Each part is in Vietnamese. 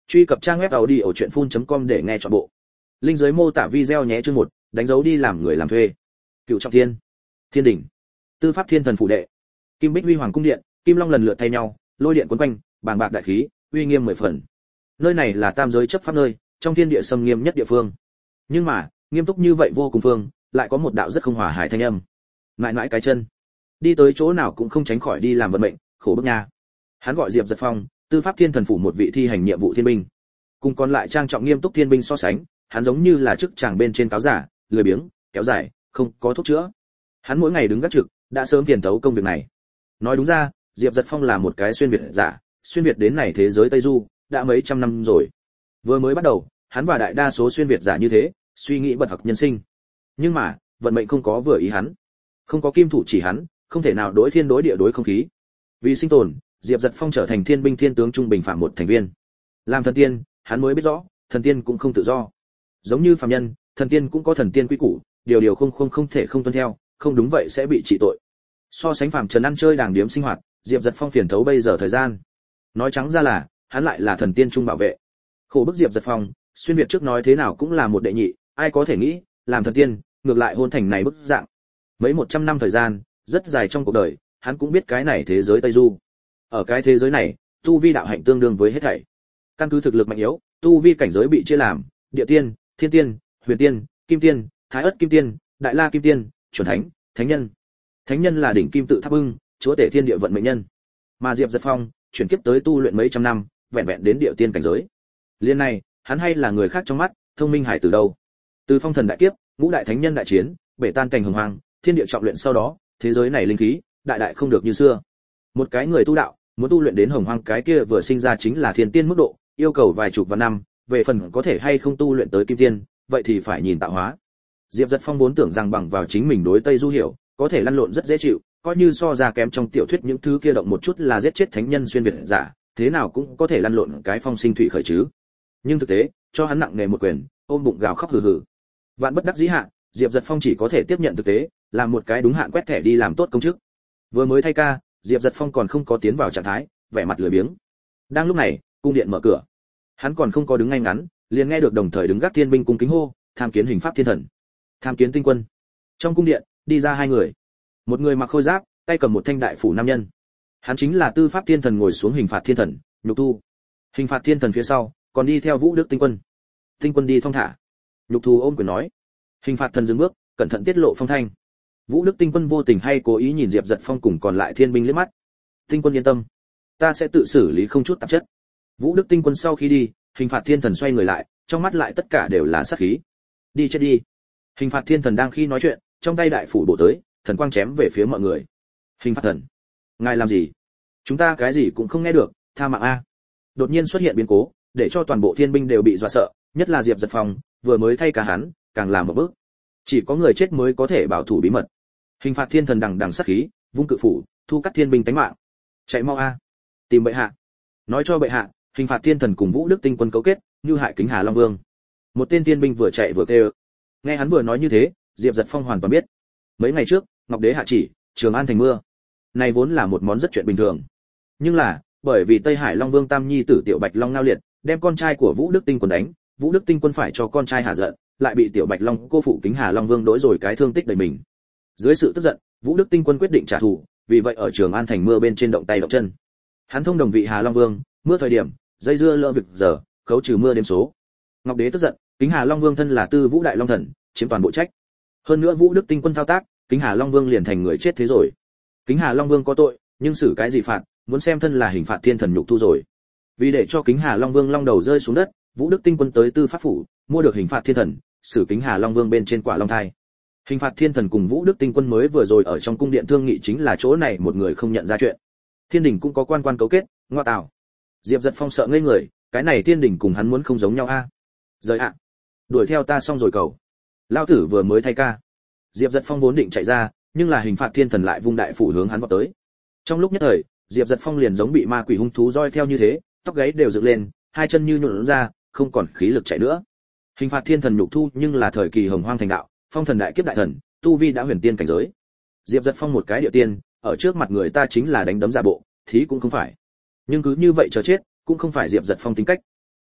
Truy cập trang web audiochuyenphun.com để nghe trọn bộ. Link dưới mô tả video nhé. Chương 1, đánh dấu đi làm người làm thuê. Cựu Trọng Thiên, Thiên đỉnh, Tư Pháp Thiên Thần phủ đệ, Kim Bích Huy Hoàng cung điện, kim long lần lượt thay nhau, lôi điện cuốn quanh, bàng bạc đại khí, uy nghiêm mười phần. Nơi này là tam giới chấp pháp nơi, trong thiên địa xâm nghiêm nhất địa phương. Nhưng mà, nghiêm túc như vậy vô cùng phương, lại có một đạo rất không hòa hải thanh âm. Mãi mãi cái chân, đi tới chỗ nào cũng không tránh khỏi đi làm vận mệnh, khổ bức nha. Hắn gọi Diệp Giật Phong, Tư Pháp Thiên Thần phủ một vị thi hành nhiệm vụ thiên binh. Cùng còn lại trang trọng nghiêm túc thiên binh so sánh, hắn giống như là chức chàng bên trên cáo giả, lười biếng, kéo dài, không có thuốc chữa. Hắn mỗi ngày đứng gác trực, đã sớm phiền thấu công việc này. Nói đúng ra, Diệp Giật Phong là một cái xuyên việt giả, xuyên việt đến này thế giới Tây Du, đã mấy trăm năm rồi. Vừa mới bắt đầu, hắn và đại đa số xuyên việt giả như thế, suy nghĩ bật học nhân sinh. Nhưng mà, vận mệnh không có vừa ý hắn. Không có kim thủ chỉ hắn, không thể nào đối thiên đối địa đối không khí. Vì sinh tồn, Diệp Giật Phong trở thành thiên binh thiên tướng trung bình phạm một thành viên. Làm thần tiên, hắn mới biết rõ, thần tiên cũng không tự do. Giống như phàm nhân, thần tiên cũng có thần tiên quy củ, điều không thể không tuân theo, không đúng vậy sẽ bị trị tội. So sánh phàm trần ăn chơi đàng điếm sinh hoạt, Diệp Giật Phong phiền thấu bây giờ thời gian. Nói trắng ra là, hắn lại là thần tiên trung bảo vệ. Khổ bức Diệp Giật Phong, xuyên việt trước nói thế nào cũng là một đệ nhị, ai có thể nghĩ, làm thần tiên, ngược lại hôn thành này bức dạng. Mấy 100 năm thời gian, rất dài trong cuộc đời, hắn cũng biết cái này thế giới Tây Du. Ở cái thế giới này, tu vi đạo hạnh tương đương với hết thảy. Căn cứ thực lực mạnh yếu, tu vi cảnh giới bị chia làm địa tiên, thiên tiên, huyền tiên, kim tiên, thái ất kim tiên, đại la kim tiên, chuẩn thánh, thánh nhân. Thánh nhân là đỉnh kim tự tháp bưng, chúa tể thiên địa vận mệnh nhân. Mà Diệp Giật Phong chuyển kiếp tới tu luyện mấy trăm năm, vẹn vẹn đến địa tiên cảnh giới. Liên này, hắn hay là người khác trong mắt, thông minh hải từ đâu? Từ phong thần đại kiếp, ngũ đại thánh nhân đại chiến, bể tan cảnh hồng hoang, thiên địa trọng luyện sau đó, thế giới này linh khí đại không được như xưa. Một cái người tu đạo, muốn tu luyện đến hồng hoang cái kia vừa sinh ra chính là thiên tiên mức độ, yêu cầu vài chục vạn năm, về phần có thể hay không tu luyện tới kim tiên, vậy thì phải nhìn tạo hóa. Diệp Giật Phong vốn tưởng rằng bằng vào chính mình đối Tây Du hiểu, có thể lăn lộn rất dễ chịu, coi như so ra kém trong tiểu thuyết những thứ kia động một chút là giết chết thánh nhân xuyên việt giả, thế nào cũng có thể lăn lộn cái phong sinh thủy khởi chứ. Nhưng thực tế, cho hắn nặng nề một quyền, ôm bụng gào khóc hừ hừ. Vạn bất đắc dĩ hạ, Diệp Giật Phong chỉ có thể tiếp nhận thực tế, làm một cái đúng hạn quét thẻ đi làm tốt công chức. Vừa mới thay ca, Diệp Giật Phong còn không có tiến vào trạng thái, vẻ mặt lười biếng. Đang lúc này, cung điện mở cửa. Hắn còn không có đứng ngay ngắn, liền nghe được đồng thời đứng gác thiên binh cung kính hô, tham kiến hình pháp thiên thần, tham kiến tinh quân. Trong cung điện, đi ra hai người. Một người mặc khôi giáp, tay cầm một thanh đại phủ nam nhân. Hắn chính là Tư Pháp Thiên Thần ngồi xuống hình phạt thiên thần, Nhục Thu. Hình phạt thiên thần phía sau, còn đi theo Vũ Đức tinh quân. Tinh quân đi thong thả. Nhục Thu ôm quyền nói. Hình phạt thần dừng bước, cẩn thận tiết lộ phong thanh. Vũ Đức tinh quân vô tình hay cố ý nhìn Diệp Giật Phong cùng còn lại thiên binh liếc mắt. Tinh quân yên tâm, ta sẽ tự xử lý không chút tạp chất. Vũ Đức tinh quân sau khi đi, hình phạt thiên thần xoay người lại, trong mắt lại tất cả đều là sát khí. Đi chết đi. Hình phạt thiên thần đang khi nói chuyện, trong tay đại phủ bổ tới, thần quang chém về phía mọi người. Hình phạt thần, ngài làm gì? Chúng ta cái gì cũng không nghe được, tha mạng a. Đột nhiên xuất hiện biến cố, để cho toàn bộ thiên binh đều bị dọa sợ, nhất là Diệp Giật Phong, vừa mới thay cả hắn, càng làm một bước. Chỉ có người chết mới có thể bảo thủ bí mật. Hình phạt thiên thần đằng đằng sát khí, vung cự phủ, thu cắt thiên binh tánh mạng. Chạy mau a, tìm bệ hạ. Nói cho bệ hạ, hình phạt thiên thần cùng Vũ Đức tinh quân cấu kết, như hại Kính Hà Long Vương. Một tên thiên binh vừa chạy vừa kêu. Nghe hắn vừa nói như thế, Diệp Giật Phong hoàn toàn biết. Mấy ngày trước, Ngọc Đế hạ chỉ, Trường An thành mưa. Này vốn là một món rất chuyện bình thường. Nhưng là, bởi vì Tây Hải Long Vương Tam Nhi tử Tiểu Bạch Long Ngao Liệt, đem con trai của Vũ Đức tinh quân đánh, Vũ Đức tinh quân phải cho con trai hạ giận, lại bị Tiểu Bạch Long cô phụ Kính Hà Long Vương đối rồi cái thương tích đầy mình. Dưới sự tức giận, Vũ Đức tinh quân quyết định trả thù, vì vậy ở Trường An thành mưa bên trên động tay động chân. Hắn thông đồng vị Hà Long Vương, mưa thời điểm, dây dưa lỡ việc giờ, khấu trừ mưa đêm số. Ngọc Đế tức giận, Kính Hà Long Vương thân là Tư Vũ Đại Long Thần, chiếm toàn bộ trách. Hơn nữa Vũ Đức tinh quân thao tác, Kính Hà Long Vương liền thành người chết thế rồi. Kính Hà Long Vương có tội, nhưng xử cái gì phạt, muốn xem thân là hình phạt thiên thần Nhục Thu rồi. Vì để cho Kính Hà Long Vương long đầu rơi xuống đất, Vũ Đức tinh quân tới Tư Pháp phủ, mua được hình phạt thiên thần, xử Kính Hà Long Vương bên trên quả long thai. Hình phạt thiên thần cùng Vũ Đức tinh quân mới vừa rồi ở trong cung điện thương nghị chính là chỗ này một người không nhận ra chuyện. Thiên đình cũng có quan cấu kết, ngoa tào. Diệp Giật Phong sợ ngây người, cái này thiên đình cùng hắn muốn không giống nhau a. Rời ạ. Đuổi theo ta xong rồi cầu. Lão tử vừa mới thay ca. Diệp Giật Phong vốn định chạy ra, nhưng là hình phạt thiên thần lại vung đại phủ hướng hắn vọt tới. Trong lúc nhất thời, Diệp Giật Phong liền giống bị ma quỷ hung thú roi theo như thế, tóc gáy đều dựng lên, hai chân như nhũn ra, không còn khí lực chạy nữa. Hình phạt thiên thần Nhục Thu nhưng là thời kỳ hồng hoang thành đạo, phong thần đại kiếp đại thần, tu vi đã huyền tiên cảnh giới. Diệp Giật Phong một cái địa tiên, ở trước mặt người ta chính là đánh đấm giả bộ, thí cũng không phải. Nhưng cứ như vậy chờ chết, cũng không phải Diệp Giật Phong tính cách.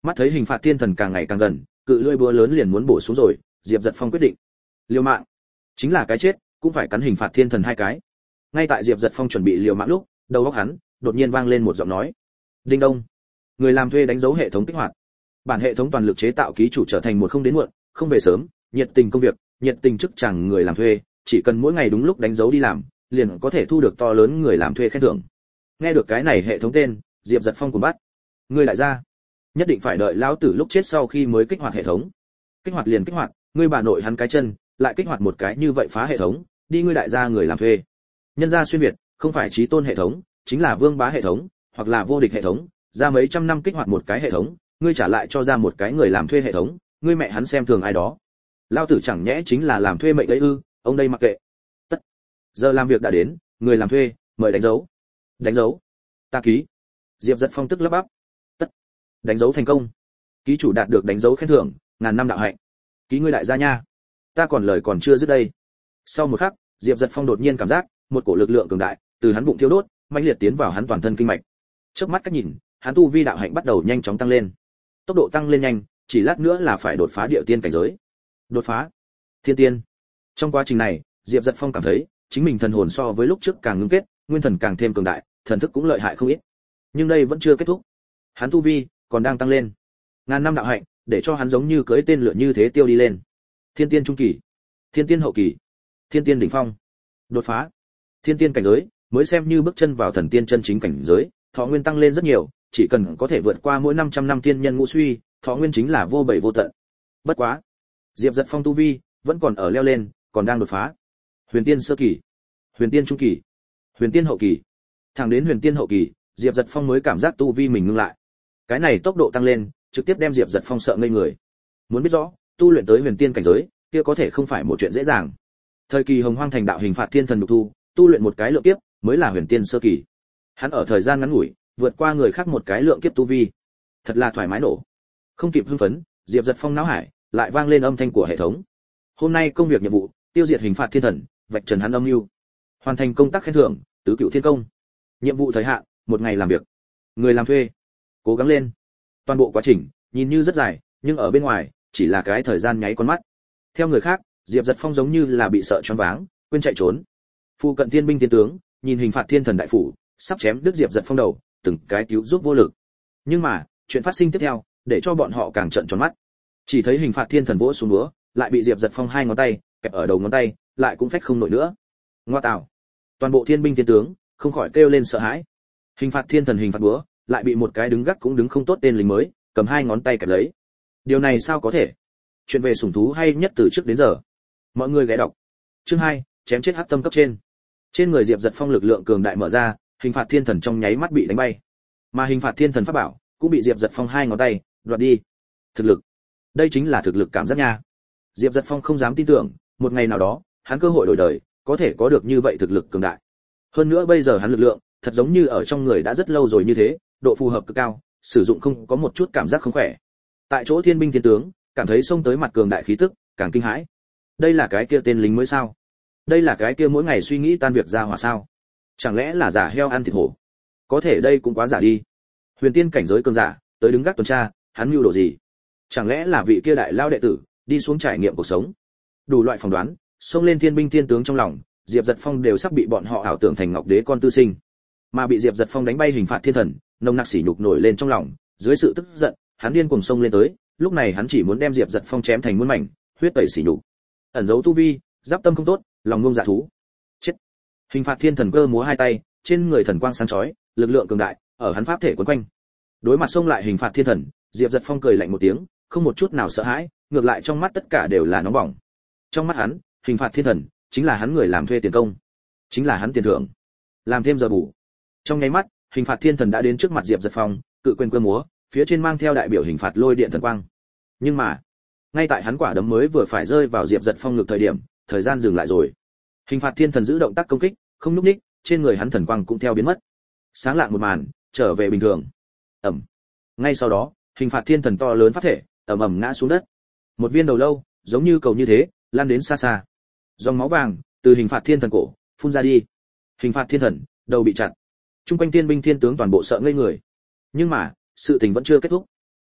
Mắt thấy hình phạt thiên thần càng ngày càng gần, cự lưỡi búa lớn liền muốn bổ xuống rồi, Diệp Giật Phong quyết định liều mạng, chính là cái chết cũng phải cắn hình phạt thiên thần hai cái. Ngay tại Diệp Giật Phong chuẩn bị liều mạng lúc, đầu óc hắn đột nhiên vang lên một giọng nói. Đinh đông. Người làm thuê đánh dấu hệ thống kích hoạt. Bản hệ thống toàn lực chế tạo ký chủ trở thành một không đến muộn, không về sớm, nhiệt tình công việc, nhiệt tình chức chẳng người làm thuê, chỉ cần mỗi ngày đúng lúc đánh dấu đi làm, liền có thể thu được to lớn người làm thuê khen thưởng. Nghe được cái này hệ thống tên, Diệp Giật Phong cuồng bắt. Ngươi lại ra, nhất định phải đợi lão tử lúc chết sau khi mới kích hoạt hệ thống. Kích hoạt liền kích hoạt, ngươi bà nội hắn cái chân, lại kích hoạt một cái như vậy phá hệ thống, đi ngươi đại gia người làm thuê. Nhân gia xuyên việt, không phải chí tôn hệ thống, chính là vương bá hệ thống, hoặc là vô địch hệ thống, ra mấy trăm năm kích hoạt một cái hệ thống, ngươi trả lại cho ra một cái người làm thuê hệ thống, ngươi mẹ hắn xem thường ai đó. Lão tử chẳng nhẽ chính là làm thuê mệnh đấy ư? Ông đây mặc kệ. Tất. Giờ làm việc đã đến, người làm thuê, mời đánh dấu. Đánh dấu. Ta ký. Diệp Giật Phong tức lắp bắp. Tất. Đánh dấu thành công. Ký chủ đạt được đánh dấu khen thưởng, 1000 năm đạo hạnh. Ký ngươi đại gia nha. Ta còn lời còn chưa dứt đây. Sau một khắc, Diệp Giật Phong đột nhiên cảm giác một cổ lực lượng cường đại từ hắn bụng thiêu đốt, mãnh liệt tiến vào hắn toàn thân kinh mạch. Chớp mắt cách nhìn, hắn tu vi đạo hạnh bắt đầu nhanh chóng tăng lên. Tốc độ tăng lên nhanh, chỉ lát nữa là phải đột phá địa tiên cảnh giới. Đột phá thiên tiên. Trong quá trình này, Diệp Giật Phong cảm thấy chính mình thần hồn so với lúc trước càng ngưng kết, nguyên thần càng thêm cường đại, thần thức cũng lợi hại không ít. Nhưng đây vẫn chưa kết thúc. Hắn tu vi còn đang tăng lên. 1000 năm đạo hạnh, để cho hắn giống như cưỡi tên lửa như thế tiêu đi lên. Thiên tiên trung kỳ, thiên tiên hậu kỳ, thiên tiên đỉnh phong. Đột phá thiên tiên cảnh giới, mới xem như bước chân vào thần tiên chân chính cảnh giới, thọ nguyên tăng lên rất nhiều, chỉ cần có thể vượt qua mỗi 500 năm tiên nhân ngũ suy, thọ nguyên chính là vô bầy vô tận. Bất quá, Diệp Giật Phong tu vi vẫn còn ở leo lên, còn đang đột phá. Huyền tiên sơ kỳ, huyền tiên trung kỳ, huyền tiên hậu kỳ. Thẳng đến huyền tiên hậu kỳ, Diệp Giật Phong mới cảm giác tu vi mình ngưng lại. Cái này tốc độ tăng lên, trực tiếp đem Diệp Giật Phong sợ ngây người. Muốn biết rõ, tu luyện tới huyền tiên cảnh giới, kia có thể không phải một chuyện dễ dàng. Thời kỳ Hồng Hoang thành đạo hình phạt thiên thần độc thu, tu luyện một cái lượng kiếp, mới là huyền tiên sơ kỳ. Hắn ở thời gian ngắn ngủi, vượt qua người khác một cái lượng kiếp tu vi. Thật là thoải mái nổ. Không kịp hưng phấn, Diệp Giật Phong não hải lại vang lên âm thanh của hệ thống. Hôm nay công việc nhiệm vụ, tiêu diệt hình phạt thiên thần, vạch trần hắn âm mưu. Hoàn thành công tác khen thưởng, tứ cựu thiên công. Nhiệm vụ thời hạn, 1 ngày làm việc. Người làm thuê, cố gắng lên. Toàn bộ quá trình nhìn như rất dài, nhưng ở bên ngoài chỉ là cái thời gian nháy con mắt. Theo người khác, Diệp Giật Phong giống như là bị sợ choáng váng, quên chạy trốn. Phu cận thiên binh thiên tướng nhìn hình phạt thiên thần đại phủ sắp chém đứt Diệp Giật Phong đầu, từng cái cứu giúp vô lực. Nhưng mà chuyện phát sinh tiếp theo để cho bọn họ càng trợn tròn mắt. Chỉ thấy hình phạt thiên thần vỗ xuống búa, lại bị Diệp Giật Phong hai ngón tay kẹp ở đầu ngón tay, lại cũng phách không nổi nữa. Ngoa tạo! Toàn bộ thiên binh thiên tướng không khỏi kêu lên sợ hãi. Hình phạt thiên thần hình phạt búa lại bị một cái đứng gác cũng đứng không tốt tên lính mới cầm hai ngón tay kẹp lấy. Điều này sao có thể? Chuyện về sủng thú hay nhất từ trước đến giờ. Mọi người ghé đọc. Chương 2, chém chết hắc tâm cấp trên. Trên người Diệp Giật Phong lực lượng cường đại mở ra, hình phạt thiên thần trong nháy mắt bị đánh bay. Mà hình phạt thiên thần pháp bảo cũng bị Diệp Giật Phong hai ngón tay đoạt đi. Thực lực, đây chính là thực lực cảm giác nha. Diệp Giật Phong không dám tin tưởng, một ngày nào đó, hắn cơ hội đổi đời, có thể có được như vậy thực lực cường đại. Hơn nữa bây giờ hắn lực lượng, thật giống như ở trong người đã rất lâu rồi như thế, độ phù hợp cực cao, sử dụng không có một chút cảm giác không khỏe. Tại chỗ thiên binh thiên tướng, cảm thấy xông tới mặt cường đại khí tức, càng kinh hãi. Đây là cái kia tên lính mới sao? Đây là cái kia mỗi ngày suy nghĩ tan việc ra hỏa sao? Chẳng lẽ là giả heo ăn thịt hổ? Có thể đây cũng quá giả đi. Huyền tiên cảnh giới cường giả, tới đứng gác tuần tra, hắn mưu đồ gì? Chẳng lẽ là vị kia đại lao đệ tử, đi xuống trải nghiệm cuộc sống? Đủ loại phỏng đoán, xông lên thiên binh thiên tướng trong lòng, Diệp Giật Phong đều sắp bị bọn họ ảo tưởng thành Ngọc Đế con tư sinh. Mà bị Diệp Giật Phong đánh bay hình phạt thiên thần, nồng nặc sỉ nhục nổi lên trong lòng, dưới sự tức giận, hắn điên cuồng xông lên tới, lúc này hắn chỉ muốn đem Diệp Giật Phong chém thành muôn mảnh, huyết tẩy sỉ nhục. Ẩn giấu tu vi, giáp tâm không tốt, lòng ngông dạ thú. Chết. Hình phạt thiên thần cơ múa hai tay, trên người thần quang sáng chói, lực lượng cường đại ở hắn pháp thể quấn quanh. Đối mặt xông lại hình phạt thiên thần, Diệp Giật Phong cười lạnh một tiếng, không một chút nào sợ hãi, ngược lại trong mắt tất cả đều là nóng bỏng. Trong mắt hắn, hình phạt thiên thần chính là hắn người làm thuê tiền công, chính là hắn tiền thưởng, làm thêm giờ bù. Trong nháy mắt, hình phạt thiên thần đã đến trước mặt Diệp Giật Phong, cự quyền cơ múa, phía trên mang theo đại biểu hình phạt lôi điện thần quang. Nhưng mà, ngay tại hắn quả đấm mới vừa phải rơi vào Diệp Giật Phong ngực thời điểm, thời gian dừng lại rồi. Hình phạt thiên thần giữ động tác công kích, không lúc ních, trên người hắn thần quang cũng theo biến mất. Sáng lạng một màn, trở về bình thường. Ầm. Ngay sau đó, hình phạt thiên thần to lớn pháp thể, ầm ầm ngã xuống đất. Một viên đầu lâu, giống như cầu như thế, lan đến xa xa. Dòng máu vàng từ hình phạt thiên thần cổ phun ra đi. Hình phạt thiên thần, đầu bị chặt. Trung quanh thiên binh thiên tướng toàn bộ sợ ngây người. Nhưng mà, sự tình vẫn chưa kết thúc.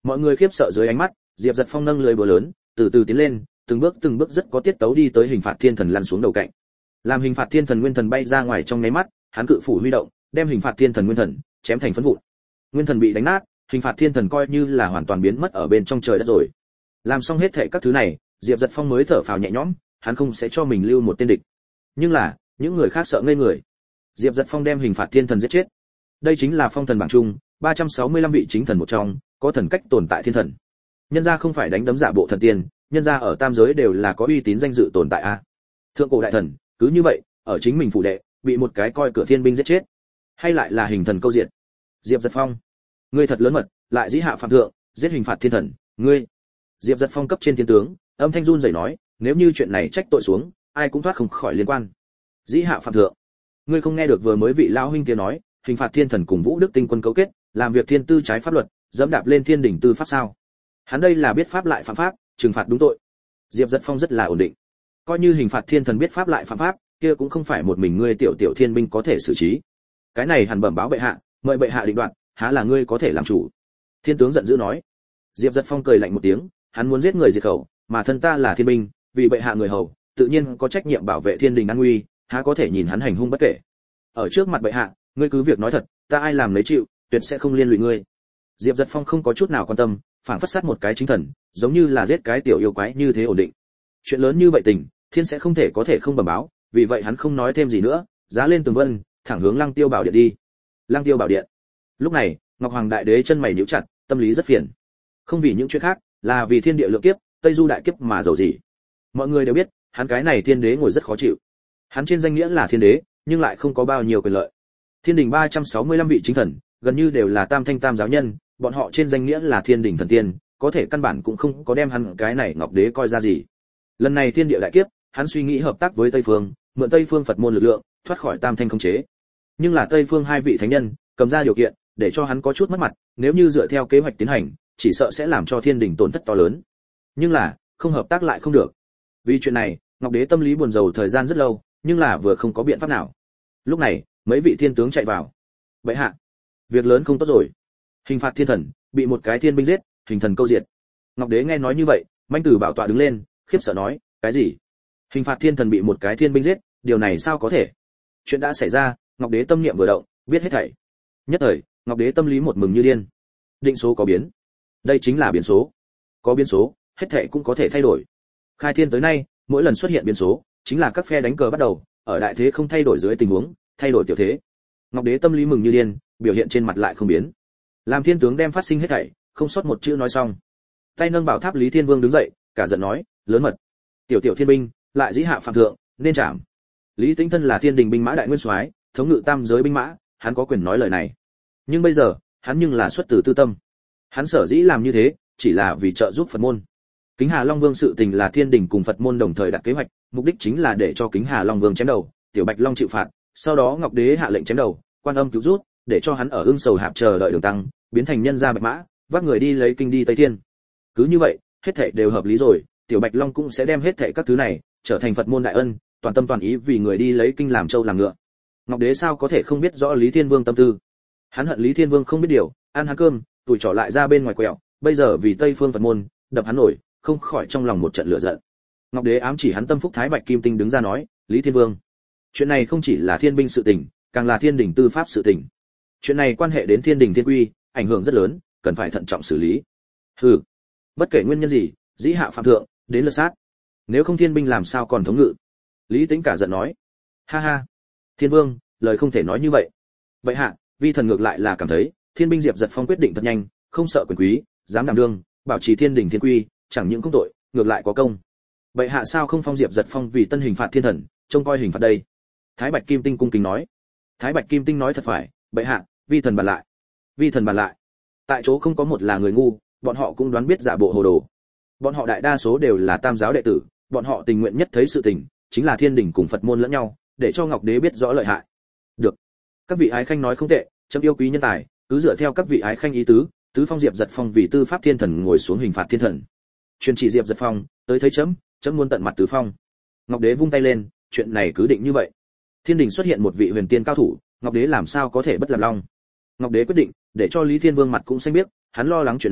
Mọi người khiếp sợ dưới ánh mắt, Diệp Giật Phong nâng lưới búa lớn, từ từ tiến lên, từng bước rất có tiết tấu đi tới hình phạt thiên thần lăn xuống đầu cạnh. Làm hình phạt thiên thần nguyên thần bay ra ngoài trong nháy mắt, hắn cự phủ huy động, đem hình phạt thiên thần nguyên thần chém thành phấn vụn. Nguyên thần bị đánh nát, hình phạt thiên thần coi như là hoàn toàn biến mất ở bên trong trời đất rồi. Làm xong hết thảy các thứ này, Diệp Giật Phong mới thở phào nhẹ nhõm, hắn không sẽ cho mình lưu một tên địch. Nhưng là, những người khác sợ ngây người. Diệp Giật Phong đem hình phạt thiên thần giết chết. Đây chính là phong thần bảng chung 365 vị chính thần một trong, có thần cách tồn tại thiên thần. Nhân gia không phải đánh đấm giả bộ thần tiên, nhân gia ở tam giới đều là có uy tín danh dự tồn tại a. Thượng cổ đại thần, cứ như vậy, ở chính mình phủ đệ, bị một cái coi cửa thiên binh giết chết. Hay lại là hình thần câu diện. Diệp Giật Phong, ngươi thật lớn mật, lại dĩ hạ phạm thượng, giết hình phạt thiên thần, ngươi. Diệp Giật Phong cấp trên thiên tướng, âm thanh run rẩy nói, nếu như chuyện này trách tội xuống, ai cũng thoát không khỏi liên quan. Dĩ hạ phạm thượng, ngươi không nghe được vừa mới vị lão huynh kia nói, hình phạt thiên thần cùng Vũ Đức Tinh quân cấu kết, làm việc thiên tư trái pháp luật, dẫm đạp lên thiên đỉnh tư pháp sao? Hắn đây là biết pháp lại phạm pháp, trừng phạt đúng tội. Diệp Giật Phong rất là ổn định. Coi như hình phạt thiên thần biết pháp lại phạm pháp, kia cũng không phải một mình ngươi tiểu tiểu thiên binh có thể xử trí. Cái này hẳn bẩm báo bệ hạ, mời bệ hạ định đoạt, há là ngươi có thể làm chủ. Thiên tướng giận dữ nói. Diệp Giật Phong cười lạnh một tiếng, hắn muốn giết người diệt khẩu, mà thân ta là thiên binh, vì bệ hạ người hầu, tự nhiên có trách nhiệm bảo vệ thiên đình an nguy, há có thể nhìn hắn hành hung bất kể. Ở trước mặt bệ hạ, ngươi cứ việc nói thật, ta ai làm lấy chịu, tuyệt sẽ không liên lụy ngươi. Diệp Giật Phong không có chút nào quan tâm, phảng phất sát một cái chính thần, giống như là giết cái tiểu yêu quái như thế ổn định. Chuyện lớn như vậy tình, thiên sẽ không thể có thể không bẩm báo, vì vậy hắn không nói thêm gì nữa, giá lên tường vân, thẳng hướng Lăng Tiêu Bảo Điện đi. Lăng Tiêu Bảo Điện. Lúc này, Ngọc Hoàng Đại Đế chân mày nhíu chặt, tâm lý rất phiền. Không vì những chuyện khác, là vì thiên địa lượng kiếp, Tây Du đại kiếp mà giàu gì. Mọi người đều biết, hắn cái này thiên đế ngồi rất khó chịu. Hắn trên danh nghĩa là thiên đế, nhưng lại không có bao nhiêu quyền lợi. Thiên đình 365 vị chính thần, gần như đều là tam thanh tam giáo nhân, bọn họ trên danh nghĩa là thiên đình thần tiên, có thể căn bản cũng không có đem hắn cái này Ngọc Đế coi ra gì. Lần này thiên địa đại kiếp, hắn suy nghĩ hợp tác với Tây Phương, mượn Tây Phương Phật môn lực lượng, thoát khỏi tam thanh khống chế. Nhưng là Tây Phương hai vị thánh nhân, cầm ra điều kiện, để cho hắn có chút mất mặt, nếu như dựa theo kế hoạch tiến hành, chỉ sợ sẽ làm cho thiên đình tổn thất to lớn. Nhưng là, không hợp tác lại không được. Vì chuyện này, Ngọc Đế tâm lý buồn rầu thời gian rất lâu, nhưng là vừa không có biện pháp nào. Lúc này, mấy vị thiên tướng chạy vào. Bệ hạ, việc lớn không tốt rồi. Hình phạt thiên thần bị một cái thiên binh giết, hình thần câu diệt. Ngọc Đế nghe nói như vậy, manh tử bảo tọa đứng lên, khiếp sợ nói, cái gì? Hình phạt thiên thần bị một cái thiên binh giết, điều này sao có thể? Chuyện đã xảy ra, Ngọc Đế tâm niệm vừa động, biết hết thảy. Nhất thời, Ngọc Đế tâm lý một mừng như điên. Định số có biến. Đây chính là biến số. Có biến số, hết thảy cũng có thể thay đổi. Khai thiên tới nay, mỗi lần xuất hiện biến số, chính là các phe đánh cờ bắt đầu, ở đại thế không thay đổi dưới tình huống, thay đổi tiểu thế. Ngọc Đế tâm lý mừng như điên, biểu hiện trên mặt lại không biến. Làm thiên tướng đem phát sinh hết thảy, không sót một chữ nói xong. Tay nâng bảo tháp Lý Thiên Vương đứng dậy, cả giận nói, lớn mật. Tiểu tiểu thiên binh, lại dĩ hạ phạm thượng, nên trảm. Lý Tĩnh Thân là thiên đình binh mã đại nguyên soái, thống ngự tam giới binh mã, hắn có quyền nói lời này. Nhưng bây giờ, hắn nhưng là xuất từ tư tâm. Hắn sở dĩ làm như thế, chỉ là vì trợ giúp Phật môn. Kính Hà Long Vương sự tình là thiên đình cùng Phật môn đồng thời đặt kế hoạch, mục đích chính là để cho Kính Hà Long Vương chém đầu, Tiểu Bạch Long chịu phạt, sau đó Ngọc Đế hạ lệnh chém đầu, Quan Âm cứu rút, để cho hắn ở Ưng Sầu Hạp chờ đợi đường tăng, biến thành nhân gia bạch mã, vác người đi lấy kinh đi Tây Thiên. Cứ như vậy, hết thảy đều hợp lý rồi, Tiểu Bạch Long cũng sẽ đem hết thảy các thứ này trở thành Phật môn đại ân, toàn tâm toàn ý vì người đi lấy kinh làm trâu làm ngựa. Ngọc Đế sao có thể không biết rõ Lý Thiên Vương tâm tư? Hắn hận Lý Thiên Vương không biết điều, ăn hắn cơm, tuổi trỏ lại ra bên ngoài quẹo, bây giờ vì Tây Phương Phật môn, đập hắn nổi, không khỏi trong lòng một trận lửa giận. Ngọc Đế ám chỉ hắn tâm phúc Thái Bạch Kim Tinh đứng ra nói, Lý Thiên Vương, chuyện này không chỉ là thiên binh sự tình, càng là thiên đình tư pháp sự tình. Chuyện này quan hệ đến thiên đình thiên quy, ảnh hưởng rất lớn, cần phải thận trọng xử lý. Hừ, bất kể nguyên nhân gì, dĩ hạ phạm thượng, đến lượt sát. Nếu không thiên binh làm sao còn thống ngự? Lý Tĩnh cả giận nói, ha ha, Thiên Vương, lời không thể nói như vậy. Vậy hạ, vi thần ngược lại là cảm thấy, thiên binh Diệp Giật Phong quyết định thật nhanh, không sợ quyền quý, dám đảm đương, bảo trì thiên đình thiên quy, chẳng những không tội, ngược lại có công. Vậy hạ sao không phong Diệp Giật Phong vì tân hình phạt thiên thần, trông coi hình phạt đây? Thái Bạch Kim Tinh cung kính nói. Thái Bạch Kim Tinh nói thật phải, bệ hạ, vi thần bàn lại. Vi thần bàn lại. Tại chỗ không có một là người ngu, bọn họ cũng đoán biết giả bộ hồ đồ. Bọn họ đại đa số đều là tam giáo đệ tử, bọn họ tình nguyện nhất thấy sự tình, chính là thiên đình cùng Phật môn lẫn nhau, để cho Ngọc Đế biết rõ lợi hại. Được. Các vị ái khanh nói không tệ, chấm yêu quý nhân tài, cứ dựa theo các vị ái khanh ý tứ, tứ phong Diệp Giật Phong vì tư pháp thiên thần ngồi xuống hình phạt thiên thần. Truyền chỉ Diệp Giật Phong, tới thấy chấm muốn tận mặt tứ phong. Ngọc Đế vung tay lên, chuyện này cứ định như vậy. Thiên đình xuất hiện một vị huyền tiên cao thủ, Ngọc Đế làm sao có thể bất làm long. Ngọc Đế quyết định, để cho Lý Thiên Vương mặt cũng xanh biết, hắn lo lắng chuyện này,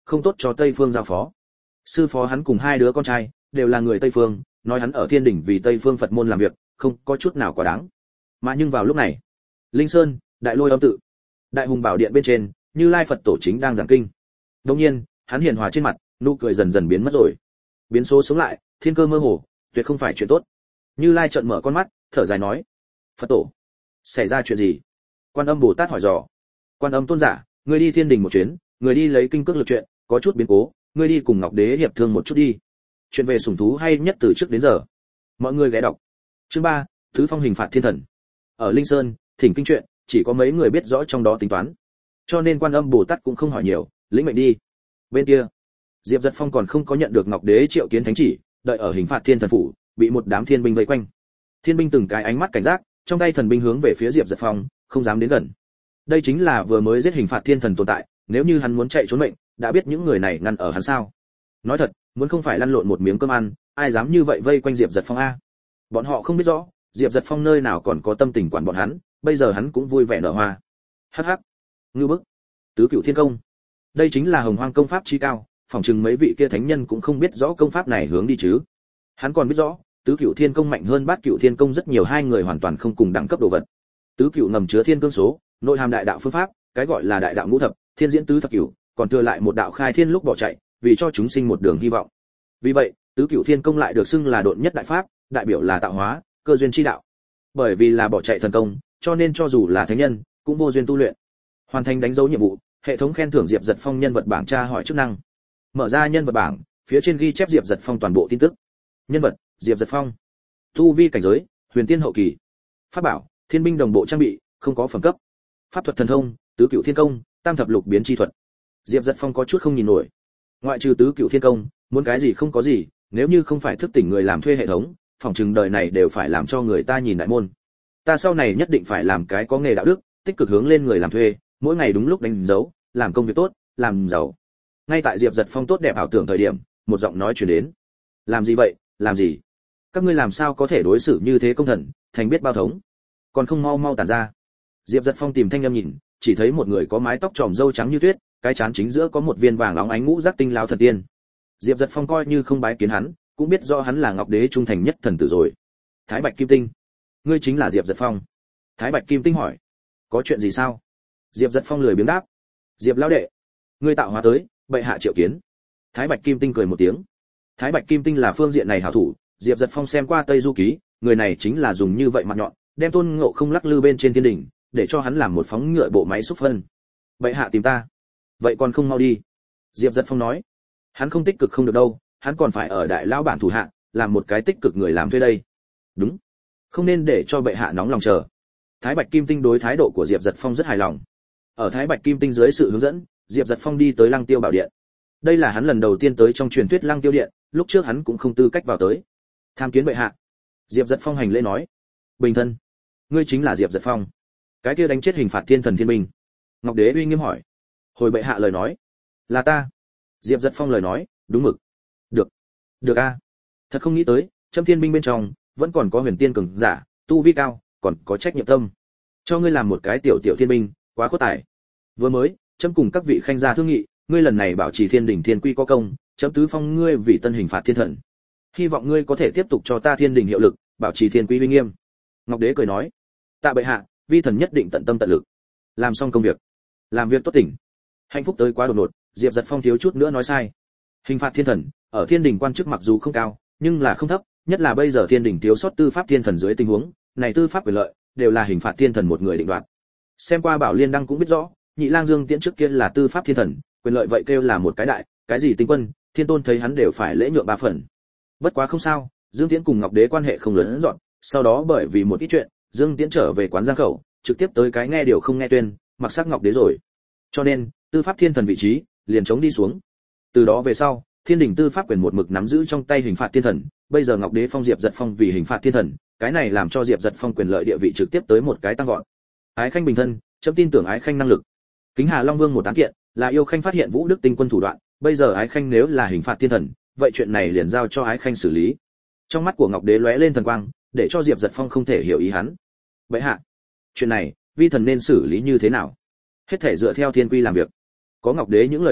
không tốt cho Tây Phương giao phó. Sư phó hắn cùng hai đứa con trai đều là người Tây Phương, nói hắn ở Thiên Đỉnh vì Tây Phương Phật môn làm việc, không có chút nào quá đáng. Mà nhưng vào lúc này, Linh Sơn, Đại Lôi Âm tự, Đại Hùng Bảo Điện bên trên, Như Lai Phật tổ chính đang giảng kinh. Đột nhiên, hắn hiền hòa trên mặt, nụ cười dần dần biến mất rồi. Biến số sống lại, thiên cơ mơ hồ, tuyệt không phải chuyện tốt. Như Lai trợn mở con mắt, thở dài nói: "Phật tổ, xảy ra chuyện gì?" Quan Âm Bồ Tát hỏi dò. "Quan Âm tôn giả, ngươi đi Thiên Đình một chuyến, người đi lấy kinh cước lực chuyện, có chút biến cố, ngươi đi cùng Ngọc Đế hiệp thương một chút đi." Chuyện về sủng thú hay nhất từ trước đến giờ. Mọi người ghé đọc. Chương 3, Thứ Phong hình phạt thiên thần. Ở Linh Sơn, thỉnh kinh chuyện, chỉ có mấy người biết rõ trong đó tính toán. Cho nên Quan Âm Bồ Tát cũng không hỏi nhiều, lĩnh mệnh đi. Bên kia, Diệp Dật Phong còn không có nhận được Ngọc Đế triệu kiến thánh chỉ, đợi ở hình phạt thiên thần phủ, bị một đám thiên binh vây quanh. Thiên binh từng cái ánh mắt cảnh giác, trong tay thần binh hướng về phía Diệp Dật Phong, không dám đến gần. Đây chính là vừa mới giết hình phạt thiên thần tồn tại, nếu như hắn muốn chạy trốn mệnh, đã biết những người này ngăn ở hắn sao? Nói thật, muốn không phải lăn lộn một miếng cơm ăn, ai dám như vậy vây quanh Diệp Dật Phong a? Bọn họ không biết rõ, Diệp Dật Phong nơi nào còn có tâm tình quản bọn hắn, bây giờ hắn cũng vui vẻ nở hoa. Hắc hắc, ngư bức, tứ cửu thiên công. Đây chính là Hồng Hoang công pháp chi cao, phỏng chừng mấy vị kia thánh nhân cũng không biết rõ công pháp này hướng đi chứ. Hắn còn biết rõ, tứ cửu thiên công mạnh hơn bát cửu thiên công rất nhiều, hai người hoàn toàn không cùng đẳng cấp đồ vật. Tứ cửu ngầm chứa thiên cương số, nội hàm đại đạo phương pháp, cái gọi là đại đạo ngũ thập, thiên diễn tứ thập cửu, còn thừa lại một đạo khai thiên lúc bỏ chạy, vì cho chúng sinh một đường hy vọng. Vì vậy, tứ cửu thiên công lại được xưng là độn nhất đại pháp, đại biểu là tạo hóa, cơ duyên chi đạo. Bởi vì là bỏ chạy thần công, cho nên cho dù là thánh nhân, cũng vô duyên tu luyện. Hoàn thành đánh dấu nhiệm vụ, hệ thống khen thưởng Diệp Dật Phong nhân vật bảng tra hỏi chức năng. Mở ra nhân vật bảng, phía trên ghi chép Diệp Dật Phong toàn bộ tin tức. Nhân vật: Diệp Dật Phong. Tu vi cảnh giới: Huyền Tiên hậu kỳ. Pháp bảo: Thiên binh đồng bộ trang bị, không có phẩm cấp. Pháp thuật thần thông: Tứ cửu thiên công, Tam thập lục biến chi thuật. Diệp Dật Phong có chút không nhìn nổi. Ngoại trừ tứ cửu thiên công, muốn cái gì không có gì, nếu như không phải thức tỉnh người làm thuê hệ thống, phỏng chừng đời này đều phải làm cho người ta nhìn đại môn. Ta sau này nhất định phải làm cái có nghề đạo đức, tích cực hướng lên người làm thuê, mỗi ngày đúng lúc đánh dấu, làm công việc tốt, làm giàu. Ngay tại Diệp Dật Phong tốt đẹp ảo tưởng thời điểm, một giọng nói truyền đến. Làm gì vậy, làm gì? Các ngươi làm sao có thể đối xử như thế công thần, thành biết bao thống? Còn không mau mau tản ra. Diệp Dật Phong tìm thanh âm nhìn, chỉ thấy một người có mái tóc tròm râu trắng như tuyết, cái trán chính giữa có một viên vàng óng ánh ngũ giác tinh lao thần tiên. Diệp Dật Phong coi như không bái kiến hắn, cũng biết rõ hắn là Ngọc Đế trung thành nhất thần tử rồi. Thái Bạch Kim Tinh, ngươi chính là Diệp Dật Phong? Thái Bạch Kim Tinh hỏi. Có chuyện gì sao? Diệp Dật Phong lười biếng đáp. Diệp lão đệ, ngươi tạo hóa tới, bệ hạ triệu kiến. Thái Bạch Kim Tinh cười một tiếng. Thái Bạch Kim Tinh là phương diện này hảo thủ, Diệp Dật Phong xem qua Tây Du Ký, người này chính là dùng như vậy mặt nhọn, đem Tôn Ngộ Không lắc lư bên trên thiên đỉnh, để cho hắn làm một phóng ngựa bộ máy xúc phân. Bệ hạ tìm ta, vậy còn không mau đi. Diệp Dật Phong nói. Hắn không tích cực không được đâu, hắn còn phải ở đại lão bản thủ hạ, làm một cái tích cực người làm thuê đây. Đúng, không nên để cho bệ hạ nóng lòng chờ. Thái Bạch Kim Tinh đối thái độ của Diệp Dật Phong rất hài lòng. Ở Thái Bạch Kim Tinh dưới sự hướng dẫn, Diệp Dật Phong đi tới Lăng Tiêu Bảo Điện. Đây là hắn lần đầu tiên tới trong truyền thuyết Lăng Tiêu Điện, lúc trước hắn cũng không tư cách vào tới. Tham kiến bệ hạ. Diệp Dật Phong hành lễ nói. Bình thân, ngươi chính là Diệp Dật Phong, cái kia đánh chết hình phạt thiên thần thiên binh? Ngọc Đế uy nghiêm hỏi. Hồi bệ hạ lời nói, là ta. Diệp Dật Phong lời nói, đúng mực. Được, được a. Thật không nghĩ tới, Trâm Thiên binh bên trong vẫn còn có huyền tiên cường giả, tu vi cao, còn có trách nhiệm tâm. Cho ngươi làm một cái tiểu tiểu thiên binh, quá khuất tài. Vừa mới, Trâm cùng các vị khanh gia thương nghị, ngươi lần này bảo trì thiên đỉnh thiên quy có công, Trâm tứ phong ngươi vì tân hình phạt thiên thần. Hy vọng ngươi có thể tiếp tục cho ta thiên đỉnh hiệu lực, bảo trì thiên quy uy nghiêm. Ngọc Đế cười nói. Tạ bệ hạ, vi thần nhất định tận tâm tận lực. Làm xong công việc, làm việc tốt tỉnh. Hạnh phúc tới quá đột ngột, Diệp Dật Phong thiếu chút nữa nói sai. Hình phạt thiên thần, ở thiên đình quan chức mặc dù không cao, nhưng là không thấp, nhất là bây giờ thiên đình thiếu sót tư pháp thiên thần dưới tình huống, này tư pháp quyền lợi đều là hình phạt thiên thần một người định đoạt. Xem qua Bảo Liên Đăng cũng biết rõ, Nhị Lang Dương Tiễn trước kia là tư pháp thiên thần, quyền lợi vậy kêu là một cái đại, cái gì tinh quân, thiên tôn thấy hắn đều phải lễ nhượng ba phần. Bất quá không sao, Dương Tiễn cùng Ngọc Đế quan hệ không lớn dọn, sau đó bởi vì một ít chuyện, Dương Tiễn trở về quán Giang Khẩu, trực tiếp tới cái nghe điều không nghe tuyên, mặc sắc Ngọc Đế rồi. Cho nên, tư pháp thiên thần vị trí liền chống đi xuống. Từ đó về sau, thiên đình tư pháp quyền một mực nắm giữ trong tay hình phạt thiên thần, bây giờ Ngọc Đế phong Diệp Dật Phong vì hình phạt thiên thần, cái này làm cho Diệp Dật Phong quyền lợi địa vị trực tiếp tới một cái tăng vọt. Ái Khanh bình thân, chấm tin tưởng Ái Khanh năng lực. Kính Hà Long Vương một án kiện, là yêu Khanh phát hiện Vũ Đức tinh quân thủ đoạn, bây giờ Ái Khanh nếu là hình phạt thiên thần, vậy chuyện này liền giao cho Ái Khanh xử lý. Trong mắt của Ngọc Đế lóe lên thần quang, để cho Diệp Dật Phong không thể hiểu ý hắn. Bệ hạ, chuyện này, vi thần nên xử lý như thế nào? Hết thể dựa theo thiên quy làm việc. Có Ngọc Đế những lời này,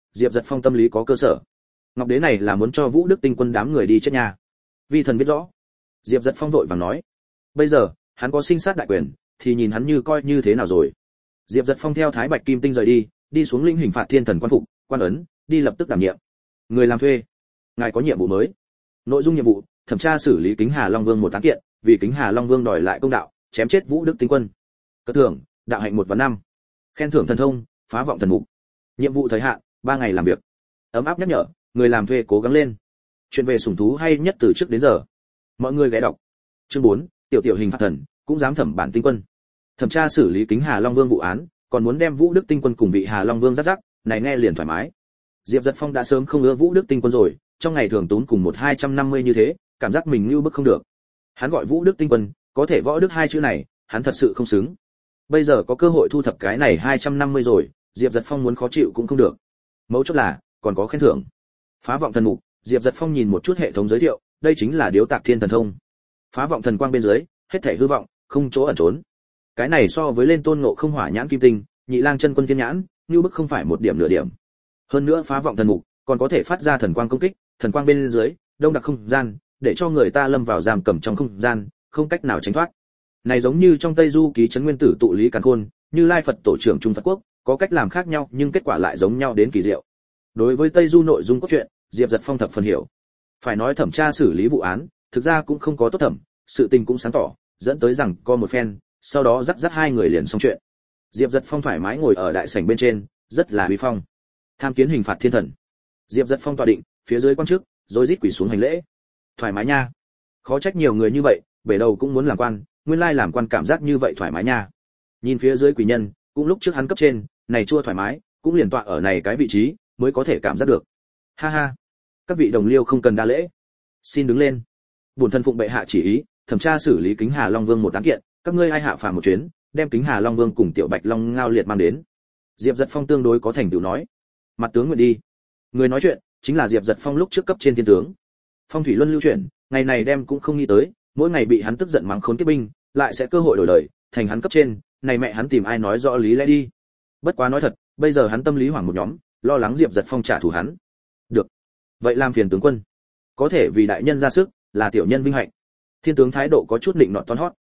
Diệp Giật Phong tâm lý có cơ sở. Ngọc Đế này là muốn cho Vũ Đức Tinh Quân đám người đi chết nhà. Vi thần biết rõ. Diệp Giật Phong vội vàng nói. Bây giờ, hắn có sinh sát đại quyền, thì nhìn hắn như coi như thế nào rồi. Diệp Giật Phong theo Thái Bạch Kim Tinh rời đi, đi xuống lĩnh hình phạt thiên thần quan phục, quan ấn, đi lập tức đảm nhiệm. Người làm thuê, ngài có nhiệm vụ mới. Nội dung nhiệm vụ: thẩm tra xử lý Kính Hà Long Vương một án kiện, vì Kính Hà Long Vương đòi lại công đạo, chém chết Vũ Đức Tinh Quân. Cất thưởng: đạo hạnh 1/5. Khen thưởng thần thông: phá vọng thần mục. Nhiệm vụ thời hạn: 3 ngày làm việc. Ấm áp nhắc nhở: người làm thuê cố gắng lên. Chuyện về sủng thú hay nhất từ trước đến giờ. Mọi người ghé đọc. Chương 4: tiểu tiểu hình phạt thần, cũng dám thẩm bản Tinh Quân. Thẩm tra xử lý Kính Hà Long Vương vụ án, còn muốn đem Vũ Đức Tinh Quân cùng vị Hà Long Vương rắc, này nghe liền thoải mái. Diệp Giật Phong đã sớm không ưa Vũ Đức Tinh Quân rồi, trong ngày thường tốn cùng 250 như thế, cảm giác mình như bức không được. Hắn gọi Vũ Đức Tinh Quân, có thể võ đức hai chữ này, hắn thật sự không xứng. Bây giờ có cơ hội thu thập cái này 250 rồi, Diệp Giật Phong muốn khó chịu cũng không được. Mấu chốt là còn có khen thưởng. Phá vọng thần mục, Diệp Giật Phong nhìn một chút hệ thống giới thiệu, đây chính là điếu tạc thiên thần thông. Phá vọng thần quang bên dưới, hết thảy hư vọng, không chỗ ẩn trốn. Cái này so với lên Tôn Ngộ Không hỏa nhãn kim tinh, Nhị Lang chân quân thiên nhãn, như bức không phải một điểm nửa điểm. Hơn nữa phá vọng thần mục, còn có thể phát ra thần quang công kích, thần quang bên dưới, đông đặc không gian, để cho người ta lâm vào giam cầm trong không gian, không cách nào tránh thoát. Này giống như trong Tây Du ký trấn nguyên tử tụ lý càn khôn, Như Lai Phật tổ trưởng Trung Phật quốc, có cách làm khác nhau nhưng kết quả lại giống nhau đến kỳ diệu. Đối với Tây Du nội dung cốt truyện, Diệp Giật Phong thập phần hiểu. Phải nói thẩm tra xử lý vụ án, thực ra cũng không có tốt thẩm, sự tình cũng sáng tỏ, dẫn tới rằng có một phen, sau đó dắt hai người liền xong chuyện. Diệp Giật Phong thoải mái ngồi ở đại sảnh bên trên, rất là uy phong. Tham kiến hình phạt thiên thần. Diệp Giật Phong tọa định, phía dưới quan chức, rồi rít quỳ xuống hành lễ. Thoải mái nha. Khó trách nhiều người như vậy, bể đầu cũng muốn làm quan, nguyên lai làm quan cảm giác như vậy thoải mái nha. Nhìn phía dưới quỷ nhân, cũng lúc trước hắn cấp trên, này chua thoải mái, cũng liền tọa ở này cái vị trí, mới có thể cảm giác được. Ha ha. Các vị đồng liêu không cần đa lễ. Xin đứng lên. Bổn thân phụng bệ hạ chỉ ý, thẩm tra xử lý Kính Hà Long Vương một án kiện, các ngươi ai hạ phàm một chuyến, đem Kính Hà Long Vương cùng Tiểu Bạch Long Ngao liệt mang đến. Diệp Giật Phong tương đối có thành tựu nói. Mặt tướng nguyện đi. Người nói chuyện chính là Diệp Giật Phong lúc trước cấp trên thiên tướng. Phong thủy luân lưu chuyển, ngày này đem cũng không nghĩ tới, mỗi ngày bị hắn tức giận mắng khốn kiếp binh, lại sẽ cơ hội đổi đời, thành hắn cấp trên, này mẹ hắn tìm ai nói rõ lý lẽ đi. Bất quá nói thật, bây giờ hắn tâm lý hoảng một nhóm, lo lắng Diệp Giật Phong trả thù hắn. Được, vậy làm phiền tướng quân. Có thể vì đại nhân ra sức, là tiểu nhân vinh hạnh. Thiên tướng thái độ có chút định nọt toán hót.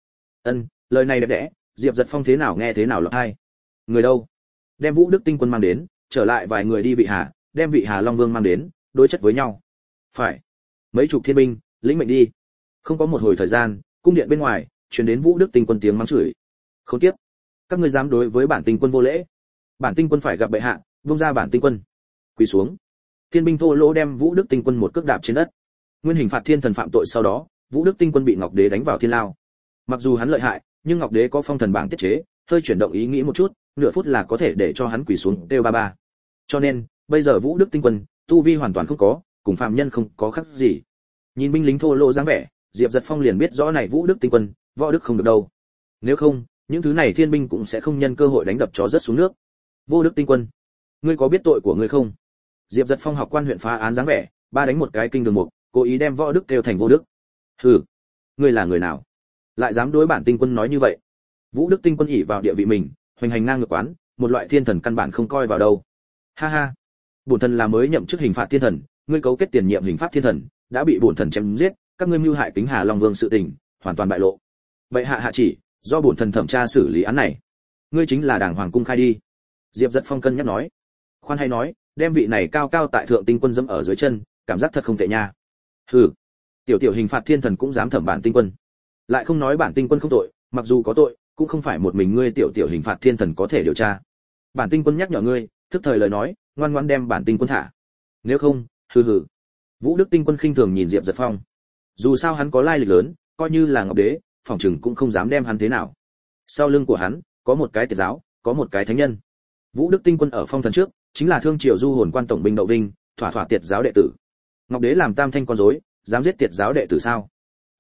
Lời này đẹp đẽ, Diệp Giật Phong thế nào nghe thế nào lọt hay. Người đâu? Đem Vũ Đức Tinh Quân mang đến, trở lại vài người đi vị Hà, đem vị Hà Long Vương mang đến, đối chất với nhau. Phải. Mấy chục thiên binh, lĩnh mệnh đi. Không có một hồi thời gian, cung điện bên ngoài truyền đến Vũ Đức Tinh Quân tiếng mắng chửi. Khốn kiếp, các ngươi dám đối với bản Tinh Quân vô lễ. Bản Tinh Quân phải gặp bệ hạ, vung ra bản Tinh Quân. Quỳ xuống. Thiên binh thô lỗ đem Vũ Đức Tinh Quân một cước đạp trên đất. Nguyên hình phạt thiên thần phạm tội sau đó, Vũ Đức Tinh Quân bị Ngọc Đế đánh vào thiên lao. Mặc dù hắn lợi hại, nhưng Ngọc Đế có phong thần bảng tiết chế, hơi chuyển động ý nghĩ một chút, nửa phút là có thể để cho hắn quỳ xuống kêu ba ba. Cho nên, bây giờ Vũ Đức Tinh Quân, tu vi hoàn toàn không có, cùng phàm nhân không có khác gì. Nhìn binh lính thô lỗ dáng vẻ, Diệp Giật Phong liền biết rõ này Vũ Đức Tinh Quân, võ đức không được đâu. Nếu không, những thứ này thiên binh cũng sẽ không nhân cơ hội đánh đập chó rớt xuống nước. Vô Đức Tinh Quân, ngươi có biết tội của ngươi không? Diệp Giật Phong học quan huyện phá án dáng vẻ, ba đánh một cái kinh đường mục, cố ý đem võ đức kêu thành vô đức. Hừ, ngươi là người nào? Lại dám đối bản Tinh Quân nói như vậy? Vũ Đức Tinh Quân ỷ vào địa vị mình, hoành hành ngang ngược quán, một loại thiên thần căn bản không coi vào đâu. Ha ha, bổn thần là mới nhậm chức hình phạt thiên thần, ngươi cấu kết tiền nhiệm hình pháp thiên thần, đã bị bổn thần chém giết, các ngươi mưu hại Kính Hà Long Vương sự tình, hoàn toàn bại lộ. Vậy hạ hạ chỉ, do bổn thần thẩm tra xử lý án này. Ngươi chính là đàng hoàng cung khai đi. Diệp Giật Phong cân nhắc nói. Khoan hay nói, đem vị này cao cao tại thượng Tinh Quân dẫm ở dưới chân, cảm giác thật không tệ nha. Hừ, tiểu tiểu hình phạt thiên thần cũng dám thẩm bản Tinh Quân. Lại không nói bản Tinh Quân không tội, mặc dù có tội, cũng không phải một mình ngươi tiểu tiểu hình phạt thiên thần có thể điều tra. Bản Tinh Quân nhắc nhở ngươi, thức thời lời nói, ngoan ngoãn đem bản Tinh Quân thả. Nếu không, hừ hừ. Vũ Đức Tinh Quân khinh thường nhìn Diệp Giật Phong. Dù sao hắn có lai lịch lớn, coi như là Ngọc Đế, phòng trừng cũng không dám đem hắn thế nào. Sau lưng của hắn, có một cái tiệt giáo, có một cái thánh nhân. Vũ Đức Tinh Quân ở phong thần trước, chính là thương triều du hồn quan tổng binh Đậu Vinh, thỏa thỏa tiệt giáo đệ tử. Ngọc Đế làm tam thanh con rối, dám giết tiệt giáo đệ tử sao?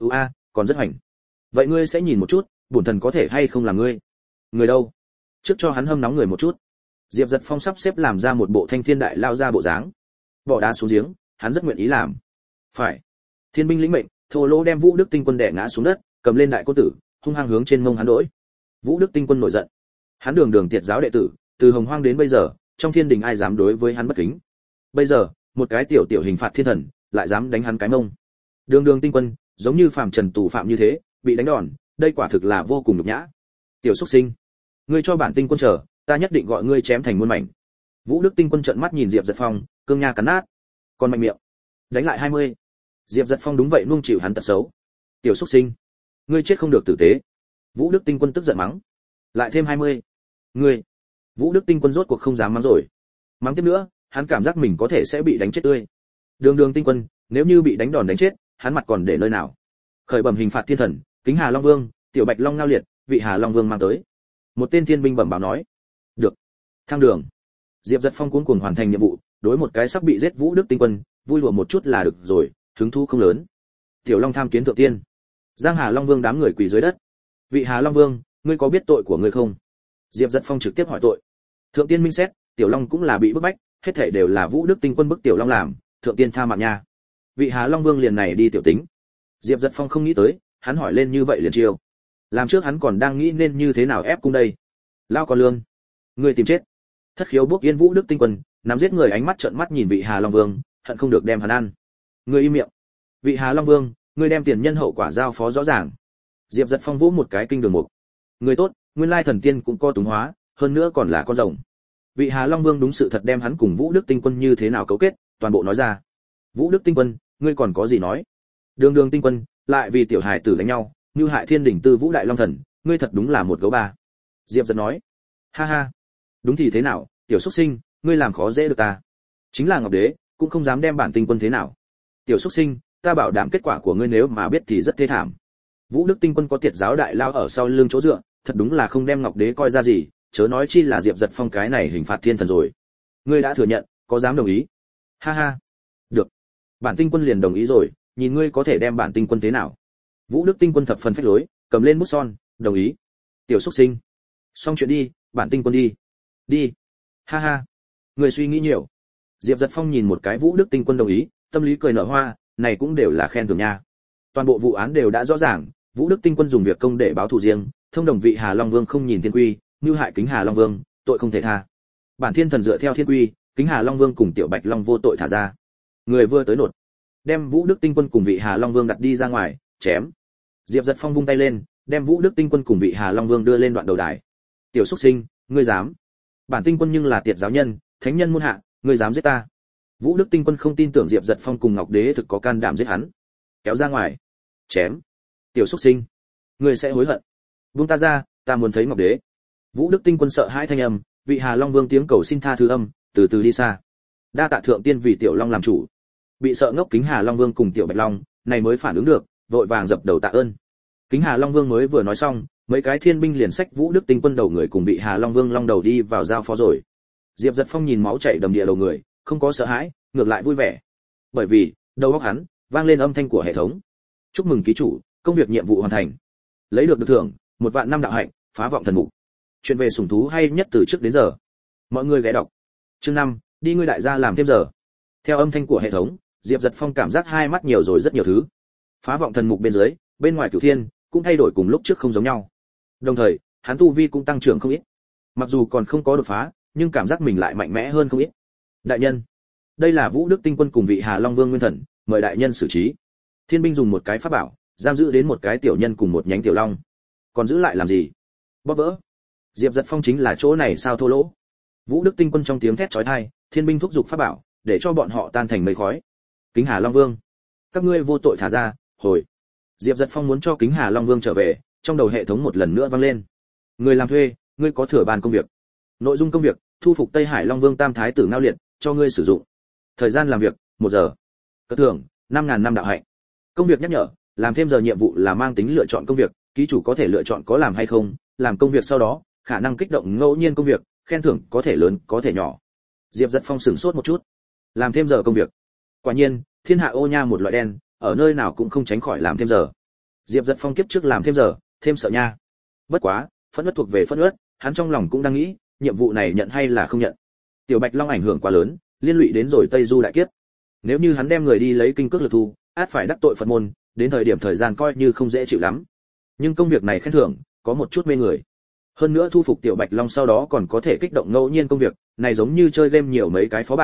Còn rất hoành. Vậy ngươi sẽ nhìn một chút, bổn thần có thể hay không là ngươi? Người đâu? Trước cho hắn hâm nóng người một chút. Diệp Giật Phong sắp xếp làm ra một bộ thanh thiên đại lao ra bộ dáng. Bỏ đá xuống giếng, hắn rất nguyện ý làm. Phải. Thiên binh lĩnh mệnh, thô lỗ đem Vũ Đức Tinh Quân đè ngã xuống đất, cầm lên đại cốt tử, hung hăng hướng trên mông hắn đỗi. Vũ Đức Tinh Quân nổi giận. Hắn đường đường tiệt giáo đệ tử, từ hồng hoang đến bây giờ, trong thiên đình ai dám đối với hắn bất kính? bây giờ một cái tiểu tiểu hình phạt thiên thần lại dám đánh hắn cái mông. Đường Đường Tinh Quân giống như phàm trần tù phạm như thế bị đánh đòn, đây quả thực là vô cùng nhục nhã. Tiểu xuất sinh, ngươi cho bản Tinh Quân chờ, ta nhất định gọi ngươi chém thành muôn mảnh. Vũ Đức Tinh Quân trợn mắt nhìn Diệp Giật Phong, cương nha cắn nát, còn mạnh miệng đánh lại 20. Diệp Giật Phong đúng vậy nuông chịu hắn tật xấu. Tiểu xuất sinh, ngươi chết không được tử tế. Vũ Đức Tinh Quân tức giận mắng, lại thêm 20. Ngươi. Vũ Đức Tinh Quân rốt cuộc không dám mắng rồi. Mắng tiếp nữa, hắn cảm giác mình có thể sẽ bị đánh chết tươi. Đường Đường Tinh Quân, nếu như bị đánh đòn đánh chết, hắn mặt còn để nơi nào? Khởi bẩm hình phạt thiên thần, Kính Hà Long Vương, Tiểu Bạch Long Ngao Liệt, vị Hà Long Vương mang tới. Một tên thiên binh bẩm báo nói. Được. Thang đường. Diệp Giật Phong cuống cuồng hoàn thành nhiệm vụ, đối một cái sắp bị giết Vũ Đức Tinh Quân, vui lùa một chút là được rồi, hứng thú không lớn. Tiểu Long tham kiến thượng tiên. Giang Hà Long Vương đám người quỳ dưới đất. Vị Hà Long Vương, ngươi có biết tội của ngươi không? Diệp Giật Phong trực tiếp hỏi tội. Thượng tiên minh xét, Tiểu Long cũng là bị bức bách, hết thảy đều là Vũ Đức Tinh Quân bức Tiểu Long làm, thượng tiên tha mạng nha. Vị Hà Long Vương liền này đi tiểu tính. Diệp Giật Phong không nghĩ tới, hắn hỏi lên như vậy liền chiêu. Làm trước hắn còn đang nghĩ nên như thế nào ép cung đây. Lao con lương, ngươi tìm chết. Thất khiếu bước yên Vũ Đức Tinh Quân, nắm giết người ánh mắt trợn mắt nhìn vị Hà Long Vương, hận không được đem hắn ăn. Ngươi im miệng. Vị Hà Long Vương, ngươi đem tiền nhân hậu quả giao phó rõ ràng. Diệp Giật Phong vỗ một cái kinh đường mục. Người tốt, nguyên lai thần tiên cũng có túng hóa, hơn nữa còn là con rồng. Vị Hà Long Vương đúng sự thật đem hắn cùng Vũ Đức Tinh Quân như thế nào cấu kết, toàn bộ nói ra. Vũ Đức Tinh Quân, ngươi còn có gì nói? Đường Đường Tinh Quân, lại vì tiểu hài tử đánh nhau, như hại thiên đỉnh tư Vũ Đại Long Thần, ngươi thật đúng là một gấu ba. Diệp Giật nói. Ha ha, đúng thì thế nào, tiểu xuất sinh, ngươi làm khó dễ được ta. Chính là Ngọc Đế, cũng không dám đem bản Tinh Quân thế nào. Tiểu xuất sinh, ta bảo đảm kết quả của ngươi nếu mà biết thì rất thê thảm. Vũ Đức Tinh Quân có tiệt giáo đại lao ở sau lưng chỗ dựa, thật đúng là không đem Ngọc Đế coi ra gì, chớ nói chi là Diệp Giật Phong cái này hình phạt thiên thần rồi. Ngươi đã thừa nhận, có dám đồng ý? Ha ha. Được. Bản Tinh Quân liền đồng ý rồi, nhìn ngươi có thể đem bản Tinh Quân thế nào. Vũ Đức Tinh Quân thập phần phách lối, cầm lên bút son, đồng ý. Tiểu xuất sinh. Xong chuyện đi, bản Tinh Quân đi. Đi. Ha ha. Ngươi suy nghĩ nhiều. Diệp Giật Phong nhìn một cái Vũ Đức Tinh Quân đồng ý, tâm lý cười nở hoa, này cũng đều là khen thưởng nha. Toàn bộ vụ án đều đã rõ ràng, Vũ Đức Tinh Quân dùng việc công để báo thù riêng, thông đồng vị Hà Long Vương không nhìn thiên quy, mưu hại Kính Hà Long Vương, tội không thể tha. Bản thiên thần dựa theo thiên quy, Kính Hà Long Vương cùng Tiểu Bạch Long vô tội thả ra. Người vừa tới nột, đem Vũ Đức Tinh Quân cùng vị Hà Long Vương đặt đi ra ngoài, chém. Diệp Giật Phong vung tay lên, đem Vũ Đức Tinh Quân cùng vị Hà Long Vương đưa lên đoạn đầu đài. Tiểu xuất sinh, ngươi dám? Bản Tinh Quân nhưng là tiệt giáo nhân, thánh nhân muôn hạ, ngươi dám giết ta? Vũ Đức Tinh Quân không tin tưởng Diệp Giật Phong cùng Ngọc Đế thực có can đảm giết hắn. Kéo ra ngoài, chém. Tiểu xuất sinh, ngươi sẽ hối hận. Buông ta ra, ta muốn thấy Ngọc Đế. Vũ Đức Tinh Quân sợ hãi thanh âm, vị Hà Long Vương tiếng cầu xin tha thứ âm, từ từ đi xa. Đa tạ thượng tiên vì Tiểu Long làm chủ. Bị sợ ngốc Kính Hà Long Vương cùng Tiểu Bạch Long, này mới phản ứng được, vội vàng dập đầu tạ ơn. Kính Hà Long Vương mới vừa nói xong, mấy cái thiên binh liền xách Vũ Đức Tinh Quân đầu người cùng bị Hà Long Vương long đầu đi vào giao phó rồi. Diệp Giật Phong nhìn máu chảy đầm địa đầu người, không có sợ hãi, ngược lại vui vẻ. Bởi vì, đầu óc hắn vang lên âm thanh của hệ thống. Chúc mừng ký chủ, công việc nhiệm vụ hoàn thành. Lấy được thưởng, 1.000 năm đạo hạnh, phá vọng thần mục. Chuyện về sủng thú hay nhất từ trước đến giờ. Mọi người ghé đọc. Chương 5, đi ngươi đại gia làm thêm giờ. Theo âm thanh của hệ thống, Diệp Giật Phong cảm giác hai mắt nhiều rồi rất nhiều thứ. Phá vọng thần mục bên dưới, bên ngoài cửu thiên cũng thay đổi cùng lúc trước không giống nhau. Đồng thời, hắn tu vi cũng tăng trưởng không ít. Mặc dù còn không có đột phá, nhưng cảm giác mình lại mạnh mẽ hơn không ít. Đại nhân, đây là Vũ Đức Tinh Quân cùng vị Hà Long Vương Nguyên Thần, mời đại nhân xử trí. Thiên binh dùng một cái pháp bảo, giam giữ đến một cái tiểu nhân cùng một nhánh tiểu long. Còn giữ lại làm gì? Bóp vỡ. Diệp Giật Phong chính là chỗ này sao thô lỗ. Vũ Đức Tinh Quân trong tiếng thét chói tai, thiên binh thúc giục pháp bảo, để cho bọn họ tan thành mây khói. Kính Hà Long Vương, các ngươi vô tội thả ra, hồi. Diệp Giật Phong muốn cho Kính Hà Long Vương trở về, trong đầu hệ thống một lần nữa vang lên. Người làm thuê, ngươi có thừa bàn công việc. Nội dung công việc, thu phục Tây Hải Long Vương Tam Thái tử Ngao Liệt, cho ngươi sử dụng. Thời gian làm việc, 1 giờ. Cất thưởng, 5.000 năm đạo hạnh. Công việc nhắc nhở, làm thêm giờ nhiệm vụ là mang tính lựa chọn công việc, ký chủ có thể lựa chọn có làm hay không, làm công việc sau đó, khả năng kích động ngẫu nhiên công việc, khen thưởng có thể lớn, có thể nhỏ. Diệp Giật Phong sửng sốt một chút. Làm thêm giờ công việc. Quả nhiên, thiên hạ ô nha một loại đen, ở nơi nào cũng không tránh khỏi làm thêm giờ. Diệp Giật Phong kiếp trước làm thêm giờ, thêm sợ nha. Bất quá, phẫn uất thuộc về phẫn uất, hắn trong lòng cũng đang nghĩ, nhiệm vụ này nhận hay là không nhận. Tiểu Bạch Long ảnh hưởng quá lớn, liên lụy đến rồi Tây Du đại kiếp. Nếu như hắn đem người đi lấy kinh cước lực thu, át phải đắc tội Phật môn, đến thời điểm thời gian coi như không dễ chịu lắm. Nhưng công việc này khen thưởng, có một chút mê người. Hơn nữa thu phục Tiểu Bạch Long sau đó còn có thể kích động ngẫu nhiên công việc, này giống như chơi game nhiều mấy cái phó bản,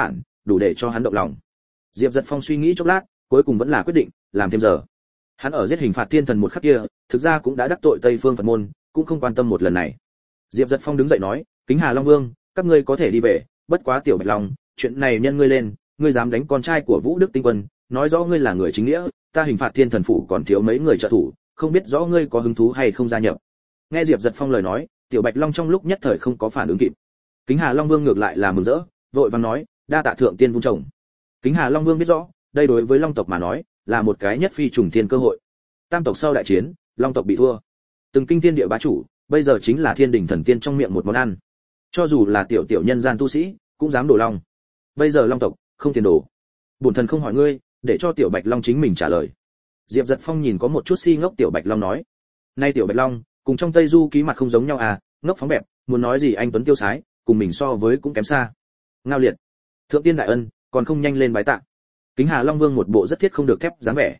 đủ để cho hắn động lòng. Diệp Dật Phong suy nghĩ chốc lát, cuối cùng vẫn là quyết định làm thêm giờ. Hắn ở giết hình phạt thiên thần một khắc kia, thực ra cũng đã đắc tội Tây Phương Phật môn, cũng không quan tâm một lần này. Diệp Dật Phong đứng dậy nói, Kính Hà Long Vương, các ngươi có thể đi về, bất quá Tiểu Bạch Long, chuyện này nhân ngươi lên, ngươi dám đánh con trai của Vũ Đức Tinh Quân, nói rõ ngươi là người chính nghĩa, ta hình phạt thiên thần phủ còn thiếu mấy người trợ thủ, không biết rõ ngươi có hứng thú hay không gia nhập. Nghe Diệp Dật Phong lời nói, Tiểu Bạch Long trong lúc nhất thời không có phản ứng kịp. Kính Hà Long Vương ngược lại là mừng rỡ, vội vàng nói, đa tạ thượng tiên vung trồng. Kính Hà Long Vương biết rõ, đây đối với Long tộc mà nói, là một cái nhất phi trùng thiên cơ hội. Tam tộc sau đại chiến, Long tộc bị thua. Từng kinh thiên địa bá chủ, bây giờ chính là thiên đình thần tiên trong miệng một món ăn. Cho dù là tiểu tiểu nhân gian tu sĩ, cũng dám đổ long. Bây giờ Long tộc không tiền đồ. Bổn thần không hỏi ngươi, để cho Tiểu Bạch Long chính mình trả lời. Diệp Dật Phong nhìn có một chút si ngốc Tiểu Bạch Long nói, nay Tiểu Bạch Long, cùng trong Tây Du ký mặt không giống nhau à, ngốc phóng bẹp, muốn nói gì anh tuấn tiêu sái, cùng mình so với cũng kém xa. Ngao liệt, thượng tiên đại ân, còn không nhanh lên bái tạ. Kính Hà Long Vương một bộ rất thiết không được thép dáng vẻ.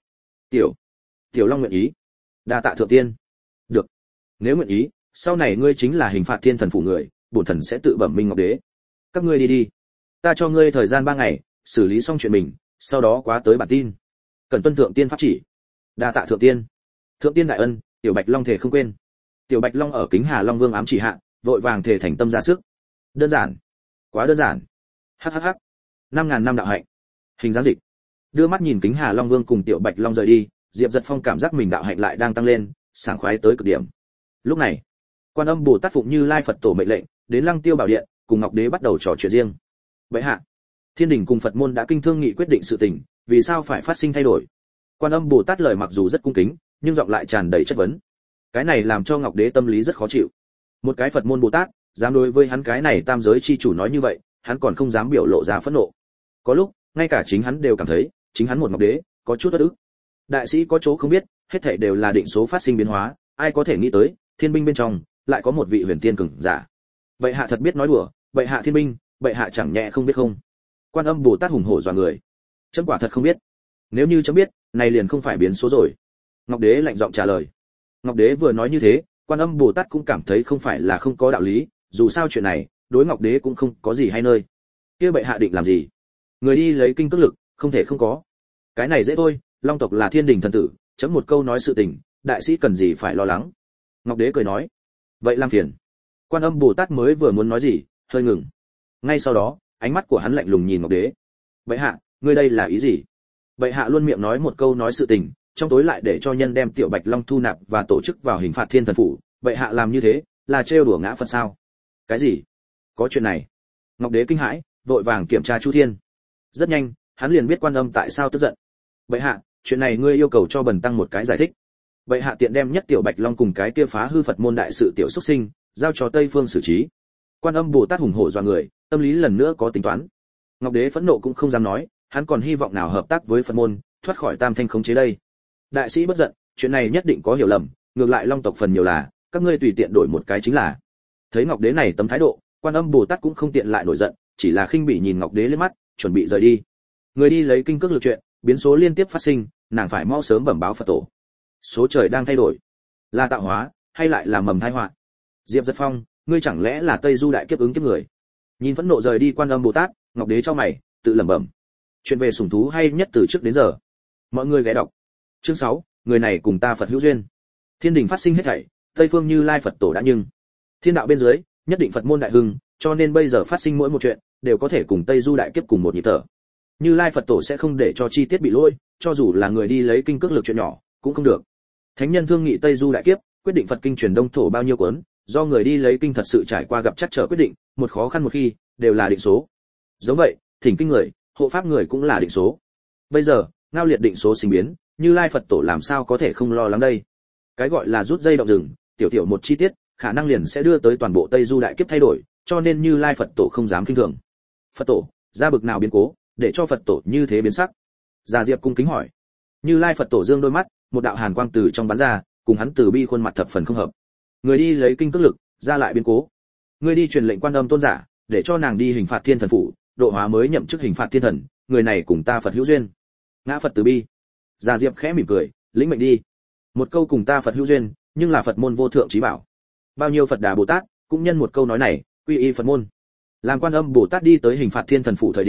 Tiểu Long nguyện ý. Đa tạ thượng tiên. Được. Nếu nguyện ý, sau này ngươi chính là hình phạt thiên thần phủ người, bổn thần sẽ tự bẩm minh ngọc đế. Các ngươi đi đi. Ta cho ngươi thời gian 3 ngày, xử lý xong chuyện mình, sau đó quá tới bản tin. Cần tuân thượng tiên pháp chỉ. Đa tạ thượng tiên. Thượng tiên đại ân, Tiểu Bạch Long thể không quên. Tiểu Bạch Long ở Kính Hà Long Vương ám chỉ hạ, vội vàng thể thành tâm ra sức. Đơn giản, quá đơn giản. Hắc. 5000 năm đạo hạnh. Hình dáng dịch. Đưa mắt nhìn Kính Hà Long Vương cùng Tiểu Bạch Long rời đi, Diệp Dật Phong cảm giác mình đạo hạnh lại đang tăng lên, sảng khoái tới cực điểm. Lúc này, Quan Âm Bồ Tát phụng Như Lai Phật tổ mệnh lệnh, đến Lăng Tiêu Bảo Điện, cùng Ngọc Đế bắt đầu trò chuyện riêng. Bệ hạ, Thiên đình cùng Phật môn đã kinh thương nghị quyết định sự tình, vì sao phải phát sinh thay đổi? Quan Âm Bồ Tát lời mặc dù rất cung kính, nhưng giọng lại tràn đầy chất vấn. Cái này làm cho Ngọc Đế tâm lý rất khó chịu. Một cái Phật môn Bồ Tát, dám đối với hắn cái này tam giới chi chủ nói như vậy, hắn còn không dám biểu lộ ra phẫn nộ. Có lúc, ngay cả chính hắn đều cảm thấy, chính hắn một Ngọc Đế, có chút uất ức. Đại sĩ có chỗ không biết, hết thảy đều là định số phát sinh biến hóa, ai có thể nghĩ tới, thiên binh bên trong lại có một vị huyền tiên cường giả. Bệ hạ thật biết nói đùa, bệ hạ thiên binh, bệ hạ chẳng nhẹ không biết không? Quan Âm Bồ Tát hùng hổ dọa người. Chấm quả thật không biết. Nếu như chấm biết, này liền không phải biến số rồi. Ngọc Đế lạnh giọng trả lời. Ngọc Đế vừa nói như thế, Quan Âm Bồ Tát cũng cảm thấy không phải là không có đạo lý, dù sao chuyện này, đối Ngọc Đế cũng không có gì hay nơi. Kia bệ hạ định làm gì? Người đi lấy kinh cước lực, không thể không có. Cái này dễ thôi, Long tộc là thiên đình thần tử, chấm một câu nói sự tình, đại sĩ cần gì phải lo lắng. Ngọc Đế cười nói. Vậy làm phiền. Quan Âm Bồ Tát mới vừa muốn nói gì, hơi ngừng. Ngay sau đó, ánh mắt của hắn lạnh lùng nhìn Ngọc Đế. Bệ hạ, ngươi đây là ý gì? Bệ hạ luôn miệng nói một câu nói sự tình, trong tối lại để cho nhân đem Tiểu Bạch Long thu nạp và tổ chức vào hình phạt thiên thần phủ, bệ hạ làm như thế, là trêu đùa ngã Phật sao? Cái gì? Có chuyện này? Ngọc Đế kinh hãi, vội vàng kiểm tra Chu Thiên. Rất nhanh, hắn liền biết Quan Âm tại sao tức giận. Bệ hạ, chuyện này ngươi yêu cầu cho bần tăng một cái giải thích. Bệ hạ tiện đem nhất Tiểu Bạch Long cùng cái kia phá hư Phật môn đại sự tiểu xuất sinh, giao cho Tây Phương xử trí. Quan Âm Bồ Tát hùng hổ dọa người, tâm lý lần nữa có tính toán. Ngọc Đế phẫn nộ cũng không dám nói, hắn còn hy vọng nào hợp tác với Phật môn, thoát khỏi tam thanh khống chế đây. Đại sĩ bất giận, chuyện này nhất định có hiểu lầm, ngược lại Long tộc phần nhiều là, các ngươi tùy tiện đổi một cái chính là. Thấy Ngọc Đế này tấm thái độ, Quan Âm Bồ Tát cũng không tiện lại nổi giận, chỉ là khinh bỉ nhìn Ngọc Đế lên mắt, chuẩn bị rời đi. Người đi lấy kinh cước lực chuyện, biến số liên tiếp phát sinh, nàng phải mau sớm bẩm báo Phật tổ. Số trời đang thay đổi, là tạo hóa hay lại là mầm tai họa? Diệp Dật Phong, ngươi chẳng lẽ là Tây Du đại kiếp ứng kiếp người? Nhìn phẫn nộ rời đi Quan Âm Bồ Tát, Ngọc Đế cho mày, tự lẩm bẩm. Chuyện về sủng thú hay nhất từ trước đến giờ. Mọi người ghé đọc. Chương 6, người này cùng ta Phật hữu duyên. Thiên đình phát sinh hết thảy, Tây phương Như Lai Phật tổ đã nhưng. Thiên đạo bên dưới, nhất định Phật môn đại hưng, cho nên bây giờ phát sinh mỗi một chuyện, đều có thể cùng Tây Du đại kiếp cùng một nhịp thở. Như Lai Phật tổ sẽ không để cho chi tiết bị lỗi, cho dù là người đi lấy kinh cước lực chuyện nhỏ, cũng không được. Thánh nhân thương nghị Tây Du đại kiếp, quyết định Phật kinh truyền đông thổ bao nhiêu cuốn, do người đi lấy kinh thật sự trải qua gặp chắc trở quyết định, một khó khăn một khi, đều là định số. Giống vậy, thỉnh kinh người, hộ pháp người cũng là định số. Bây giờ, ngao liệt định số sinh biến, Như Lai Phật tổ làm sao có thể không lo lắng đây? Cái gọi là rút dây động rừng, tiểu tiểu một chi tiết, khả năng liền sẽ đưa tới toàn bộ Tây Du đại kiếp thay đổi, cho nên Như Lai Phật tổ không dám kinh thường. Phật tổ, ra bực nào biến cố, để cho Phật tổ như thế biến sắc? Già Diệp cung kính hỏi. Như Lai Phật tổ dương đôi mắt, một đạo hàn quang từ trong bắn ra, cùng hắn từ bi khuôn mặt thập phần không hợp. Người đi lấy kinh cước lực, ra lại biến cố. Người đi truyền lệnh Quan Âm tôn giả, để cho nàng đi hình phạt thiên thần phủ, độ hóa mới nhậm chức hình phạt thiên thần, người này cùng ta Phật hữu duyên. Ngã Phật từ bi. Già Diệp khẽ mỉm cười, lĩnh mệnh đi. Một câu cùng ta Phật hữu duyên, nhưng là Phật môn vô thượng chí bảo. Bao nhiêu Phật Đà Bồ Tát cũng nhân một câu nói này, quy y Phật môn. Làm Quan Âm Bồ Tát đi tới hình phạt thiên thần phủ thời điểm,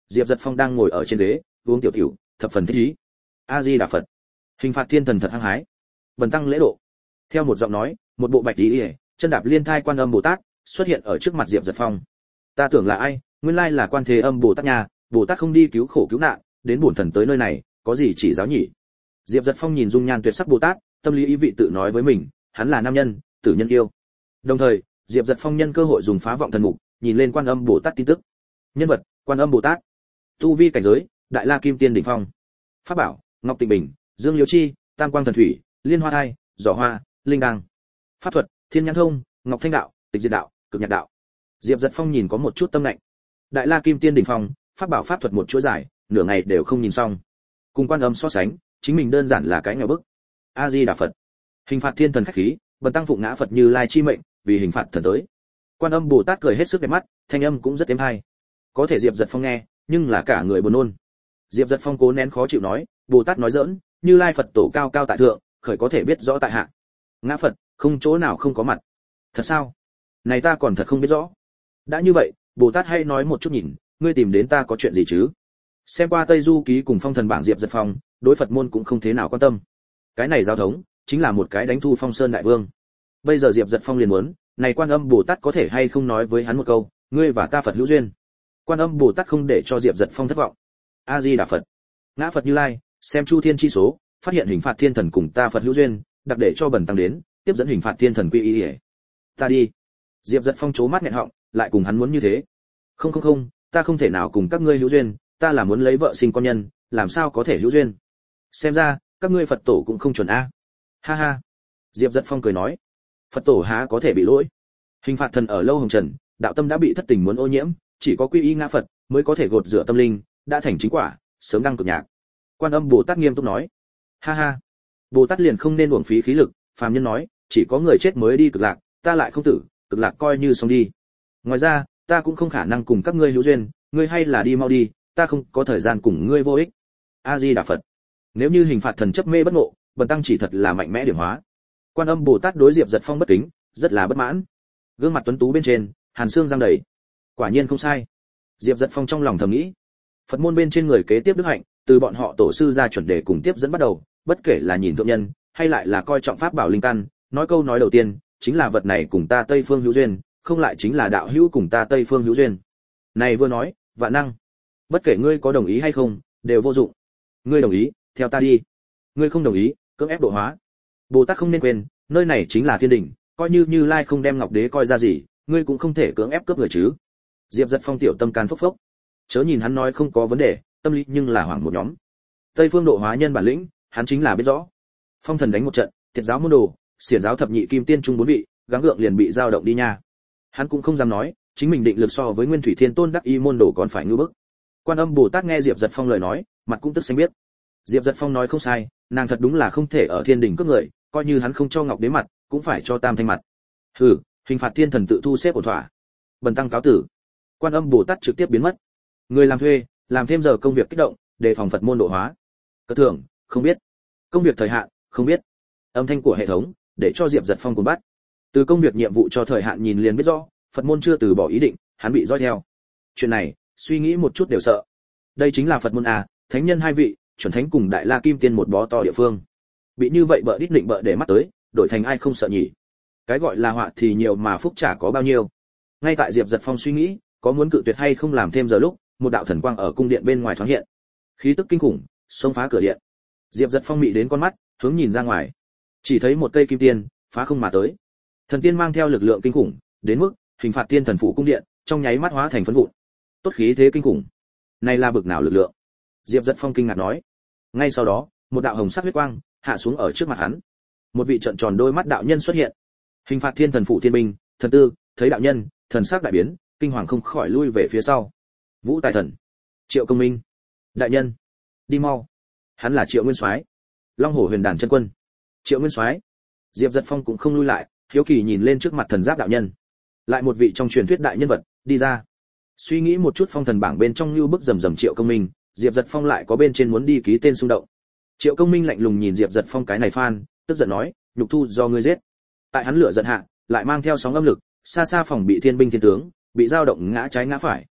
Diệp Giật Phong đang ngồi ở trên ghế uống tiểu tiểu, thập phần thích ý. A Di Đà Phật. Hình phạt thiên thần thật hăng hái. Bần tăng lễ độ. Theo một giọng nói, một bộ bạch y, chân đạp liên thai Quan Âm Bồ Tát xuất hiện ở trước mặt Diệp Giật Phong. Ta tưởng là ai, nguyên lai là Quan Thế Âm Bồ Tát nhà, Bồ Tát không đi cứu khổ cứu nạn, đến bổn thần tới nơi này, có gì chỉ giáo nhỉ? Diệp Giật Phong nhìn dung nhan tuyệt sắc Bồ Tát, tâm lý ý vị tự nói với mình, hắn là nam nhân, tử nhân yêu. Đồng thời, Diệp Giật Phong nhân cơ hội dùng phá vọng thần mục, nhìn lên Quan Âm Bồ Tát tin tức. Nhân vật: Quan Âm Bồ Tát. Tu vi cảnh giới: Đại La Kim Tiên đỉnh phong. Pháp bảo: Ngọc Tịnh Bình, Dương Liễu Chi, Tam Quang Thần Thủy, Liên Hoa Thai, Giỏ Hoa, Linh Đăng. Pháp thuật: Thiên Nhãn Thông, Ngọc Thanh Đạo, Tịch Diệt Đạo, Cực Nhạc Đạo. Diệp Giật Phong nhìn có một chút tâm lạnh. Đại La Kim Tiên đỉnh phong, pháp bảo pháp thuật một chuỗi dài, nửa ngày đều không nhìn xong. Cùng Quan Âm so sánh, chính mình đơn giản là cái nghèo bức. A Di Đà Phật. Hình phạt thiên thần khách khí, bần tăng phụng ngã Phật Như Lai chi mệnh, vì hình phạt thần tới. Quan Âm Bồ Tát cười hết sức đẹp mắt, thanh âm cũng rất êm hay. Có thể Diệp Giật Phong nghe, nhưng là cả người buồn nôn. Diệp Giật Phong cố nén khó chịu nói, Bồ Tát nói giỡn, Như Lai Phật tổ cao cao tại thượng, khởi có thể biết rõ tại hạ. Ngã Phật, không chỗ nào không có mặt. Thật sao? Này ta còn thật không biết rõ. Đã như vậy, Bồ Tát hay nói một chút nhìn, ngươi tìm đến ta có chuyện gì chứ? Xem qua Tây Du ký cùng Phong thần bảng Diệp Giật Phong, đối Phật môn cũng không thế nào quan tâm. Cái này giáo thống, chính là một cái đánh thu Phong Sơn đại vương. Bây giờ Diệp Giật Phong liền muốn, này Quan Âm Bồ Tát có thể hay không nói với hắn một câu, ngươi và ta Phật hữu duyên. Quan Âm Bồ Tát không để cho Diệp Giật Phong thất vọng. A Di Đà Phật. Ngã Phật Như Lai, xem Chu Thiên chi số, phát hiện hình phạt thiên thần cùng ta Phật hữu duyên, đặc để cho bần tăng đến, tiếp dẫn hình phạt thiên thần quy y. Ta đi. Diệp Giật Phong chố mắt nghẹn họng, lại cùng hắn muốn như thế. Không, ta không thể nào cùng các ngươi hữu duyên, ta là muốn lấy vợ sinh con nhân, làm sao có thể hữu duyên? Xem ra, các ngươi Phật tổ cũng không chuẩn a. Ha ha. Diệp Giật Phong cười nói, Phật tổ há có thể bị lỗi? Hình phạt thần ở lâu hồng trần, đạo tâm đã bị thất tình muốn ô nhiễm, chỉ có quy y ngã Phật mới có thể gột rửa tâm linh, đã thành chính quả, sớm đăng cực nhạc. Quan Âm Bồ Tát nghiêm túc nói, ha ha. Bồ Tát liền không nên uổng phí khí lực, phàm nhân nói, chỉ có người chết mới đi cực lạc, ta lại không tử, cực lạc coi như xong đi. Ngoài ra, ta cũng không khả năng cùng các ngươi hữu duyên, ngươi hay là đi mau đi, ta không có thời gian cùng ngươi vô ích. A Di Đà Phật. Nếu như hình phạt thần chấp mê bất ngộ, bần tăng chỉ thật là mạnh mẽ điểm hóa. Quan Âm Bồ Tát đối Diệp Giật Phong bất kính, rất là bất mãn. Gương mặt tuấn tú bên trên, hàn xương răng đầy. Quả nhiên không sai. Diệp Giật Phong trong lòng thầm nghĩ, Phật môn bên trên người kế tiếp đức hạnh, từ bọn họ tổ sư ra chuẩn đề cùng tiếp dẫn bắt đầu, bất kể là nhìn thượng nhân, hay lại là coi trọng pháp bảo linh căn, nói câu nói đầu tiên, chính là vật này cùng ta Tây phương hữu duyên, không lại chính là đạo hữu cùng ta Tây phương hữu duyên. Này vừa nói, vạn năng. Bất kể ngươi có đồng ý hay không, đều vô dụng. Ngươi đồng ý, theo ta đi. Ngươi không đồng ý, cưỡng ép độ hóa. Bồ Tát không nên quên, nơi này chính là thiên đình, coi như Như Lai không đem Ngọc Đế coi ra gì, ngươi cũng không thể cưỡng ép cướp người chứ. Diệp Giật Phong tiểu tâm can phốc phốc. Chớ nhìn hắn nói không có vấn đề, tâm lý nhưng là hoảng một nhóm. Tây phương độ hóa nhân bản lĩnh, hắn chính là biết rõ. Phong thần đánh một trận, Tiệt giáo môn đồ, Xiển giáo thập nhị kim tiên trung bốn vị, gắng gượng liền bị dao động đi nha. Hắn cũng không dám nói, chính mình định lực so với Nguyên Thủy Thiên Tôn đắc y môn đồ còn phải ngưu bức. Quan Âm Bồ Tát nghe Diệp Giật Phong lời nói, mặt cũng tức xanh biết. Diệp Giật Phong nói không sai, nàng thật đúng là không thể ở thiên đình cướp người, coi như hắn không cho Ngọc Đế mặt, cũng phải cho Tam Thanh mặt. Hừ, hình phạt thiên thần tự thu xếp ổn thỏa. Bần tăng cáo tử. Quan Âm Bồ Tát trực tiếp biến mất. Người làm thuê, làm thêm giờ công việc kích động, đề phòng Phật môn độ hóa. Cất thưởng, không biết. Công việc thời hạn, không biết. Âm thanh của hệ thống, để cho Diệp Giật Phong cuốn bắt. Từ công việc nhiệm vụ cho thời hạn nhìn liền biết rõ, Phật môn chưa từ bỏ ý định, hắn bị dõi theo. Chuyện này, suy nghĩ một chút đều sợ. Đây chính là Phật môn à, thánh nhân hai vị, chuẩn thánh cùng Đại La Kim Tiên một bó to địa phương. Bị như vậy bợ đít định bợ để mắt tới, đổi thành ai không sợ nhỉ? Cái gọi là họa thì nhiều mà phúc chả có bao nhiêu. Ngay tại Diệp Giật Phong suy nghĩ, có muốn cự tuyệt hay không làm thêm giờ lúc, một đạo thần quang ở cung điện bên ngoài thoáng hiện. Khí tức kinh khủng, xông phá cửa điện. Diệp Giật Phong mị đến con mắt, hướng nhìn ra ngoài. Chỉ thấy một cây kim tiên, phá không mà tới. Thần tiên mang theo lực lượng kinh khủng, đến mức hình phạt tiên thần phủ cung điện, trong nháy mắt hóa thành phấn vụn. Tốt khí thế kinh khủng. Này là bực nào lực lượng? Diệp Giật Phong kinh ngạc nói. Ngay sau đó, một đạo hồng sắc huyết quang hạ xuống ở trước mặt hắn. Một vị trợn tròn đôi mắt đạo nhân xuất hiện. Hình phạt thiên thần phủ thiên binh, thần tư, thấy đạo nhân, thần sắc đại biến, kinh hoàng không khỏi lui về phía sau. Vũ Tài Thần, Triệu Công Minh, đại nhân, đi mau. Hắn là Triệu Nguyên Soái, Long Hổ Huyền Đàn chân quân. Triệu Nguyên Soái. Diệp Giật Phong cũng không lui lại, hiếu kỳ nhìn lên trước mặt thần giáp đạo nhân. Lại một vị trong truyền thuyết đại nhân vật đi ra. Suy nghĩ một chút phong thần bảng bên trong như bức rầm rầm Triệu Công Minh, Diệp Giật Phong lại có bên trên muốn đi ký tên xung động. Triệu Công Minh lạnh lùng nhìn Diệp Giật Phong cái này phan, tức giận nói, nhục thu do ngươi giết. Tại hắn lửa giận hạ, lại mang theo sóng âm lực, xa xa phòng bị thiên binh thiên tướng, bị dao động ngã trái ngã phải.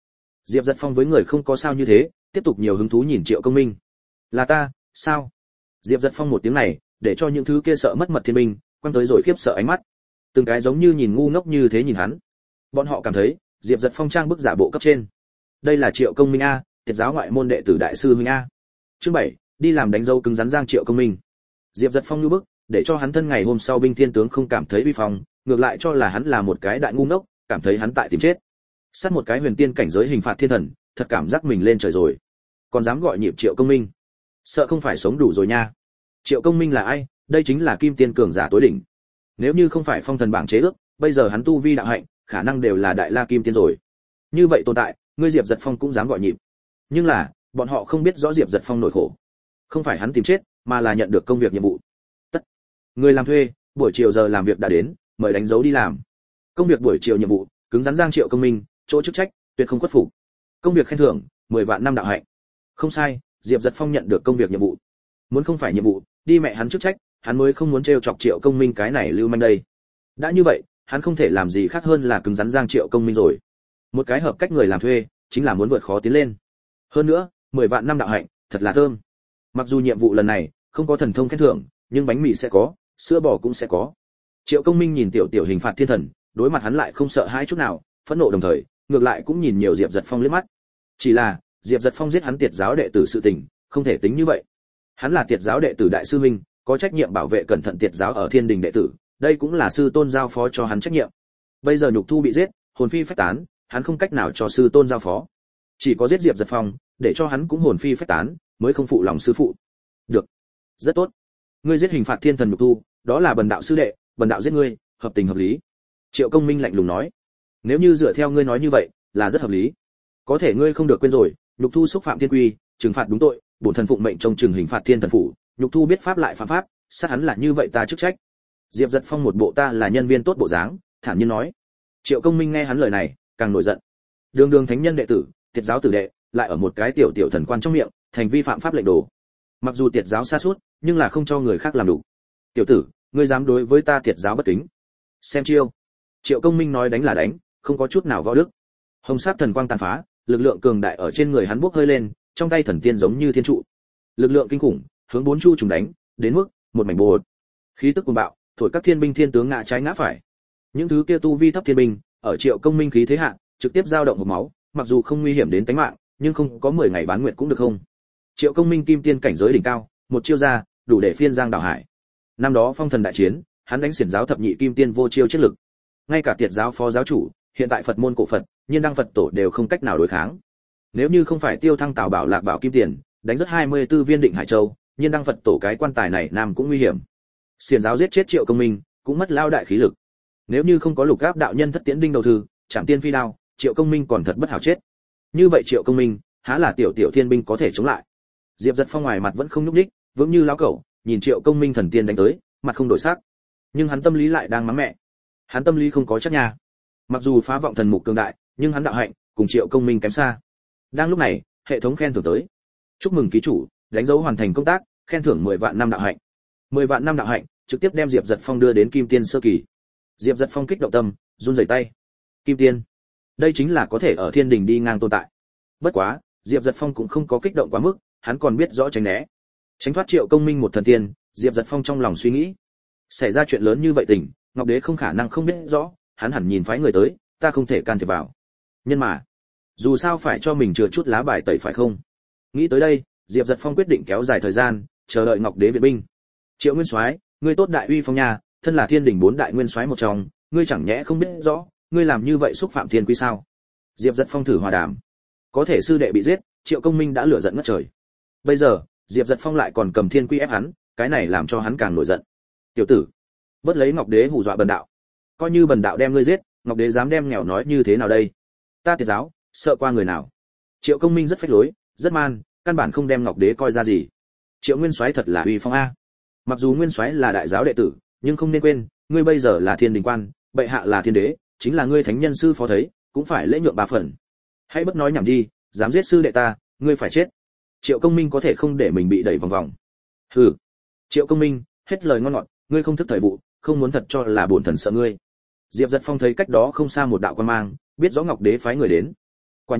Diệp Giật Phong với người không có sao như thế, tiếp tục nhiều hứng thú nhìn Triệu Công Minh. Là ta, sao? Diệp Giật Phong một tiếng này, để cho những thứ kia sợ mất mật thiên binh, quăng tới rồi khiếp sợ ánh mắt. Từng cái giống như nhìn ngu ngốc như thế nhìn hắn. Bọn họ cảm thấy, Diệp Giật Phong trang bức giả bộ cấp trên. Đây là Triệu Công Minh a, Tiệt giáo ngoại môn đệ tử đại sư huynh a. Chương 7, đi làm đánh dấu cứng rắn Giang Triệu Công Minh. Diệp Giật Phong như bức, để cho hắn thân ngày hôm sau binh thiên tướng không cảm thấy uy phong, ngược lại cho là hắn là một cái đại ngu ngốc, cảm thấy hắn tại tìm chết. Sát một cái huyền tiên cảnh giới hình phạt thiên thần, thật cảm giác mình lên trời rồi. Còn dám gọi nhịp Triệu Công Minh, sợ không phải sống đủ rồi nha. Triệu Công Minh là ai? Đây chính là kim tiên cường giả tối đỉnh. Nếu như không phải phong thần bảng chế ước, bây giờ hắn tu vi đạo hạnh, khả năng đều là đại la kim tiên rồi. Như vậy tồn tại, ngươi Diệp Giật Phong cũng dám gọi nhịp. Nhưng là, bọn họ không biết rõ Diệp Giật Phong nỗi khổ. Không phải hắn tìm chết, mà là nhận được công việc nhiệm vụ. Tất. Người làm thuê, buổi chiều giờ làm việc đã đến, mời đánh dấu đi làm. Công việc buổi chiều nhiệm vụ, cứng rắn Giang Triệu Công Minh, chỗ chức trách, tuyệt không khuất phục. Công việc khen thưởng, 10 vạn năm đạo hạnh. Không sai, Diệp Giật Phong nhận được công việc nhiệm vụ. Muốn không phải nhiệm vụ, đi mẹ hắn chức trách, hắn mới không muốn trêu chọc Triệu Công Minh cái này lưu manh đây. Đã như vậy, hắn không thể làm gì khác hơn là cứng rắn Giang Triệu Công Minh rồi. Một cái hợp cách người làm thuê, chính là muốn vượt khó tiến lên. Hơn nữa, 10 vạn năm đạo hạnh, thật là thơm. Mặc dù nhiệm vụ lần này không có thần thông khen thưởng, nhưng bánh mì sẽ có, sữa bò cũng sẽ có. Triệu Công Minh nhìn tiểu tiểu hình phạt thiên thần, đối mặt hắn lại không sợ hãi chút nào, phẫn nộ đồng thời, ngược lại cũng nhìn nhiều Diệp Giật Phong liếc mắt. Chỉ là, Diệp Giật Phong giết hắn Tiệt giáo đệ tử sự tình, không thể tính như vậy. Hắn là Tiệt giáo đệ tử đại sư huynh, có trách nhiệm bảo vệ cẩn thận Tiệt giáo ở Thiên Đình đệ tử, đây cũng là sư tôn giao phó cho hắn trách nhiệm. Bây giờ nhục thu bị giết, hồn phi phách tán, hắn không cách nào cho sư tôn giao phó. Chỉ có giết Diệp Giật Phong, để cho hắn cũng hồn phi phách tán, mới không phụ lòng sư phụ. Được, rất tốt. Ngươi giết hình phạt thiên thần nhục thu, đó là bần đạo sư đệ, bần đạo giết ngươi, hợp tình hợp lý. Triệu Công Minh lạnh lùng nói. Nếu như dựa theo ngươi nói như vậy, là rất hợp lý. Có thể ngươi không được quên rồi, nhục thu xúc phạm thiên quy, trừng phạt đúng tội, bổn thần phụng mệnh trông chừng hình phạt thiên thần phủ, nhục thu biết pháp lại phạm pháp, sát hắn là như vậy ta chức trách. Diệp Giật Phong một bộ ta là nhân viên tốt bộ dáng, thản nhiên nói. Triệu Công Minh nghe hắn lời này, càng nổi giận. Đường đường thánh nhân đệ tử, Tiệt giáo tử đệ, lại ở một cái tiểu tiểu thần quan trong miệng, thành vi phạm pháp lệnh đồ. Mặc dù Tiệt giáo sa sút, nhưng là không cho người khác làm đủ. Tiểu tử, ngươi dám đối với ta Tiệt giáo bất kính? Xem chiêu. Triệu Công Minh nói đánh là đánh, không có chút nào võ đức. Hồng sát thần quang tàn phá, lực lượng cường đại ở trên người hắn bốc hơi lên, trong tay thần tiên giống như thiên trụ. Lực lượng kinh khủng, hướng bốn chu trùng đánh, đến mức một mảnh bột. Khí tức cuồng bạo, thổi các thiên binh thiên tướng ngã trái ngã phải. Những thứ kia tu vi thấp thiên binh, ở Triệu Công Minh khí thế hạ, trực tiếp dao động hộc máu, mặc dù không nguy hiểm đến tính mạng, nhưng không có 10 ngày bán nguyệt cũng được không. Triệu Công Minh kim tiên cảnh giới đỉnh cao, một chiêu ra, đủ để phiên giang đảo hải. Năm đó phong thần đại chiến, hắn đánh xiển giáo thập nhị kim tiên vô chiêu chiến lực. Ngay cả Tiệt giáo phó giáo chủ, hiện tại Phật môn cổ Phật, Nhiên Đăng Phật tổ đều không cách nào đối kháng. Nếu như không phải Tiêu Thăng Tào Bảo Lạc Bảo kim tiền, đánh rất 24 viên định Hải Châu, Nhiên Đăng Phật tổ cái quan tài này nam cũng nguy hiểm. Xiển giáo giết chết Triệu Công Minh, cũng mất lao đại khí lực. Nếu như không có Lục Áp đạo nhân thất tiễn đinh đầu thư, chạm tiên phi đao, Triệu Công Minh còn thật bất hảo chết. Như vậy Triệu Công Minh, há là tiểu tiểu thiên binh có thể chống lại. Diệp Giật Phong ngoài mặt vẫn không nhúc nhích, vững như lão cẩu, nhìn Triệu Công Minh thần tiên đánh tới, mặt không đổi sắc. Nhưng hắn tâm lý lại đang mắng mẹ. Hắn tâm lý không có chắc nha. Mặc dù phá vọng thần mục cường đại, nhưng hắn đạo hạnh cùng Triệu Công Minh kém xa. Đang lúc này, hệ thống khen thưởng tới. Chúc mừng ký chủ, đánh dấu hoàn thành công tác, khen thưởng 10 vạn năm đạo hạnh. 10 vạn năm đạo hạnh, trực tiếp đem Diệp Giật Phong đưa đến Kim Tiên sơ kỳ. Diệp Giật Phong kích động tâm, run rẩy tay. Kim Tiên, đây chính là có thể ở Thiên Đình đi ngang tồn tại. Bất quá, Diệp Giật Phong cũng không có kích động quá mức, hắn còn biết rõ tránh né. Tránh thoát Triệu Công Minh một thần tiên, Diệp Giật Phong trong lòng suy nghĩ. Xảy ra chuyện lớn như vậy tình, Ngọc Đế không khả năng không biết rõ, hắn hẳn nhìn phái người tới, ta không thể can thiệp vào. Nhưng mà, dù sao phải cho mình chừa chút lá bài tẩy phải không? Nghĩ tới đây, Diệp Giật Phong quyết định kéo dài thời gian, chờ đợi Ngọc Đế viện binh. Triệu Nguyên Soái, ngươi tốt đại uy phong nha, thân là Thiên Đình 4 đại nguyên soái một trong, ngươi chẳng nhẽ không biết rõ, ngươi làm như vậy xúc phạm thiên quy sao? Diệp Giật Phong thử hòa đàm. Có thể sư đệ bị giết, Triệu Công Minh đã lửa giận ngất trời. Bây giờ, Diệp Giật Phong lại còn cầm thiên quy ép hắn, cái này làm cho hắn càng nổi giận. Tiểu tử, bớt lấy Ngọc Đế hù dọa bần đạo. Coi như bần đạo đem ngươi giết, Ngọc Đế dám đem nghèo nói như thế nào đây? Ta Tiệt giáo, sợ qua người nào? Triệu Công Minh rất phách lối, rất man, căn bản không đem Ngọc Đế coi ra gì. Triệu Nguyên Soái thật là uy phong a. Mặc dù Nguyên Soái là đại giáo đệ tử, nhưng không nên quên, ngươi bây giờ là Thiên Đình quan, bệ hạ là thiên đế, chính là ngươi thánh nhân sư phó thấy, cũng phải lễ nhượng 3 phần. Hãy bất nói nhảm đi, dám giết sư đệ ta, ngươi phải chết. Triệu Công Minh có thể không để mình bị đẩy vòng vòng. Hừ. Triệu Công Minh, hết lời ngon ngọt, ngươi không thức thời vụ, không muốn thật cho là bổn thần sợ ngươi. Diệp Giật Phong thấy cách đó không xa một đạo quan mang, biết rõ Ngọc Đế phái người đến. Quả nhiên,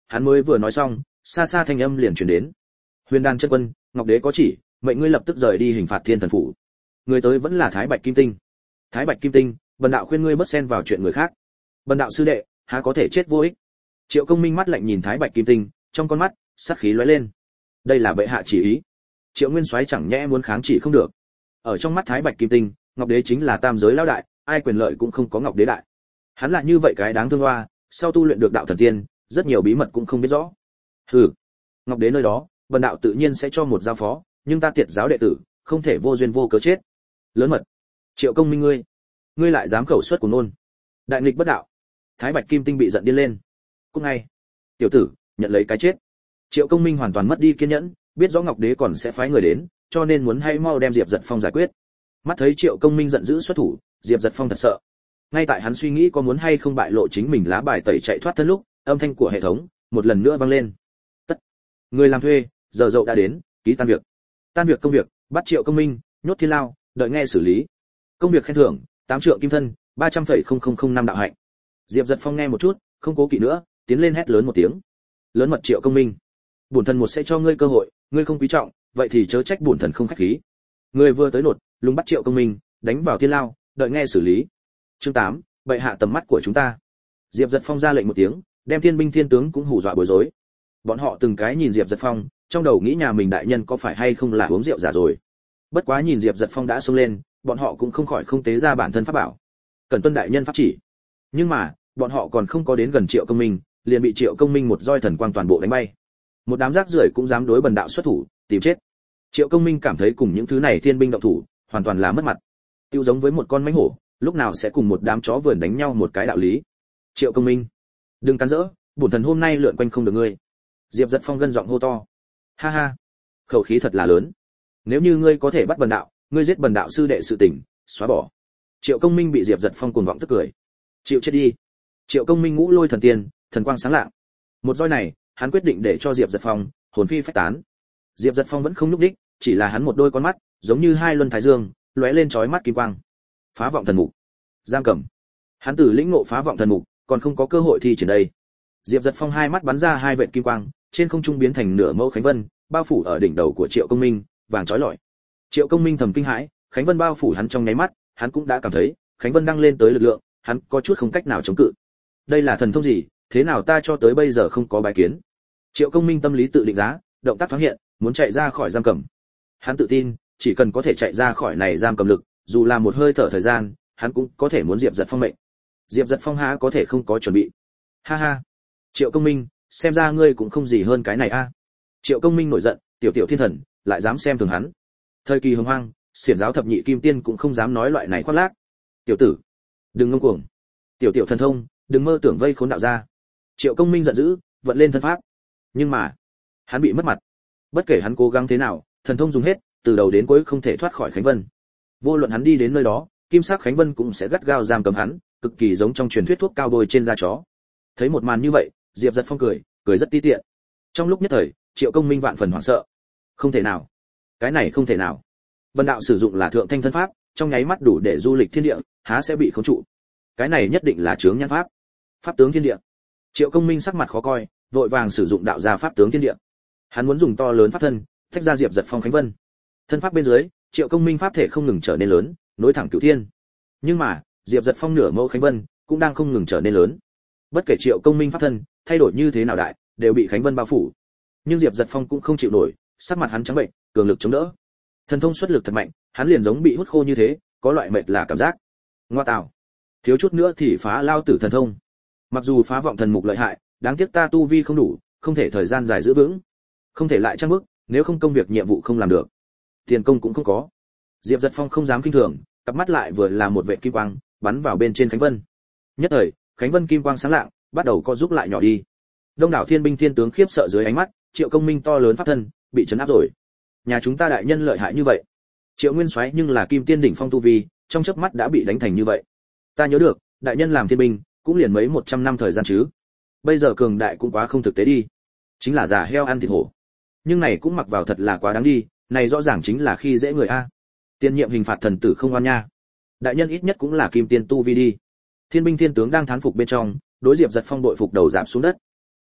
hắn mới vừa nói xong, xa xa thanh âm liền truyền đến. Huyền Đan chân quân, Ngọc Đế có chỉ, mệnh ngươi lập tức rời đi hình phạt Thiên Thần phủ. Người tới vẫn là Thái Bạch Kim Tinh. Thái Bạch Kim Tinh, bần đạo khuyên ngươi bớt xen vào chuyện người khác. Bần đạo sư đệ, há có thể chết vô ích. Triệu Công Minh mắt lạnh nhìn Thái Bạch Kim Tinh, trong con mắt sát khí lóe lên. Đây là bệ hạ chỉ ý. Triệu Nguyên Soái chẳng nhẽ muốn kháng chỉ không được. Ở trong mắt Thái Bạch Kim Tinh, Ngọc Đế chính là tam giới lão đại, ai quyền lợi cũng không có Ngọc Đế đại. Hắn là như vậy cái đáng thương hoa, sau tu luyện được đạo thần tiên, rất nhiều bí mật cũng không biết rõ. Hừ, Ngọc Đế nơi đó, bần đạo tự nhiên sẽ cho một giao phó, nhưng ta tiệt giáo đệ tử, không thể vô duyên vô cớ chết. Lớn mật. Triệu Công Minh ngươi lại dám khẩu xuất của nôn. Đại nghịch bất đạo. Thái Bạch Kim Tinh bị giận điên lên. Cút ngay. Tiểu tử, nhận lấy cái chết. Triệu Công Minh hoàn toàn mất đi kiên nhẫn, biết rõ Ngọc Đế còn sẽ phái người đến, cho nên muốn hay mau đem Diệp Giật Phong giải quyết. Mắt thấy Triệu Công Minh giận dữ xuất thủ, Diệp Giật Phong thật sợ. Ngay tại hắn suy nghĩ có muốn hay không bại lộ chính mình lá bài tẩy chạy thoát thân lúc, âm thanh của hệ thống một lần nữa vang lên. Tất. Người làm thuê, giờ dậu đã đến, ký tan việc. Tan việc công việc, bắt Triệu Công Minh, nhốt thiên lao, đợi nghe xử lý. Công việc khen thưởng, 8 trượng kim thân, 300,0005 đạo hạnh. Diệp Giật Phong nghe một chút, không cố kỵ nữa, tiến lên hét lớn một tiếng. Lớn mật Triệu Công Minh, bổn thần một sẽ cho ngươi cơ hội, ngươi không quý trọng, vậy thì chớ trách bổn thần không khách khí. Người vừa tới nột, lùng bắt Triệu Công Minh, đánh vào thiên lao, đợi nghe xử lý. Chương 8, bệ hạ tầm mắt của chúng ta. Diệp Giật Phong ra lệnh một tiếng, đem thiên binh thiên tướng cũng hù dọa bối rối. Bọn họ từng cái nhìn Diệp Giật Phong, trong đầu nghĩ nhà mình đại nhân có phải hay không là uống rượu giả rồi. Bất quá nhìn Diệp Giật Phong đã xông lên, bọn họ cũng không khỏi không tế ra bản thân pháp bảo. Cần tuân đại nhân pháp chỉ. Nhưng mà, bọn họ còn không có đến gần Triệu Công Minh, liền bị Triệu Công Minh một roi thần quang toàn bộ đánh bay. Một đám rác rưởi cũng dám đối bần đạo xuất thủ, tìm chết. Triệu Công Minh cảm thấy cùng những thứ này thiên binh động thủ, hoàn toàn là mất mặt. Tiêu giống với một con mãnh hổ, lúc nào sẽ cùng một đám chó vườn đánh nhau một cái đạo lý. Triệu Công Minh, đừng cắn rỡ, bổn thần hôm nay lượn quanh không được ngươi. Diệp Giật Phong gân giọng hô to. Ha ha, khẩu khí thật là lớn. Nếu như ngươi có thể bắt bần đạo, ngươi giết bần đạo sư đệ sự tình, xóa bỏ. Triệu Công Minh bị Diệp Giật Phong cuồng vọng tức cười. Chịu chết đi. Triệu Công Minh ngũ lôi thần tiên, thần quang sáng lạng. Một roi này, hắn quyết định để cho Diệp Giật Phong hồn phi phách tán. Diệp Giật Phong vẫn không nhúc nhích, chỉ là hắn một đôi con mắt, giống như hai luân thái dương, lóe lên chói mắt kim quang. Phá vọng thần mục, giam cầm. Hắn tử lĩnh ngộ phá vọng thần mục, còn không có cơ hội thi triển đây. Diệp Giật Phong hai mắt bắn ra hai vệt kim quang, trên không trung biến thành nửa mẫu khánh vân, bao phủ ở đỉnh đầu của Triệu Công Minh, vàng chói lọi. Triệu Công Minh thầm kinh hãi, khánh vân bao phủ hắn trong nháy mắt, hắn cũng đã cảm thấy khánh vân đang lên tới lực lượng, hắn có chút không cách nào chống cự. Đây là thần thông gì, thế nào ta cho tới bây giờ không có bái kiến. Triệu Công Minh tâm lý tự định giá, động tác thoáng hiện, muốn chạy ra khỏi giam cầm. Hắn tự tin, chỉ cần có thể chạy ra khỏi này giam cầm lực, dù là một hơi thở thời gian, hắn cũng có thể muốn Diệp Giật Phong mệnh. Diệp Giật Phong há có thể không có chuẩn bị. Ha ha, Triệu Công Minh, xem ra ngươi cũng không gì hơn cái này a. Triệu Công Minh nổi giận, tiểu tiểu thiên thần, lại dám xem thường hắn. Thời kỳ hồng hoang, xiển giáo thập nhị kim tiên cũng không dám nói loại này khoác lác. Tiểu tử, đừng ngông cuồng. Tiểu tiểu thần thông, đừng mơ tưởng vây khốn đạo gia. Triệu Công Minh giận dữ, vận lên thân pháp. Nhưng mà, hắn bị mất mặt. Bất kể hắn cố gắng thế nào, thần thông dùng hết, từ đầu đến cuối không thể thoát khỏi Khánh Vân. Vô luận hắn đi đến nơi đó, kim sắc Khánh Vân cũng sẽ gắt gao giam cầm hắn, cực kỳ giống trong truyền thuyết thuốc cao bôi trên da chó. Thấy một màn như vậy, Diệp Giật Phong cười rất ti tiện. Trong lúc nhất thời, Triệu Công Minh vạn phần hoảng sợ. Không thể nào, cái này không thể nào. Bần đạo sử dụng là thượng thanh thân pháp, trong nháy mắt đủ để du lịch thiên địa, há sẽ bị khống trụ. Cái này nhất định là chướng nhãn pháp, pháp tướng thiên địa. Triệu Công Minh sắc mặt khó coi, vội vàng sử dụng đạo gia pháp tướng thiên địa. Hắn muốn dùng to lớn pháp thân, tách ra Diệp Giật Phong Khánh Vân. Thân pháp bên dưới, Triệu Công Minh pháp thể không ngừng trở nên lớn, nối thẳng cửu thiên. Nhưng mà, Diệp Giật Phong nửa mẫu Khánh Vân cũng đang không ngừng trở nên lớn. Bất kể Triệu Công Minh pháp thân thay đổi như thế nào đại, đều bị Khánh Vân bao phủ. Nhưng Diệp Giật Phong cũng không chịu nổi, sắc mặt hắn trắng bệnh, cường lực chống đỡ. Thần thông xuất lực thật mạnh, hắn liền giống bị hút khô như thế, có loại mệt là cảm giác. Ngoa tạo, thiếu chút nữa thì phá lao tử thần thông. Mặc dù phá vọng thần mục lợi hại, đáng tiếc ta tu vi không đủ, không thể thời gian dài giữ vững. Không thể lại trang bước, nếu không công việc nhiệm vụ không làm được. Tiền công cũng không có. Diệp Giật Phong không dám kinh thường, cặp mắt lại vừa là một vệt kim quang, bắn vào bên trên Khánh Vân. Nhất thời, Khánh Vân kim quang sáng lạng, bắt đầu co giúp lại nhỏ đi. Đông đảo thiên binh thiên tướng khiếp sợ dưới ánh mắt, Triệu Công Minh to lớn pháp thân, bị chấn áp rồi. Nhà chúng ta đại nhân lợi hại như vậy. Triệu Nguyên Soái nhưng là kim tiên đỉnh phong tu vi, trong chớp mắt đã bị đánh thành như vậy. Ta nhớ được, đại nhân làm thiên binh, cũng liền mấy 100 năm thời gian chứ. Bây giờ cường đại cũng quá không thực tế đi. Chính là già heo ăn thịt hổ. Nhưng này cũng mặc vào thật là quá đáng đi, này rõ ràng chính là khi dễ người a. Tiên nhiệm hình phạt thần tử không oan nha. Đại nhân ít nhất cũng là kim tiên tu vi đi. Thiên binh thiên tướng đang thán phục bên trong, đối Diệp Giật Phong đội phục đầu giảm xuống đất.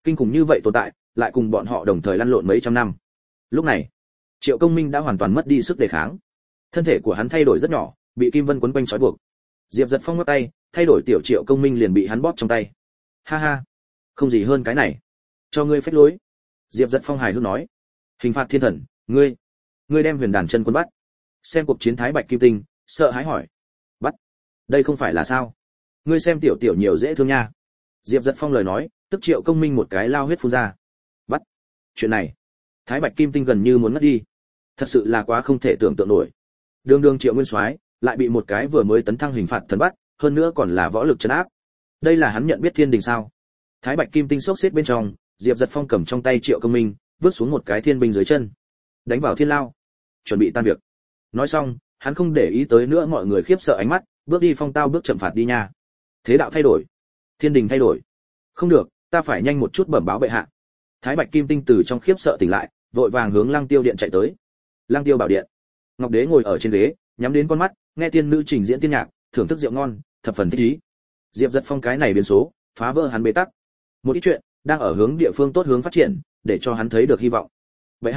Kinh khủng như vậy tồn tại, lại cùng bọn họ đồng thời lăn lộn mấy trăm năm. Lúc này, Triệu Công Minh đã hoàn toàn mất đi sức đề kháng. Thân thể của hắn thay đổi rất nhỏ, bị kim vân quấn quanh trói buộc. Diệp Giật Phong ngắt tay, thay đổi tiểu Triệu Công Minh liền bị hắn bóp trong tay. Ha ha, không gì hơn cái này. Cho ngươi phách lối. Diệp Giật Phong hài hước nói. Hình phạt thiên thần, ngươi đem Huyền Đàn chân quân bắt. Xem cuộc chiến Thái Bạch Kim Tinh, sợ hãi hỏi. Bắt? Đây không phải là sao? Ngươi xem tiểu tiểu nhiều dễ thương nha. Diệp Giật Phong lời nói, tức Triệu Công Minh một cái lao huyết phun ra. Bắt? Chuyện này, Thái Bạch Kim Tinh gần như muốn ngất đi. Thật sự là quá không thể tưởng tượng nổi. Đường đường Triệu Nguyên Soái lại bị một cái vừa mới tấn thăng hình phạt thần bắt, hơn nữa còn là võ lực trấn áp. Đây là hắn nhận biết thiên đình sao? Thái Bạch Kim Tinh sốc xếp bên trong, Diệp Giật Phong cầm trong tay Triệu Công Minh, vứt xuống một cái thiên binh dưới chân, đánh vào thiên lao, chuẩn bị tan việc. Nói xong, hắn không để ý tới nữa mọi người khiếp sợ ánh mắt, bước đi phong tao bước chậm phạt đi nha. Thế đạo thay đổi, thiên đình thay đổi. Không được, ta phải nhanh một chút bẩm báo bệ hạ. Thái Bạch Kim Tinh từ trong khiếp sợ tỉnh lại, vội vàng hướng Lăng Tiêu điện chạy tới. Lăng Tiêu bảo điện, Ngọc Đế ngồi ở trên ghế, nhắm đến con mắt, nghe tiên nữ trình diễn tiên nhạc, thưởng thức rượu ngon, thập phần thích ý. Diệp Giật Phong cái này biến số, phá vỡ hắn bế tắc. Một ít chuyện đang ở hướng địa phương tốt hướng phát triển, để cho hắn thấy được hy vọng. Bệ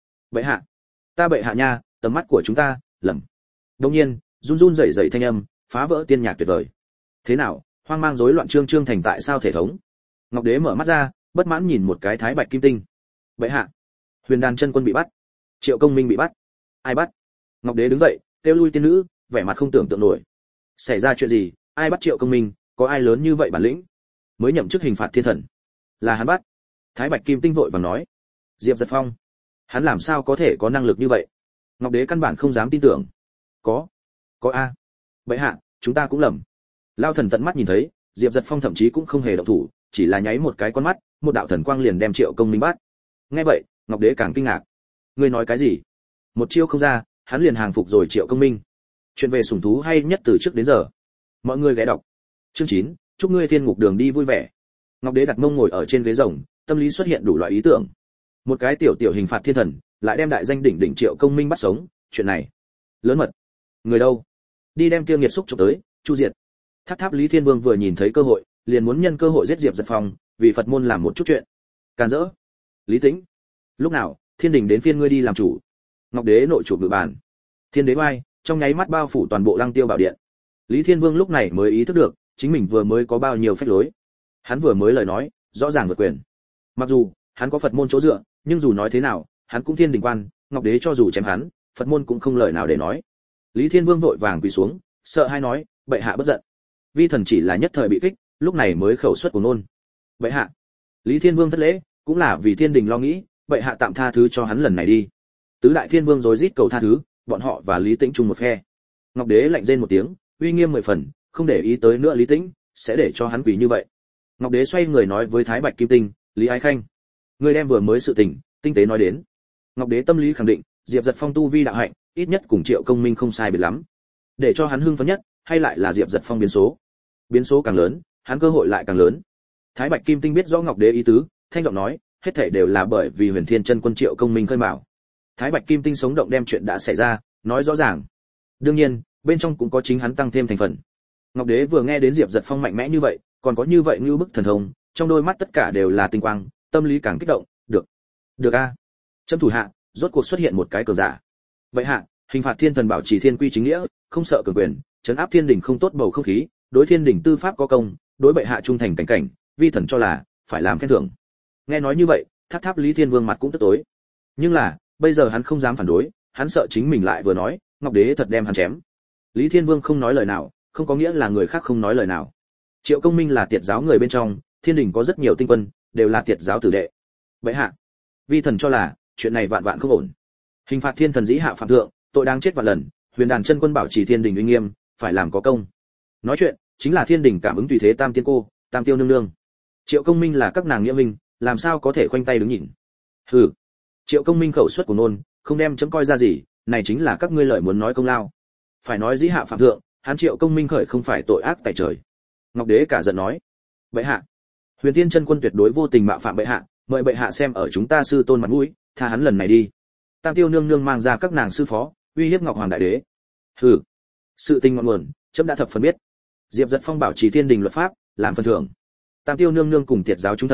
hạ, ta bệ hạ nha, tầm mắt của chúng ta lầm. Đương nhiên, run run rẩy rẩy thanh âm, phá vỡ tiên nhạc tuyệt vời. Thế nào, hoang mang rối loạn trương thành tại sao thể thống? Ngọc Đế mở mắt ra, bất mãn nhìn một cái Thái Bạch Kim Tinh. Bệ hạ, Huyền Đàn chân quân bị bắt, Triệu Công Minh bị bắt. Ai bắt? Ngọc Đế đứng dậy, kêu lui tiên nữ, vẻ mặt không tưởng tượng nổi. Xảy ra chuyện gì? Ai bắt Triệu Công Minh? Có ai lớn như vậy bản lĩnh? Mới nhậm chức hình phạt thiên thần, là hắn bắt. Thái Bạch Kim Tinh vội vàng nói. Diệp Giật Phong, hắn làm sao có thể có năng lực như vậy? Ngọc Đế căn bản không dám tin tưởng. Có a. Bệ hạ, chúng ta cũng lầm. Lao thần tận mắt nhìn thấy, Diệp Giật Phong thậm chí cũng không hề động thủ, chỉ là nháy một cái con mắt, một đạo thần quang liền đem Triệu Công Minh bắt. Nghe vậy, Ngọc Đế càng kinh ngạc. Ngươi nói cái gì? Một chiêu không ra, hắn liền hàng phục rồi Triệu Công Minh. Chuyện về sủng thú hay nhất từ trước đến giờ. Mọi người ghé đọc. Chương 9, chúc ngươi thiên ngục đường đi vui vẻ. Ngọc Đế đặt mông ngồi ở trên ghế rồng, tâm lý xuất hiện đủ loại ý tưởng. Một cái tiểu hình phạt thiên thần, lại đem đại danh đỉnh Triệu Công Minh bắt sống, chuyện này lớn mật. Người đâu? Đi đem kia nghiệt xúc chụp tới, chu diệt. Tháp Lý Thiên Vương vừa nhìn thấy cơ hội, liền muốn nhân cơ hội giết Diệp Giật Phong, vì Phật môn làm một chút chuyện. Càn rỡ. Lý Tĩnh, lúc nào thiên đình đến phiên ngươi đi làm chủ? Ngọc Đế nội chủ ngự bàn. Thiên đế oai, trong nháy mắt bao phủ toàn bộ Lăng Tiêu bảo điện. Lý Thiên Vương lúc này mới ý thức được, chính mình vừa mới có bao nhiêu phách lối. Hắn vừa mới lời nói, rõ ràng vượt quyền. Mặc dù hắn có Phật môn chỗ dựa, nhưng dù nói thế nào, hắn cũng thiên đình quan, Ngọc Đế cho dù chém hắn, Phật môn cũng không lời nào để nói. Lý Thiên Vương vội vàng quỳ xuống, sợ hai nói, bệ hạ bất giận. Vi thần chỉ là nhất thời bị kích, lúc này mới khẩu xuất của nôn. Bệ hạ. Lý Thiên Vương thất lễ, cũng là vì thiên đình lo nghĩ, bệ hạ tạm tha thứ cho hắn lần này đi. Tứ đại thiên vương rối rít cầu tha thứ, bọn họ và Lý Tĩnh chung một phe. Ngọc Đế lạnh rên một tiếng, uy nghiêm 10 phần, không để ý tới nữa Lý Tĩnh, sẽ để cho hắn quỳ như vậy. Ngọc Đế xoay người nói với Thái Bạch Kim Tinh, Lý Ái Khanh, ngươi đem vừa mới sự tình tinh tế nói đến. Ngọc Đế tâm lý khẳng định, Diệp Giật Phong tu vi đạo hạnh, ít nhất cùng Triệu Công Minh không sai biệt lắm. Để cho hắn hưng phấn nhất, hay lại là Diệp Giật Phong biến số. Biến số càng lớn, hắn cơ hội lại càng lớn. Thái Bạch Kim Tinh biết rõ Ngọc Đế ý tứ, thanh giọng nói, hết thảy đều là bởi vì Huyền Thiên Chân Quân Triệu Công Minh khơi mào. Thái Bạch Kim Tinh sống động đem chuyện đã xảy ra, nói rõ ràng. Đương nhiên, bên trong cũng có chính hắn tăng thêm thành phần. Ngọc Đế vừa nghe đến Diệp Giật Phong mạnh mẽ như vậy, còn có như vậy như bức thần thông, trong đôi mắt tất cả đều là tinh quang, tâm lý càng kích động, được a. Chấm thủ hạ, rốt cuộc xuất hiện một cái cường giả. Vậy hạ, hình phạt thiên thần bảo trì thiên quy chính nghĩa, không sợ cường quyền, trấn áp thiên đình không tốt bầu không khí, đối thiên đình tư pháp có công, đối bệ hạ trung thành cảnh cảnh, vi thần cho là phải làm khen thưởng. Nghe nói như vậy, Tháp Lý Thiên Vương mặt cũng tức tối. Nhưng là, bây giờ hắn không dám phản đối, hắn sợ chính mình lại vừa nói, Ngọc Đế thật đem hắn chém. Lý Thiên Vương không nói lời nào, không có nghĩa là người khác không nói lời nào. Triệu Công Minh là tiệt giáo người bên trong, thiên đình có rất nhiều tinh quân, đều là tiệt giáo tử đệ. Bệ hạ, vi thần cho là chuyện này vạn vạn không ổn. Hình phạt thiên thần dĩ hạ phạm thượng, tội đáng chết vạn lần, Huyền Đàn chân quân bảo trì thiên đình uy nghiêm, phải làm có công. Nói chuyện chính là thiên đình cảm ứng tùy thế tam tiên cô, tam tiêu nương nương. Triệu Công Minh là các nàng nghĩa minh, làm sao có thể khoanh tay đứng nhìn. Hừ. Triệu Công Minh khẩu suất của nôn, không đem chấm coi ra gì, này chính là các ngươi lợi muốn nói công lao. Phải nói dĩ hạ phạm thượng, hắn Triệu Công Minh khởi không phải tội ác tại trời. Ngọc Đế cả giận nói, bệ hạ, Huyền Thiên chân quân tuyệt đối vô tình mạo phạm bệ hạ, mời bệ hạ xem ở chúng ta sư tôn mặt mũi, tha hắn lần này đi. Tam tiêu nương nương mang ra các nàng sư phó, uy hiếp Ngọc Hoàng đại đế. Hừ. Sự tình ngọn nguồn, chấm đã thập phần biết. Diệp Giật Phong bảo trì thiên đình luật pháp, làm phần thưởng. Tam tiêu nương nương cùng tiệt giáo chúng thần,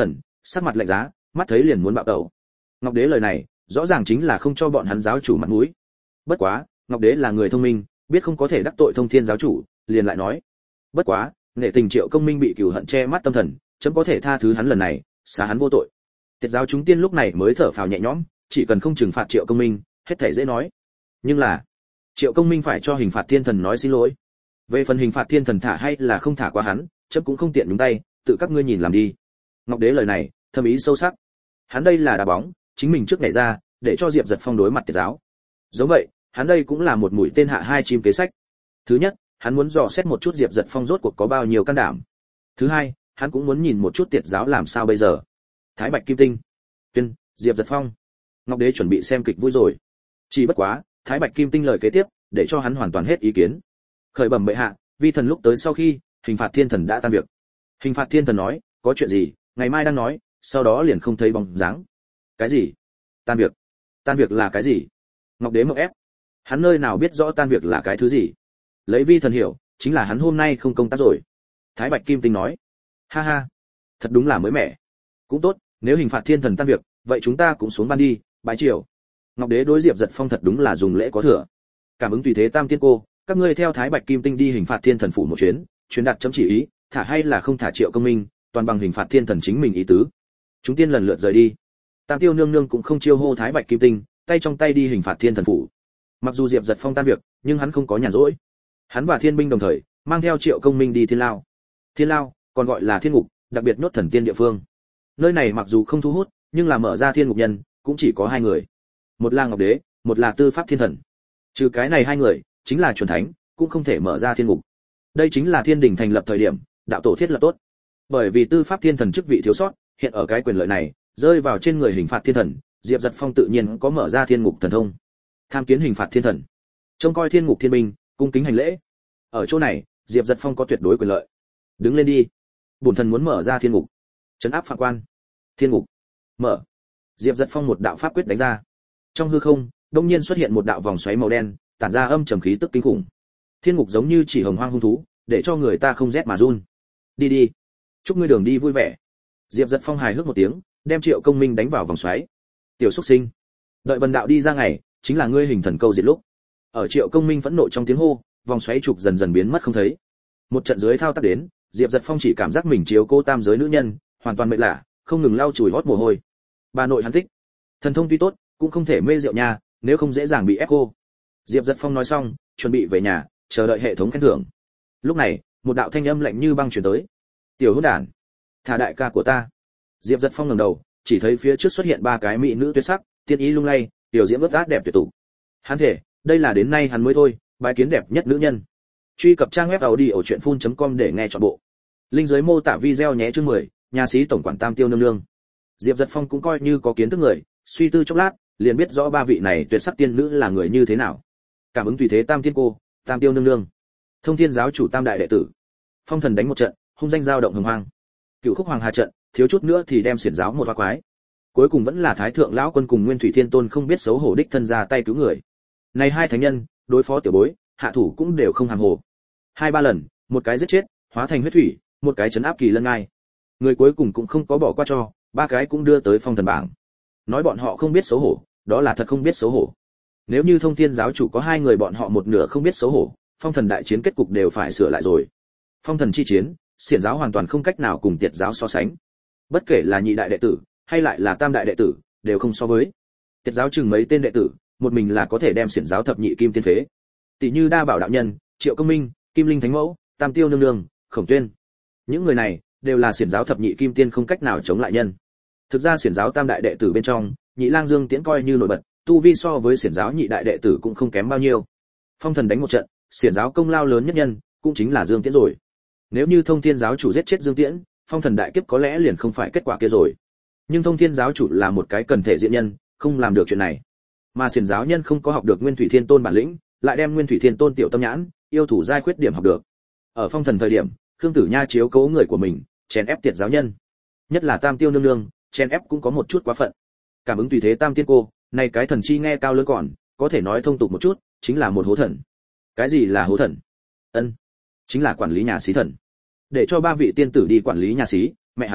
sắc mặt lạnh giá, mắt thấy liền muốn bạo tẩu. Ngọc Đế lời này rõ ràng chính là không cho bọn hắn giáo chủ mặt mũi. Bất quá Ngọc Đế là người thông minh, biết không có thể đắc tội Thông Thiên giáo chủ, liền lại nói: bất quá nể tình Triệu Công Minh bị cừu hận che mắt tâm thần, chấm có thể tha thứ hắn lần này, xá hắn vô tội. Tiệt giáo chúng tiên lúc này mới thở phào nhẹ nhõm, chỉ cần không trừng phạt Triệu Công Minh, hết thảy dễ nói. Nhưng là Triệu Công Minh phải cho Hình Phạt Thiên Thần nói xin lỗi. Về phần Hình Phạt Thiên Thần thả hay là không thả qua hắn, chấm cũng không tiện nhúng tay, tự các ngươi nhìn làm đi. Ngọc Đế lời này thâm ý sâu sắc. Hắn đây là đá bóng, chính mình trước nhảy ra, để cho Diệp Giật Phong đối mặt Tiệt giáo. Giống vậy, hắn đây cũng là một mũi tên hạ hai chim kế sách. Thứ nhất, hắn muốn dò xét một chút Diệp Giật Phong rốt cuộc có bao nhiêu can đảm. Thứ hai, hắn cũng muốn nhìn một chút Tiệt giáo làm sao bây giờ. Thái Bạch Kim Tinh, Tuyên, Diệp Giật Phong. Ngọc Đế chuẩn bị xem kịch vui rồi. Chỉ bất quá, Thái Bạch Kim Tinh lời kế tiếp, để cho hắn hoàn toàn hết ý kiến. Khởi bẩm bệ hạ, vi thần lúc tới sau khi, Hình Phạt Thiên Thần đã tan việc. Hình Phạt Thiên Thần nói, có chuyện gì, ngày mai đang nói, sau đó liền không thấy bóng dáng. Cái gì? Tan việc? Tan việc là cái gì? Ngọc Đế mộng ép. Hắn nơi nào biết rõ tan việc là cái thứ gì? Lấy vi thần hiểu, chính là hắn hôm nay không công tác rồi. Thái Bạch Kim Tinh nói, ha ha, thật đúng là mới mẻ. Cũng tốt, nếu Hình Phạt Thiên Thần tan việc, vậy chúng ta cũng xuống ban đi, bái triều. Ngọc Đế đối Diệp Giật Phong thật đúng là dùng lễ có thừa. Cảm ứng tùy thế tam tiên cô, các ngươi theo Thái Bạch Kim Tinh đi Hình Phạt Thiên Thần phủ một chuyến, truyền đạt chấm chỉ ý, thả hay là không thả Triệu Công Minh, toàn bằng Hình Phạt Thiên Thần chính mình ý tứ. Chúng tiên lần lượt rời đi. Tam Tiêu nương nương cũng không chiêu hô Thái Bạch Kim Tinh, tay trong tay đi Hình Phạt Thiên Thần phủ. Mặc dù Diệp Giật Phong tan việc, nhưng hắn không có nhàn rỗi. Hắn và Thiên binh đồng thời mang theo Triệu Công Minh đi Thiên Lao. Thiên Lao còn gọi là Thiên Ngục, đặc biệt nhốt thần tiên địa phương. Nơi này mặc dù không thu hút, nhưng là mở ra Thiên Ngục nhân cũng chỉ có hai người. Một là Ngọc Đế, một là Tư Pháp Thiên Thần. Trừ cái này hai người, chính là chuẩn thánh, cũng không thể mở ra Thiên Ngục. Đây chính là Thiên Đình thành lập thời điểm, đạo tổ thiết lập tốt. Bởi vì Tư Pháp Thiên Thần chức vị thiếu sót, hiện ở cái quyền lợi này rơi vào trên người Hình Phạt Thiên Thần, Diệp Giật Phong tự nhiên có mở ra Thiên Ngục thần thông. Tham kiến Hình Phạt Thiên Thần, trông coi Thiên Ngục thiên binh, cung kính hành lễ. Ở chỗ này, Diệp Giật Phong có tuyệt đối quyền lợi. Đứng lên đi, bổn thần muốn mở ra Thiên Ngục, trấn áp phạm quan. Thiên Ngục mở. Diệp Giật Phong một đạo pháp quyết đánh ra. Trong hư không, đột nhiên xuất hiện một đạo vòng xoáy màu đen, tản ra âm trầm khí tức kinh khủng. Thiên Ngục giống như chỉ hồng hoang hung thú, để cho người ta không rét mà run. Đi đi, chúc ngươi đường đi vui vẻ. Diệp Giật Phong hài hước một tiếng, đem Triệu Công Minh đánh vào vòng xoáy. Tiểu xuất sinh, đợi bần đạo đi ra ngày, chính là ngươi hình thần câu diệt lúc. Ở Triệu Công Minh phẫn nộ trong tiếng hô, vòng xoáy trục dần dần biến mất không thấy. Một trận dưới thao tác đến, Diệp Giật Phong chỉ cảm giác mình chiếu cô tam giới nữ nhân, hoàn toàn mệt lả, không ngừng lau chùi hót mồ hôi. Bà nội hắn thích, thần thông tuy tốt, cũng không thể mê rượu nha, nếu không dễ dàng bị ép cô. Diệp Giật Phong nói xong, chuẩn bị về nhà, chờ đợi hệ thống khen thưởng. Lúc này, một đạo thanh âm lạnh như băng truyền tới. Tiểu hỗn đản, thả đại ca của ta. Diệp Giật Phong ngẩng đầu, chỉ thấy phía trước xuất hiện ba cái mỹ nữ tuyệt sắc, tiên ý lung lay, tiểu diễm ướt át đẹp tuyệt tụ. Hắn thể, đây là đến nay hắn mới thôi, bái kiến đẹp nhất nữ nhân. Truy cập trang web audiochuyenphun.com để nghe trọn bộ. Link dưới mô tả video nhé. Chương 10, nhà sĩ tổng quản Tam Tiêu nương nương. Diệp Giật Phong cũng coi như có kiến thức người, suy tư chốc lát, liền biết rõ ba vị này tuyệt sắc tiên nữ là người như thế nào. Cảm ứng tùy thế tam tiên cô, Tam Tiêu nương nương, Thông Thiên giáo chủ tam đại đệ tử. Phong thần đánh một trận, hung danh dao động hồng hoang. Cửu Khúc Hoàng Hà trận, thiếu chút nữa thì đem xiển giáo một hoa quái. Cuối cùng vẫn là Thái thượng lão quân cùng Nguyên Thủy Thiên Tôn không biết xấu hổ đích thân ra tay cứu người. Này hai thánh nhân, đối phó tiểu bối, hạ thủ cũng đều không hàm hồ. Hai ba lần, một cái giết chết, hóa thành huyết thủy, một cái trấn áp kỳ lân ngai. Người cuối cùng cũng không có bỏ qua cho, ba cái cũng đưa tới phong thần bảng. Nói bọn họ không biết xấu hổ, đó là thật không biết xấu hổ. Nếu như Thông Thiên giáo chủ có hai người bọn họ một nửa không biết xấu hổ, phong thần đại chiến kết cục đều phải sửa lại rồi. Phong thần chi chiến, xiển giáo hoàn toàn không cách nào cùng tiệt giáo so sánh. Bất kể là nhị đại đệ tử hay lại là tam đại đệ tử, đều không so với. Tiệt giáo chừng mấy tên đệ tử, một mình là có thể đem xiển giáo thập nhị kim tiên phế. Tỷ như Đa Bảo đạo nhân, Triệu Công Minh, Kim Linh Thánh Mẫu, Tam Tiêu nương nương, Khổng Tuyên. Những người này đều là xiển giáo thập nhị kim tiên không cách nào chống lại nhân. Thực ra xiển giáo tam đại đệ tử bên trong, Nhị Lang Dương Tiễn coi như nổi bật, tu vi so với xiển giáo nhị đại đệ tử cũng không kém bao nhiêu. Phong thần đánh một trận, xiển giáo công lao lớn nhất nhân cũng chính là Dương Tiễn rồi. Nếu như Thông Thiên giáo chủ giết chết Dương Tiễn, phong thần đại kiếp có lẽ liền không phải kết quả kia rồi. Nhưng Thông Thiên giáo chủ là một cái cần thể diện nhân, không làm được chuyện này. Mà xiển giáo nhân không có học được Nguyên Thủy Thiên Tôn bản lĩnh, lại đem Nguyên Thủy Thiên Tôn tiểu tâm nhãn, yêu thủ giai khuyết điểm học được. Ở phong thần thời điểm, Khương Tử Nha chiếu cố người của mình, chèn ép tiệt giáo nhân. Nhất là Tam Tiêu nương nương, chèn ép cũng có một chút quá phận. Cảm ứng tùy thế tam tiên cô, này cái thần chi nghe cao lớn còn, có thể nói thông tục một chút, chính là một hố thần. Cái gì là hố thần? Ân, chính là quản lý nhà xí thần. Để cho ba vị tiên tử đi quản lý nhà xí, mẹ hắn,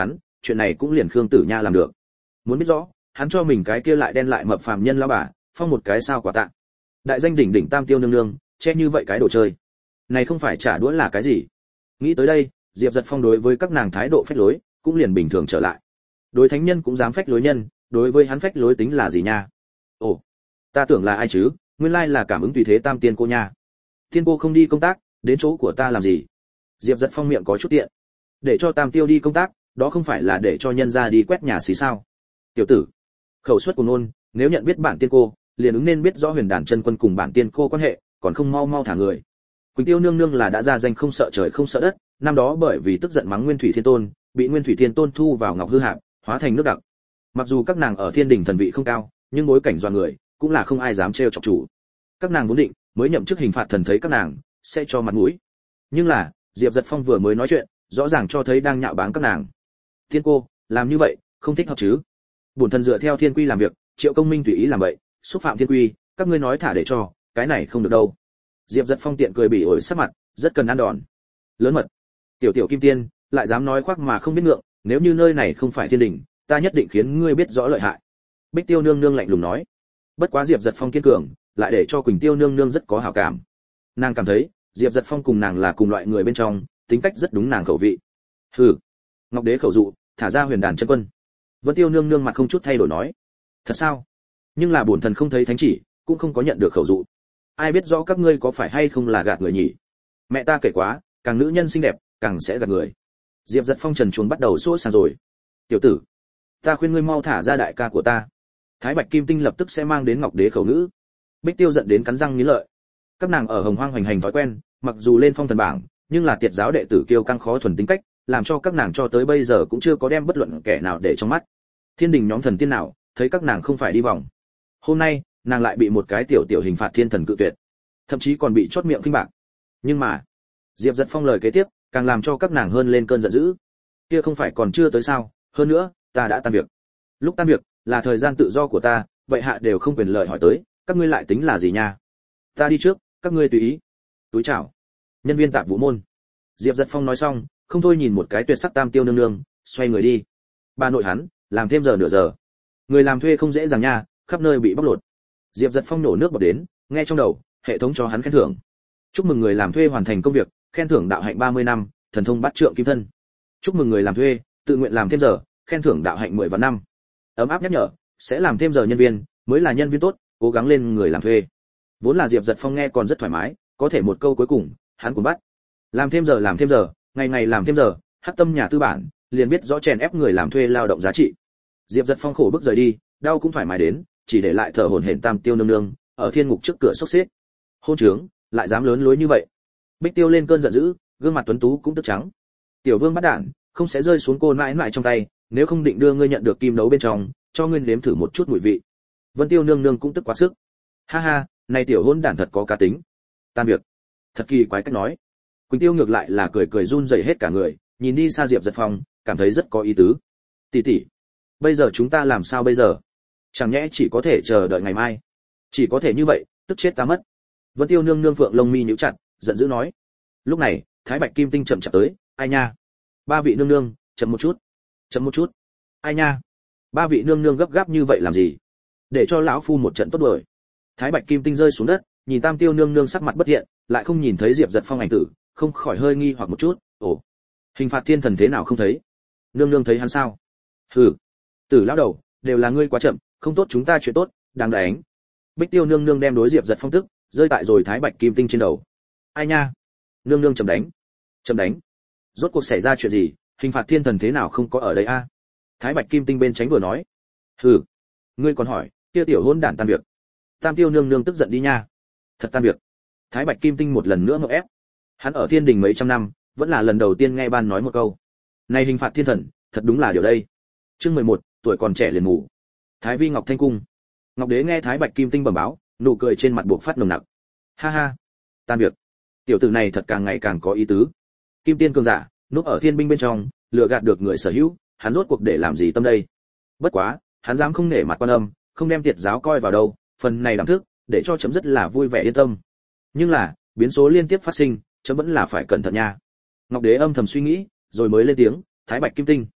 chuyện này cũng liền Khương Tử Nha làm được. Muốn biết rõ, hắn cho mình cái kia lại đen lại mập phàm nhân lão bà, phong một cái sao quả tạ. Đại danh đỉnh đỉnh Tam Tiêu nương nương, che như vậy cái đồ chơi. Này không phải trả đũa là cái gì? Nghĩ tới đây, Diệp Giật Phong đối với các nàng thái độ phách lối, cũng liền bình thường trở lại. Đối thánh nhân cũng dám phách lối nhân, đối với hắn phách lối tính là gì nha? Ồ, ta tưởng là ai chứ, nguyên lai là cảm ứng tùy thế Tam Tiên cô nha. Tiên cô không đi công tác, đến chỗ của ta làm gì? Diệp Giật Phong miệng có chút tiện. Để cho Tam Tiêu đi công tác, đó không phải là để cho nhân gia đi quét nhà xí sao? Tiểu tử, khẩu suất của nôn, nếu nhận biết bản tiên cô, liền ứng nên biết rõ Huyền Đàn chân quân cùng bản tiên cô quan hệ, còn không mau mau thả người. Quỳnh Tiêu nương nương là đã ra danh không sợ trời không sợ đất, năm đó bởi vì tức giận mắng Nguyên Thủy Thiên Tôn, bị Nguyên Thủy Thiên Tôn thu vào Ngọc Hư Hạp, hóa thành nước đặc. Mặc dù các nàng ở Thiên Đình thần vị không cao, nhưng bối cảnh doa người, cũng là không ai dám trêu chọc chủ. Các nàng vốn định mới nhậm chức hình phạt thần thấy các nàng sẽ cho mặt mũi. Nhưng là, Diệp Giật Phong vừa mới nói chuyện, rõ ràng cho thấy đang nhạo báng các nàng. Thiên cô, làm như vậy, không thích hợp chứ? Bổn thần dựa theo thiên quy làm việc, Triệu Công Minh tùy ý làm vậy, xúc phạm thiên quy, các ngươi nói thả để cho, cái này không được đâu. Diệp Giật Phong tiện cười bỉ ổi sắc mặt, rất cần ăn đòn. Lớn mật. Tiểu tiểu Kim Tiên, lại dám nói khoác mà không biết ngượng, nếu như nơi này không phải Thiên Đình, ta nhất định khiến ngươi biết rõ lợi hại. Bích Tiêu nương nương lạnh lùng nói. Bất quá Diệp Giật Phong kiên cường, lại để cho Quỳnh Tiêu nương nương rất có hảo cảm. Nàng cảm thấy, Diệp Giật Phong cùng nàng là cùng loại người bên trong, tính cách rất đúng nàng khẩu vị. Hừ. Ngọc Đế khẩu dụ, thả ra Huyền Đàn chân quân. Vân Tiêu nương nương mặt không chút thay đổi nói. Thật sao? Nhưng là bổn thần không thấy thánh chỉ, cũng không có nhận được khẩu dụ. Ai biết rõ các ngươi có phải hay không là gạt người nhỉ? Mẹ ta kể quá, càng nữ nhân xinh đẹp, càng sẽ gạt người. Diệp Giật Phong trần truồng bắt đầu sốt sàng rồi. Tiểu tử, ta khuyên ngươi mau thả ra đại ca của ta. Thái Bạch Kim Tinh lập tức sẽ mang đến Ngọc Đế khẩu ngữ. Bích Tiêu giận đến cắn răng nghiến lợi. Các nàng ở Hồng Hoang hoành hành thói quen, mặc dù lên phong thần bảng, nhưng là tiệt giáo đệ tử kiêu căng khó thuần tính cách, làm cho các nàng cho tới bây giờ cũng chưa có đem bất luận kẻ nào để trong mắt. Thiên Đình nhóm thần tiên nào, thấy các nàng không phải đi vòng. Hôm nay, nàng lại bị một cái tiểu tiểu hình phạt thiên thần cự tuyệt, thậm chí còn bị chót miệng khinh bạc. Nhưng mà, Diệp Giật Phong lời kế tiếp, càng làm cho các nàng hơn lên cơn giận dữ. Kia không phải còn chưa tới sao? Hơn nữa, ta đã tan việc. Lúc tan việc là thời gian tự do của ta, vậy hạ đều không quyền lợi hỏi tới, các ngươi lại tính là gì nha? Ta đi trước, các ngươi tùy ý. Túi chào. Nhân viên tạp vụ môn. Diệp Giật Phong nói xong, không thôi nhìn một cái tuyệt sắc Tam Tiêu nương nương, xoay người đi. Bà nội hắn, làm thêm giờ nửa giờ. Người làm thuê không dễ dàng nha, khắp nơi bị bóc lột. Diệp Giật Phong nổ nước bọt đến, nghe trong đầu, hệ thống cho hắn khen thưởng. Chúc mừng người làm thuê hoàn thành công việc, khen thưởng đạo hạnh 30 năm, thần thông bát trượng kim thân. Chúc mừng người làm thuê, tự nguyện làm thêm giờ, khen thưởng đạo hạnh 10 vạn năm. Ấm áp nhắc nhở, sẽ làm thêm giờ nhân viên, mới là nhân viên tốt, cố gắng lên người làm thuê. Vốn là Diệp Giật Phong nghe còn rất thoải mái, có thể một câu cuối cùng, hắn cũng bắt. Làm thêm giờ, ngày ngày làm thêm giờ, hắc tâm nhà tư bản, liền biết rõ chèn ép người làm thuê lao động giá trị. Diệp Giật Phong khổ bức rời đi, đau cũng thoải mái đến, chỉ để lại thở hổn hển Tam Tiêu nương nương, ở thiên ngục trước cửa sốc xếp. Hôn trướng, lại dám lớn lối như vậy. Bích Tiêu lên cơn giận dữ, gương mặt tuấn tú cũng tức trắng. Tiểu Vương bắt đạn, không sẽ rơi xuống cô mãi mãi trong tay, nếu không định đưa ngươi nhận được kim đấu bên trong, cho ngươi nếm thử một chút mùi vị. Vân Tiêu nương nương cũng tức quá sức. Ha ha, này tiểu hôn đản thật có cá tính. Tan việc. Thật kỳ quái cách nói. Quỳnh Tiêu ngược lại là cười cười run rẩy hết cả người, nhìn đi xa Diệp Giật Phong, cảm thấy rất có ý tứ. Tỷ tỷ, bây giờ chúng ta làm sao bây giờ? Chẳng nhẽ chỉ có thể chờ đợi ngày mai? Chỉ có thể như vậy, tức chết ta mất. Vân Tiêu nương nương phượng lông mi nhíu chặt, giận dữ nói. Lúc này, Thái Bạch Kim Tinh chậm chạp tới, ai nha? Ba vị nương nương, chậm một chút. Chậm một chút. Ai nha? Ba vị nương nương gấp gáp như vậy làm gì? Để cho lão phu một trận tốt đuổi. Thái Bạch Kim Tinh rơi xuống đất, nhìn Tam Tiêu nương nương sắc mặt bất thiện, lại không nhìn thấy Diệp Giật Phong ảnh tử, không khỏi hơi nghi hoặc một chút. Ồ, hình phạt thiên thần thế nào không thấy? Nương nương thấy hắn sao? Hừ, Tử lão đầu, đều là ngươi quá chậm, không tốt chúng ta chuyện tốt, đáng đánh. Bích Tiêu nương nương đem đối Diệp Giật Phong tức, rơi tại rồi Thái Bạch Kim Tinh trên đầu. Ai nha? Nương nương chậm đánh. Chậm đánh. Rốt cuộc xảy ra chuyện gì, hình phạt thiên thần thế nào không có ở đây a? Thái Bạch Kim Tinh bên tránh vừa nói. Hừ, ngươi còn hỏi, kia tiểu hôn đản tan việc. Tam Tiêu nương nương tức giận đi nha. Thật tan việc. Thái Bạch Kim Tinh một lần nữa ngộp ép. Hắn ở Thiên Đình mấy trăm năm, vẫn là lần đầu tiên nghe ban nói một câu. Này hình phạt thiên thần, thật đúng là điều đây. Chương 11, tuổi còn trẻ liền ngủ. Thái Vi Ngọc Thanh Cung. Ngọc Đế nghe Thái Bạch Kim Tinh bẩm báo, nụ cười trên mặt buộc phát nồng nặc. Ha ha, tan việc. Tiểu tử này thật càng ngày càng có ý tứ. Kim Tiên cường giả, núp ở thiên binh bên trong, lừa gạt được người sở hữu, hắn rốt cuộc để làm gì tâm đây? Bất quá, hắn dám không nể mặt Quan Âm, không đem tiệt giáo coi vào đâu, phần này đảm thức, để cho chấm rất là vui vẻ yên tâm. Nhưng là, biến số liên tiếp phát sinh, chấm vẫn là phải cẩn thận nha. Ngọc Đế âm thầm suy nghĩ, rồi mới lên tiếng, Thái Bạch Kim Tinh,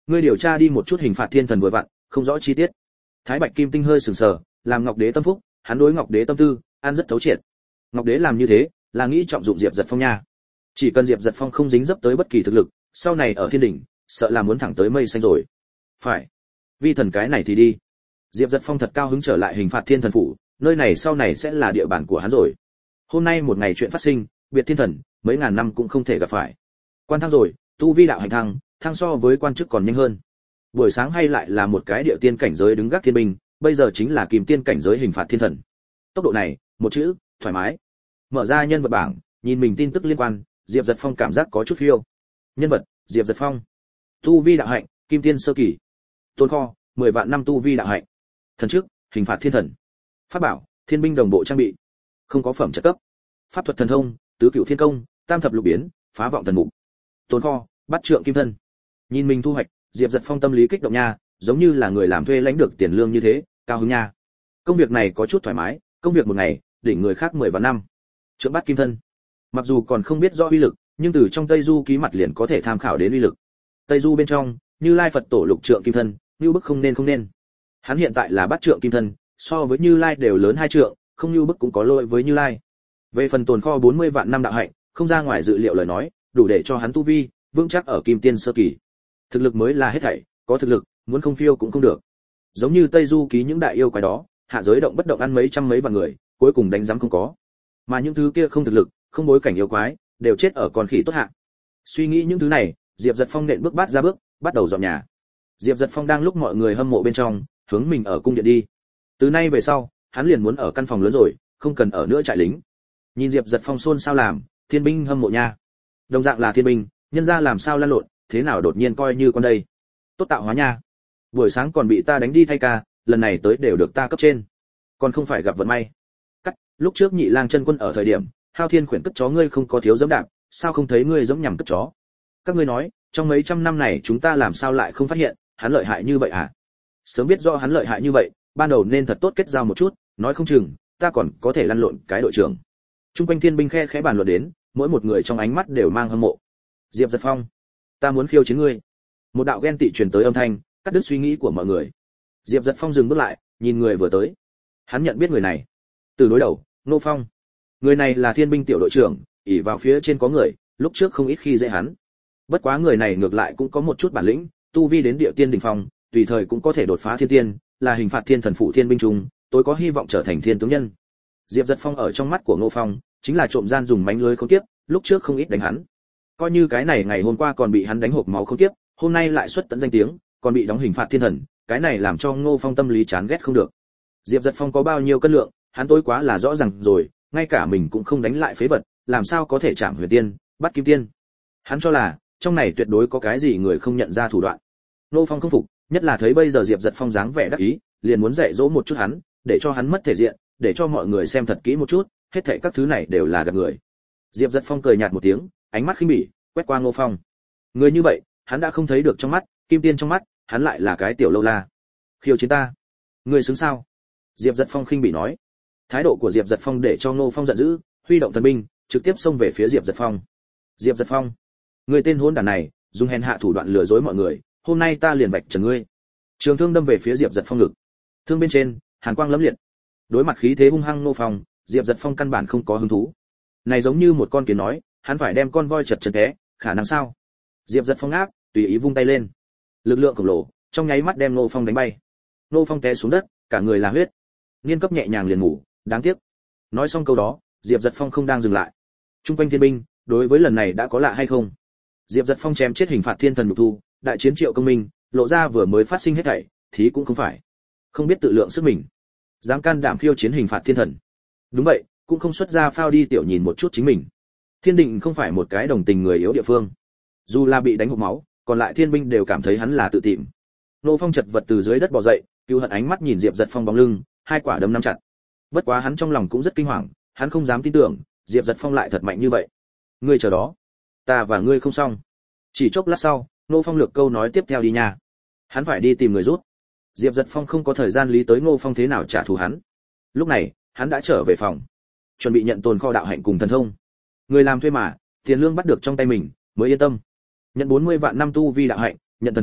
Ngươi điều tra đi một chút hình phạt thiên thần vừa vặn, không rõ chi tiết. Thái Bạch Kim Tinh hơi sừng sờ, làm Ngọc Đế tâm phúc, hắn đối Ngọc Đế tâm tư, ăn rất thấu triệt. Ngọc Đế làm như thế, là nghĩ trọng dụng Diệp Giật Phong nha. Chỉ cần Diệp Giật Phong không dính dấp tới bất kỳ thực lực, sau này ở thiên đỉnh, sợ là muốn thẳng tới mây xanh rồi. Phải. Vi thần cái này thì đi. Diệp Giật Phong thật cao hứng trở lại hình phạt thiên thần phủ, nơi này sau này sẽ là địa bàn của hắn rồi. Hôm nay một ngày chuyện phát sinh, biệt thiên thần, mấy ngàn năm cũng không thể gặp phải. Quan thăng rồi, tu vi đạo hành thăng, thăng so với quan chức còn nhanh hơn. Buổi sáng hay lại là một cái địa tiên cảnh giới đứng gác thiên binh, bây giờ chính là kìm tiên cảnh giới hình phạt thiên thần. Tốc độ này, một chữ, thoải mái. Mở ra nhân vật bảng, nhìn mình tin tức liên quan, Diệp Giật Phong cảm giác có chút phiêu. Nhân vật, Diệp Giật Phong. Tu vi đạo hạnh, kim tiên sơ kỳ. Tồn kho, 10 vạn năm tu vi đạo hạnh. Thần chức, hình phạt thiên thần. Pháp bảo, thiên binh đồng bộ trang bị. Không có phẩm chất cấp. Pháp thuật thần thông, tứ cửu thiên công, tam thập lục biến, phá vọng thần mục. Tồn kho, bát trượng kim thân. Nhìn mình thu hoạch, Diệp Giật Phong tâm lý kích động nha, giống như là người làm thuê lãnh được tiền lương như thế, cao hứng nha. Công việc này có chút thoải mái, công việc một ngày, đỉnh người khác 10 vạn năm. Trượng bát kim thân. Mặc dù còn không biết rõ uy lực, nhưng từ trong Tây Du ký mặt liền có thể tham khảo đến uy lực. Tây Du bên trong, Như Lai Phật tổ lục trượng kim thân, như bức không nên. Hắn hiện tại là bát trượng kim thân, so với Như Lai đều lớn 2 trượng, không như bức cũng có lỗi với Như Lai. Về phần tồn kho 40 vạn năm đạo hạnh, không ra ngoài dự liệu lời nói, đủ để cho hắn tu vi vững chắc ở kim tiên sơ kỳ. Thực lực mới là hết thảy, có thực lực, muốn không phiêu cũng không được. Giống như Tây Du ký những đại yêu quái đó, hạ giới động bất động ăn mấy trăm mấy vạn người, cuối cùng đánh giám không có. Mà những thứ kia không thực lực, không bối cảnh yêu quái, đều chết ở con khỉ tốt hạ. Suy nghĩ những thứ này, Diệp Giật Phong nện bước bát ra bước, bắt đầu dọn nhà. Diệp Giật Phong đang lúc mọi người hâm mộ bên trong, hướng mình ở cung điện đi. Từ nay về sau, hắn liền muốn ở căn phòng lớn rồi, không cần ở nữa trại lính. Nhìn Diệp Giật Phong xôn xao làm, thiên binh hâm mộ nha. Đồng dạng là thiên binh, nhân gia làm sao lăn lộn, thế nào đột nhiên coi như con đây. Tốt tạo hóa nha. Buổi sáng còn bị ta đánh đi thay ca, lần này tới đều được ta cấp trên. Còn không phải gặp vận may. Cắt, lúc trước Nhị Lang chân quân ở thời điểm, Hao Thiên khuyển cất chó ngươi không có thiếu giẫm đạp, sao không thấy ngươi giống nhằm cất chó? Các ngươi nói, trong mấy trăm năm này chúng ta làm sao lại không phát hiện, hắn lợi hại như vậy à? Sớm biết rõ hắn lợi hại như vậy, ban đầu nên thật tốt kết giao một chút, nói không chừng ta còn có thể lăn lộn cái đội trưởng. Trung quanh thiên binh khẽ bàn luận đến, mỗi một người trong ánh mắt đều mang hâm mộ. Diệp Giật Phong, ta muốn khiêu chiến ngươi. Một đạo ghen tị truyền tới âm thanh, cắt đứt suy nghĩ của mọi người. Diệp Giật Phong dừng bước lại, nhìn người vừa tới. Hắn nhận biết người này. Từ đối đầu, Ngô Phong. Người này là thiên binh tiểu đội trưởng, ỷ vào phía trên có người, lúc trước không ít khi dễ hắn. Bất quá người này ngược lại cũng có một chút bản lĩnh, tu vi đến địa tiên đỉnh phong, tùy thời cũng có thể đột phá thiên tiên, là hình phạt thiên thần phụ thiên binh trung, tối có hy vọng trở thành thiên tướng nhân. Diệp Giật Phong ở trong mắt của Ngô Phong, chính là trộm gian dùng mánh lưới khốn kiếp, lúc trước không ít đánh hắn. Coi như cái này ngày hôm qua còn bị hắn đánh hộc máu khốn kiếp, hôm nay lại xuất tận danh tiếng, còn bị đóng hình phạt thiên thần, cái này làm cho Ngô Phong tâm lý chán ghét không được. Diệp Giật Phong có bao nhiêu cân lượng, hắn tối quá là rõ ràng rồi, ngay cả mình cũng không đánh lại phế vật, làm sao có thể chạm huyền tiên, bắt kim tiên. Hắn cho là, trong này tuyệt đối có cái gì người không nhận ra thủ đoạn. Ngô Phong không phục, nhất là thấy bây giờ Diệp Giật Phong dáng vẻ đắc ý, liền muốn dạy dỗ một chút hắn, để cho hắn mất thể diện, để cho mọi người xem thật kỹ một chút, hết thảy các thứ này đều là gạt người. Diệp Giật Phong cười nhạt một tiếng, ánh mắt khinh bỉ, quét qua Ngô Phong. Người như vậy, hắn đã không thấy được trong mắt, kim tiên trong mắt, hắn lại là cái tiểu lâu la. Khiêu chiến ta, ngươi xứng sao? Diệp Giật Phong khinh bỉ nói. Thái độ của Diệp Giật Phong để cho Ngô Phong giận dữ, huy động thần binh, trực tiếp xông về phía Diệp Giật Phong. Diệp Giật Phong, người tên hỗn đản này, dùng hèn hạ thủ đoạn lừa dối mọi người, hôm nay ta liền vạch trần ngươi. Trường thương đâm về phía Diệp Giật Phong ngực. Thương bên trên, hàn quang lẫm liệt. Đối mặt khí thế hung hăng Ngô Phong, Diệp Giật Phong căn bản không có hứng thú. Này giống như một con kiến nói, hắn phải đem con voi chật té, khả năng sao? Diệp Giật Phong áp, tùy ý vung tay lên. Lực lượng khổng lồ, trong nháy mắt đem Ngô Phong đánh bay. Ngô Phong té xuống đất, cả người là huyết. Niên cấp nhẹ nhàng liền ngủ, đáng tiếc. Nói xong câu đó, Diệp Giật Phong không đang dừng lại. Trung quanh thiên binh, đối với lần này đã có lạ hay không? Diệp Giật Phong chém chết hình phạt thiên thần nhục thu, đại chiến Triệu Công Minh, lộ ra vừa mới phát sinh hết thảy, thí cũng không phải. Không biết tự lượng sức mình, dám can đảm khiêu chiến hình phạt thiên thần. Đúng vậy, cũng không xuất ra phao đi tiểu nhìn một chút chính mình. Thiên Định không phải một cái đồng tình người yếu địa phương. Dù là bị đánh hộc máu, còn lại thiên binh đều cảm thấy hắn là tự tìm. Nô Phong chật vật từ dưới đất bò dậy, Cưu Hận ánh mắt nhìn Diệp Giật Phong bóng lưng, hai quả đấm nắm chặt. Bất quá hắn trong lòng cũng rất kinh hoàng, hắn không dám tin tưởng, Diệp Giật Phong lại thật mạnh như vậy. Ngươi chờ đó, ta và ngươi không xong. Chỉ chốc lát sau, Nô Phong lược câu nói tiếp theo đi nha. Hắn phải đi tìm người rút. Diệp Giật Phong không có thời gian lý tới Ngô Phong thế nào trả thù hắn. Lúc này, hắn đã trở về phòng, chuẩn bị nhận tồn kho đạo hạnh cùng thần thông. Người làm thuê mà, tiền lương bắt được trong tay mình, mới yên tâm. Nhận 40 vạn năm tu vi đạo hạnh, nhận thần thông,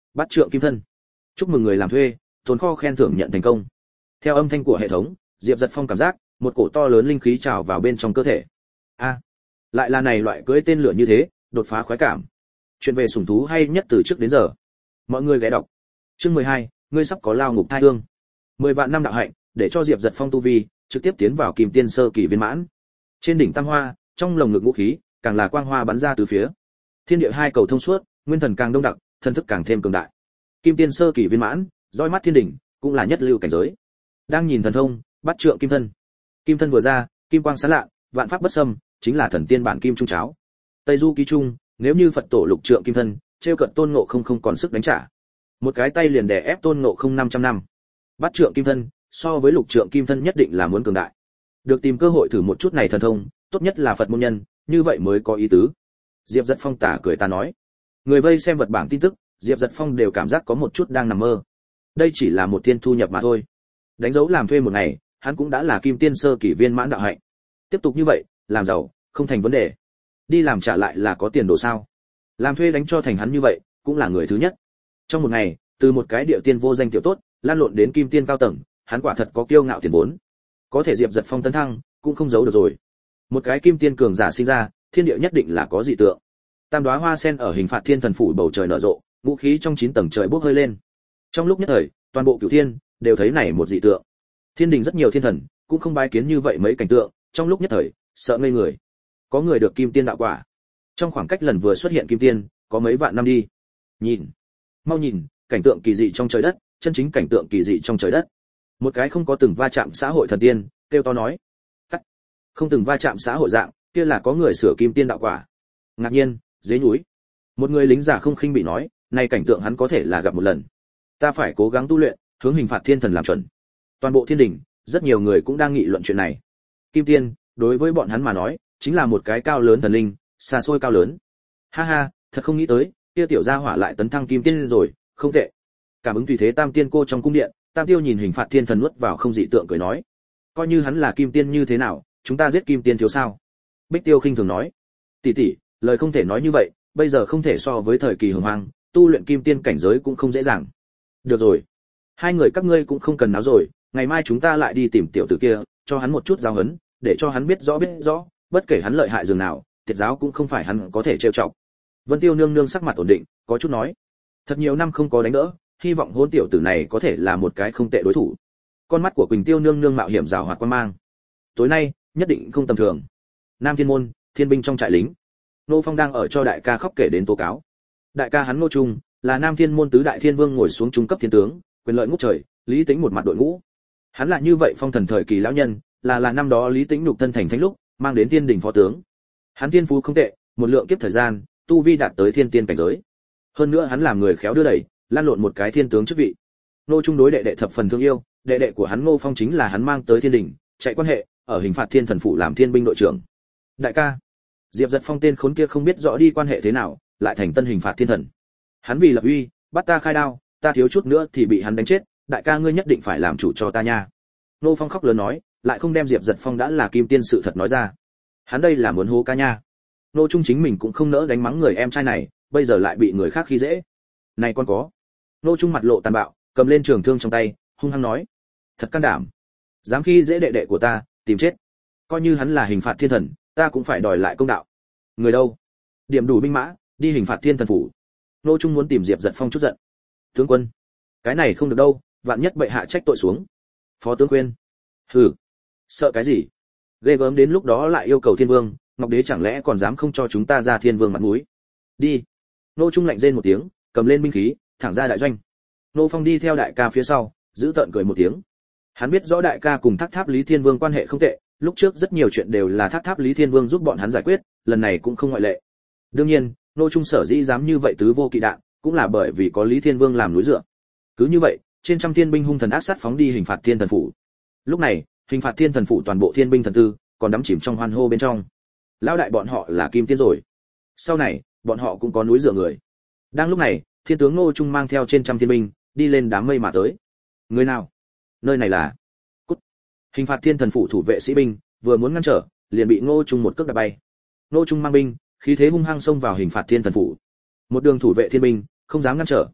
bắt trượng kim thân. Chúc mừng người làm thuê, tồn kho khen thưởng nhận thành công. Theo âm thanh của hệ thống, Diệp Giật Phong cảm giác một cổ to lớn linh khí trào vào bên trong cơ thể. A, lại là này loại cưỡi tên lửa như thế, đột phá khoái cảm. Chuyện về sủng thú hay nhất từ trước đến giờ. Mọi người ghé đọc. Chương 12, ngươi sắp có lao ngục thai hương. 10 vạn năm đạo hạnh, để cho Diệp Giật Phong tu vi trực tiếp tiến vào Kim Tiên sơ kỳ viên mãn. Trên đỉnh tam hoa, trong lồng ngực ngũ khí, càng là quang hoa bắn ra từ phía. Thiên địa hai cầu thông suốt, nguyên thần càng đông đặc, thần thức càng thêm cường đại. Kim Tiên sơ kỳ viên mãn, roi mắt thiên đỉnh, cũng là nhất lưu cảnh giới. Đang nhìn thần thông, bắt trượng kim thân. Kim thân vừa ra, kim quang sáng lạ, vạn pháp bất xâm, chính là thần tiên bản kim trung cháo. Tây Du ký trung, nếu như Phật tổ lục trượng kim thân, trêu cận Tôn Ngộ không còn sức đánh trả. Một cái tay liền đè ép Tôn Ngộ không 500 năm. Bắt trượng kim thân, so với lục trượng kim thân nhất định là muốn cường đại. Được tìm cơ hội thử một chút này thần thông, tốt nhất là Phật môn nhân, như vậy mới có ý tứ. Diệp Giật Phong tà cười ta nói. Người vây xem vật bảng tin tức, Diệp Giật Phong đều cảm giác có một chút đang nằm mơ. Đây chỉ là một tiên thu nhập mà thôi. Đánh dấu làm thuê một ngày, hắn cũng đã là Kim Tiên sơ kỳ viên mãn đạo hạnh. Tiếp tục như vậy, làm giàu không thành vấn đề. Đi làm trả lại là có tiền đồ sao? Làm thuê đánh cho thành hắn như vậy, cũng là người thứ nhất. Trong một ngày, từ một cái điệu tiên vô danh tiểu tốt, lan lộn đến Kim Tiên cao tầng, hắn quả thật có kiêu ngạo tiền vốn. Có thể Diệp Giật Phong tấn thăng, cũng không giấu được rồi. Một cái Kim Tiên cường giả sinh ra, thiên địa nhất định là có dị tượng. Tam đóa hoa sen ở hình phạt thiên thần phủ bầu trời nở rộ, vũ khí trong 9 tầng trời bốc hơi lên. Trong lúc nhất thời, toàn bộ cửu thiên đều thấy này một dị tượng. Thiên đình rất nhiều thiên thần cũng không bái kiến như vậy mấy cảnh tượng, trong lúc nhất thời sợ ngây người. Có người được Kim Tiên đạo quả. Trong khoảng cách lần vừa xuất hiện Kim Tiên, có mấy vạn năm đi. Nhìn, mau nhìn, cảnh tượng kỳ dị trong trời đất, chân chính cảnh tượng kỳ dị trong trời đất. Một cái không có từng va chạm xã hội thần tiên, kêu to nói. Cắt. Không từng va chạm xã hội dạng, kia là có người sửa Kim Tiên đạo quả. Ngạc nhiên, dưới núi, một người lính giả không khinh bị nói, này cảnh tượng hắn có thể là gặp một lần. Ta phải cố gắng tu luyện, hướng hình phạt thiên thần làm chuẩn. Toàn bộ thiên đình, rất nhiều người cũng đang nghị luận chuyện này. Kim Tiên, đối với bọn hắn mà nói, chính là một cái cao lớn thần linh, xa xôi cao lớn. Ha ha, thật không nghĩ tới, kia tiểu gia hỏa lại tấn thăng Kim Tiên rồi, không tệ. Cảm ứng tùy thế Tam Tiên cô trong cung điện, Tam Tiêu nhìn hình phạt thiên thần nuốt vào không dị tượng cười nói, coi như hắn là Kim Tiên như thế nào, chúng ta giết Kim Tiên thiếu sao? Bích Tiêu khinh thường nói, tỷ tỷ, lời không thể nói như vậy, bây giờ không thể so với thời kỳ hồng hoang, tu luyện Kim Tiên cảnh giới cũng không dễ dàng. Được rồi, hai người các ngươi cũng không cần náo rồi, ngày mai chúng ta lại đi tìm tiểu tử kia, cho hắn một chút giáo huấn, để cho hắn biết rõ, bất kể hắn lợi hại dường nào, tiệt giáo cũng không phải hắn có thể trêu chọc. Vân Tiêu nương nương sắc mặt ổn định, có chút nói, thật nhiều năm không có đánh đỡ, hy vọng hôn tiểu tử này có thể là một cái không tệ đối thủ. Con mắt của Quỳnh Tiêu nương nương mạo hiểm rào hoạt quan mang. Tối nay, nhất định không tầm thường. Nam Thiên môn, thiên binh trong trại lính. Nô Phong đang ở cho đại ca khóc kể đến tố cáo. Đại ca hắn Ngô Trung, là Nam Thiên môn tứ đại thiên vương ngồi xuống trung cấp thiên tướng, quyền lợi ngút trời, Lý Tĩnh một mặt đội ngũ. Hắn là như vậy phong thần thời kỳ lão nhân, là năm đó Lý Tĩnh nhục thân thành thánh lúc, mang đến thiên đình phó tướng. Hắn thiên phú không tệ, một lượng kiếp thời gian, tu vi đạt tới thiên tiên cảnh giới. Hơn nữa hắn làm người khéo đưa đẩy, lan lộn một cái thiên tướng chức vị. Ngô Trung đối đệ đệ thập phần thương yêu, đệ đệ của hắn Ngô Phong chính là hắn mang tới thiên đình, chạy quan hệ, ở hình phạt thiên thần phủ làm thiên binh đội trưởng. Đại ca, Diệp Giật Phong tên khốn kia không biết rõ đi quan hệ thế nào, lại thành tân hình phạt thiên thần. Hắn vì lập uy, bắt ta khai đao, ta thiếu chút nữa thì bị hắn đánh chết, đại ca ngươi nhất định phải làm chủ cho ta nha. Ngô Phong khóc lớn nói, lại không đem Diệp Giật Phong đã là Kim Tiên sự thật nói ra. Hắn đây là muốn hố ca nha. Ngô Trung chính mình cũng không nỡ đánh mắng người em trai này, bây giờ lại bị người khác khi dễ. Này con có. Ngô Trung mặt lộ tàn bạo, cầm lên trường thương trong tay, hung hăng nói, thật can đảm, dám khi dễ đệ đệ của ta, tìm chết. Coi như hắn là hình phạt thiên thần, ta cũng phải đòi lại công đạo. Người đâu? Điểm đủ binh mã, đi hình phạt thiên thần phủ. Ngô Trung muốn tìm Diệp Giật Phong chút giận. Tướng quân, cái này không được đâu, vạn nhất bệ hạ trách tội xuống. Phó tướng khuyên. Hừ, sợ cái gì? Ghê gớm đến lúc đó lại yêu cầu thiên vương, Ngọc Đế chẳng lẽ còn dám không cho chúng ta ra thiên vương mặt mũi? Đi. Ngô Trung lạnh rên một tiếng, cầm lên binh khí, thẳng ra đại doanh. Ngô Phong đi theo đại ca phía sau, giữ tợn cười một tiếng. Hắn biết rõ đại ca cùng Thác Tháp Lý Thiên Vương quan hệ không tệ, lúc trước rất nhiều chuyện đều là Thác Tháp Lý Thiên Vương giúp bọn hắn giải quyết, lần này cũng không ngoại lệ. Đương nhiên, Ngô Trung sở dĩ dám như vậy tứ vô kỵ đạn, cũng là bởi vì có Lý Thiên Vương làm núi dựa. Cứ như vậy, trên trăm thiên binh hung thần ác sát phóng đi hình phạt thiên thần phủ. Lúc này, hình phạt thiên thần phủ toàn bộ thiên binh thần tư, còn đắm chìm trong hoan hô bên trong. Lão đại bọn họ là Kim Tiên rồi. Sau này, bọn họ cũng có núi dựa người. Đang lúc này, thiên tướng Ngô Trung mang theo trên trăm thiên binh, đi lên đám mây mà tới. Người nào? Nơi này là... Cút. Hình phạt thiên thần phủ thủ vệ sĩ binh, vừa muốn ngăn trở, liền bị Ngô Trung một cước đạp bay. Ngô Trung mang binh, khí thế hung hăng xông vào hình phạt thiên thần phủ. Một đường thủ vệ thiên binh, không dám ngăn trở.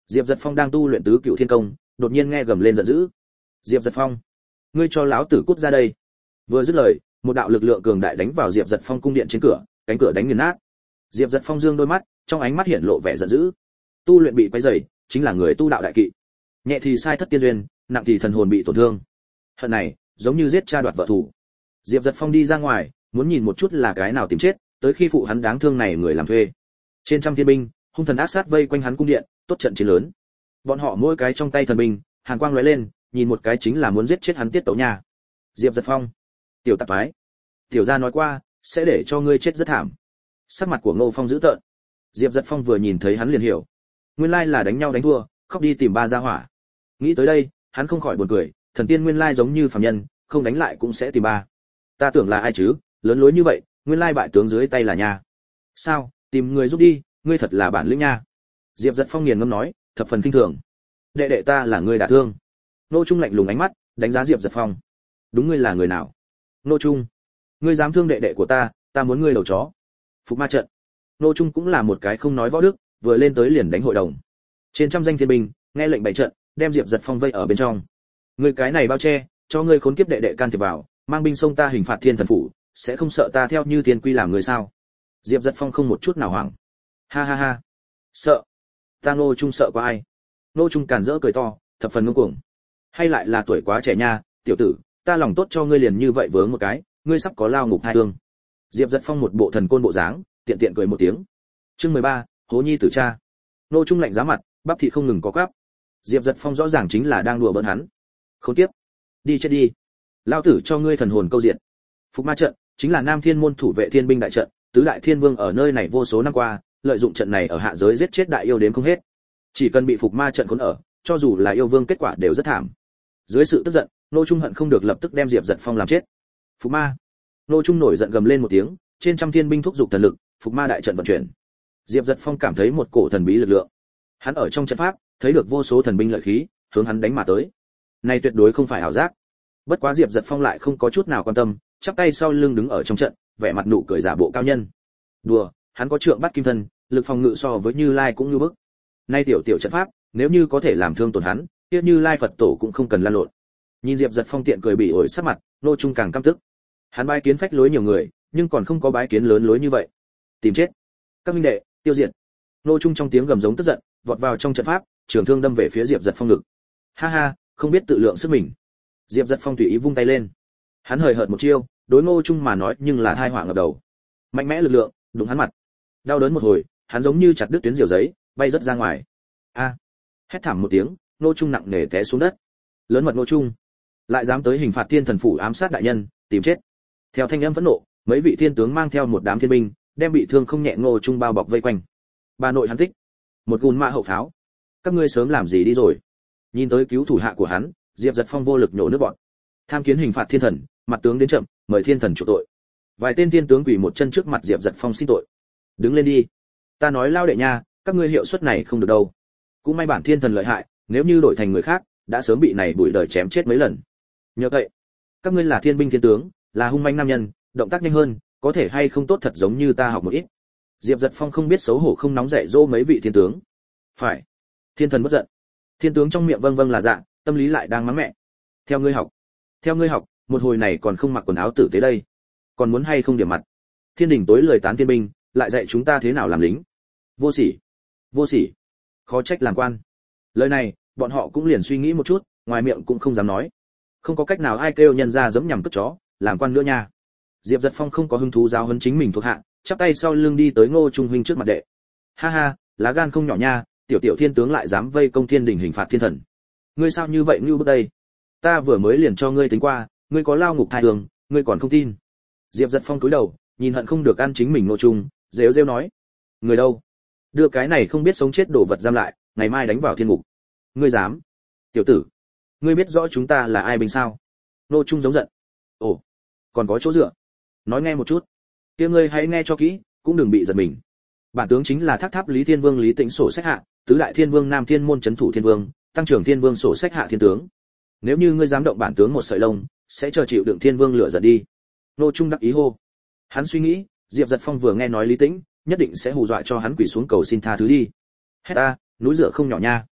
Diệp Giật Phong đang tu luyện tứ cựu thiên công, đột nhiên nghe gầm lên giận dữ. Diệp Giật Phong, ngươi cho lão tử cút ra đây. Vừa dứt lời, một đạo lực lượng cường đại đánh vào Diệp Giật Phong cung điện trên cửa, cánh cửa đánh nghiền nát. Diệp Giật Phong dương đôi mắt, trong ánh mắt hiện lộ vẻ giận dữ. Tu luyện bị quấy rầy, chính là người tu đạo đại kỵ. Nhẹ thì sai thất tiên duyên, nặng thì thần hồn bị tổn thương. Hận này, giống như giết cha đoạt vợ thủ. Diệp Giật Phong đi ra ngoài, muốn nhìn một chút là cái nào tìm chết, tới khi phụ hắn đáng thương này người làm thuê. Trên trăm thiên binh, hung thần ác sát vây quanh hắn cung điện, tốt trận chiến lớn. Bọn họ mỗi cái trong tay thần binh, hàn quang lóe lên, nhìn một cái chính là muốn giết chết hắn tiết tấu nhà. Diệp Giật Phong, tiểu tạp phái, tiểu gia nói qua, sẽ để cho ngươi chết rất thảm. Sắc mặt của Ngô Phong dữ tợn. Diệp Giật Phong vừa nhìn thấy hắn liền hiểu, nguyên lai là đánh nhau đánh thua, khóc đi tìm ba gia hỏa. Nghĩ tới đây, hắn không khỏi buồn cười, thần tiên nguyên lai giống như phàm nhân, không đánh lại cũng sẽ tìm ba. Ta tưởng là ai chứ, lớn lối như vậy, nguyên lai bại tướng dưới tay là nha. Sao, tìm người giúp đi, ngươi thật là bản lĩnh nha. Diệp Giật Phong nghiền ngẫm nói, thập phần kinh thường. Đệ đệ ta là người đả thương. Nô Trung lạnh lùng ánh mắt, đánh giá Diệp Giật Phong. Đúng ngươi là người nào? Nô Trung, ngươi dám thương đệ đệ của ta, ta muốn ngươi đầu chó. Phục ma trận. Nô Trung cũng là một cái không nói võ đức, vừa lên tới liền đánh hội đồng. Trên trăm danh thiên binh, nghe lệnh bày trận, đem Diệp Giật Phong vây ở bên trong. Ngươi cái này bao che, cho ngươi khốn kiếp đệ đệ can thiệp vào, mang binh xông ta hình phạt thiên thần phủ, sẽ không sợ ta theo như thiên quy làm người sao? Diệp Giật Phong không một chút nào hoảng. Ha ha ha. Sợ? Ta Nô Trung sợ qua ai? Nô Trung càn rỡ cười to, thập phần ngông cuồng. Hay lại là tuổi quá trẻ nha, tiểu tử, ta lòng tốt cho ngươi liền như vậy vướng một cái, ngươi sắp có lao ngục hai thương. Diệp Giật Phong một bộ thần côn bộ dáng, tiện tiện cười một tiếng. Chương 13, Hố Nhi tử cha. Nô Trung lạnh giá mặt, bắp thịt không ngừng có quắp. Diệp Giật Phong rõ ràng chính là đang đùa bỡn hắn. Không tiếp, đi chết đi. Lao tử cho ngươi thần hồn câu diện. Phục ma trận chính là Nam Thiên môn thủ vệ thiên binh đại trận, tứ đại thiên vương ở nơi này vô số năm qua, lợi dụng trận này ở hạ giới giết chết đại yêu đến không hết. Chỉ cần bị phục ma trận cuốn ở, cho dù là yêu vương kết quả đều rất thảm. Dưới sự tức giận, Nô Trung hận không được lập tức đem Diệp Giật Phong làm chết. Phục ma. Nô Trung nổi giận gầm lên một tiếng, trên trăm thiên binh thúc giục thần lực, phục ma đại trận vận chuyển. Diệp Giật Phong cảm thấy một cổ thần bí lực lượng. Hắn ở trong trận pháp, thấy được vô số thần binh lợi khí, hướng hắn đánh mà tới. Này tuyệt đối không phải ảo giác. Bất quá Diệp Giật Phong lại không có chút nào quan tâm, chắp tay sau lưng đứng ở trong trận, vẻ mặt nụ cười giả bộ cao nhân. Đùa, hắn có trượng bắt kim thân, lực phòng ngự so với Như Lai cũng như bức. Nay tiểu tiểu trận pháp, nếu như có thể làm thương tổn hắn, kia Như Lai Phật tổ cũng không cần lan lộn. Nhìn Diệp Giật Phong tiện cười bị ổi sắc mặt, Nô Trung càng căm tức. Hắn bái kiến phách lối nhiều người, nhưng còn không có bái kiến lớn lối như vậy. Tìm chết. Các minh đệ, tiêu diệt. Nô Trung trong tiếng gầm giống tức giận, vọt vào trong trận pháp, trường thương đâm về phía Diệp Giật Phong ngực. Ha ha, không biết tự lượng sức mình. Diệp Giật Phong tùy ý vung tay lên. Hắn hời hợt một chiêu, đối Ngô Trung mà nói nhưng là tai họa ngập đầu. Mạnh mẽ lực lượng, đụng hắn mặt. Đau đớn một hồi, hắn giống như chặt đứt tuyến diều giấy, bay rất ra ngoài. A! Hét thảm một tiếng, Ngô Trung nặng nề té xuống đất. Lớn mật Ngô Trung, lại dám tới hình phạt thiên thần phủ ám sát đại nhân, tìm chết. Theo thanh âm phẫn nộ, mấy vị thiên tướng mang theo một đám thiên binh, đem bị thương không nhẹ Ngô Trung bao bọc vây quanh. Bà nội hắn thích một gùn mạ hậu pháo. Các ngươi sớm làm gì đi rồi? Nhìn tới cứu thủ hạ của hắn, Diệp Giật Phong vô lực nhổ nước bọt. Tham kiến hình phạt thiên thần, mặt tướng đến chậm, mời thiên thần chủ tội. Vài tên thiên tướng quỳ một chân trước mặt Diệp Giật Phong xin tội. Đứng lên đi. Ta nói lao đệ nha, các ngươi hiệu suất này không được đâu. Cũng may bản thiên thần lợi hại, nếu như đổi thành người khác, đã sớm bị này bụi đời chém chết mấy lần. Nhờ vậy, các ngươi là thiên binh thiên tướng, là hung manh nam nhân, động tác nhanh hơn, có thể hay không tốt thật giống như ta học một ít. Diệp Giật Phong không biết xấu hổ không nóng dạy dỗ mấy vị thiên tướng. Phải. Thiên thần bất giận. Thiên tướng trong miệng vâng vâng là dạ, tâm lý lại đang mắng mẹ. Theo ngươi học. Theo ngươi học, một hồi này còn không mặc quần áo tử tế đây. Còn muốn hay không điểm mặt. Thiên đình tối lười tán thiên binh, lại dạy chúng ta thế nào làm lính. Vô sỉ. Vô sỉ. Khó trách làm quan. Lời này, bọn họ cũng liền suy nghĩ một chút, ngoài miệng cũng không dám nói. Không có cách nào ai kêu nhân ra giẫm nhằm cất chó, làm quan nữa nha. Diệp Giật Phong không có hứng thú giáo huấn chính mình thuộc hạ, chắp tay sau lưng đi tới Ngô Trung huynh trước mặt đệ. Ha ha, lá gan không nhỏ nha, tiểu tiểu thiên tướng lại dám vây công thiên đình hình phạt thiên thần. Ngươi sao như vậy ngưu bức đây? Ta vừa mới liền cho ngươi tính qua, ngươi có lao ngục thai đường, ngươi còn không tin. Diệp Giật Phong cúi đầu, nhìn hận không được ăn chính mình Ngô Trung, rêu rêu nói: người đâu? Đưa cái này không biết sống chết đổ vật giam lại, ngày mai đánh vào thiên ngục. Ngươi dám? Tiểu tử, ngươi biết rõ chúng ta là ai bình sao? Ngô Trung giống giận. Ồ, còn có chỗ dựa. Nói nghe một chút. Kia ngươi hãy nghe cho kỹ, cũng đừng bị giật mình. Bản tướng chính là Thác Tháp Lý Thiên Vương Lý Tĩnh sổ sách hạ, tứ đại thiên vương Nam Thiên môn trấn thủ thiên vương, tăng trưởng thiên vương sổ sách hạ thiên tướng. Nếu như ngươi dám động bản tướng một sợi lông, sẽ chờ chịu đựng thiên vương lửa giận đi. Nô Trung đắc ý hô. Hắn suy nghĩ, Diệp Giật Phong vừa nghe nói Lý Tĩnh, nhất định sẽ hù dọa cho hắn quỳ xuống cầu xin tha thứ đi. Hết ta, núi rửa không nhỏ nha.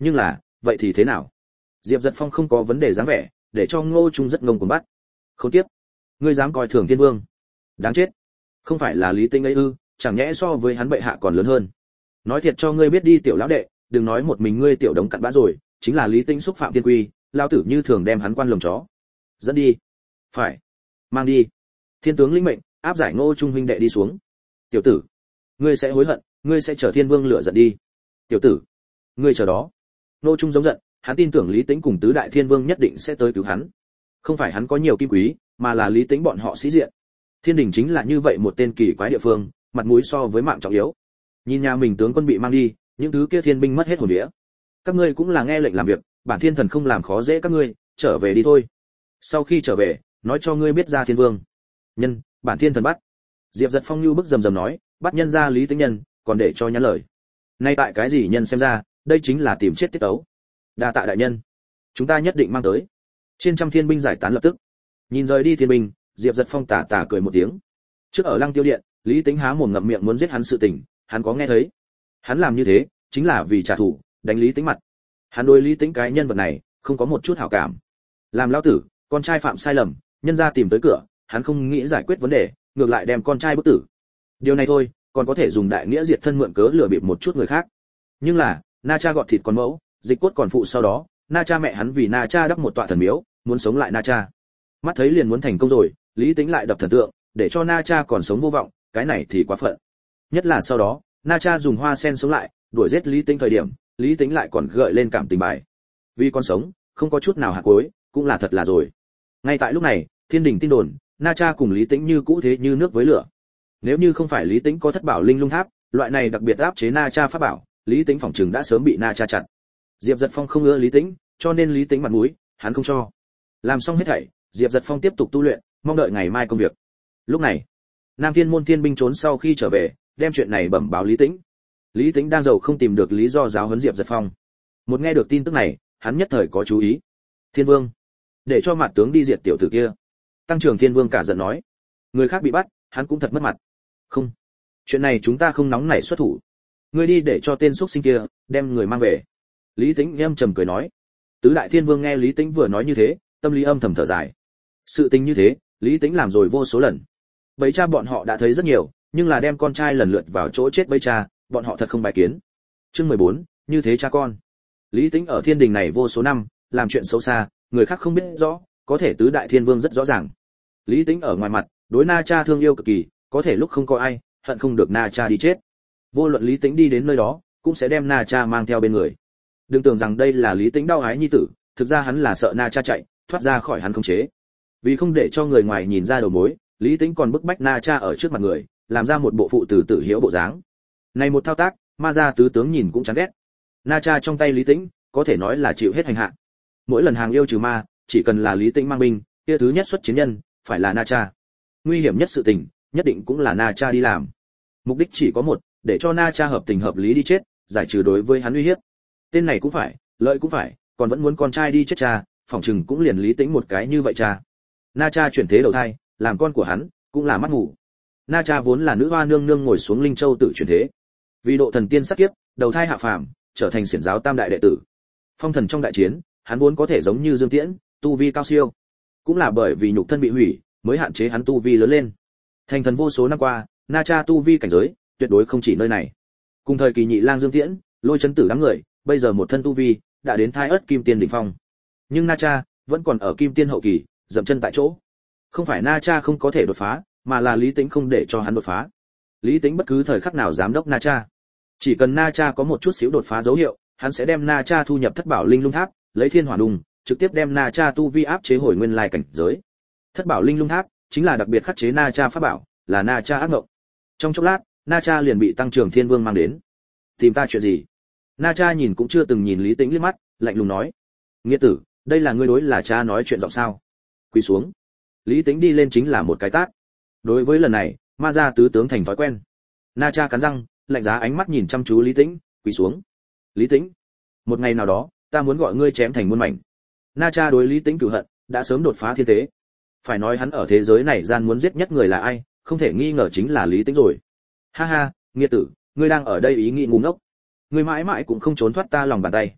Nhưng là vậy thì thế nào? Diệp Giật Phong không có vấn đề dáng vẻ, để cho Ngô Trung rất ngông cuồng bắt. Khốn kiếp, ngươi dám coi thường Thiên Vương? Đáng chết. Không phải là Lý Tĩnh ấy ư? Chẳng nhẽ so với hắn bệ hạ còn lớn hơn. Nói thiệt cho ngươi biết đi tiểu lão đệ, đừng nói một mình ngươi tiểu đống cặn bã rồi, chính là Lý Tĩnh xúc phạm thiên quy, lão tử như thường đem hắn quan lồng chó. Dẫn đi. Phải. Mang đi. Thiên tướng lĩnh mệnh, áp giải Ngô Trung huynh đệ đi xuống. Tiểu tử, ngươi sẽ hối hận, ngươi sẽ trở Thiên Vương lửa giận đi. Tiểu tử, ngươi chờ đó. Ngô Trung giống giận, hắn tin tưởng Lý Tĩnh cùng tứ đại Thiên Vương nhất định sẽ tới cứu hắn. Không phải hắn có nhiều kim quý, mà là Lý Tĩnh bọn họ sĩ diện. Thiên đình chính là như vậy một tên kỳ quái địa phương, mặt mũi so với mạng trọng yếu. Nhìn nhà mình tướng quân bị mang đi, những thứ kia thiên binh mất hết hồn vía. Các ngươi cũng là nghe lệnh làm việc, bản thiên thần không làm khó dễ các ngươi, trở về đi thôi. Sau khi trở về, nói cho ngươi biết ra Thiên Vương. Nhân, bản thiên thần bắt. Diệp Giật Phong như bức rầm rầm nói, bắt nhân ra Lý Tĩnh nhân, còn để cho nhắn lời. Nay tại cái gì nhân xem ra, đây chính là tìm chết tiết tấu. Đa tạ đại nhân, chúng ta nhất định mang tới. Trên trăm thiên binh giải tán lập tức. Nhìn rời đi thiên binh, Diệp Giật Phong tà tà cười một tiếng. Trước ở Lăng Tiêu điện, Lý Tĩnh há mồm ngậm miệng muốn giết hắn sự tình, hắn có nghe thấy. Hắn làm như thế, chính là vì trả thù, đánh Lý Tĩnh mặt. Hắn đối Lý Tĩnh cái nhân vật này, không có một chút hảo cảm. Làm lão tử, con trai phạm sai lầm, nhân gia tìm tới cửa, hắn không nghĩ giải quyết vấn đề, ngược lại đem con trai bức tử. Điều này thôi, còn có thể dùng đại nghĩa diệt thân mượn cớ lừa bịp một chút người khác. Nhưng là, Na Cha gọt thịt con mẫu, dịch cốt còn phụ sau đó, Na Cha mẹ hắn vì Na Cha đắp một tọa thần miếu, muốn sống lại Na Cha. Mắt thấy liền muốn thành công rồi, Lý Tĩnh lại đập thần tượng, để cho Na Cha còn sống vô vọng, cái này thì quá phận. Nhất là sau đó, Na Cha dùng hoa sen sống lại, đuổi giết Lý Tĩnh thời điểm, Lý Tĩnh lại còn gợi lên cảm tình bài. Vì con sống, không có chút nào hạt cuối, cũng là thật là rồi. Ngay tại lúc này, thiên đình tin đồn, Na Cha cùng Lý Tĩnh như cũ thế như nước với lửa. Nếu như không phải Lý Tĩnh có thất bảo linh lung tháp, loại này đặc biệt áp chế Na Cha pháp bảo, Lý Tĩnh phỏng chừng đã sớm bị Na Cha chặt. Diệp Giật Phong không ưa Lý Tĩnh, cho nên Lý Tĩnh mặt mũi, hắn không cho. Làm xong hết thảy, Diệp Giật Phong tiếp tục tu luyện, mong đợi ngày mai công việc. Lúc này, Nam Thiên môn thiên binh trốn sau khi trở về, đem chuyện này bẩm báo Lý Tĩnh. Lý Tĩnh đang giàu không tìm được lý do giáo huấn Diệp Giật Phong. Một nghe được tin tức này, hắn nhất thời có chú ý. Thiên Vương, để cho mặt tướng đi diệt tiểu tử kia. Tăng trưởng Thiên Vương cả giận nói, người khác bị bắt, hắn cũng thật mất mặt. Không, chuyện này chúng ta không nóng nảy xuất thủ. Ngươi đi để cho tên xuất sinh kia đem người mang về. Lý Tĩnh âm trầm cười nói. Tứ đại Thiên Vương nghe Lý Tĩnh vừa nói như thế, tâm lý âm thầm thở dài. Sự tình như thế, Lý Tĩnh làm rồi vô số lần. Bấy cha bọn họ đã thấy rất nhiều, nhưng là đem con trai lần lượt vào chỗ chết bấy cha, bọn họ thật không bài kiến. Chương 14, như thế cha con. Lý Tĩnh ở thiên đình này vô số năm, làm chuyện xấu xa, người khác không biết rõ, có thể tứ đại thiên vương rất rõ ràng. Lý Tĩnh ở ngoài mặt, đối Na Cha thương yêu cực kỳ, có thể lúc không có ai, hận không được Na Cha đi chết. Vô luận Lý Tĩnh đi đến nơi đó, cũng sẽ đem Na Cha mang theo bên người. Đừng tưởng rằng đây là Lý Tĩnh đau ái nhi tử, thực ra hắn là sợ Na Cha chạy, thoát ra khỏi hắn khống chế. Vì không để cho người ngoài nhìn ra đầu mối, Lý Tĩnh còn bức bách Na Cha ở trước mặt người, làm ra một bộ phụ tử tử hiếu bộ dáng. Này một thao tác, ma gia tứ tướng nhìn cũng chán ghét. Na Cha trong tay Lý Tĩnh, có thể nói là chịu hết hành hạ. Mỗi lần hàng yêu trừ ma, chỉ cần là Lý Tĩnh mang binh, kia thứ nhất xuất chiến nhân, phải là Na Cha. Nguy hiểm nhất sự tình, nhất định cũng là Na Cha đi làm. Mục đích chỉ có một, để cho Na Cha hợp tình hợp lý đi chết, giải trừ đối với hắn uy hiếp. Tên này cũng phải, lợi cũng phải, còn vẫn muốn con trai đi chết cha, phỏng chừng cũng liền Lý Tĩnh một cái như vậy cha. Na Cha chuyển thế đầu thai, làm con của hắn, cũng là mắt ngủ. Na Cha vốn là nữ hoa nương nương ngồi xuống linh châu tự chuyển thế. Vì độ thần tiên sát kiếp, đầu thai hạ phàm, trở thành xiển giáo tam đại đệ tử. Phong thần trong đại chiến, hắn vốn có thể giống như Dương Tiễn, tu vi cao siêu. Cũng là bởi vì nhục thân bị hủy, mới hạn chế hắn tu vi lớn lên. Thành thần vô số năm qua, Na Cha tu vi cảnh giới, tuyệt đối không chỉ nơi này. Cùng thời kỳ Nhị Lang Dương Tiễn, Lôi Chấn Tử đám người, bây giờ một thân tu vi đã đến thai ớt kim tiên đỉnh phong. Nhưng Na Cha vẫn còn ở kim tiên hậu kỳ, dậm chân tại chỗ. Không phải Na Cha không có thể đột phá, mà là Lý Tĩnh không để cho hắn đột phá. Lý Tĩnh bất cứ thời khắc nào giám đốc Na Cha. Chỉ cần Na Cha có một chút xíu đột phá dấu hiệu, hắn sẽ đem Na Cha thu nhập Thất Bảo Linh Lung Tháp, lấy Thiên Hỏa Đùng, trực tiếp đem Na Cha tu vi áp chế hồi nguyên lai cảnh giới. Thất Bảo Linh Lung Tháp chính là đặc biệt khắc chế Na Cha pháp bảo, là Na Cha ác ngộng. Trong chốc lát, Na Cha liền bị Tăng Trưởng Thiên Vương mang đến. Tìm ta chuyện gì? Na Cha nhìn cũng chưa từng nhìn Lý Tĩnh liếc mắt, lạnh lùng nói: "Nghĩa tử, đây là ngươi đối là cha nói chuyện giọng sao?" Quỳ xuống. Lý Tĩnh đi lên chính là một cái tát. Đối với lần này, ma gia tứ tướng thành thói quen. Na Cha cắn răng, lạnh giá ánh mắt nhìn chăm chú Lý Tĩnh, quỳ xuống. "Lý Tĩnh, một ngày nào đó, ta muốn gọi ngươi chém thành muôn mảnh." Na Cha đối Lý Tĩnh cửu hận, đã sớm đột phá thiên tế. Phải nói hắn ở thế giới này gian muốn giết nhất người là ai, không thể nghi ngờ chính là Lý Tĩnh rồi. "Ha ha, nghĩa tử, ngươi đang ở đây ý nghĩ ngu ngốc. Ngươi mãi mãi cũng không trốn thoát ta lòng bàn tay."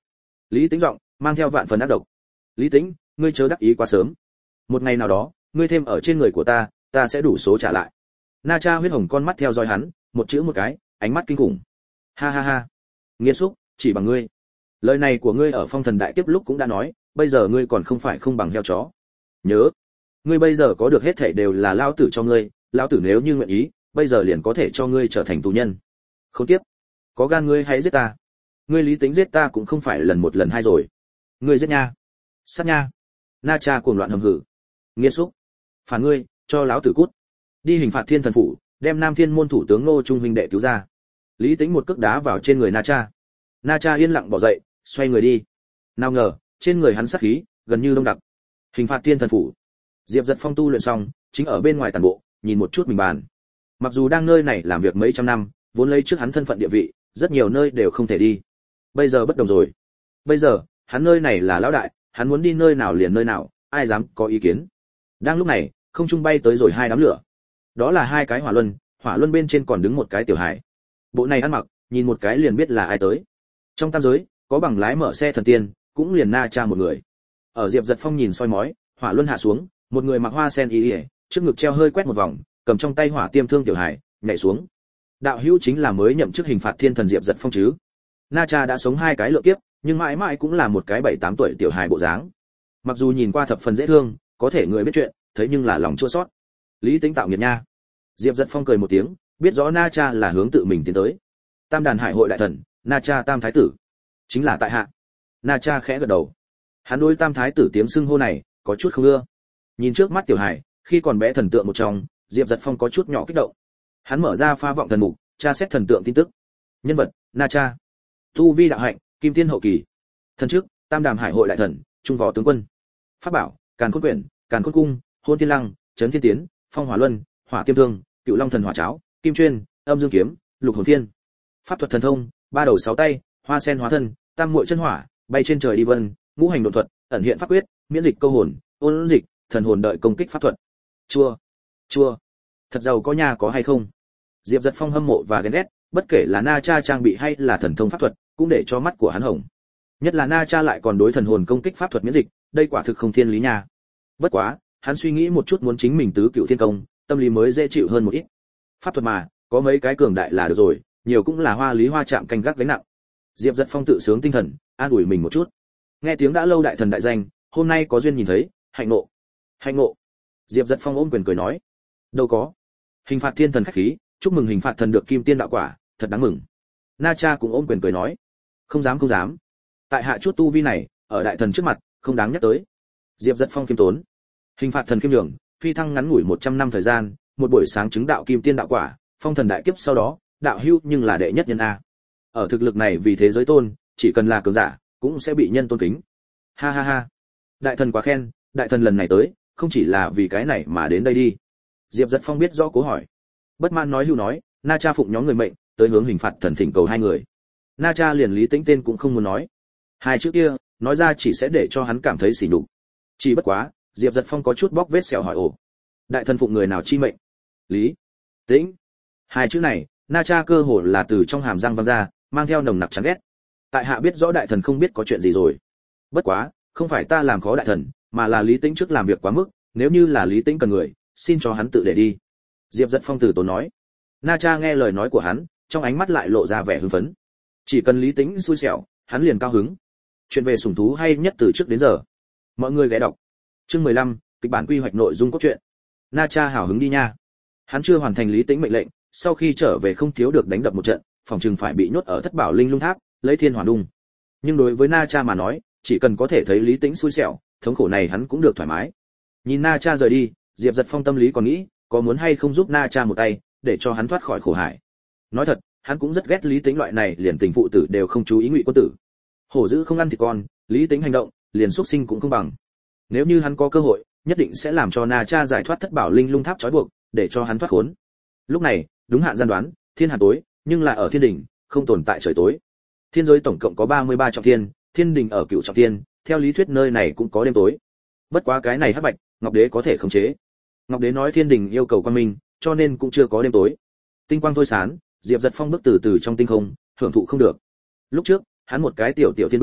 Lý Tĩnh giọng mang theo vạn phần ác độc. Lý Tĩnh, ngươi chớ đắc ý quá sớm. Một ngày nào đó, ngươi thêm ở trên người của ta, ta sẽ đủ số trả lại. Na Cha huyết hồng con mắt theo dõi hắn, một chữ một cái, ánh mắt kinh khủng. Ha ha ha. Nghiệt xúc, chỉ bằng ngươi. Lời này của ngươi ở Phong Thần Đại Kiếp lúc cũng đã nói, bây giờ ngươi còn không phải không bằng heo chó. Nhớ, ngươi bây giờ có được hết thảy đều là lão tử cho ngươi, lão tử nếu như nguyện ý, bây giờ liền có thể cho ngươi trở thành tù nhân. Không tiếp, có gan ngươi hãy giết ta. Ngươi Lý Tĩnh giết ta cũng không phải lần một lần hai rồi. Ngươi giết nha, sát nha. Na Cha cuồng loạn hầm hử. Nghiệt xúc, phản ngươi, cho lão tử cút. Đi hình phạt Thiên Thần phủ, đem Nam Thiên môn thủ tướng Ngô Trung huynh đệ cứu ra. Lý Tĩnh một cước đá vào trên người Na Cha. Na Cha yên lặng bỏ dậy, xoay người đi. Nào ngờ, trên người hắn sát khí gần như đông đặc. Hình phạt Thiên Thần phủ. Diệp Dật Phong tu luyện xong, chính ở bên ngoài tản bộ, nhìn một chút mình bàn. Mặc dù đang nơi này làm việc mấy trăm năm, vốn lấy trước hắn thân phận địa vị, rất nhiều nơi đều không thể đi. Bây giờ bất đồng rồi. Bây giờ, hắn nơi này là lão đại, hắn muốn đi nơi nào liền nơi nào, ai dám có ý kiến. Đang lúc này, không trung bay tới rồi hai đám lửa. Đó là hai cái hỏa luân bên trên còn đứng một cái tiểu hải. Bộ này ăn mặc, nhìn một cái liền biết là ai tới. Trong tam giới, có bằng lái mở xe thần tiên, cũng liền Na Cha một người. Ở Diệp Dật Phong nhìn soi mói, hỏa luân hạ xuống, một người mặc hoa sen y, trước ngực treo hơi quét một vòng, cầm trong tay hỏa tiêm thương tiểu hải, nhảy xuống. Đạo hữu chính là mới nhậm chức hình phạt Thiên Thần Diệp Dật Phong chứ? Na Cha đã sống hai cái lượng kiếp, nhưng mãi mãi cũng là một cái 7-8 tuổi tiểu hài bộ dáng. Mặc dù nhìn qua thập phần dễ thương, có thể người biết chuyện, thấy nhưng là lòng chua xót. Lý Tĩnh tạo nghiệt nha. Diệp Dật Phong cười một tiếng, biết rõ Na Cha là hướng tự mình tiến tới. Tam đàn hải hội đại thần, Na Cha tam thái tử, chính là tại hạ. Na Cha khẽ gật đầu. Hắn đối tam thái tử tiếng xưng hô này có chút không ưa. Nhìn trước mắt tiểu hải, khi còn bé thần tượng một trong, Diệp Dật Phong có chút nhỏ kích động. Hắn mở ra pha vọng thần mục, tra xét thần tượng tin tức. Nhân vật: Na Cha. Tu vi đạo hạnh, kim tiên hậu kỳ. Thần chức: Tam đàm hải hội đại thần, trung võ tướng quân. Pháp bảo: Càn Khôn quyển, Càn Khôn cung, Hôn Thiên lăng, Chấn Thiên tiến, Phong hỏa luân, Hỏa tiêm thương, Cựu long thần hỏa cháo, Kim chuyên, Âm dương kiếm, Lục hồn phiên. Pháp thuật thần thông: ba đầu sáu tay, hoa sen hóa thân, tam muội chân hỏa, bay trên trời đi vân, ngũ hành độn thuật, ẩn hiện pháp quyết, miễn dịch câu hồn, ôn dịch, thần hồn đợi công kích pháp thuật. Chua, thật giàu có nhà có hay không? Diệp Dật Phong hâm mộ và ghen ghét, bất kể là Na Cha trang bị hay là thần thông pháp thuật, cũng để cho mắt của hắn hồng. Nhất là Na Cha lại còn đối thần hồn công kích pháp thuật miễn dịch, đây quả thực không thiên lý nha. Bất quá, hắn suy nghĩ một chút muốn chính mình tứ cựu thiên công, tâm lý mới dễ chịu hơn một ít. Pháp thuật mà, có mấy cái cường đại là được rồi, nhiều cũng là hoa lý hoa chạm canh gác gánh nặng. Diệp Dật Phong tự sướng tinh thần, an ủi mình một chút. Nghe tiếng đã lâu đại thần đại danh, hôm nay có duyên nhìn thấy, hạnh ngộ. Diệp Dật Phong ôm quyền cười nói, đâu có. Hình phạt Thiên Thần khách khí, chúc mừng hình phạt thần được kim tiên đạo quả, thật đáng mừng. Na Cha cũng ôm quyền cười nói, không dám. Tại hạ chút tu vi này, ở đại thần trước mặt, không đáng nhắc tới. Diệp Dật Phong kiêm tốn. Hình phạt thần kiêm nhường, phi thăng ngắn ngủi 100 năm thời gian, một buổi sáng chứng đạo kim tiên đạo quả, phong thần đại kiếp sau đó, đạo hữu nhưng là đệ nhất nhân a. Ở thực lực này vì thế giới tôn, chỉ cần là cường giả, cũng sẽ bị nhân tôn kính. Ha ha ha. Đại thần quá khen, đại thần lần này tới, không chỉ là vì cái này mà đến đây đi. Diệp Dật Phong biết rõ cố hỏi. Bất mãn nói hưu nói, Na Cha phụng nhóm người mệnh, tới hướng hình phạt thần thỉnh cầu hai người. Na Cha liền Lý Tĩnh tên cũng không muốn nói. Hai chữ kia, nói ra chỉ sẽ để cho hắn cảm thấy sỉ nhục. Chỉ bất quá, Diệp Dật Phong có chút bóc vết sẹo hỏi ổ. Đại thần phụng người nào chi mệnh? Lý Tĩnh. Hai chữ này, Na Cha cơ hồ là từ trong hàm răng văng ra, mang theo nồng nặc chán ghét. Tại hạ biết rõ đại thần không biết có chuyện gì rồi. Bất quá, không phải ta làm khó đại thần, mà là Lý Tĩnh trước làm việc quá mức, nếu như là Lý Tĩnh cần người, xin cho hắn tự để đi. Diệp Dật Phong từ tốn nói. Na Cha nghe lời nói của hắn, trong ánh mắt lại lộ ra vẻ hưng phấn. Chỉ cần Lý Tĩnh xui xẻo, hắn liền cao hứng. Chuyện về sủng thú hay nhất từ trước đến giờ. Mọi người ghé đọc. Chương 15, kịch bản quy hoạch nội dung cốt truyện. Na Cha hào hứng đi nha. Hắn chưa hoàn thành Lý Tĩnh mệnh lệnh, sau khi trở về không thiếu được đánh đập một trận, phòng trừng phải bị nhốt ở Thất Bảo Linh Lung Tháp, lấy thiên hỏa đung. Nhưng đối với Na Cha mà nói, chỉ cần có thể thấy Lý Tĩnh xui xẻo, thống khổ này hắn cũng được thoải mái. Nhìn Na Cha rời đi, Diệp Dật Phong tâm lý còn nghĩ, có muốn hay không giúp Na Cha một tay, để cho hắn thoát khỏi khổ hải. Nói thật, hắn cũng rất ghét Lý Tĩnh loại này liền tình phụ tử đều không chú ý ngụy quân tử. Hổ dữ không ăn thịt con, Lý Tĩnh hành động, liền xúc sinh cũng không bằng. Nếu như hắn có cơ hội, nhất định sẽ làm cho Na Cha giải thoát Thất Bảo Linh Lung Tháp trói buộc, để cho hắn thoát khốn. Lúc này, đúng hạn gian đoán, thiên hạ tối, nhưng là ở thiên đỉnh, không tồn tại trời tối. Thiên giới tổng cộng có 33 trọng thiên, thiên đình ở cựu trọng thiên, theo lý thuyết nơi này cũng có đêm tối. Bất quá cái này hắc bạch, Ngọc Đế có thể khống chế. Ngọc Đế nói thiên đình yêu cầu quang minh, cho nên cũng chưa có đêm tối. Tinh quang thôi sáng, Diệp Dật Phong bước từ từ trong tinh không, hưởng thụ không được. Lúc trước, hắn một cái tiểu thiên binh,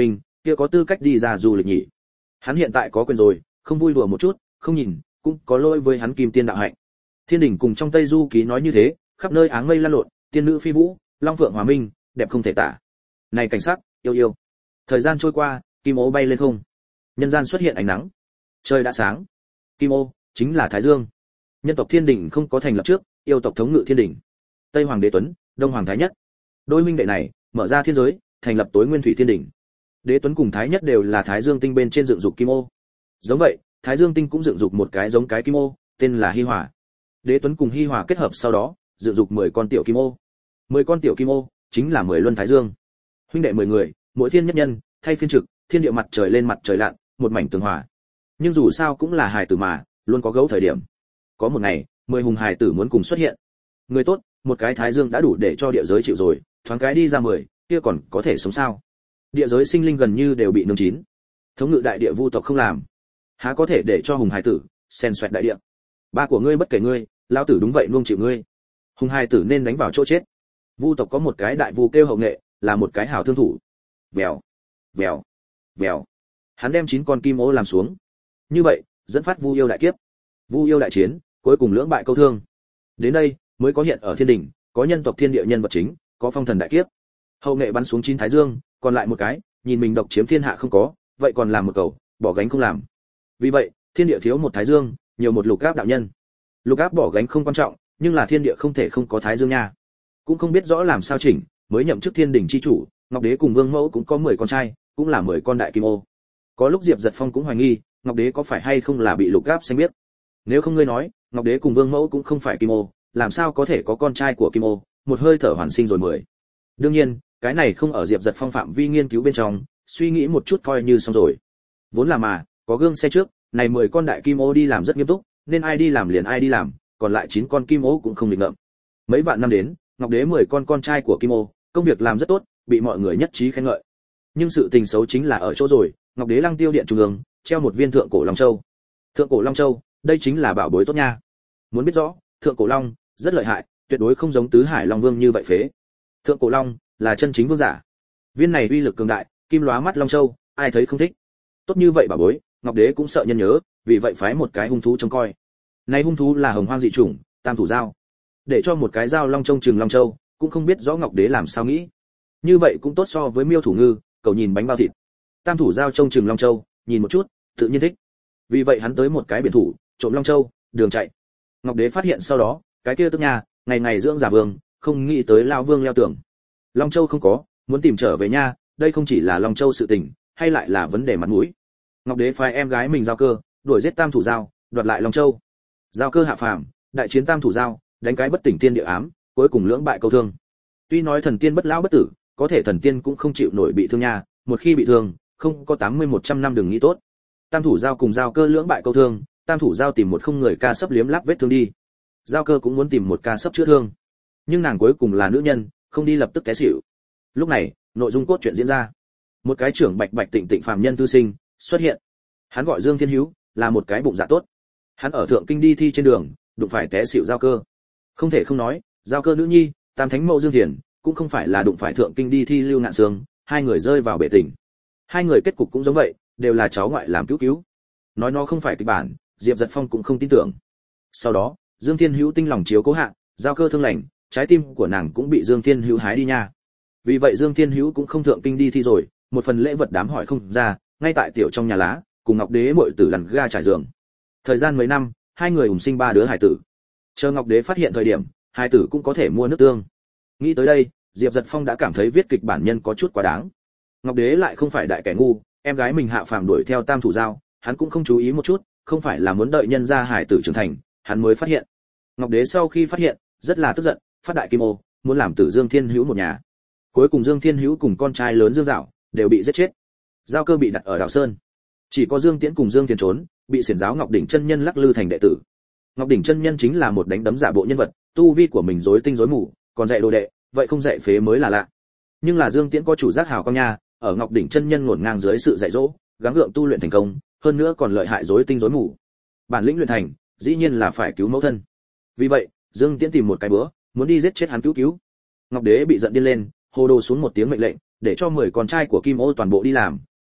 kia có tư cách đi ra du lịch nhỉ? Hắn hiện tại có quyền rồi, không vui đùa một chút, không nhìn, cũng có lỗi với hắn kim tiên đạo hạnh. Thiên đình cùng trong Tây Du ký nói như thế, khắp nơi áng mây lan lộn, tiên nữ phi vũ, long phượng hòa minh, đẹp không thể tả. Này cảnh sắc, yêu yêu. Thời gian trôi qua, kim ô bay lên không. Nhân gian xuất hiện ánh nắng. Trời đã sáng. Kim ô chính là Thái Dương. Nhân tộc Thiên đình không có thành lập trước, yêu tộc thống ngự Thiên đình. Tây Hoàng Đế Tuấn, Đông Hoàng Thái Nhất. Đôi minh đệ này, mở ra thiên giới, thành lập tối nguyên thủy thiên đình. Đế Tuấn cùng Thái Nhất đều là Thái Dương tinh bên trên dựng dục kim ô. Giống vậy, Thái Dương tinh cũng dựng dục một cái giống cái kim ô, tên là Hi Hòa. Đế Tuấn cùng Hi Hòa kết hợp sau đó, dựng dục 10 con tiểu kim ô. 10 con tiểu kim ô chính là 10 luân Thái Dương. Huynh đệ 10 người, mỗi thiên nhất nhân, thay phiên trực, thiên địa mặt trời lên mặt trời lặn, một mảnh tường hòa. Nhưng dù sao cũng là hài tử mà, luôn có gấu thời điểm. Có một ngày, 10 hùng hài tử muốn cùng xuất hiện. Người tốt, một cái Thái Dương đã đủ để cho địa giới chịu rồi, thoáng cái đi ra 10, kia còn có thể sống sao? Địa giới sinh linh gần như đều bị nướng chín. Thống ngự đại địa vu tộc không làm, há có thể để cho hùng hài tử xen xoẹt đại địa. Ba của ngươi bất kể ngươi, lão tử đúng vậy nuông chịu ngươi. Hùng hài tử nên đánh vào chỗ chết. Vu tộc có một cái đại vu kêu Hậu Nghệ, là một cái hảo thương thủ. Vèo, vèo, vèo. Hắn đem 9 con kim ô làm xuống. Như vậy, dẫn phát Vu yêu đại kiếp. Vu yêu đại chiến, cuối cùng lưỡng bại câu thương. Đến đây, mới có hiện ở thiên đình, có nhân tộc thiên địa nhân vật chính, có phong thần đại kiếp. Hậu Nghệ bắn xuống 9 Thái Dương, còn lại một cái, nhìn mình độc chiếm thiên hạ không có, vậy còn làm một cầu, bỏ gánh không làm. Vì vậy, thiên địa thiếu một Thái Dương, nhiều một Lục Áp đạo nhân. Lục Áp bỏ gánh không quan trọng, nhưng là thiên địa không thể không có Thái Dương nha. Cũng không biết rõ làm sao chỉnh, mới nhậm chức thiên đình chi chủ, Ngọc Đế cùng Vương Mẫu cũng có 10 con trai, cũng là 10 con đại kim ô. Có lúc Diệp Giật Phong cũng hoài nghi, Ngọc Đế có phải hay không là bị Lục Áp xanh biết. Nếu không ngươi nói, Ngọc Đế cùng Vương Mẫu cũng không phải kim ô, làm sao có thể có con trai của kim ô, một hơi thở hoàn sinh rồi 10. Đương nhiên, cái này không ở Diệp Giật Phong phạm vi nghiên cứu bên trong, suy nghĩ một chút coi như xong rồi. Vốn là mà, có gương xe trước, này 10 con đại kim ô đi làm rất nghiêm túc, nên ai đi làm liền ai đi làm, còn lại 9 con kim ô cũng không định ngợm. Mấy vạn năm đến, Ngọc Đế 10 con trai của kim ô, công việc làm rất tốt, bị mọi người nhất trí khen ngợi. Nhưng sự tình xấu chính là ở chỗ rồi, Ngọc Đế Lăng Tiêu điện trung ương, treo một viên thượng cổ long châu. Thượng cổ long châu, đây chính là bảo bối tốt nha. Muốn biết rõ, thượng cổ long rất lợi hại, tuyệt đối không giống tứ hải long vương như vậy phế. Thượng cổ long là chân chính vương giả. Viên này uy lực cường đại, kim lóa mắt long châu, ai thấy không thích. Tốt như vậy bảo bối, Ngọc Đế cũng sợ nhân nhớ, vì vậy phái một cái hung thú trông coi. Này hung thú là hồng hoang dị chủng, Tam thủ dao. Để cho một cái dao long trông chừng long châu, cũng không biết rõ Ngọc Đế làm sao nghĩ. Như vậy cũng tốt so với miêu thủ ngư, cầu nhìn bánh bao thịt. Tam thủ dao trông chừng long châu, nhìn một chút, tự nhiên thích. Vì vậy hắn tới một cái biển thủ, trộm long châu, đường chạy. Ngọc Đế phát hiện sau đó, cái kia tức nha, ngày ngày dưỡng giả vương, không nghĩ tới lao vương leo tường. Long châu không có, muốn tìm trở về nha, đây không chỉ là long châu sự tình, hay lại là vấn đề mặt mũi. Ngọc Đế phái em gái mình Giao Cơ, đuổi giết Tam thủ dao, đoạt lại long châu. Giao Cơ hạ phàm, đại chiến Tam thủ dao, đánh cái bất tỉnh tiên địa ám, cuối cùng lưỡng bại câu thương. Tuy nói thần tiên bất lão bất tử, có thể thần tiên cũng không chịu nổi bị thương nha, một khi bị thương, không có 80-100 năm đừng nghĩ tốt. Tam thủ dao cùng Giao Cơ lưỡng bại câu thương, Tam thủ dao tìm một không người ca sấp liếm láp vết thương đi. Giao Cơ cũng muốn tìm một ca sấp chữa thương, nhưng nàng cuối cùng là nữ nhân, không đi lập tức té xỉu. Lúc này, nội dung cốt truyện diễn ra. Một cái trưởng bạch bạch tịnh tịnh phàm nhân tư sinh xuất hiện. Hắn gọi Dương Thiên Hữu, là một cái bụng dạ tốt. Hắn ở thượng kinh đi thi trên đường, đụng phải té xỉu Giao Cơ. Không thể không nói, Giao Cơ nữ nhi, Tam Thánh Mẫu Dương Thiền, cũng không phải là đụng phải thượng kinh đi thi Lưu Ngạn Sương, hai người rơi vào bể tình. Hai người kết cục cũng giống vậy, đều là cháu ngoại làm cứu. Nói nó không phải kịch bản, Diệp Giật Phong cũng không tin tưởng. Sau đó, Dương Thiên Hữu tinh lòng chiếu cố hạ, Giao Cơ thương lành, trái tim của nàng cũng bị Dương Thiên Hữu hái đi nha. Vì vậy Dương Thiên Hữu cũng không thượng kinh đi thi rồi, một phần lễ vật đám hỏi không ra, ngay tại tiểu trong nhà lá, cùng Ngọc Đế muội tử lằn ga trải giường. Thời gian mấy năm, hai người ủng sinh 3 đứa hải tử. Chờ Ngọc Đế phát hiện thời điểm, hải tử cũng có thể mua nước tương. Nghĩ tới đây, Diệp Giật Phong đã cảm thấy viết kịch bản nhân có chút quá đáng. Ngọc Đế lại không phải đại kẻ ngu, em gái mình hạ phàm đuổi theo Tam thủ dao, hắn cũng không chú ý một chút, không phải là muốn đợi nhân gia hải tử trưởng thành, hắn mới phát hiện. Ngọc Đế sau khi phát hiện, rất là tức giận, phát đại kim ô, muốn làm tử Dương Thiên Hữu một nhà. Cuối cùng Dương Thiên Hữu cùng con trai lớn Dương Dạo đều bị giết chết. Giao Cơ bị đặt ở Đạo Sơn, chỉ có Dương Tiễn cùng Dương Thiền trốn, bị xiển giáo Ngọc Đỉnh chân nhân lắc lư thành đệ tử. Ngọc Đỉnh chân nhân chính là một đánh đấm giả bộ nhân vật, tu vi của mình rối tinh rối mù, còn dạy đồ đệ, vậy không dạy phế mới là lạ. Nhưng là Dương Tiễn có chủ giác hào con nha, ở Ngọc Đỉnh chân nhân ngổn ngang dưới sự dạy dỗ, gắng gượng tu luyện thành công, hơn nữa còn lợi hại rối tinh rối mù. Bản lĩnh luyện thành, dĩ nhiên là phải cứu mẫu thân. Vì vậy, Dương Tiễn tìm một cái bữa, muốn đi giết chết hắn cứu. Ngọc Đế bị giận điên lên, hô đồ xuống một tiếng mệnh lệnh, để cho 10 con trai của Kim Ô toàn bộ đi làm,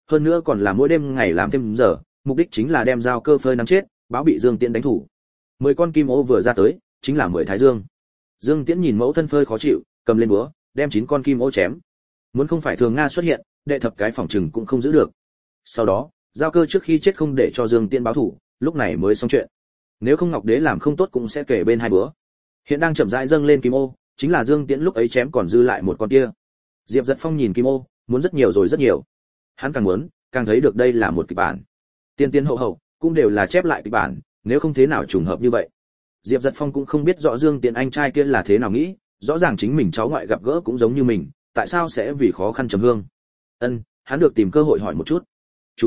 hơn nữa còn là mỗi đêm ngày làm thêm giờ, mục đích chính là đem Giao Cơ phơi nắng chết, báo bị Dương Tiễn đánh thủ. 10 con kim ô vừa ra tới, chính là 10 thái dương. Dương Tiễn nhìn mẫu thân phơi khó chịu, cầm lên búa, đem 9 con kim ô chém. Muốn không phải Thường Nga xuất hiện, đệ thập cái phòng trừng cũng không giữ được. Sau đó, Giao Cơ trước khi chết không để cho Dương Tiễn báo thủ, lúc này mới xong chuyện. Nếu không Ngọc Đế làm không tốt cũng sẽ kể bên hai búa. Hiện đang chậm rãi dâng lên kim ô, chính là Dương Tiễn lúc ấy chém còn dư lại một con kia. Diệp Dật Phong nhìn kim ô, muốn rất nhiều rồi rất nhiều. Hắn càng muốn, càng thấy được đây là một kịch bản. Tiên tiên hậu hậu cũng đều là chép lại kịch bản, nếu không thế nào trùng hợp như vậy. Diệp Dật Phong cũng không biết rõ Dương Tiễn anh trai kia là thế nào nghĩ, rõ ràng chính mình cháu ngoại gặp gỡ cũng giống như mình, tại sao sẽ vì khó khăn trầm hương. Hắn được tìm cơ hội hỏi một chút. Chú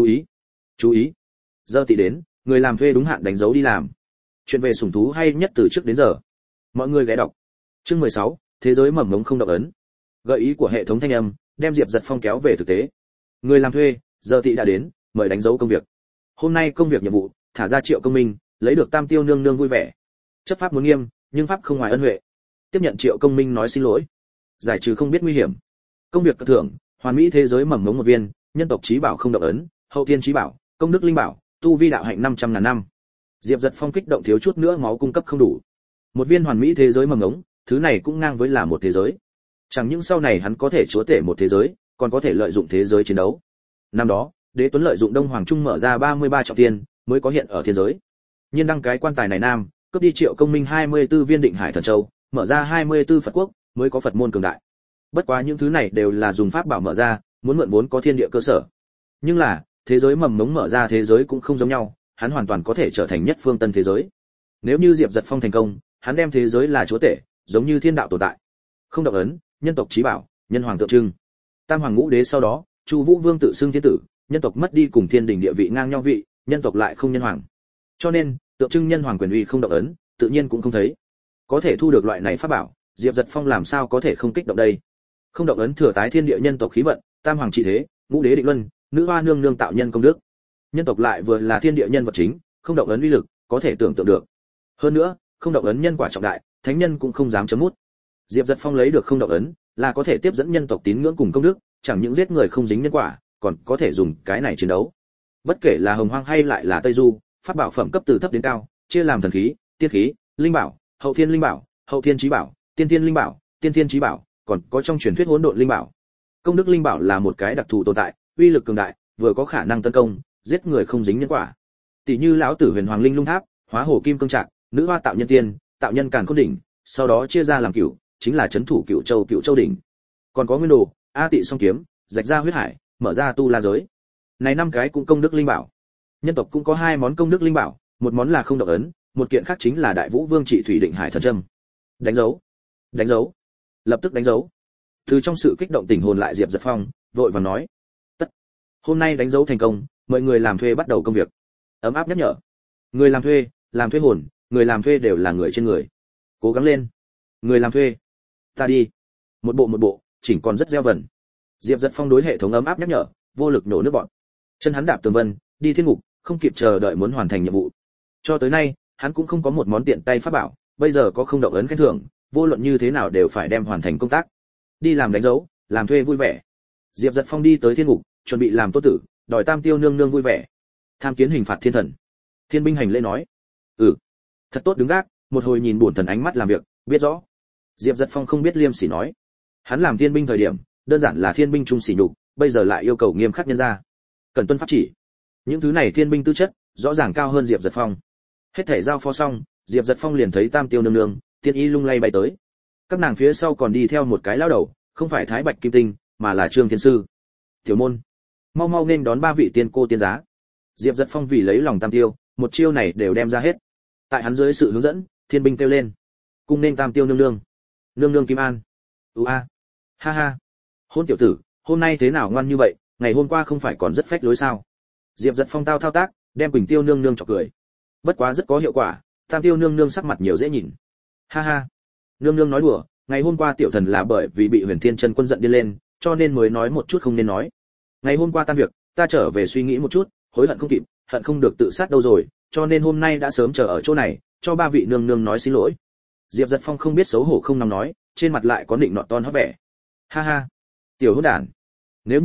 ý. Giờ tỷ đến, người làm thuê đúng hạn đánh dấu đi làm. Chuyện về sủng thú hay nhất từ trước đến giờ. Mọi người ghé đọc. Chương 16, thế giới mầm ngống không động ấn. Gợi ý của hệ thống thanh âm, đem Diệp Dật Phong kéo về thực tế. Người làm thuê, giờ tỷ đã đến, mời đánh dấu công việc. Hôm nay công việc nhiệm vụ, thả ra Triệu Công Minh, lấy được Tam Tiêu nương nương vui vẻ. Chấp pháp muốn nghiêm, nhưng pháp không ngoài ân huệ. Tiếp nhận Triệu Công Minh nói xin lỗi. Giải trừ không biết nguy hiểm. Công việc cất thưởng, hoàn mỹ thế giới mầm ngống một viên, nhân tộc chí bảo không động ấn, hậu thiên chí bảo, công đức linh bảo, tu vi đạo hạnh 500.000 năm. Diệp Dật Phong kích động thiếu chút nữa máu cung cấp không đủ. Một viên hoàn mỹ thế giới mầm ngống, thứ này cũng ngang với là một thế giới. Chẳng những sau này hắn có thể chúa tể một thế giới, còn có thể lợi dụng thế giới chiến đấu. Năm đó, Đế Tuấn lợi dụng Đông Hoàng Trung mở ra 33 trọng thiên, mới có hiện ở thiên giới. Nhiên đăng cái quan tài này nam, cướp đi Triệu Công Minh 24 viên Định Hải Thần Châu, mở ra 24 Phật quốc, mới có Phật môn cường đại. Bất quá những thứ này đều là dùng pháp bảo mở ra, muốn mượn vốn có thiên địa cơ sở. Nhưng là, thế giới mầm ngống mở ra thế giới cũng không giống nhau, hắn hoàn toàn có thể trở thành nhất phương tân thế giới. Nếu như Diệp Dật Phong thành công, hắn đem thế giới là chúa tể, giống như thiên đạo tồn tại. Không động ấn, nhân tộc chí bảo, nhân hoàng tượng trưng. Tam hoàng ngũ đế sau đó, Chu Vũ Vương tự xưng thiên tử, nhân tộc mất đi cùng thiên đình địa vị ngang nhau vị, nhân tộc lại không nhân hoàng. Cho nên, tượng trưng nhân hoàng quyền uy không động ấn, tự nhiên cũng không thấy. Có thể thu được loại này pháp bảo, Diệp Dật Phong làm sao có thể không kích động đây? Không động ấn thừa tái thiên địa nhân tộc khí vận, tam hoàng trị thế, ngũ đế định luân, nữ hoa nương nương tạo nhân công đức. Nhân tộc lại vừa là thiên địa nhân vật chính, không động ấn uy lực, có thể tưởng tượng được. Hơn nữa, không động ấn nhân quả trọng đại, thánh nhân cũng không dám chấm mút. Diệp Dật Phong lấy được không động ấn, là có thể tiếp dẫn nhân tộc tín ngưỡng cùng công đức, chẳng những giết người không dính nhân quả, còn có thể dùng cái này chiến đấu. Bất kể là Hồng Hoang hay lại là Tây Du, pháp bảo phẩm cấp từ thấp đến cao, chia làm thần khí, tiên khí, linh bảo, hậu thiên linh bảo, hậu thiên chí bảo, tiên thiên linh bảo, tiên thiên chí bảo, còn có trong truyền thuyết hỗn độn linh bảo. Công đức linh bảo là một cái đặc thù tồn tại, uy lực cường đại, vừa có khả năng tấn công, giết người không dính nhân quả. Tỷ như lão tử Huyền Hoàng Linh Lung Tháp, Hóa Hổ Kim Cương Trạc, nữ hoa tạo nhân tiên, tạo nhân càn khôn đỉnh, sau đó chia ra làm cửu, chính là trấn thủ Cửu Châu đỉnh. Còn có Nguyên Đồ, A Tị Song Kiếm, rạch ra huyết hải, mở ra tu la giới. Này 5 cái cũng công đức linh bảo. Nhân tộc cũng có 2 món công đức linh bảo, một món là không động ấn, một kiện khác chính là Đại Vũ Vương Trị Thủy Định Hải Thần Trâm. Đánh dấu, lập tức đánh dấu. Từ trong sự kích động tỉnh hồn lại Diệp Dật Phong, vội vàng nói: "Tất. Hôm nay đánh dấu thành công, mọi người làm thuê bắt đầu công việc." Ấm áp nhắc nhở. Người làm thuê hồn, người làm thuê đều là người trên người. Cố gắng lên. Người làm thuê. Ta đi. Một bộ, chỉnh còn rất gieo vần. Diệp Dật Phong đối hệ thống ấm áp nhắc nhở, vô lực nổ nước bọt. Chân hắn đạp tường vân, đi thiên ngục, không kịp chờ đợi muốn hoàn thành nhiệm vụ. Cho tới nay, hắn cũng không có một món tiện tay pháp bảo, bây giờ có không động ấn khen thưởng, vô luận như thế nào đều phải đem hoàn thành công tác. Đi làm đánh dấu, làm thuê vui vẻ. Diệp Dật Phong đi tới thiên ngục, chuẩn bị làm tốt tử, đòi Tam Tiêu nương nương vui vẻ. Tham kiến hình phạt thiên thần. Thiên binh hành lễ nói: Thật tốt đứng gác, một hồi nhìn bổn thần ánh mắt làm việc, biết rõ. Diệp Dật Phong không biết liêm sỉ nói. Hắn làm thiên binh thời điểm, đơn giản là thiên binh trung sỉ nhục, bây giờ lại yêu cầu nghiêm khắc nhân ra. Cần tuân pháp chỉ. Những thứ này thiên binh tư chất, rõ ràng cao hơn Diệp Dật Phong. Hết thể giao phó xong, Diệp Dật Phong liền thấy Tam Tiêu nương nương, tiên y lung lay bay tới. Các nàng phía sau còn đi theo một cái lão đầu, không phải Thái Bạch Kim Tinh, mà là Trương Thiên Sư. Tiểu môn, mau mau nên đón 3 vị tiên cô tiên giá. Diệp Dật Phong vì lấy lòng Tam Tiêu, một chiêu này đều đem ra hết. Tại hắn dưới sự hướng dẫn, thiên binh kêu lên: "Cung nên Tam Tiêu nương nương, nương nương Kim An." A, ha ha. Hôn tiểu tử, hôm nay thế nào ngoan như vậy, ngày hôm qua không phải còn rất phách lối sao? Diệp Dật Phong thao tác, đem Quỳnh Tiêu nương nương chọc cười. Bất quá rất có hiệu quả, Tam Tiêu nương nương sắc mặt nhiều dễ nhìn. Ha ha. Nương nương nói đùa, ngày hôm qua tiểu thần là bởi vì bị Huyền Thiên Chân Quân giận điên lên, cho nên mới nói một chút không nên nói. Ngày hôm qua tan việc, ta trở về suy nghĩ một chút, hối hận không kịp, hận không được tự sát đâu rồi, cho nên hôm nay đã sớm chờ ở chỗ này, cho 3 vị nương nương nói xin lỗi. Diệp Dật Phong không biết xấu hổ không nắm nói, trên mặt lại có định nọt ton hót vẻ. Ha ha, tiểu hỗn đản. Nếu như vậy,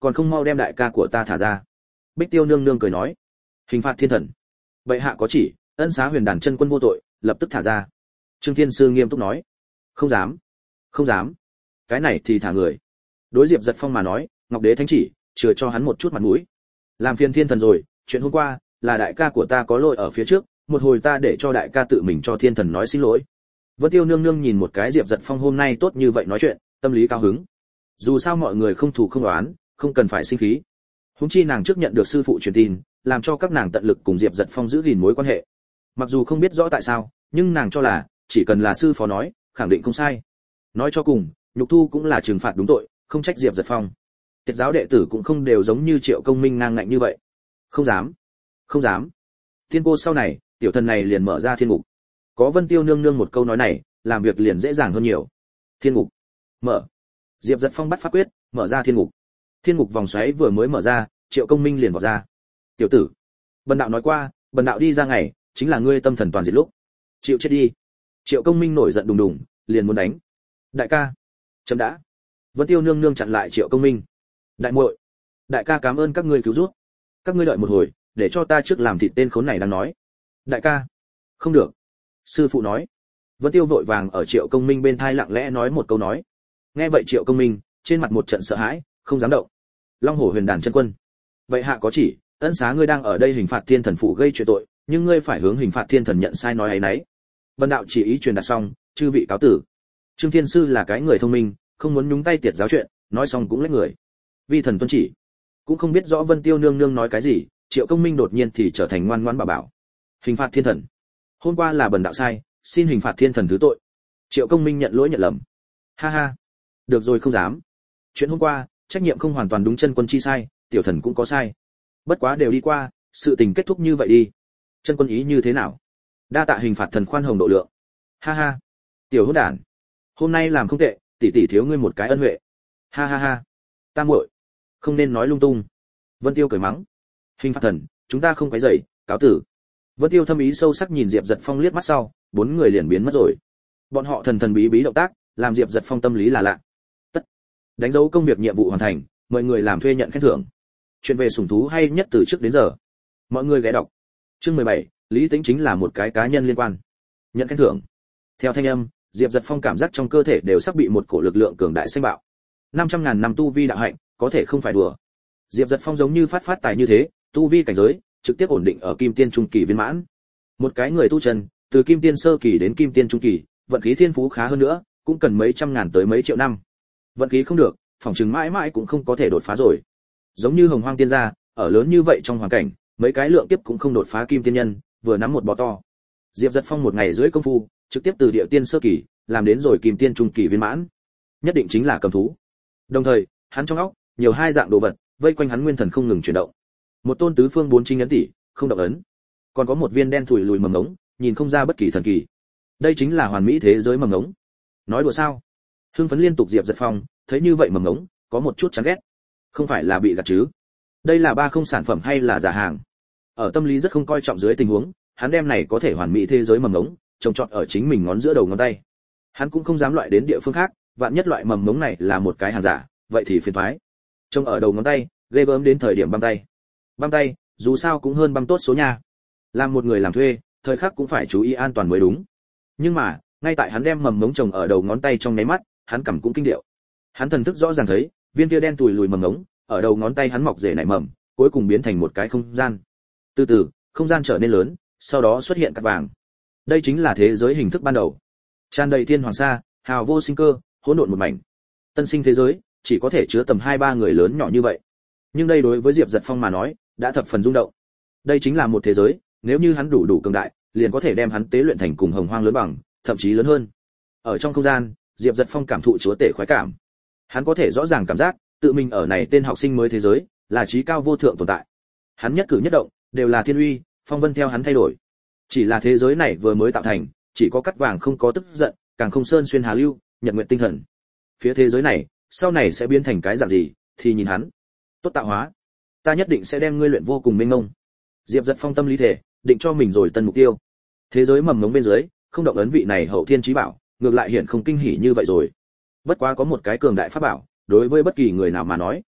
còn không mau đem đại ca của ta thả ra. Bích Tiêu nương nương cười nói, hình phạt thiên thần, bệ hạ có chỉ, ân xá Huyền Đàn chân quân vô tội, lập tức thả ra. Trương Thiên Sư nghiêm túc nói, không dám, không dám, cái này thì thả người. Đối Diệp Giật Phong mà nói, Ngọc Đế thánh chỉ, chừa cho hắn một chút mặt mũi. Làm phiền thiên thần rồi, chuyện hôm qua là đại ca của ta có lỗi ở phía trước, một hồi ta để cho đại ca tự mình cho thiên thần nói xin lỗi. Vân Tiêu nương nương nhìn một cái Diệp Giật Phong hôm nay tốt như vậy nói chuyện, tâm lý cao hứng. Dù sao mọi người không thù không oán, không cần phải sinh khí. Huống chi nàng trước nhận được sư phụ truyền tin, làm cho các nàng tận lực cùng Diệp Giật Phong giữ gìn mối quan hệ. Mặc dù không biết rõ tại sao, nhưng nàng cho là chỉ cần là sư phó nói, khẳng định không sai. Nói cho cùng, nhục thu cũng là trừng phạt đúng tội, không trách Diệp Giật Phong. Tiệt giáo đệ tử cũng không đều giống như Triệu Công Minh ngang ngạnh như vậy. Không dám, không dám. Thiên cô sau này, tiểu thần này liền mở ra thiên ngục. Có Vân Tiêu nương nương một câu nói này, làm việc liền dễ dàng hơn nhiều. Thiên ngục, mở. Diệp Giật Phong bắt pháp quyết, mở ra thiên ngục. Thiên ngục vòng xoáy vừa mới mở ra, Triệu Công Minh liền vọt ra. Tiểu tử, bần đạo nói qua, bần đạo đi ra ngày, chính là ngươi tâm thần toàn diệt lúc. Chịu chết đi. Triệu Công Minh nổi giận đùng đùng, liền muốn đánh. Đại ca, chấm đã. Vân Tiêu nương nương chặn lại Triệu Công Minh. Đại muội, đại ca cảm ơn các ngươi cứu giúp. Các ngươi đợi một hồi, để cho ta trước làm thịt tên khốn này đang nói. Đại ca, không được. Sư phụ nói. Vân Tiêu vội vàng ở Triệu Công Minh bên thai lặng lẽ nói một câu nói. Nghe vậy Triệu Công Minh trên mặt một trận sợ hãi, không dám động. Long Hổ Huyền Đàn chân quân, vậy hạ có chỉ, ân xá ngươi đang ở đây hình phạt thiên thần phụ gây chuyện tội, nhưng ngươi phải hướng hình phạt thiên thần nhận sai nói ấy nấy. Vân đạo chỉ ý truyền đạt xong, chư vị cáo tử. Trương Thiên Sư là cái người thông minh, không muốn nhúng tay tiệt giáo chuyện, nói xong cũng lấy người. Vi thần tuân chỉ. Cũng không biết rõ Vân Tiêu nương nương nói cái gì, Triệu Công Minh đột nhiên thì trở thành ngoan ngoãn bảo. Hình phạt thiên thần, hôm qua là bần đạo sai, xin hình phạt thiên thần thứ tội. Triệu Công Minh nhận lỗi nhận lầm. Ha ha, được rồi không dám. Chuyện hôm qua, trách nhiệm không hoàn toàn đúng chân quân chi sai, tiểu thần cũng có sai. Bất quá đều đi qua, sự tình kết thúc như vậy đi. Chân quân ý như thế nào? Đa tạ hình phạt thần khoan hồng độ lượng. Ha ha, tiểu hỗn đản, hôm nay làm không tệ, tỷ tỷ thiếu ngươi một cái ân huệ. Ha ha ha, ta muội, không nên nói lung tung. Vân Tiêu cười mắng. Hình phạt thần, chúng ta không quấy rầy, cáo tử. Vân Tiêu thâm ý sâu sắc nhìn Diệp Giật Phong liếc mắt sau, bốn người liền biến mất rồi. Bọn họ thần thần bí bí động tác, làm Diệp Giật Phong tâm lý là lạ. Tất, đánh dấu công việc nhiệm vụ hoàn thành, mời người làm thuê nhận khen thưởng. Chuyện về sủng thú hay nhất từ trước đến giờ. Mọi người ghé đọc. Chương 17, Lý Tĩnh chính là một cái cá nhân liên quan. Nhận khen thưởng. Theo thanh âm, Diệp Giật Phong cảm giác trong cơ thể đều sắp bị một cổ lực lượng cường đại xanh bạo. 500.000 năm tu vi đạo hạnh, có thể không phải đùa. Diệp Giật Phong giống như phát tài như thế, tu vi cảnh giới trực tiếp ổn định ở Kim Tiên trung kỳ viên mãn. Một cái người tu chân, từ Kim Tiên sơ kỳ đến Kim Tiên trung kỳ, vận khí thiên phú khá hơn nữa, cũng cần mấy trăm ngàn tới mấy triệu năm. Vận khí không được, phỏng chừng mãi mãi cũng không có thể đột phá rồi. Giống như Hồng Hoang tiên gia, ở lớn như vậy trong hoàn cảnh, mấy cái lượng tiếp cũng không đột phá Kim Tiên nhân, vừa nắm một bò to. Diệp Giật Phong một ngày rưỡi công phu, trực tiếp từ địa tiên sơ kỳ làm đến rồi Kim Tiên trung kỳ viên mãn. Nhất định chính là cầm thú. Đồng thời, hắn trong óc nhiều hai dạng đồ vật, vây quanh hắn nguyên thần không ngừng chuyển động. Một tôn tứ phương bốn chính ấn tỷ, không động ấn. Còn có một viên đen thủi lùi mầm ngống, nhìn không ra bất kỳ thần kỳ. Đây chính là hoàn mỹ thế giới mầm ngống. Nói đùa sao? Hưng phấn liên tục Diệp Giật Phong, thấy như vậy mầm ngống, có một chút chán ghét. Không phải là bị gạt chứ? Đây là ba không sản phẩm hay là giả hàng? Ở tâm lý rất không coi trọng dưới tình huống, hắn đem này có thể hoàn mỹ thế giới mầm ngống, trồng trọt ở chính mình ngón giữa đầu ngón tay. Hắn cũng không dám loại đến địa phương khác, vạn nhất loại mầm ngống này là một cái hàng giả, vậy thì phiền toái. Trông ở đầu ngón tay, ghê gớm đến thời điểm băm tay. Băm tay, dù sao cũng hơn băm tốt số nha. Làm một người làm thuê, thời khắc cũng phải chú ý an toàn mới đúng. Nhưng mà, ngay tại hắn đem mầm ngống trồng ở đầu ngón tay trong nháy mắt, hắn cảm cũng kinh điệu. Hắn thần thức rõ ràng thấy, viên kia đen tùi lùi mầm ngống, ở đầu ngón tay hắn mọc rễ nảy mầm, cuối cùng biến thành một cái không gian. Từ từ, không gian trở nên lớn, sau đó xuất hiện cát vàng. Đây chính là thế giới hình thức ban đầu. Tràn đầy thiên hoàng sa, hào vô sinh cơ, hỗn độn một mảnh. Tân sinh thế giới, chỉ có thể chứa tầm 2-3 người lớn nhỏ như vậy. Nhưng đây đối với Diệp Giật Phong mà nói, đã thập phần rung động. Đây chính là một thế giới, nếu như hắn đủ cường đại, liền có thể đem hắn tế luyện thành cùng Hồng Hoang lớn bằng, thậm chí lớn hơn. Ở trong không gian, Diệp Giật Phong cảm thụ chúa tể khoái cảm. Hắn có thể rõ ràng cảm giác, tự mình ở này tên học sinh mới thế giới, là trí cao vô thượng tồn tại. Hắn nhất cử nhất động đều là thiên uy, phong vân theo hắn thay đổi. Chỉ là thế giới này vừa mới tạo thành, chỉ có cắt vàng không có tức giận, càng không sơn xuyên hà lưu, nhật nguyện tinh thần. Phía thế giới này, sau này sẽ biến thành cái dạng gì, thì nhìn hắn. Tốt tạo hóa, ta nhất định sẽ đem ngươi luyện vô cùng mênh mông. Diệp Giật Phong tâm lý thể, định cho mình rồi tân mục tiêu. Thế giới mầm ngống bên dưới, không động ấn vị này hậu thiên chí bảo, ngược lại hiện không kinh hỉ như vậy rồi. Bất quá có một cái cường đại pháp bảo, đối với bất kỳ người nào mà nói,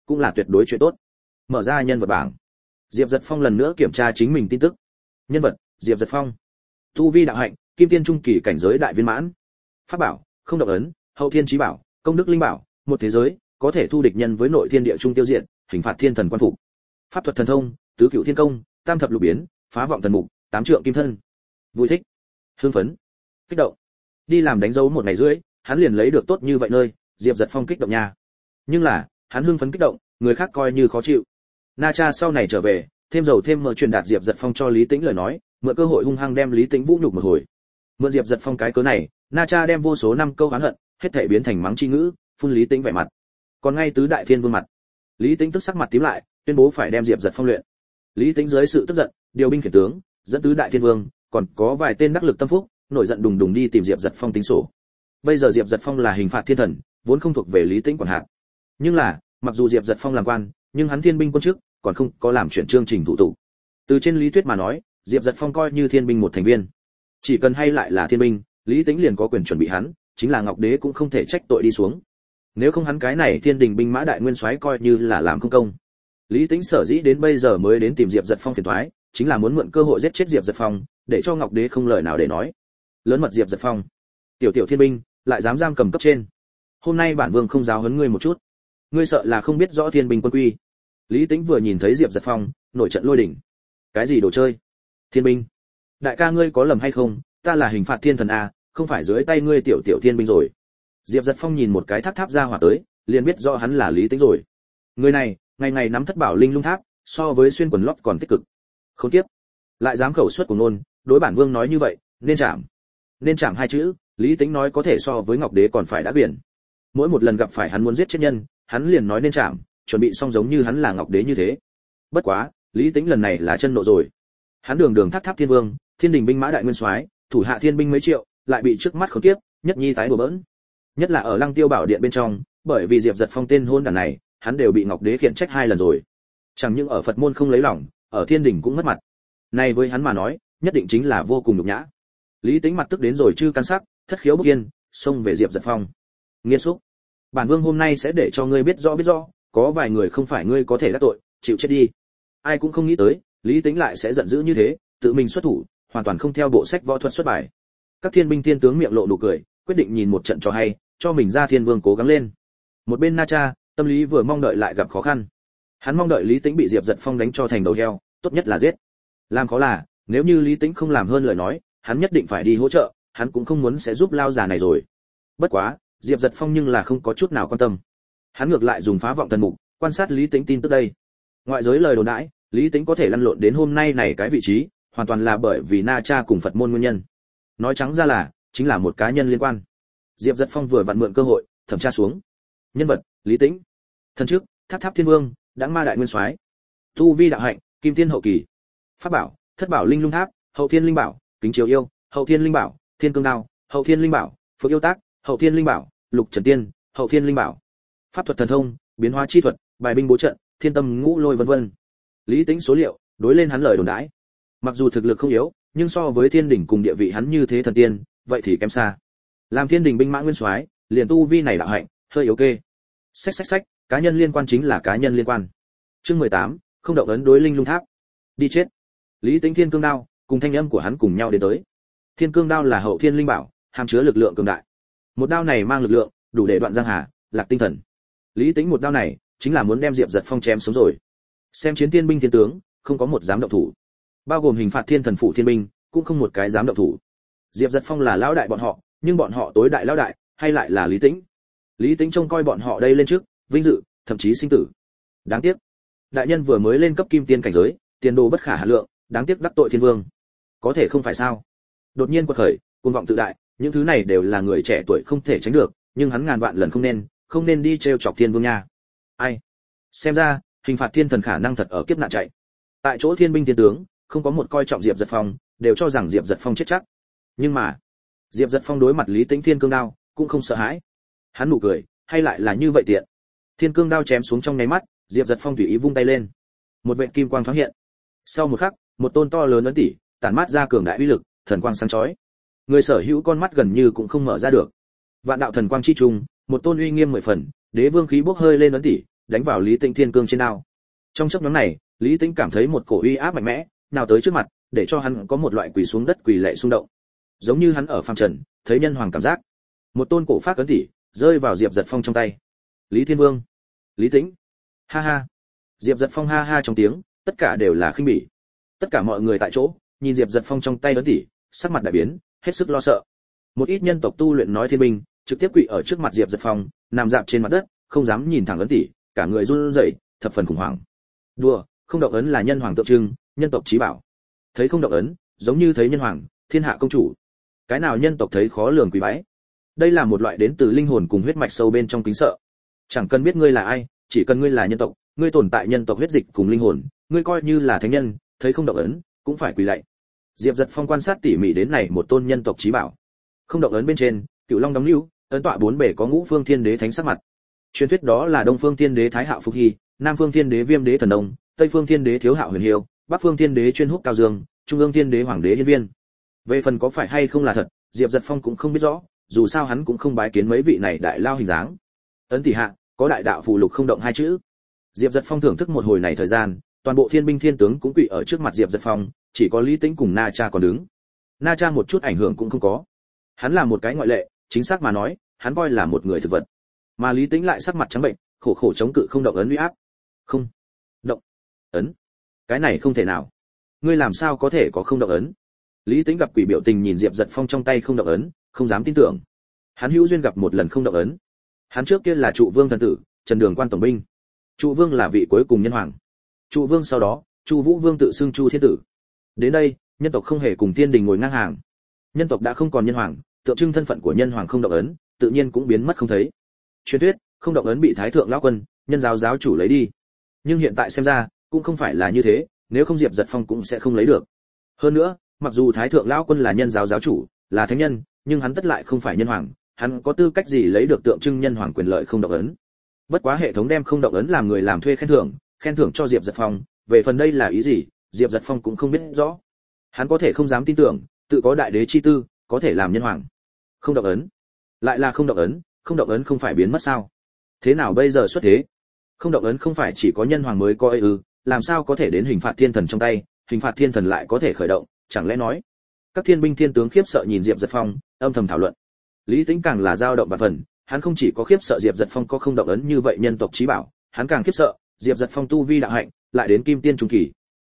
cũng là tuyệt đối chuyện tốt. Mở ra nhân vật bảng. Diệp Dật Phong lần nữa kiểm tra chính mình tin tức. Nhân vật: Diệp Dật Phong. Tu vi đạo hạnh: Kim Tiên trung kỳ cảnh giới đại viên mãn. Pháp bảo: Không động ấn, Hậu Thiên Chí Bảo, Công đức linh bảo, một thế giới, có thể thu địch nhân với nội thiên địa trung tiêu diệt, hình phạt thiên thần quan phục. Pháp thuật thần thông: Tứ Cửu Thiên Công, Tam Thập Lục Biến, Phá Vọng Thần Mục, Tám Trượng Kim Thân. Vui thích, hưng phấn, kích động. Đi làm đánh dấu một ngày rưỡi, hắn liền lấy được tốt như vậy nơi, Diệp Dật Phong kích động nha. Nhưng là, hắn hưng phấn kích động, người khác coi như khó chịu. Na Cha sau này trở về, thêm dầu thêm mỡ truyền đạt Diệp Dật Phong cho Lý Tĩnh lời nói, mượn cơ hội hung hăng đem Lý Tĩnh vũ nhục một hồi. Mượn Diệp Dật Phong cái cớ này, Na Cha đem vô số năm câu oán hận, hết thảy biến thành mắng chi ngữ, phun Lý Tĩnh vẻ mặt. Còn ngay tứ đại thiên vương mặt, Lý Tĩnh tức sắc mặt tím lại, tuyên bố phải đem Diệp Dật Phong luyện. Lý Tĩnh dưới sự tức giận, điều binh khiển tướng, dẫn tứ đại thiên vương, còn có vài tên đắc lực tâm phúc, nổi giận đùng đùng đi tìm Diệp Dật Phong tính sổ. Bây giờ Diệp Dật Phong là hình phạt thiên thần, vốn không thuộc về Lý Tĩnh quản hạt. Nhưng là, mặc dù Diệp Dật Phong làm quan, nhưng hắn thiên binh quân chức, còn không có làm chuyển chương trình thủ tục. Từ trên lý thuyết mà nói, Diệp Dật Phong coi như thiên binh một thành viên. Chỉ cần hay lại là thiên binh, Lý Tĩnh liền có quyền chuẩn bị hắn, chính là Ngọc Đế cũng không thể trách tội đi xuống. Nếu không hắn cái này Thiên Đình binh mã đại nguyên soái coi như là làm không công. Lý Tĩnh sở dĩ đến bây giờ mới đến tìm Diệp Dật Phong phiền toái, chính là muốn mượn cơ hội giết chết Diệp Dật Phong, để cho Ngọc Đế không lời nào để nói. Lớn mật Diệp Dật Phong, tiểu tiểu thiên binh, lại dám giam cầm cấp trên. Hôm nay bản vương không giáo huấn ngươi một chút, ngươi sợ là không biết rõ thiên binh quân quy. Lý Tĩnh vừa nhìn thấy Diệp Dật Phong, nổi trận lôi đình. Cái gì đồ chơi? Thiên binh? Đại ca ngươi có lầm hay không, ta là hình phạt thiên thần a, không phải dưới tay ngươi tiểu tiểu thiên binh rồi. Diệp Dật Phong nhìn một cái tháp tháp ra hỏa tới, liền biết rõ hắn là Lý Tĩnh rồi. Người này, ngày ngày nắm thất bảo linh lung tháp, so với xuyên quần lót còn tích cực. Khốn kiếp, lại dám khẩu suất của ngôn, đối bản vương nói như vậy, nên chạm. Nên chạm hai chữ, Lý Tĩnh nói có thể so với Ngọc Đế còn phải đã biển. Mỗi một lần gặp phải hắn muốn giết chết nhân, hắn liền nói nên chạm, chuẩn bị xong giống như hắn là Ngọc Đế như thế. Bất quá, Lý Tĩnh lần này là chân nộ rồi. Hắn đường đường tháp tháp thiên vương, thiên đình binh mã đại nguyên soái, thủ hạ thiên binh mấy triệu, lại bị trước mắt khốn kiếp, nhất nhi tái đùa bỡn. Nhất là ở Lăng Tiêu Bảo Điện bên trong, bởi vì Diệp Dật Phong tên hôn đản này, hắn đều bị Ngọc Đế khiển trách 2 lần rồi. Chẳng những ở Phật môn không lấy lòng, ở thiên đình cũng mất mặt. Này với hắn mà nói, nhất định chính là vô cùng nhục nhã. Lý Tĩnh mặt tức đến rồi chư căn sắc, thất khiếu bức yên, xông về Diệp Dật Phong. Nghiệt xúc, bản vương hôm nay sẽ để cho ngươi biết rõ, có vài người không phải ngươi có thể đắc tội, chịu chết đi. Ai cũng không nghĩ tới, Lý Tĩnh lại sẽ giận dữ như thế, tự mình xuất thủ, hoàn toàn không theo bộ sách võ thuật xuất bài. Các thiên binh thiên tướng miệng lộ nụ cười, quyết định nhìn một trận cho hay, cho mình ra thiên vương cố gắng lên. Một bên Na Cha, tâm lý vừa mong đợi lại gặp khó khăn. Hắn mong đợi Lý Tĩnh bị Diệp Dật Phong đánh cho thành đầu heo, tốt nhất là giết. Làm khó là, nếu như Lý Tĩnh không làm hơn lời nói, hắn nhất định phải đi hỗ trợ, hắn cũng không muốn sẽ giúp lao già này rồi. Bất quá, Diệp Dật Phong nhưng là không có chút nào quan tâm. Hắn ngược lại dùng phá vọng thần mục, quan sát Lý Tĩnh tin tức đây. Ngoại giới lời đồn đãi, Lý Tĩnh có thể lăn lộn đến hôm nay này cái vị trí, hoàn toàn là bởi vì Na Cha cùng Phật môn nguyên nhân. Nói trắng ra là, chính là một cá nhân liên quan. Diệp Dật Phong vừa vặn mượn cơ hội, thẩm tra xuống. Nhân vật: Lý Tĩnh. Thân trước: Tháp tháp thiên vương, đãng ma đại nguyên soái. Tu vi đạo hạnh: Kim Tiên hậu kỳ. Pháp bảo: Thất bảo linh lung tháp, Hậu Thiên linh bảo, Kính chiếu yêu, Hậu Thiên linh bảo, Thiên cương đao, Hậu Thiên linh bảo, Phượng yêu tác, Hậu Thiên linh bảo, Lục Trần tiên, Hậu Thiên linh bảo. Pháp thuật thần thông: Biến hóa chi thuật, bài binh bố trận, Thiên tâm ngũ lôi vân vân. Lý Tĩnh số liệu, đối lên hắn lời đồn đãi. Mặc dù thực lực không yếu, nhưng so với thiên đỉnh cùng địa vị hắn như thế thần tiên, vậy thì kém xa. Làm thiên đỉnh binh mã nguyên soái, liền tu vi này đạo hạnh, hơi yếu kê. Xách, cá nhân liên quan chính là cá nhân liên quan. Chương 18, không động ấn đối linh lung tháp. Đi chết. Lý Tĩnh thiên cương đao, cùng thanh âm của hắn cùng nhau đến tới. Thiên cương đao là Hậu Thiên linh bảo, hàm chứa lực lượng cường đại. Một đao này mang lực lượng, đủ để đoạn giang hà, lạc tinh thần. Lý Tĩnh một đao này, chính là muốn đem Diệp Dật Phong chém xuống rồi. Xem chiến tiên binh thiên tướng, không có một dám động thủ. Bao gồm hình phạt thiên thần phụ thiên binh, cũng không một cái dám động thủ. Diệp Dật Phong là lão đại bọn họ, nhưng bọn họ tối đại lão đại, hay lại là Lý Tĩnh. Lý Tĩnh trông coi bọn họ đây lên trước, vinh dự, thậm chí sinh tử. Đáng tiếc, đại nhân vừa mới lên cấp kim tiên cảnh giới, tiền đồ bất khả hà lượng, đáng tiếc đắc tội thiên vương. Có thể không phải sao? Đột nhiên quật khởi, cuồng vọng tự đại, những thứ này đều là người trẻ tuổi không thể tránh được, nhưng hắn ngàn vạn lần không nên đi trêu chọc thiên vương nha. Ai? Xem ra, hình phạt thiên thần khả năng thật ở kiếp nạn chạy. Tại chỗ thiên binh thiên tướng, không có một coi trọng Diệp Dật Phong, đều cho rằng Diệp Dật Phong chết chắc. Nhưng mà, Diệp Dật Phong đối mặt Lý Tĩnh thiên cương đao, cũng không sợ hãi. Hắn nụ cười, hay lại là như vậy tiện. Thiên cương đao chém xuống trong nháy mắt, Diệp Dật Phong tùy ý vung tay lên. Một vệt kim quang thoáng hiện. Sau một khắc, một tôn to lớn ấn tỷ, tản mát ra cường đại uy lực, thần quang sáng chói. Người sở hữu con mắt gần như cũng không mở ra được. Vạn đạo thần quang chi trùng, một tôn uy nghiêm 10 phần, đế vương khí bốc hơi lên ấn tỷ, đánh vào Lý Tĩnh thiên cương trên đao. Trong chốc ngắn này, Lý Tĩnh cảm thấy một cổ uy áp mạnh mẽ nào tới trước mặt, để cho hắn có một loại quỳ xuống đất quỳ lạy xung động, giống như hắn ở phàm trần thấy nhân hoàng cảm giác. Một tôn cổ pháp ấn tỷ rơi vào Diệp Giật Phong trong tay. Lý Thiên Vương, Lý Tĩnh, ha ha. Diệp Giật Phong ha ha trong tiếng, tất cả đều là khinh bỉ. Tất cả mọi người tại chỗ nhìn Diệp Giật Phong trong tay ấn tỷ, sắc mặt đại biến, hết sức lo sợ. Một ít nhân tộc tu luyện nói thiên binh, trực tiếp quỳ ở trước mặt Diệp Giật Phong, nằm dạp trên mặt đất, không dám nhìn thẳng ấn tỷ, cả người run rẩy, thập phần khủng hoảng. Đùa, không động ấn là nhân hoàng tượng trưng, nhân tộc chí bảo. Thấy không động ấn, giống như thấy nhân hoàng, thiên hạ công chủ. Cái nào nhân tộc thấy khó lường quý bái. Đây là một loại đến từ linh hồn cùng huyết mạch sâu bên trong kính sợ. Chẳng cần biết ngươi là ai, chỉ cần ngươi là nhân tộc, ngươi tồn tại nhân tộc huyết dịch cùng linh hồn, ngươi coi như là thánh nhân, thấy không động ấn, cũng phải quỳ lạy. Diệp Giật Phong quan sát tỉ mỉ đến này một tôn nhân tộc chí bảo. Không động ấn bên trên, Cửu Long đóng lưu, ấn tọa bốn bề có Ngũ Phương Thiên Đế thánh sắc mặt. Truyền thuyết đó là Đông Phương Thiên Đế Thái Hạo Phục Hy, Nam Phương Thiên Đế Viêm Đế Thần Đông, Tây Phương Thiên Đế Thiếu Hạo Huyền Hiếu, Bắc Phương Thiên Đế Chuyên Húc Cao Dương, Trung ương Thiên Đế Hoàng Đế Hiên Viên. Về phần có phải hay không là thật, Diệp Giật Phong cũng không biết rõ, dù sao hắn cũng không bái kiến mấy vị này đại lao hình dáng. Ấn tỷ hạ, có đại đạo phù lục không động hai chữ. Diệp Giật Phong thưởng thức một hồi này thời gian, toàn bộ thiên binh thiên tướng cũng quỳ ở trước mặt Diệp Giật Phong, chỉ có Lý Tĩnh cùng Na Cha còn đứng. Na Cha một chút ảnh hưởng cũng không có. Hắn là một cái ngoại lệ, chính xác mà nói, hắn coi là một người thực vật. Mà Lý Tĩnh lại sắc mặt trắng bệnh, khổ khổ chống cự không động ấn uy áp. Không động ấn, cái này không thể nào. Ngươi làm sao có thể có không động ấn? Lý Tĩnh gặp quỷ biểu tình nhìn Diệp Giật Phong trong tay không động ấn, không dám tin tưởng. Hắn hữu duyên gặp một lần không động ấn. Hắn trước kia là Trụ Vương thần tử, Trần Đường quan tổng binh. Trụ Vương là vị cuối cùng nhân hoàng. Trụ Vương sau đó, Chu Vũ Vương tự xưng Chu Thiên tử. Đến đây, nhân tộc không hề cùng tiên đình ngồi ngang hàng. Nhân tộc đã không còn nhân hoàng, tượng trưng thân phận của nhân hoàng không động ấn, tự nhiên cũng biến mất không thấy. Truyền thuyết, không động ấn bị Thái thượng lão quân, nhân giáo giáo chủ lấy đi. Nhưng hiện tại xem ra, cũng không phải là như thế, nếu không Diệp Giật Phong cũng sẽ không lấy được. Hơn nữa, mặc dù Thái thượng lão quân là nhân giáo giáo chủ, là thánh nhân, nhưng hắn tất lại không phải nhân hoàng, hắn có tư cách gì lấy được tượng trưng nhân hoàng quyền lợi không động ấn? Bất quá hệ thống đem không động ấn làm người làm thuê khen thưởng cho Diệp Giật Phong, về phần đây là ý gì, Diệp Giật Phong cũng không biết rõ. Hắn có thể không dám tin tưởng, tự có đại đế chi tư, có thể làm nhân hoàng. Không động ấn, lại là không động ấn không phải biến mất sao? Thế nào bây giờ xuất thế? Không động ấn không phải chỉ có nhân hoàng mới có ấy ư? Làm sao có thể đến hình phạt thiên thần trong tay, hình phạt thiên thần lại có thể khởi động, chẳng lẽ nói? Các thiên binh thiên tướng khiếp sợ nhìn Diệp Giật Phong, âm thầm thảo luận. Lý Tĩnh càng là dao động và phần, hắn không chỉ có khiếp sợ Diệp Giật Phong có không động ấn như vậy nhân tộc chí bảo, hắn càng khiếp sợ, Diệp Giật Phong tu vi đạo hạnh, lại đến kim tiên trung kỳ.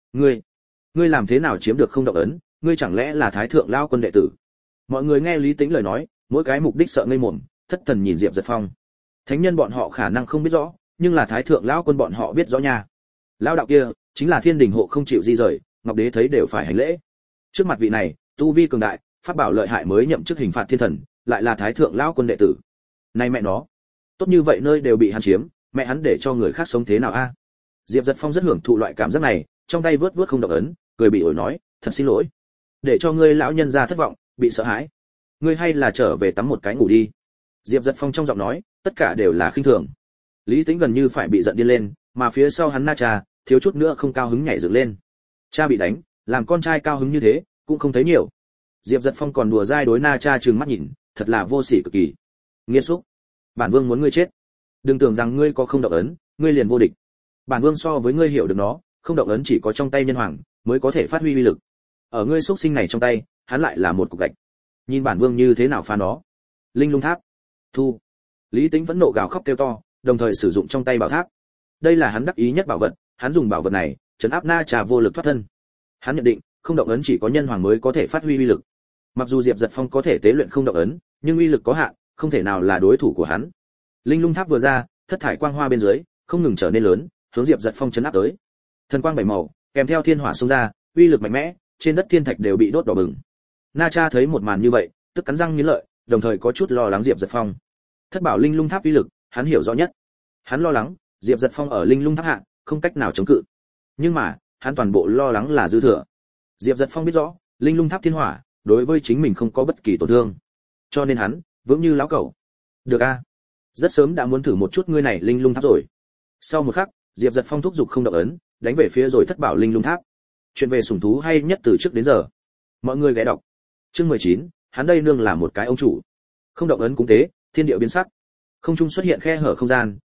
Ngươi làm thế nào chiếm được không động ấn, ngươi chẳng lẽ là Thái thượng lão quân đệ tử? Mọi người nghe Lý Tĩnh lời nói, mỗi cái mục đích sợ ngây mồm, thất thần nhìn Diệp Giật Phong. Thánh nhân bọn họ khả năng không biết rõ, nhưng là Thái thượng lão quân bọn họ biết rõ nha. Lão đạo kia, chính là Thiên Đình hộ không chịu di rời, Ngọc Đế thấy đều phải hành lễ. Trước mặt vị này, tu vi cường đại, pháp bảo lợi hại mới nhậm chức hình phạt thiên thần, lại là Thái thượng lão quân đệ tử. Này mẹ nó, tốt như vậy nơi đều bị hắn chiếm, mẹ hắn để cho người khác sống thế nào a? Diệp Giật Phong rất hưởng thụ loại cảm giác này, trong tay vớt không động ấn, cười bị ổi nói, thật xin lỗi, để cho ngươi lão nhân gia thất vọng, bị sợ hãi. Ngươi hay là trở về tắm một cái ngủ đi. Diệp Giật Phong trong giọng nói, tất cả đều là khinh thường. Lý Tĩnh gần như phải bị giận điên lên, mà phía sau hắn Na Cha, thiếu chút nữa không cao hứng nhảy dựng lên. Cha bị đánh, làm con trai cao hứng như thế, cũng không thấy nhiều. Diệp Giật Phong còn đùa dai đối Na Cha trừng mắt nhìn, thật là vô sỉ cực kỳ. Nghiệt xúc, bản vương muốn ngươi chết. Đừng tưởng rằng ngươi có không động ấn, ngươi liền vô địch. Bản vương so với ngươi hiểu được nó, không động ấn chỉ có trong tay nhân hoàng mới có thể phát huy uy lực. Ở ngươi xúc sinh này trong tay, hắn lại là một cục gạch. Nhìn bản vương như thế nào phá nó. Linh lung tháp. Thu. Lý Tĩnh vẫn nộ gào khóc kêu to, đồng thời sử dụng trong tay bảo tháp. Đây là hắn đắc ý nhất bảo vật, hắn dùng bảo vật này trấn áp Na Cha vô lực thoát thân. Hắn nhận định, không động ấn chỉ có nhân hoàng mới có thể phát huy uy lực. Mặc dù Diệp Giật Phong có thể tế luyện không động ấn, nhưng uy lực có hạn, không thể nào là đối thủ của hắn. Linh lung tháp vừa ra, thất thải quang hoa bên dưới không ngừng trở nên lớn, hướng Diệp Giật Phong trấn áp tới. Thần quang bảy màu, kèm theo thiên hỏa xông ra, uy lực mạnh mẽ, trên đất thiên thạch đều bị đốt đỏ bừng. Na Cha thấy một màn như vậy, tức cắn răng nghiến lợi, đồng thời có chút lo lắng Diệp Giật Phong. Thất bảo linh lung tháp uy lực, hắn hiểu rõ nhất. Hắn lo lắng, Diệp Giật Phong ở linh lung tháp hạ, không cách nào chống cự. Nhưng mà, hắn toàn bộ lo lắng là dư thừa. Diệp Giật Phong biết rõ, linh lung tháp thiên hỏa, đối với chính mình không có bất kỳ tổn thương. Cho nên hắn, vững như lão cẩu. Được a, rất sớm đã muốn thử một chút ngươi này linh lung tháp rồi. Sau một khắc, Diệp Giật Phong thúc giục không động ấn, đánh về phía rồi thất bảo linh lung tháp. Chuyện về sủng thú hay nhất từ trước đến giờ. Mọi người ghé đọc. Chương 19, hắn đây nương là một cái ông chủ. Không động ấn cúng tế, thiên địa biến sắc. Không trung xuất hiện khe hở không gian,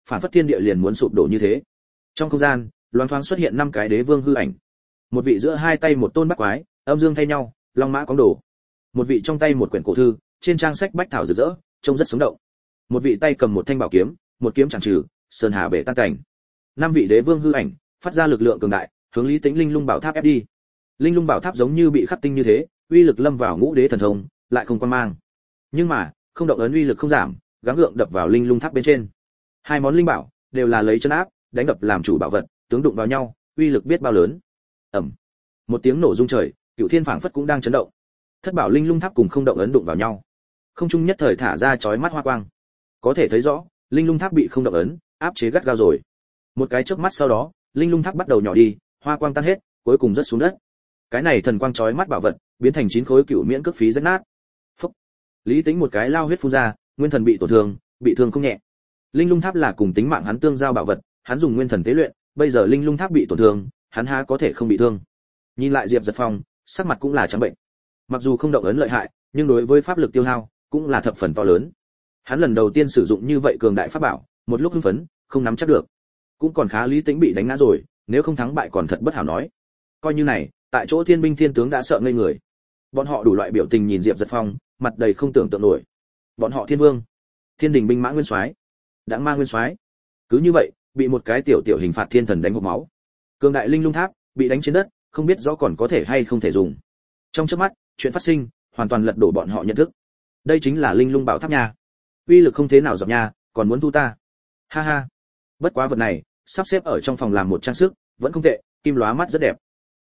phản phất thiên địa liền muốn sụp đổ như thế. Trong không gian, loáng thoáng xuất hiện 5 cái đế vương hư ảnh. Một vị giữa hai tay một tôn bắt quái, âm dương thay nhau, long mã cóng đổ. Một vị trong tay một quyển cổ thư, trên trang sách bách thảo rực rỡ, trông rất sống động. Một vị tay cầm một thanh bảo kiếm, một kiếm chẳng trừ, sơn hà bể tan cảnh. 5 vị đế vương hư ảnh, phát ra lực lượng cường đại, hướng Lý Tĩnh Linh Lung Bảo Tháp ép đi. Linh Lung Bảo Tháp giống như bị khắc tinh như thế, uy lực lâm vào ngũ đế thần thông, lại không quan mang. Nhưng mà, không động ấn uy lực không giảm, gắng gượng đập vào Linh Lung Tháp bên trên. Hai món linh bảo đều là lấy chân áp, đánh đập làm chủ bảo vật, tướng đụng vào nhau, uy lực biết bao lớn. Ầm. Một tiếng nổ rung trời, Cửu Thiên phảng phất cũng đang chấn động. Thất bảo Linh Lung Tháp cùng không động ấn đụng vào nhau. Không trung nhất thời thả ra chói mắt hoa quang. Có thể thấy rõ, Linh Lung Tháp bị không động ấn áp chế gắt gao rồi. Một cái chớp mắt sau đó, Linh Lung Tháp bắt đầu nhỏ đi, hoa quang tan hết, cuối cùng rớt xuống đất. Cái này thần quang chói mắt bảo vật, biến thành 9 khối cựu miễn cước phí rách nát. Phốc. Lý Tĩnh một cái lao huyết phun ra, nguyên thần bị tổn thương, bị thương không nhẹ. Linh Lung Tháp là cùng tính mạng hắn tương giao bảo vật, hắn dùng nguyên thần tế luyện, bây giờ Linh Lung Tháp bị tổn thương, hắn há có thể không bị thương. Nhìn lại Diệp Giật Phong, sắc mặt cũng là trắng bệnh. Mặc dù không động ấn lợi hại, nhưng đối với pháp lực tiêu hao cũng là thập phần to lớn. Hắn lần đầu tiên sử dụng như vậy cường đại pháp bảo, một lúc hưng phấn, không nắm chắc được. Cũng còn khá Lý Tĩnh bị đánh ngã rồi, nếu không thắng bại còn thật bất hảo nói. Coi như này, tại chỗ Thiên binh thiên tướng đã sợ ngây người. Bọn họ đủ loại biểu tình nhìn Diệp Giật Phong, mặt đầy không tưởng tượng nổi. Bọn họ Thiên Vương, Thiên Đình binh mã nguyên soái, Đãng Ma nguyên soái, cứ như vậy, bị một cái tiểu tiểu hình phạt thiên thần đánh hộc máu. Cường đại Linh Lung Tháp bị đánh trên đất, không biết rõ còn có thể hay không thể dùng. Trong chớp mắt, chuyện phát sinh, hoàn toàn lật đổ bọn họ nhận thức. Đây chính là Linh Lung Bảo Tháp nha. Uy lực không thế nào dọc nha, còn muốn thu ta. Ha ha. Bất quá vật này, sắp xếp ở trong phòng làm một trang sức, vẫn không tệ, kim lóa mắt rất đẹp.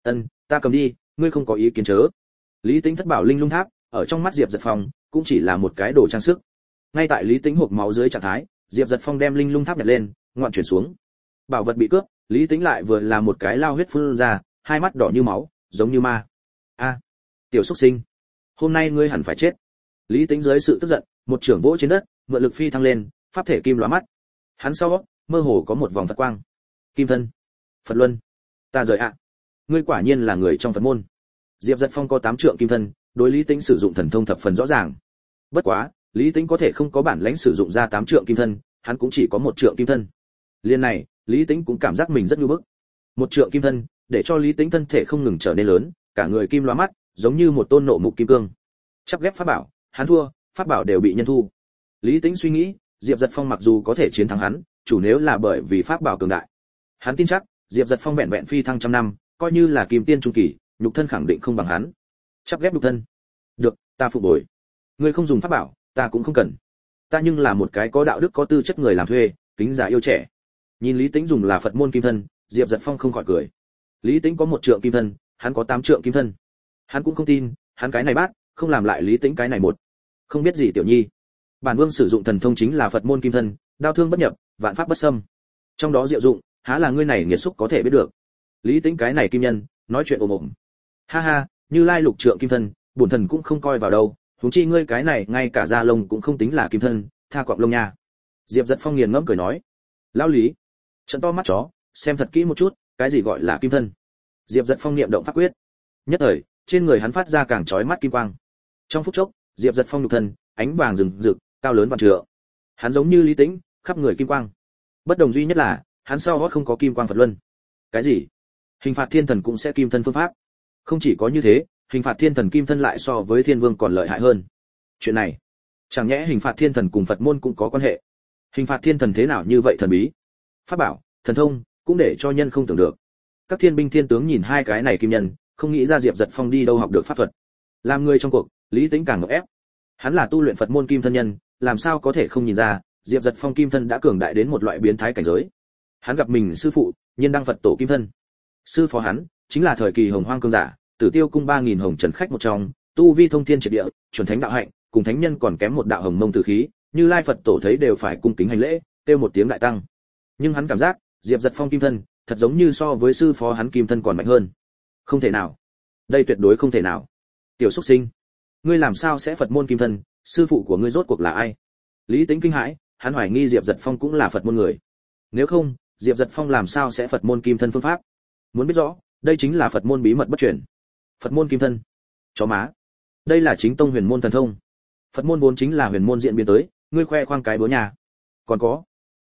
Ta cầm đi, ngươi không có ý kiến chớ. Lý Tĩnh thất bảo Linh Lung Tháp, ở trong mắt Diệp Giật Phong, cũng chỉ là một cái đồ trang sức. Ngay tại Lý Tĩnh hộc máu dưới trạng thái, Diệp Giật Phong đem Linh Lung Tháp nhặt lên, ngoạn chuyển xuống. Bảo vật bị cướp, Lý Tĩnh lại vừa là một cái lao huyết phun ra, hai mắt đỏ như máu, giống như ma. A, tiểu xuất sinh, hôm nay ngươi hẳn phải chết. Lý Tĩnh dưới sự tức giận, một chưởng vỗ trên đất, mượn lực phi thăng lên, pháp thể kim lóa mắt. Hắn sau, mơ hồ có một vòng Phật quang. Kim thân, Phật luân, ta rời ạ. Ngươi quả nhiên là người trong Phật môn. Diệp Giật Phong có 8 trượng kim thân, đối Lý Tĩnh sử dụng thần thông thập phần rõ ràng. Bất quá, Lý Tĩnh có thể không có bản lãnh sử dụng ra 8 trượng kim thân, hắn cũng chỉ có 1 trượng kim thân. Liên này, Lý Tĩnh cũng cảm giác mình rất nhu bức. 1 trượng kim thân, để cho Lý Tĩnh thân thể không ngừng trở nên lớn, cả người kim lóa mắt, giống như một tôn nộ mục kim cương. Chắp ghép pháp bảo, hắn thua, pháp bảo đều bị nhân thu. Lý Tĩnh suy nghĩ, Diệp Giật Phong mặc dù có thể chiến thắng hắn, chủ nếu là bởi vì pháp bảo cường đại. Hắn tin chắc, Diệp Giật Phong vẹn vẹn phi thăng trăm năm, coi như là kim tiên trung kỳ, nhục thân khẳng định không bằng hắn. Chắp ghép nhục thân. Được, ta phục bồi. Ngươi không dùng pháp bảo, ta cũng không cần. Ta nhưng là một cái có đạo đức có tư chất người làm thuê, kính già yêu trẻ. Nhìn Lý Tĩnh dùng là Phật môn kim thân, Diệp Giật Phong không khỏi cười. Lý Tĩnh có 1 trượng kim thân, hắn có 8 trượng kim thân. Hắn cũng không tin, hắn cái này bát, không làm lại Lý Tĩnh cái này một. Không biết gì tiểu nhi. Bản vương sử dụng thần thông chính là Phật môn kim thân, đao thương bất nhập, vạn pháp bất xâm. Trong đó diệu dụng, há là ngươi này nghiệt xúc có thể biết được. Lý Tĩnh cái này kim nhân, nói chuyện ồm ồm. Ha ha, Như Lai lục trượng kim thân, bổn thần cũng không coi vào đâu, huống chi ngươi cái này ngay cả da lông cũng không tính là kim thân, tha quặng lông nha. Diệp Giật Phong nghiền ngẫm cười nói. Lão Lý, trận to mắt chó, xem thật kỹ một chút, cái gì gọi là kim thân. Diệp Giật Phong niệm động pháp quyết. Nhất thời, trên người hắn phát ra càng chói mắt kim quang. Trong phút chốc, Diệp Giật Phong nhục thân, ánh vàng rừng rực, cao lớn vạn trượng. Hắn giống như Lý Tĩnh, khắp người kim quang. Bất đồng duy nhất là, hắn sau gót không có kim quang Phật luân. Cái gì? Hình phạt thiên thần cũng sẽ kim thân phương pháp? Không chỉ có như thế, hình phạt thiên thần kim thân lại so với thiên vương còn lợi hại hơn. Chuyện này, chẳng nhẽ hình phạt thiên thần cùng Phật môn cũng có quan hệ? Hình phạt thiên thần thế nào như vậy thần bí? Pháp bảo, thần thông, cũng để cho nhân không tưởng được. Các thiên binh thiên tướng nhìn hai cái này kim nhân, không nghĩ ra Diệp Giật Phong đi đâu học được pháp thuật. Làm người trong cuộc, Lý Tĩnh càng ngộp ép. Hắn là tu luyện Phật môn kim thân nhân, làm sao có thể không nhìn ra, Diệp Giật Phong kim thân đã cường đại đến một loại biến thái cảnh giới. Hắn gặp mình sư phụ, Nhiên Đăng Phật tổ kim thân. Sư phó hắn chính là thời kỳ Hồng Hoang cương giả, Tử Tiêu cung 3000 hồng trần khách một trong, tu vi thông thiên triệt địa, chuẩn thánh đạo hạnh, cùng thánh nhân còn kém một đạo hồng mông tử khí, Như Lai Phật tổ thấy đều phải cung kính hành lễ, kêu một tiếng đại tăng. Nhưng hắn cảm giác, Diệp Giật Phong kim thân, thật giống như so với sư phó hắn kim thân còn mạnh hơn. Không thể nào, đây tuyệt đối không thể nào. Tiểu xuất sinh, ngươi làm sao sẽ Phật môn kim thân, sư phụ của ngươi rốt cuộc là ai? Lý Tĩnh kinh hãi, hắn hoài nghi Diệp Giật Phong cũng là Phật môn người. Nếu không, Diệp Giật Phong làm sao sẽ Phật môn kim thân phương pháp? Muốn biết rõ, đây chính là Phật môn bí mật bất truyền. Phật môn kim thân, chó má, đây là chính tông huyền môn thần thông. Phật môn vốn chính là huyền môn diễn biến tới, ngươi khoe khoang cái búa nhà. Còn có,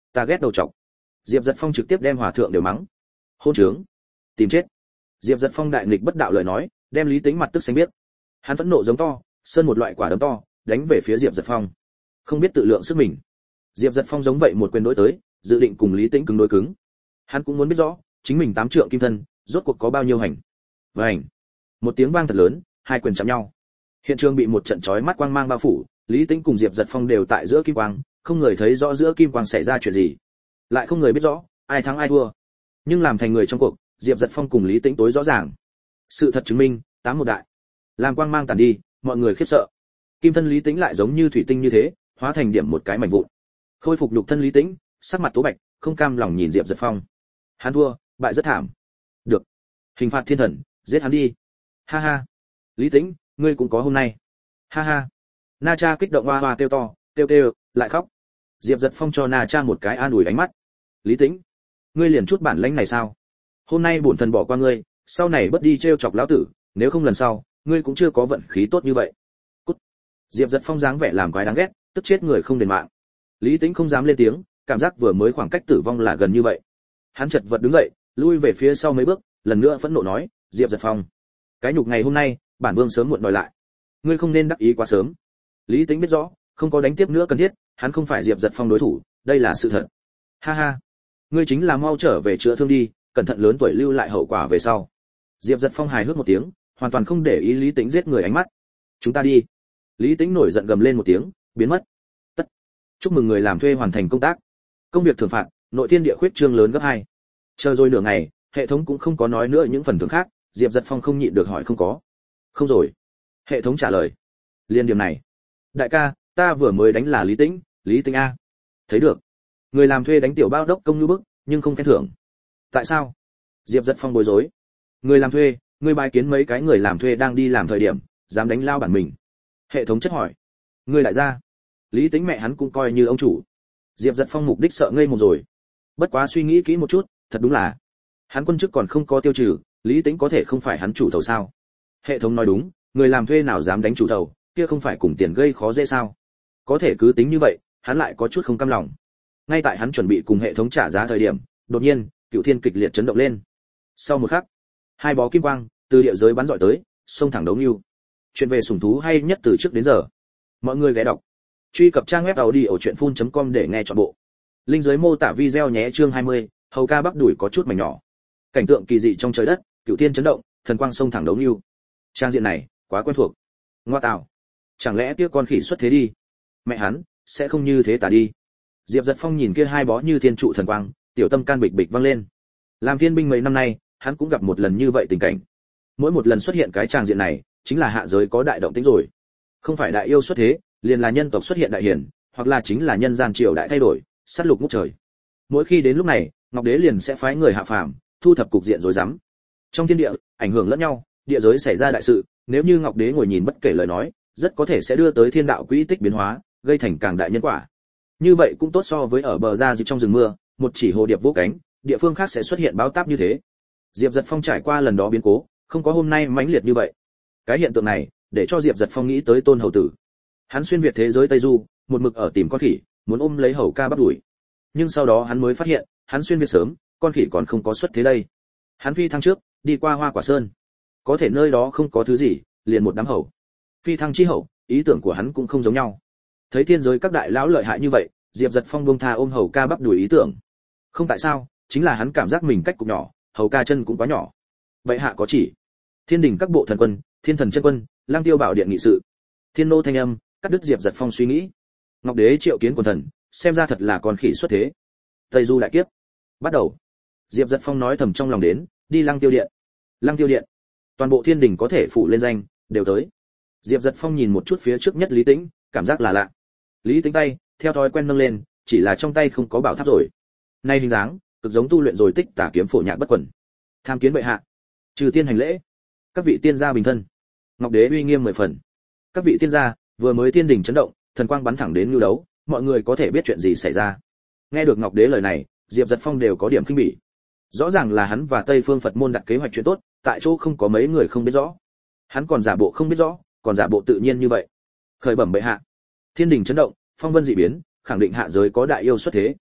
Ta ghét đầu trọc. Diệp Giật Phong trực tiếp đem hòa thượng đều mắng. Hôn trướng, tìm chết. Diệp Giật Phong đại nghịch bất đạo lời nói, đem Lý Tĩnh mặt tức xanh biết. Hắn phẫn nộ giống to, sơn một loại quả đấm to, đánh về phía Diệp Giật Phong. Không biết tự lượng sức mình. Diệp Giật Phong giống vậy một quyền đối tới, dự định cùng Lý Tĩnh cứng đối cứng. Hắn cũng muốn biết rõ, chính mình 8 trượng kim thân, rốt cuộc có bao nhiêu hành. Vành. Một tiếng vang thật lớn, hai quyền chạm nhau. Hiện trường bị một trận chói mắt quang mang bao phủ, Lý Tĩnh cùng Diệp Giật Phong đều tại giữa kim quang, không người thấy rõ giữa kim quang xảy ra chuyện gì, lại không người biết rõ ai thắng ai thua. Nhưng làm thành người trong cuộc, Diệp Giật Phong cùng Lý Tĩnh tối rõ ràng. Sự thật chứng minh, 8-1 đại. Làm quang mang tàn đi, mọi người khiếp sợ. Kim thân Lý Tĩnh lại giống như thủy tinh như thế, hóa thành điểm một cái mảnh vụn. Khôi phục nhục thân Lý Tĩnh, sắc mặt tố bạch, không cam lòng nhìn Diệp Giật Phong. Hắn thua, bại rất thảm. Được, hình phạt thiên thần, giết hắn đi. Ha ha. Lý Tĩnh, ngươi cũng có hôm nay. Ha ha. Na Cha kích động hoa hoa kêu to, kêu, lại khóc. Diệp Giật Phong cho Na Cha một cái an ủi ánh mắt. Lý Tĩnh, ngươi liền chút bản lãnh này sao? Hôm nay bổn thần bỏ qua ngươi, sau này bất đi trêu chọc lão tử, nếu không lần sau, ngươi cũng chưa có vận khí tốt như vậy. Cút. Diệp Giật Phong dáng vẻ làm quái đáng ghét, tức chết người không đền mạng. Lý Tĩnh không dám lên tiếng, cảm giác vừa mới khoảng cách tử vong là gần như vậy. Hắn chật vật đứng dậy, lui về phía sau mấy bước, lần nữa phẫn nộ nói, Diệp Giật Phong, cái nhục ngày hôm nay, bản vương sớm muộn đòi lại. Ngươi không nên đắc ý quá sớm. Lý Tĩnh biết rõ, không có đánh tiếp nữa cần thiết, hắn không phải Diệp Giật Phong đối thủ, đây là sự thật. Ha ha, ngươi chính là mau trở về chữa thương đi, cẩn thận lớn tuổi lưu lại hậu quả về sau. Diệp Giật Phong hài hước một tiếng, hoàn toàn không để ý Lý Tĩnh giết người ánh mắt. Chúng ta đi. Lý Tĩnh nổi giận gầm lên một tiếng, biến mất. Tất. Chúc mừng người làm thuê hoàn thành công tác. Công việc thưởng phạt, nội thiên địa khuyết trương lớn gấp 2. Chờ rồi nửa ngày, hệ thống cũng không có nói nữa những phần thưởng khác, Diệp Giật Phong không nhịn được hỏi không có. Không rồi. Hệ thống trả lời. Liên điểm này. Đại ca, ta vừa mới đánh là Lý Tĩnh a. Thấy được. Người làm thuê đánh tiểu bao đốc công như bức, nhưng không khen thưởng. Tại sao? Diệp Giật Phong bối rối. Người làm thuê, người bài kiến mấy cái người làm thuê đang đi làm thời điểm, dám đánh lao bản mình. Hệ thống chất hỏi. Người lại ra. Lý Tĩnh mẹ hắn cũng coi như ông chủ. Diệp Giật Phong mục đích sợ ngây một rồi. Bất quá suy nghĩ kỹ một chút, thật đúng là hắn quân chức còn không có tiêu trừ, Lý Tĩnh có thể không phải hắn chủ thầu sao? Hệ thống nói đúng, người làm thuê nào dám đánh chủ thầu, kia không phải cùng tiền gây khó dễ sao? Có thể cứ tính như vậy, hắn lại có chút không cam lòng. Ngay tại hắn chuẩn bị cùng hệ thống trả giá thời điểm, đột nhiên, Cựu Thiên kịch liệt chấn động lên. Sau một khắc, hai bó kim quang từ địa giới bắn rọi tới, xông thẳng đấu Nưu. Chuyện về sủng thú hay nhất từ trước đến giờ. Mọi người ghé đọc. Truy cập trang web audiochuyenphun.com để nghe trọn bộ. Link dưới mô tả video nhé. Chương 20, hầu ca bắp đuổi có chút mảnh nhỏ. Cảnh tượng kỳ dị trong trời đất, Cựu Thiên chấn động, thần quang xông thẳng đấu Nưu. Trang diện này, quá quen thuộc. Ngoa tạo, chẳng lẽ kia con khỉ xuất thế đi? Mẹ hắn, sẽ không như thế tả đi. Diệp Giật Phong nhìn kia hai bó như thiên trụ thần quang, tiểu tâm can bịch bịch vang lên. Làm thiên binh mấy năm nay, hắn cũng gặp một lần như vậy tình cảnh. Mỗi một lần xuất hiện cái tràng diện này, chính là hạ giới có đại động tĩnh rồi. Không phải đại yêu xuất thế, liền là nhân tộc xuất hiện đại hiển, hoặc là chính là nhân gian triều đại thay đổi, sát lục ngút trời. Mỗi khi đến lúc này, Ngọc Đế liền sẽ phái người hạ phàm, thu thập cục diện rối rắm. Trong thiên địa, ảnh hưởng lẫn nhau, địa giới xảy ra đại sự, nếu như Ngọc Đế ngồi nhìn bất kể lời nói, rất có thể sẽ đưa tới thiên đạo quỹ tích biến hóa, gây thành càng đại nhân quả. Như vậy cũng tốt so với ở bờ ra dịp trong rừng mưa, một chỉ hồ điệp vỗ cánh, địa phương khác sẽ xuất hiện báo táp như thế. Diệp Giật Phong trải qua lần đó biến cố, không có hôm nay mãnh liệt như vậy. Cái hiện tượng này, để cho Diệp Giật Phong nghĩ tới Tôn Hầu Tử. Hắn xuyên việt thế giới Tây Du, một mực ở tìm con khỉ, muốn ôm lấy hầu ca bắt đuổi. Nhưng sau đó hắn mới phát hiện, hắn xuyên việt sớm, con khỉ còn không có xuất thế đây. Hắn phi thăng trước, đi qua Hoa Quả Sơn. Có thể nơi đó không có thứ gì, liền một đám hầu. Phi thăng chi hậu, ý tưởng của hắn cũng không giống nhau. Thấy thiên giới các đại lão lợi hại như vậy, Diệp Giật Phong buông tha ôm hầu ca bắp đuổi ý tưởng. Không tại sao, chính là hắn cảm giác mình cách cục nhỏ, hầu ca chân cũng quá nhỏ. Bệ hạ có chỉ. Thiên đình các bộ thần quân, Thiên Thần chân quân, Lang Tiêu Bảo điện nghị sự. Thiên nô thanh âm, cắt đứt Diệp Giật Phong suy nghĩ. Ngọc Đế triệu kiến quần thần, xem ra thật là con khỉ xuất thế. Tây Du đại kiếp bắt đầu. Diệp Giật Phong nói thầm trong lòng đến, đi Lang Tiêu điện. Lang Tiêu điện, toàn bộ thiên đình có thể phụ lên danh, đều tới. Diệp Giật Phong nhìn một chút phía trước nhất Lý Tĩnh, cảm giác là lạ. Lý Tĩnh tay theo thói quen nâng lên, chỉ là trong tay không có bảo tháp rồi. Nay hình dáng, cực giống tu luyện rồi tích tả kiếm phổ nhạc bất quẩn. Tham kiến bệ hạ. Trừ tiên hành lễ. Các vị tiên gia bình thân. Ngọc Đế uy nghiêm 10 phần. Các vị tiên gia, vừa mới thiên đình chấn động, thần quang bắn thẳng đến Nưu Đấu, mọi người có thể biết chuyện gì xảy ra. Nghe được Ngọc Đế lời này, Diệp Giật Phong đều có điểm kinh bỉ. Rõ ràng là hắn và Tây Phương Phật môn đặt kế hoạch chuyện tốt, tại chỗ không có mấy người không biết rõ. Hắn còn giả bộ không biết rõ, còn giả bộ tự nhiên như vậy. Khởi bẩm bệ hạ. Thiên đình chấn động, phong vân dị biến, khẳng định hạ giới có đại yêu xuất thế.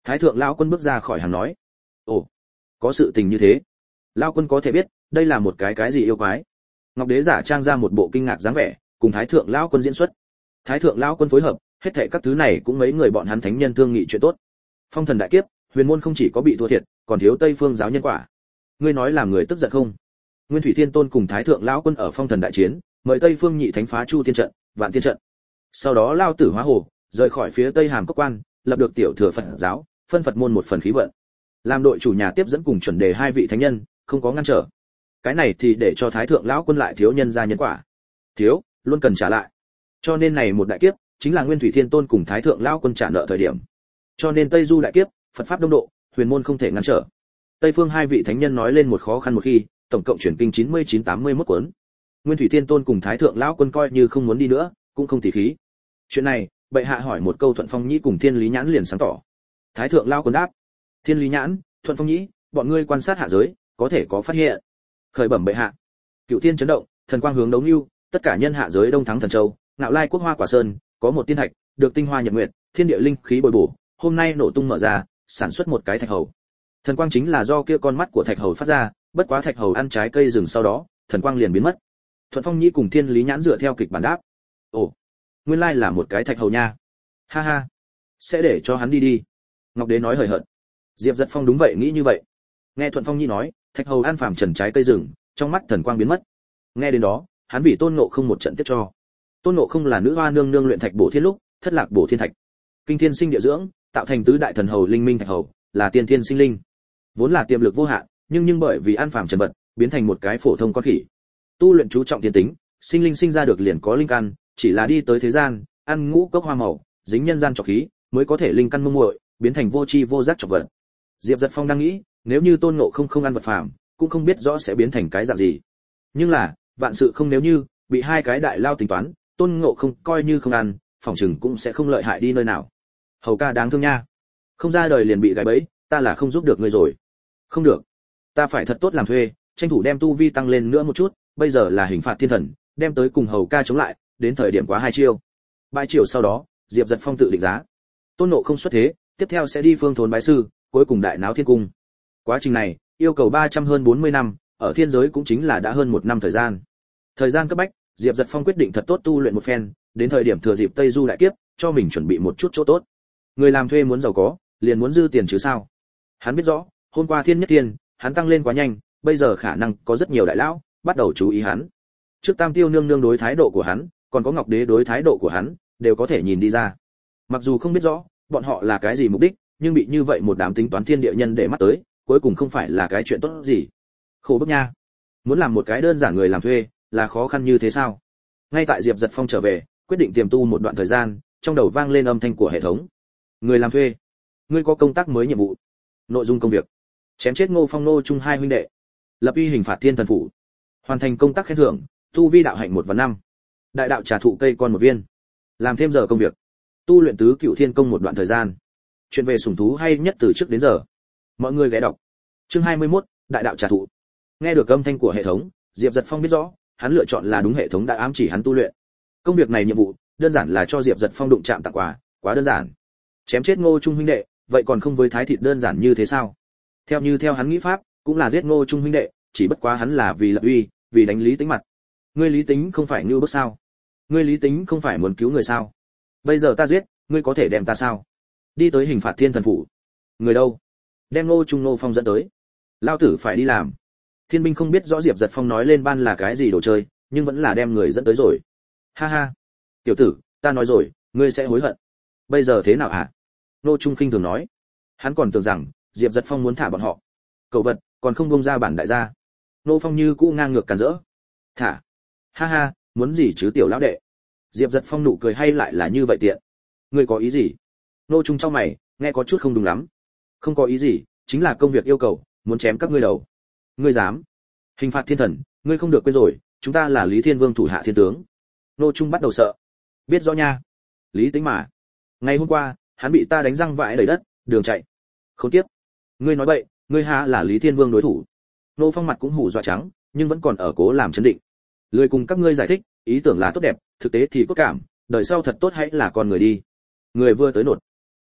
Thái thượng lão quân bước ra khỏi hàng nói. Ồ, có sự tình như thế. Lão quân có thể biết, đây là một cái gì yêu quái? Ngọc đế giả trang ra một bộ kinh ngạc dáng vẻ, cùng thái thượng lão quân diễn xuất. Thái thượng lão quân phối hợp, hết thảy các thứ này cũng mấy người bọn hắn thánh nhân thương nghị chuyện tốt. Phong thần đại kiếp, huyền môn không chỉ có bị thua thiệt, còn thiếu Tây Phương giáo nhân quả. Ngươi nói làm người tức giận không? Nguyên Thủy Thiên Tôn cùng thái thượng lão quân ở phong thần đại chiến, mời Tây Phương nhị thánh phá Chu Thiên trận, Vạn Thiên trận. Sau đó lao tử hóa hồ, rời khỏi phía Tây Hàm Cốc Quan, lập được tiểu thừa Phật giáo, phân Phật môn một phần khí vận. Làm đội chủ nhà tiếp dẫn cùng chuẩn đề hai vị thánh nhân, không có ngăn trở. Cái này thì để cho thái thượng lão quân lại thiếu nhân ra nhân quả. Thiếu, luôn cần trả lại. Cho nên này một đại kiếp, chính là Nguyên Thủy Thiên Tôn cùng thái thượng lão quân trả nợ thời điểm. Cho nên Tây Du đại kiếp, Phật pháp đông độ, huyền môn không thể ngăn trở. Tây phương hai vị thánh nhân nói lên một khó khăn một khi, tổng cộng chuyển kinh 99-81 cuốn. Nguyên Thủy Thiên Tôn cùng thái thượng lão quân coi như không muốn đi nữa, cũng không tỉ khí. Chuyện này, bệ hạ hỏi một câu Thuận Phong Nhĩ cùng Thiên Lý Nhãn liền sáng tỏ. Thái thượng lão quân đáp: Thiên Lý Nhãn, Thuận Phong Nhĩ, bọn ngươi quan sát hạ giới, có thể có phát hiện. Khởi bẩm bệ hạ. Cựu thiên chấn động, thần quang hướng đấu nưu, tất cả nhân hạ giới đông thắng thần châu, ngạo lai quốc hoa quả sơn, có một tiên thạch, được tinh hoa nhật nguyệt, thiên địa linh khí bồi bổ, hôm nay nổ tung mở ra, sản xuất một cái thạch hầu. Thần quang chính là do kia con mắt của thạch hầu phát ra, bất quá thạch hầu ăn trái cây rừng sau đó, thần quang liền biến mất. Thuận Phong Nhĩ cùng Thiên Lý Nhãn dựa theo kịch bản đáp: ồ, nguyên lai là một cái thạch hầu nha. Ha ha, sẽ để cho hắn đi đi. Ngọc đế nói hời hợt. Diệp Dật Phong đúng vậy nghĩ như vậy. Nghe Thuận Phong Nhĩ nói, thạch hầu ăn phàm trần trái cây rừng, trong mắt thần quang biến mất. Nghe đến đó, hắn vì Tôn Ngộ Không một trận tiếp cho. Tôn Ngộ Không là nữ hoa nương nương luyện thạch bổ thiên lúc, thất lạc bổ thiên thạch, kinh thiên sinh địa dưỡng, tạo thành tứ đại thần hầu linh minh thạch hầu, là tiên thiên sinh linh, vốn là tiềm lực vô hạn, nhưng bởi vì ăn phàm trần vật, biến thành một cái phổ thông con khỉ. Tu luyện chú trọng thiên tính, sinh linh sinh ra được liền có linh căn, chỉ là đi tới thế gian, ăn ngũ cốc hoa màu, dính nhân gian trọc khí, mới có thể linh căn mông muội, biến thành vô tri vô giác trọc vật. Diệp Dật Phong đang nghĩ, nếu như Tôn Ngộ Không không ăn vật phàm, cũng không biết rõ sẽ biến thành cái dạng gì. Nhưng là, vạn sự không nếu như, bị hai cái đại lao tính toán, Tôn Ngộ Không coi như không ăn, phỏng chừng cũng sẽ không lợi hại đi nơi nào. Hầu ca đáng thương nha, không ra đời liền bị gài bẫy, ta là không giúp được ngươi rồi. Không được, ta phải thật tốt làm thuê, tranh thủ đem tu vi tăng lên nữa một chút, bây giờ là hình phạt thiên thần, đem tới cùng hầu ca chống lại, đến thời điểm quá hai chiêu. Bãi chiều sau đó, Diệp Dật Phong tự định giá. Tôn Ngộ Không xuất thế, tiếp theo sẽ đi phương thốn bái sư, cuối cùng đại náo thiên cung. Quá trình này, yêu cầu 300 hơn 40 năm, ở thiên giới cũng chính là đã hơn 1 năm thời gian. Thời gian cấp bách, Diệp Dật Phong quyết định thật tốt tu luyện một phen, đến thời điểm thừa dịp Tây Du đại kiếp, cho mình chuẩn bị một chút chỗ tốt. Người làm thuê muốn giàu có, liền muốn dư tiền chứ sao? Hắn biết rõ, hôm qua thiên nhất thiên, hắn tăng lên quá nhanh, bây giờ khả năng có rất nhiều đại lão bắt đầu chú ý hắn. Trước Tam Tiêu nương nương đối thái độ của hắn, còn có Ngọc Đế đối thái độ của hắn, đều có thể nhìn đi ra. Mặc dù không biết rõ bọn họ là cái gì mục đích, nhưng bị như vậy một đám tính toán thiên địa nhân để mắt tới, cuối cùng không phải là cái chuyện tốt gì. Khổ bức nha. Muốn làm một cái đơn giản người làm thuê, là khó khăn như thế sao? Ngay tại Diệp Dật Phong trở về, quyết định tiềm tu một đoạn thời gian, trong đầu vang lên âm thanh của hệ thống. Người làm thuê, ngươi có công tác mới nhiệm vụ. Nội dung công việc: chém chết Ngô Phong Nô Trung hai huynh đệ, lập uy hình phạt thiên thần phủ, hoàn thành công tác khen thưởng, tu vi đạo hạnh 1 và 5, đại đạo trà thụ cây con 1 viên, làm thêm giờ công việc, tu luyện tứ cựu thiên công một đoạn thời gian. Chuyện về sủng thú hay nhất từ trước đến giờ. Mọi người ghé đọc. Chương 21, đại đạo trà thụ. Nghe được âm thanh của hệ thống, Diệp Dật Phong biết rõ, hắn lựa chọn là đúng, hệ thống đã ám chỉ hắn tu luyện. Công việc này nhiệm vụ, đơn giản là cho Diệp Dật Phong đụng chạm tặng quà, quá đơn giản. Chém chết Ngô Trung huynh đệ, vậy còn không với thái thịt đơn giản như thế sao? Theo hắn nghĩ pháp, cũng là giết Ngô Trung huynh đệ, chỉ bất quá hắn là vì lập uy, vì đánh Lý Tính mặt. Ngươi Lý Tính không phải như bước sao? Ngươi Lý Tính không phải muốn cứu người sao? Bây giờ ta giết, ngươi có thể đem ta sao? Đi tới hình phạt thiên thần phủ. Người đâu? Đem Ngô Trung Ngô Phong dẫn tới. Lao tử phải đi làm. Thiên binh không biết rõ Diệp Dật Phong nói lên ban là cái gì đồ chơi, nhưng vẫn là đem người dẫn tới rồi. Ha ha, tiểu tử, ta nói rồi, ngươi sẽ hối hận. Bây giờ thế nào hả? Ngô Trung khinh thường nói. Hắn còn tưởng rằng Diệp Dật Phong muốn thả bọn họ. Cậu vật, còn không buông ra bản đại gia. Ngô Phong như cũ ngang ngược càn rỡ. Thả? Ha ha, muốn gì chứ tiểu lão đệ? Diệp Dật Phong nụ cười hay lại là như vậy tiện. Ngươi có ý gì? Ngô Trung trong mày, nghe có chút không đúng lắm. Không có ý gì, chính là công việc yêu cầu, muốn chém các ngươi đầu. Ngươi dám? Hình phạt thiên thần, ngươi không được quên rồi, chúng ta là Lý Thiên Vương thủ hạ thiên tướng. Ngô Trung bắt đầu sợ. Biết rõ nha. Lý Tính mà. Ngày hôm qua, hắn bị ta đánh răng vãi đầy đất, đường chạy. Khốn kiếp. Ngươi nói bậy, ngươi há là Lý Thiên Vương đối thủ? Ngô Phong mặt cũng hù dọa trắng, nhưng vẫn còn ở cố làm chấn định. Lười cùng các ngươi giải thích, ý tưởng là tốt đẹp, thực tế thì cốt cảm, đời sau thật tốt hãy là con người đi. Người vừa tới nột.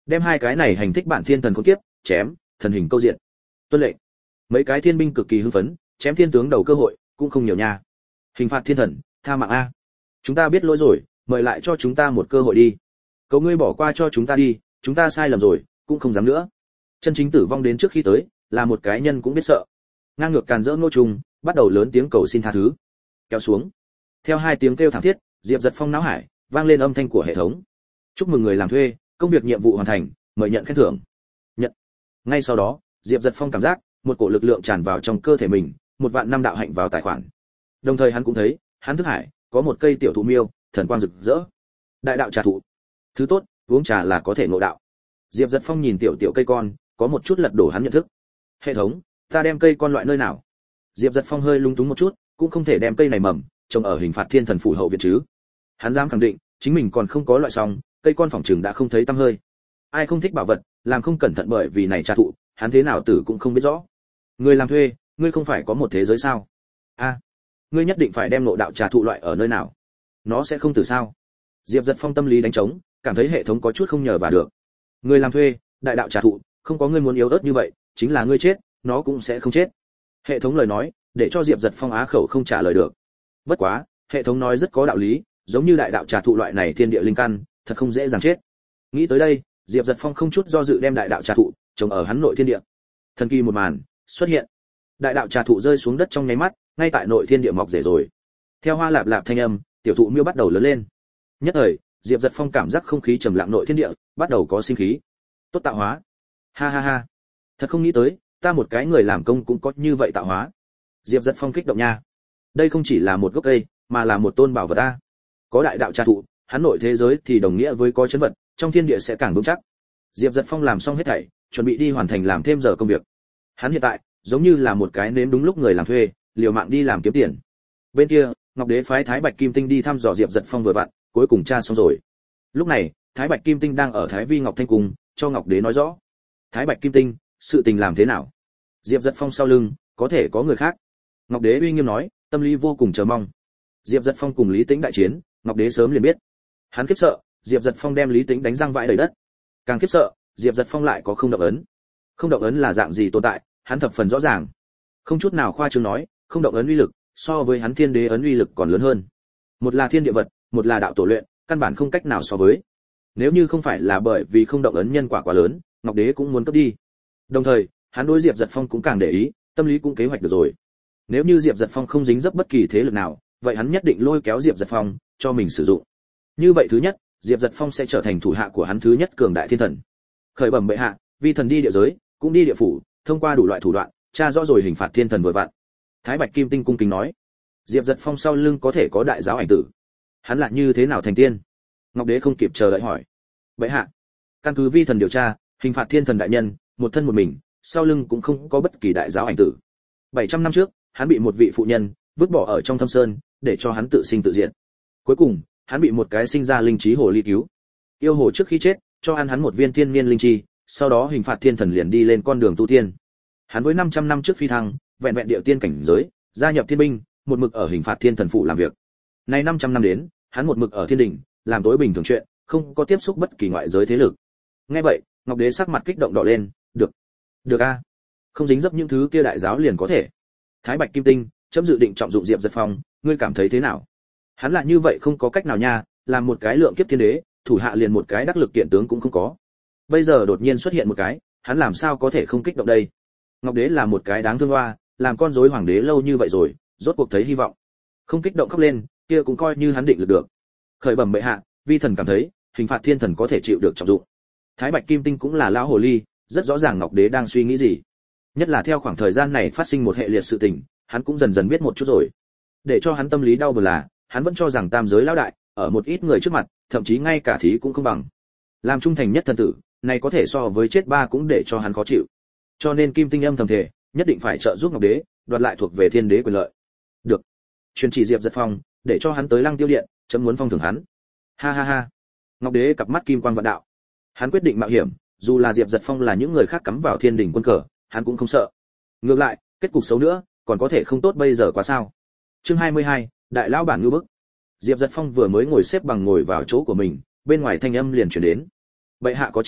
đem hai cái này hành thích bản thiên thần khốn kiếp chém, thần hình câu diện. Tuân lệnh. Mấy cái thiên binh cực kỳ hưng phấn, chém thiên tướng đầu cơ hội cũng không nhiều nha. Hình phạt thiên thần, tha mạng a. Chúng ta biết lỗi rồi, mời lại cho chúng ta một cơ hội đi. Cầu ngươi bỏ qua cho chúng ta đi, chúng ta sai lầm rồi, cũng không dám nữa. Chân chính tử vong đến trước khi tới, là một cái nhân cũng biết sợ. Ngang ngược càn rỡ Ngô Trung, bắt đầu lớn tiếng cầu xin tha thứ. Kéo xuống. Theo hai tiếng kêu thảm thiết, Diệp Giật Phong não hải vang lên âm thanh của hệ thống. Chúc mừng người làm thuê, công việc nhiệm vụ hoàn thành, mời nhận khen thưởng. Nhận. Ngay sau đó, Diệp Giật Phong cảm giác một cổ lực lượng tràn vào trong cơ thể mình, 1.000.000 đạo hạnh vào tài khoản. Đồng thời hắn cũng thấy, hắn thức hải có một cây tiểu thụ miêu, thần quang rực rỡ. Đại đạo trà thụ. Thứ tốt, uống trà là có thể ngộ đạo. Diệp Giật Phong nhìn tiểu tiểu cây con, có một chút lật đổ hắn nhận thức. Hệ thống, ta đem cây con loại nơi nào? Diệp Giật Phong hơi lung túng một chút, cũng không thể đem cây này mầm trồng ở hình phạt thiên thần phủ hậu viện chứ. Hắn dám khẳng định, chính mình còn không có loại xong, cây con phòng trường đã không thấy tăm hơi. Ai không thích bảo vật, làm không cẩn thận bởi vì này trà thụ, hắn thế nào tử cũng không biết rõ. Người làm thuê, ngươi không phải có một thế giới sao? A, ngươi nhất định phải đem ngộ đạo trà thụ loại ở nơi nào? Nó sẽ không tử sao? Diệp Giật Phong tâm lý đánh trống, cảm thấy hệ thống có chút không nhờ vào được. Người làm thuê, đại đạo trà thụ, không có ngươi muốn yếu ớt như vậy, chính là ngươi chết, nó cũng sẽ không chết. Hệ thống lời nói, để cho Diệp Giật Phong á khẩu không trả lời được. Bất quá, hệ thống nói rất có đạo lý, giống như đại đạo trà thụ loại này thiên địa linh căn, thật không dễ dàng chết. Nghĩ tới đây, Diệp Giật Phong không chút do dự đem đại đạo trà thụ trồng ở hắn nội thiên địa. Thần kỳ một màn xuất hiện. Đại đạo trà thụ rơi xuống đất trong nháy mắt, ngay tại nội thiên địa mọc rễ rồi. Theo hoa lạp lạp thanh âm, tiểu thụ miêu bắt đầu lớn lên. Nhất thời, Diệp Giật Phong cảm giác không khí trầm lặng nội thiên địa bắt đầu có sinh khí. Tốt tạo hóa. Ha ha ha. Thật không nghĩ tới, ta một cái người làm công cũng có như vậy tạo hóa. Diệp Giật Phong kích động nha. Đây không chỉ là một gốc cây, mà là một tôn bảo vật ta. Có đại đạo trà thụ, hắn nội thế giới thì đồng nghĩa với có chấn vật, trong thiên địa sẽ càng vững chắc. Diệp Giật Phong làm xong hết thảy, chuẩn bị đi hoàn thành làm thêm giờ công việc. Hắn hiện tại giống như là một cái nếm đúng lúc người làm thuê, liều mạng đi làm kiếm tiền. Bên kia, Ngọc Đế phái Thái Bạch Kim Tinh đi thăm dò Diệp Giật Phong vừa vặn, cuối cùng tra xong rồi. Lúc này, Thái Bạch Kim Tinh đang ở Thái Vi Ngọc Thanh Cung, cho Ngọc Đế nói rõ. Thái Bạch Kim Tinh, sự tình làm thế nào? Diệp Giật Phong sau lưng, có thể có người khác. Ngọc Đế uy nghiêm nói, tâm lý vô cùng chờ mong. Diệp Giật Phong cùng Lý Tĩnh đại chiến, Ngọc Đế sớm liền biết. Hắn khiếp sợ, Diệp Giật Phong đem Lý Tĩnh đánh răng vãi đầy đất. Càng khiếp sợ, Diệp Giật Phong lại có không động ấn. Không động ấn là dạng gì tồn tại, hắn thập phần rõ ràng. Không chút nào khoa trương nói, không động ấn uy lực, so với hắn Thiên Đế ấn uy lực còn lớn hơn. Một là thiên địa vật, một là đạo tổ luyện, căn bản không cách nào so với. Nếu như không phải là bởi vì không động ấn nhân quả quá lớn, Ngọc Đế cũng muốn cấp đi. Đồng thời, hắn đối Diệp Giật Phong cũng càng để ý, tâm lý cũng kế hoạch được rồi. Nếu như Diệp Giật Phong không dính dấp bất kỳ thế lực nào, vậy hắn nhất định lôi kéo Diệp Giật Phong cho mình sử dụng. Như vậy thứ nhất, Diệp Giật Phong sẽ trở thành thủ hạ của hắn thứ nhất cường đại thiên thần. Khởi bẩm bệ hạ, vi thần đi địa giới, cũng đi địa phủ, thông qua đủ loại thủ đoạn, tra rõ rồi hình phạt thiên thần vừa vặn. Thái Bạch Kim Tinh cung kính nói. Diệp Giật Phong sau lưng có thể có đại giáo ảnh tử. Hắn lại như thế nào thành tiên? Ngọc Đế không kịp chờ đợi hỏi. Bệ hạ, căn cứ vi thần điều tra, hình phạt thiên thần đại nhân, một thân một mình, sau lưng cũng không có bất kỳ đại giáo ảnh tử. 700 năm trước, hắn bị một vị phụ nhân vứt bỏ ở trong thâm sơn, để cho hắn tự sinh tự diệt. Cuối cùng, hắn bị một cái sinh ra linh trí hồ ly cứu. Yêu hồ trước khi chết, cho ăn hắn một viên thiên niên linh chi, sau đó hình phạt thiên thần liền đi lên con đường tu tiên. Hắn với 500 năm trước phi thăng, vẹn vẹn địa tiên cảnh giới, gia nhập thiên binh, một mực ở hình phạt thiên thần phủ làm việc. Nay 500 năm đến, hắn một mực ở thiên đỉnh, làm tối bình thường chuyện, không có tiếp xúc bất kỳ ngoại giới thế lực. Nghe vậy, Ngọc Đế sắc mặt kích động đỏ lên, được. Được a. Không dính dấp những thứ kia đại giáo liền có thể. Thái Bạch Kim Tinh, chấm dự định trọng dụng Diệp Giật Phong, ngươi cảm thấy thế nào? Hắn là như vậy không có cách nào nha, làm một cái lượng kiếp thiên đế, thủ hạ liền một cái đắc lực kiện tướng cũng không có. Bây giờ đột nhiên xuất hiện một cái, hắn làm sao có thể không kích động đây? Ngọc Đế là một cái đáng thương hoa, làm con rối hoàng đế lâu như vậy rồi, rốt cuộc thấy hy vọng. Không kích động khóc lên, kia cũng coi như hắn định lực được. Khởi bẩm bệ hạ, vi thần cảm thấy, hình phạt thiên thần có thể chịu được trọng dụng. Thái Bạch Kim Tinh cũng là lão hồ ly, rất rõ ràng Ngọc Đế đang suy nghĩ gì. Nhất là theo khoảng thời gian này phát sinh một hệ liệt sự tình, hắn cũng dần dần biết một chút rồi. Để cho hắn tâm lý đau buồn là, hắn vẫn cho rằng tam giới lão đại, ở một ít người trước mặt, thậm chí ngay cả thí cũng không bằng. Làm trung thành nhất thần tử, này có thể so với chết ba cũng để cho hắn khó chịu. Cho nên Kim Tinh âm thầm thề, nhất định phải trợ giúp Ngọc Đế, đoạt lại thuộc về thiên đế quyền lợi. Được. Truyền chỉ Diệp Giật Phong, để cho hắn tới Lăng Tiêu Điện, chấm muốn phong thưởng hắn. Ha ha ha. Ngọc Đế cặp mắt kim quang vạn đạo. Hắn quyết định mạo hiểm, dù là Diệp Giật Phong là những người khác cắm vào thiên đỉnh quân cờ, hắn cũng không sợ. Ngược lại, kết cục xấu nữa, còn có thể không tốt bây giờ quá sao? Chương 22, đại lão bản ngưu bức. Diệp Giật Phong vừa mới ngồi xếp bằng ngồi vào chỗ của mình, bên ngoài thanh âm liền truyền đến. Bệ hạ có chỉ,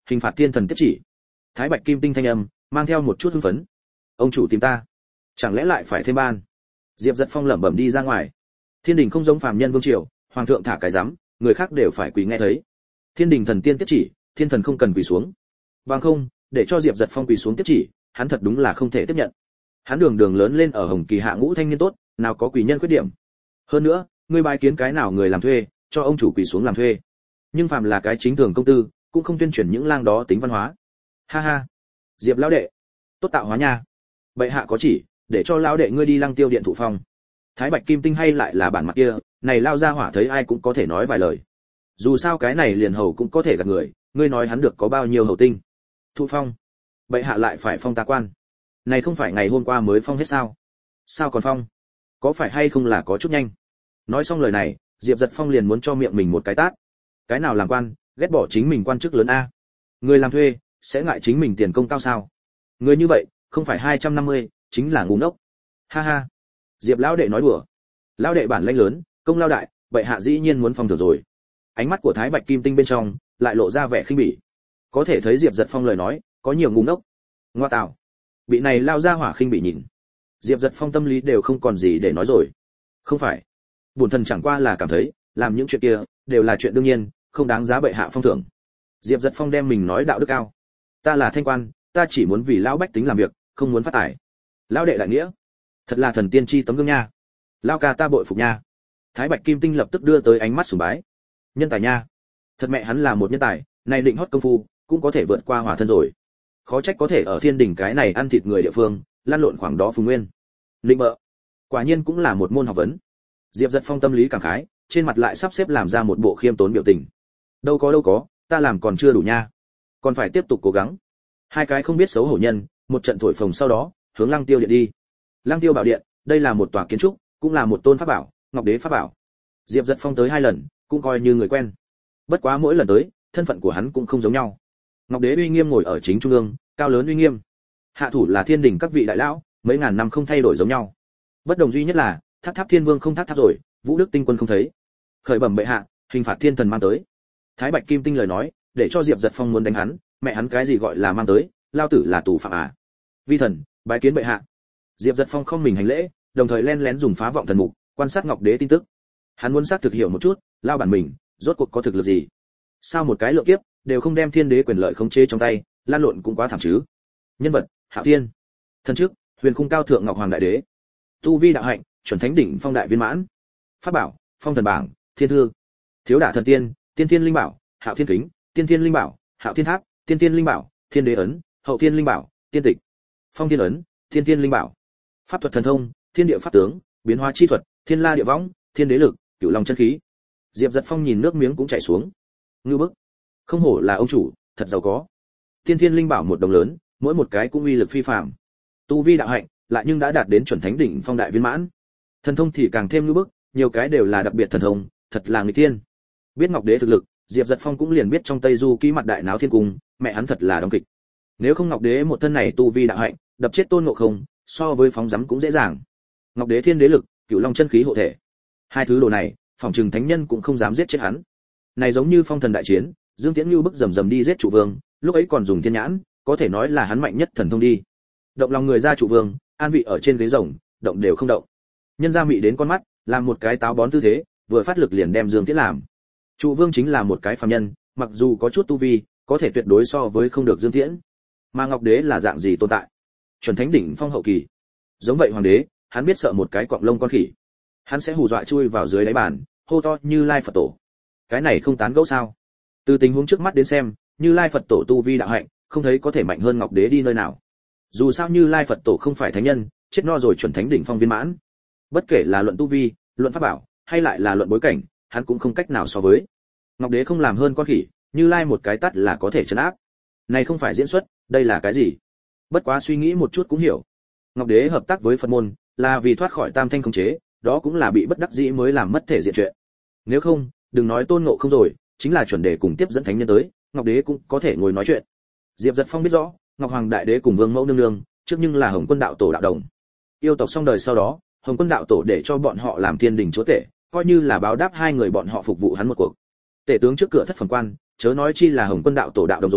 Hình phạt thiên thần tiếp chỉ. Thái Bạch Kim Tinh thanh âm mang theo một chút hưng phấn. Ông chủ tìm ta, chẳng lẽ lại phải thêm ban? Diệp Dật Phong lẩm bẩm đi ra ngoài. Thiên đình không giống phàm nhân vương triều, hoàng thượng thả cái rắm, người khác đều phải quỳ nghe thấy. Thiên đình thần tiên tiếp chỉ, thiên thần không cần quỳ xuống. Bằng không, để cho Diệp Dật Phong quỳ xuống tiếp chỉ, hắn thật đúng là không thể tiếp nhận. Hắn đường đường lớn lên ở Hồng Kỳ hạ ngũ thanh niên tốt, nào có quỳ nhân khuyết điểm. Hơn nữa, ngươi bài kiến cái nào người làm thuê, cho ông chủ quỳ xuống làm thuê. Nhưng phàm là cái chính thường công tư, cũng không tuyên truyền những lang đó tính văn hóa. Ha ha, Diệp lão đệ, tốt tạo hóa nha. Bệ hạ có chỉ, để cho lão đệ ngươi đi Lăng Tiêu điện thụ phong. Thái Bạch Kim Tinh hay lại là bản mặt kia, này lao ra hỏa thấy ai cũng có thể nói vài lời. Dù sao cái này liền hầu cũng có thể gạt người, ngươi nói hắn được có bao nhiêu hầu tinh. Thụ phong, bệ hạ lại phải phong ta quan. Này không phải ngày hôm qua mới phong hết sao? Sao còn phong? Có phải hay không là có chút nhanh? Nói xong lời này, Diệp Dật Phong liền muốn cho miệng mình một cái tát. Cái nào làm quan, ghét bỏ chính mình quan chức lớn a. Người làm thuê, sẽ ngại chính mình tiền công cao sao? Người như vậy, không phải 250, chính là ngu ngốc. Ha ha. Diệp lão đệ nói đùa. Lão đệ bản lãnh lớn, công lao đại, bệ hạ dĩ nhiên muốn phong thưởng rồi. Ánh mắt của Thái Bạch Kim Tinh bên trong lại lộ ra vẻ khinh bỉ. Có thể thấy Diệp Dật Phong lời nói, có nhiều ngu ngốc. Ngoa tạo. Bị này lao ra hỏa khinh bỉ nhìn. Diệp Dật Phong tâm lý đều không còn gì để nói rồi. Không phải. Bổn thần chẳng qua là cảm thấy, làm những chuyện kia đều là chuyện đương nhiên, không đáng giá bệ hạ phong thưởng. Diệp Dật Phong đem mình nói đạo đức cao. Ta là thanh quan, ta chỉ muốn vì lão bách tính làm việc, không muốn phát tài. Lão đệ đại nghĩa, thật là thần tiên chi tấm gương nha. Lão ca ta bội phục nha. Thái Bạch Kim Tinh lập tức đưa tới ánh mắt sùng bái. Nhân tài nha. Thật mẹ hắn là một nhân tài, này định hót công phu, cũng có thể vượt qua hỏa thân rồi. Khó trách có thể ở thiên đỉnh cái này ăn thịt người địa phương, lan lộn khoảng đó phùng nguyên. Định bợ, quả nhiên cũng là một môn học vấn. Diệp Dật Phong tâm lý cảm khái, trên mặt lại sắp xếp làm ra một bộ khiêm tốn biểu tình. Đâu có, ta làm còn chưa đủ nha, còn phải tiếp tục cố gắng. Hai cái không biết xấu hổ nhân, một trận thổi phồng sau đó, hướng Lăng Tiêu điện đi. Lăng Tiêu bảo điện, đây là một tòa kiến trúc, cũng là một tôn pháp bảo, Ngọc Đế pháp bảo. Diệp Dật Phong tới 2 lần, cũng coi như người quen. Bất quá mỗi lần tới, thân phận của hắn cũng không giống nhau. Ngọc Đế uy nghiêm ngồi ở chính trung ương, cao lớn uy nghiêm. Hạ thủ là thiên đình các vị đại lão, mấy ngàn năm không thay đổi giống nhau. Bất đồng duy nhất là, Tháp Tháp Thiên Vương không tháp tháp rồi, Vũ Đức Tinh Quân không thấy. Khởi bẩm bệ hạ, hình phạt thiên thần mang tới. Thái Bạch Kim Tinh lời nói, để cho Diệp Dật Phong muốn đánh hắn, mẹ hắn cái gì gọi là mang tới, lao tử là tù phạm à? Vi thần, bái kiến bệ hạ. Diệp Dật Phong không mình hành lễ, đồng thời len lén dùng phá vọng thần mục, quan sát Ngọc Đế tin tức. Hắn muốn xác thực hiểu một chút, lao bản mình, rốt cuộc có thực lực gì? Sao một cái lượng kiếp, đều không đem thiên đế quyền lợi khống chế trong tay, lan lộn cũng quá thảm chứ. Nhân vật, Hạo Thiên. Thân trước, Huyền Khung cao thượng Ngọc Hoàng đại đế. Tu vi đạo hạnh, chuẩn thánh đỉnh phong đại viên mãn. Pháp bảo, Phong thần bảng, Thiên thư. Thiếu đả thần tiên, Tiên Thiên linh bảo, Hạo Thiên kính, Tiên Thiên linh bảo, Hạo Thiên tháp, Tiên Thiên linh bảo, Thiên đế ấn, Hậu Thiên linh bảo, Tiên tịch. Phong Thiên ấn, Tiên Thiên linh bảo. Pháp thuật thần thông, Thiên địa pháp tướng, biến hóa chi thuật, Thiên la địa võng, Thiên đế lực, Cửu long chân khí. Diệp Dật Phong nhìn nước miếng cũng chảy xuống. Ngư bức, không hổ là ông chủ, thật giàu có. Tiên Thiên linh bảo một đồng lớn, mỗi một cái cũng uy lực phi phàm. Tu vi đạo hạnh, lại nhưng đã đạt đến chuẩn thánh đỉnh phong đại viên mãn. Thần thông thì càng thêm ngư bức, nhiều cái đều là đặc biệt thần thông, thật là nghịch thiên. Biết Ngọc Đế thực lực, Diệp Dật Phong cũng liền biết trong Tây Du ký mặt đại náo thiên cung, mẹ hắn thật là đóng kịch. Nếu không Ngọc Đế một thân này tu vi đạo hạnh, đập chết Tôn Ngộ Không, so với phóng rắm cũng dễ dàng. Ngọc Đế thiên đế lực, Cửu long chân khí hộ thể. Hai thứ đồ này, phòng trừng thánh nhân cũng không dám giết chết hắn. Này giống như phong thần đại chiến, Dương Tiễn Nhu bức rầm rầm đi giết trụ vương, lúc ấy còn dùng thiên nhãn, có thể nói là hắn mạnh nhất thần thông đi. Động lòng người ra trụ vương, an vị ở trên ghế rồng, động đều không động. Nhân ra mị đến con mắt, làm một cái táo bón tư thế, vừa phát lực liền đem Dương Tiễn làm. Trụ vương chính là một cái phàm nhân, mặc dù có chút tu vi, có thể tuyệt đối so với không được Dương Tiễn. Mà Ngọc Đế là dạng gì tồn tại? Chuẩn thánh đỉnh phong hậu kỳ. Giống vậy hoàng đế, hắn biết sợ một cái quặng lông con khỉ. Hắn sẽ hù dọa chui vào dưới đáy bàn, hô to Như Lai Phật tổ. Cái này không tán gẫu sao? Từ tình huống trước mắt đến xem, Như Lai Phật tổ tu vi đạo hạnh, không thấy có thể mạnh hơn Ngọc Đế đi nơi nào. Dù sao Như Lai Phật tổ không phải thánh nhân, chết no rồi chuẩn thánh đỉnh phong viên mãn. Bất kể là luận tu vi, luận pháp bảo, hay lại là luận bối cảnh, hắn cũng không cách nào so với. Ngọc Đế không làm hơn con khỉ, Như Lai một cái tát là có thể trấn áp. Này không phải diễn xuất, đây là cái gì? Bất quá suy nghĩ một chút cũng hiểu. Ngọc Đế hợp tác với Phật môn, là vì thoát khỏi tam thanh khống chế, đó cũng là bị bất đắc dĩ mới làm mất thể diện chuyện. Nếu không, đừng nói Tôn Ngộ Không rồi, chính là chuẩn đề cùng tiếp dẫn thánh nhân tới, Ngọc Đế cũng có thể ngồi nói chuyện. Diệp Dật Phong biết rõ, Ngọc Hoàng đại đế cùng Vương Mẫu nương nương, trước nhưng là Hồng Quân đạo tổ đạo đồng. Yêu tộc xong đời sau đó, Hồng Quân đạo tổ để cho bọn họ làm thiên đình chúa tể, coi như là báo đáp hai người bọn họ phục vụ hắn một cuộc. Tể tướng trước cửa thất phẩm quan, chớ nói chi là Hồng Quân đạo tổ đạo đồng rồi,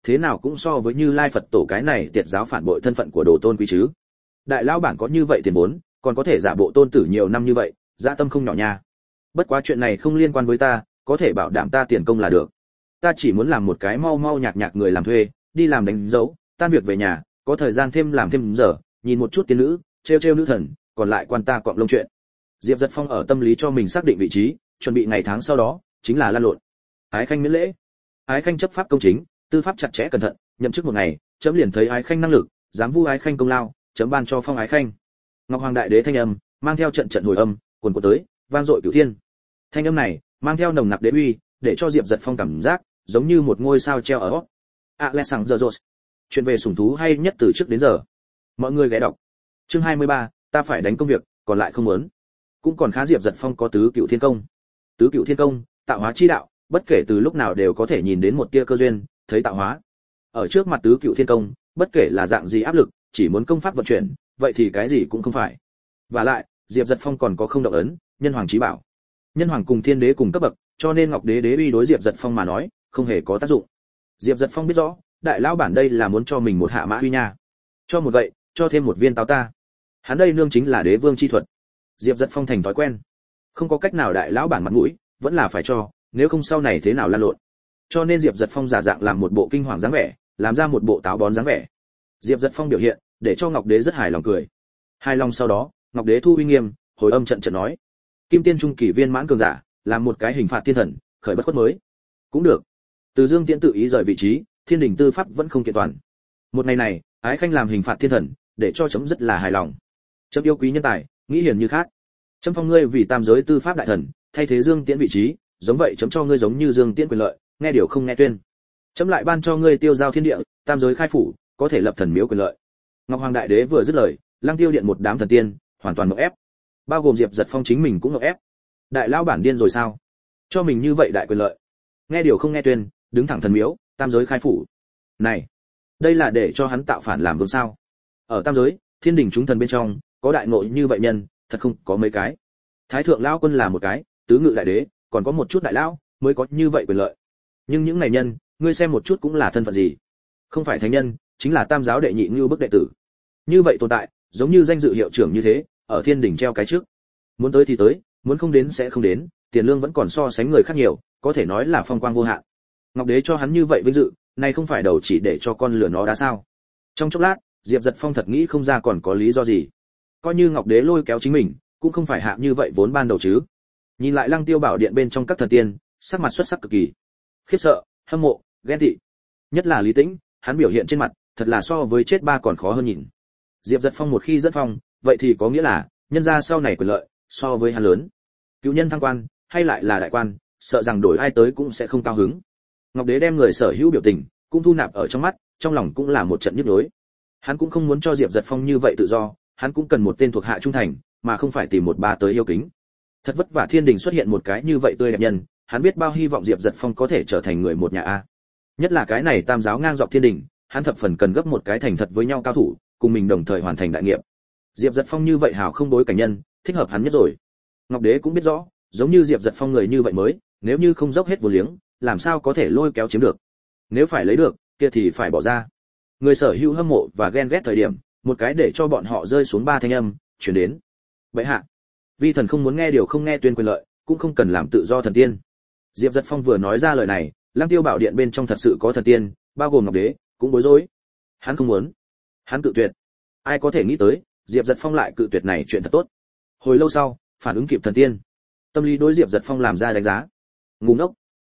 thế nào cũng so với Như Lai Phật tổ cái này tiệt giáo phản bội thân phận của đồ tôn quý chứ. Đại lão bản có như vậy tiền vốn, còn có thể giả bộ tôn tử nhiều năm như vậy, dạ tâm không nhỏ nha. Bất quá chuyện này không liên quan với ta, có thể bảo đảm ta tiền công là được. Ta chỉ muốn làm một cái mau mau nhạc nhạc người làm thuê, đi làm đánh dấu, tan việc về nhà, có thời gian thêm làm thêm giờ, nhìn một chút tiên nữ, trêu trêu nữ thần, còn lại quan ta quặng lông chuyện. Diệp Dật Phong ở tâm lý cho mình xác định vị trí, chuẩn bị ngày tháng sau đó chính là lan lộn. Ái Khanh miễn lễ. Ái Khanh chấp pháp công chính, tư pháp chặt chẽ cẩn thận, nhậm chức một ngày, chấm liền thấy Ái Khanh năng lực, dám vu Ái Khanh công lao, chấm ban cho phong Ái Khanh. Ngọc Hoàng Đại Đế thanh âm, mang theo trận trận hồi âm, cuồn cuộn tới, vang dội cửu thiên. Thanh âm này, mang theo nồng nặc đế uy, để cho Diệp Dật Phong cảm giác giống như một ngôi sao treo ở óc. Alexander Jones. Chuyện về sủng thú hay nhất từ trước đến giờ. Mọi người ghé đọc. Chương 23, ta phải đánh công việc, còn lại không muốn. Cũng còn khá. Diệp Dật Phong có tứ cựu thiên công. Tứ cựu thiên công, tạo hóa chi đạo, bất kể từ lúc nào đều có thể nhìn đến một tia cơ duyên, thấy tạo hóa. Ở trước mặt tứ cựu thiên công, bất kể là dạng gì áp lực, chỉ muốn công pháp vận chuyển, vậy thì cái gì cũng không phải. Và lại, Diệp Dật Phong còn có không động ấn, nhân hoàng chí bảo. Nhân hoàng cùng thiên đế cùng cấp bậc, cho nên Ngọc Đế đế uy đối Diệp Dật Phong mà nói, không hề có tác dụng. Diệp Dật Phong biết rõ, đại lão bản đây là muốn cho mình một hạ mã uy nha. Cho một vậy, cho thêm một viên táo ta. Hắn đây nương chính là đế vương chi thuật. Diệp Dật Phong thành thói quen, không có cách nào, đại lão bản mặt mũi vẫn là phải cho, nếu không sau này thế nào lan lộn. Cho nên Diệp Dật Phong giả dạng làm một bộ kinh hoàng dáng vẻ, làm ra một bộ táo bón dáng vẻ. Diệp Dật Phong biểu hiện để cho Ngọc Đế rất hài lòng cười. Hài lòng sau đó, Ngọc Đế thu uy nghiêm, hồi âm trận trận nói: Kim Tiên trung kỳ viên mãn cường giả, làm một cái hình phạt thiên thần, khởi bất khuất mới. Cũng được. Từ Dương Tiễn tự ý rời vị trí, Thiên Đình tư pháp vẫn không kiện toàn. Một ngày này, Ái Khanh làm hình phạt thiên thần, để cho chấm rất là hài lòng. Chấm yêu quý nhân tài, nghĩ hiền như khác. Chấm phong ngươi vì tam giới tư pháp đại thần, thay thế Dương Tiễn vị trí, giống vậy chấm cho ngươi giống như Dương Tiễn quyền lợi, nghe điều không nghe tuyên. Chấm lại ban cho ngươi tiêu giao thiên địa, tam giới khai phủ, có thể lập thần miếu quyền lợi. Ngọc Hoàng Đại Đế vừa dứt lời, Lăng Tiêu Điện một đám thần tiên, hoàn toàn ngộp ép. Bao gồm Diệp Dật Phong chính mình cũng ngộp ép. Đại lão bản điên rồi sao? Cho mình như vậy đại quyền lợi, nghe điều không nghe tuyên, đứng thẳng thần miếu, tam giới khai phủ. Này, đây là để cho hắn tạo phản làm vương sao? Ở tam giới, thiên đình chúng thần bên trong, có đại ngộ như vậy nhân, thật không có mấy cái. Thái thượng lão quân là một cái, tứ ngự đại đế, còn có một chút đại lão mới có như vậy quyền lợi. Nhưng những này nhân, ngươi xem một chút cũng là thân phận gì? Không phải thánh nhân, chính là tam giáo đệ nhị như bức đệ tử. Như vậy tồn tại, giống như danh dự hiệu trưởng như thế, ở thiên đình treo cái trước. Muốn tới thì tới, muốn không đến sẽ không đến, tiền lương vẫn còn so sánh người khác nhiều, có thể nói là phong quang vô hạn. Ngọc Đế cho hắn như vậy vinh dự, này không phải đầu chỉ để cho con lừa nó đá sao? Trong chốc lát, Diệp Dật Phong thật nghĩ không ra còn có lý do gì. Coi như Ngọc Đế lôi kéo chính mình, cũng không phải hạ như vậy vốn ban đầu chứ. Nhìn lại Lăng Tiêu Bảo Điện bên trong các thần tiên, sắc mặt xuất sắc cực kỳ. Khiếp sợ, hâm mộ, ghen tị. Nhất là Lý Tĩnh, hắn biểu hiện trên mặt, thật là so với chết ba còn khó hơn nhìn. Diệp Dật Phong một khi dẫn phong, vậy thì có nghĩa là nhân gia sau này quyền lợi so với hắn lớn. Cựu nhân thăng quan, hay lại là đại quan, sợ rằng đổi ai tới cũng sẽ không cao hứng. Ngọc Đế đem người sở hữu biểu tình cũng thu nạp ở trong mắt, trong lòng cũng là một trận nhức nhối. Hắn cũng không muốn cho Diệp Dật Phong như vậy tự do, hắn cũng cần một tên thuộc hạ trung thành, mà không phải tìm một bà tới yêu kính. Thật vất vả thiên đình xuất hiện một cái như vậy tươi đẹp nhân, hắn biết bao hy vọng Diệp Dật Phong có thể trở thành người một nhà a. Nhất là cái này tam giáo ngang dọc thiên đình, hắn thập phần cần gấp một cái thành thật với nhau cao thủ, cùng mình đồng thời hoàn thành đại nghiệp. Diệp Dật Phong như vậy hào không đối cảnh nhân, thích hợp hắn nhất rồi. Ngọc Đế cũng biết rõ, giống như Diệp Dật Phong người như vậy mới, nếu như không dốc hết vô liếng, làm sao có thể lôi kéo chiếm được. Nếu phải lấy được, kia thì phải bỏ ra. Người sở hữu hâm mộ và ghen ghét thời điểm, một cái để cho bọn họ rơi xuống ba thanh âm, truyền đến. Bệ hạ, vi thần không muốn nghe điều không nghe tuyên quyền lợi, cũng không cần làm tự do thần tiên. Diệp Dật Phong vừa nói ra lời này, Lăng Tiêu Bảo Điện bên trong thật sự có thần tiên, bao gồm Ngọc Đế, cũng bối rối. Hắn không muốn, hắn cự tuyệt. Ai có thể nghĩ tới, Diệp Dật Phong lại cự tuyệt này chuyện thật tốt. Hồi lâu sau, phản ứng kịp thần tiên, tâm lý đối Diệp Dật Phong làm ra đánh giá. Ngu ngốc,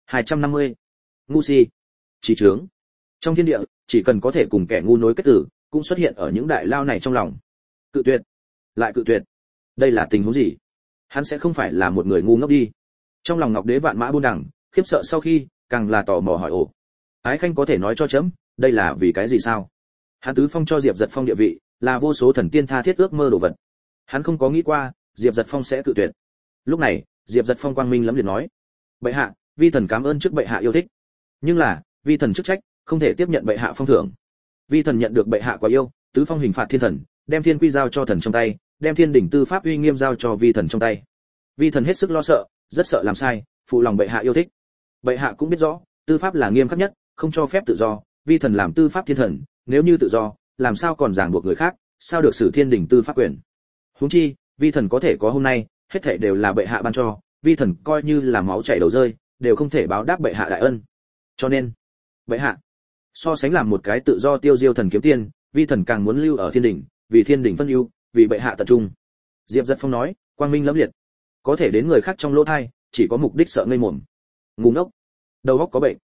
250. Ngu si, trí trướng. Trong thiên địa, chỉ cần có thể cùng kẻ ngu nối kết tử, cũng xuất hiện ở những đại lao này trong lòng. Cự tuyệt, lại cự tuyệt. Đây là tình huống gì? Hắn sẽ không phải là một người ngu ngốc đi. Trong lòng Ngọc Đế vạn mã buôn đằng, khiếp sợ sau khi, càng là tò mò hỏi ồ. Ái Khanh có thể nói cho chấm, đây là vì cái gì sao? Hắn tứ phong cho Diệp Dật Phong địa vị, là vô số thần tiên tha thiết ước mơ đồ vật. Hắn không có nghĩ qua, Diệp Dật Phong sẽ cự tuyệt. Lúc này, Diệp Dật Phong quang minh lẫm liệt nói: "Bệ hạ, vi thần cảm ơn trước bệ hạ yêu thích, nhưng là, vi thần chức trách, không thể tiếp nhận bệ hạ phong thưởng. Vi thần nhận được bệ hạ quá yêu, tứ phong hình phạt thiên thần, đem thiên quy giao cho thần trong tay, đem thiên đỉnh tư pháp uy nghiêm giao cho vi thần trong tay. Vi thần hết sức lo sợ, rất sợ làm sai, phụ lòng bệ hạ yêu thích. Bệ hạ cũng biết rõ, tư pháp là nghiêm khắc nhất, không cho phép tự do, vi thần làm tư pháp thiên thần, nếu như tự do, làm sao còn ràng buộc người khác, sao được xử thiên đình tư pháp quyền. Huống chi, vi thần có thể có hôm nay, hết thảy đều là bệ hạ ban cho, vi thần coi như là máu chảy đầu rơi, đều không thể báo đáp bệ hạ đại ân. Cho nên, bệ hạ, so sánh làm một cái tự do tiêu diêu thần kiếm tiên, vi thần càng muốn lưu ở thiên đình, vì thiên đình phân ưu, vì bệ hạ tận trung. Diệp Giật Phong nói, quang minh lẫm liệt. Có thể đến người khác trong lỗ tai, chỉ có mục đích sợ ngây mồm. Ngu ngốc, đầu óc có bệnh.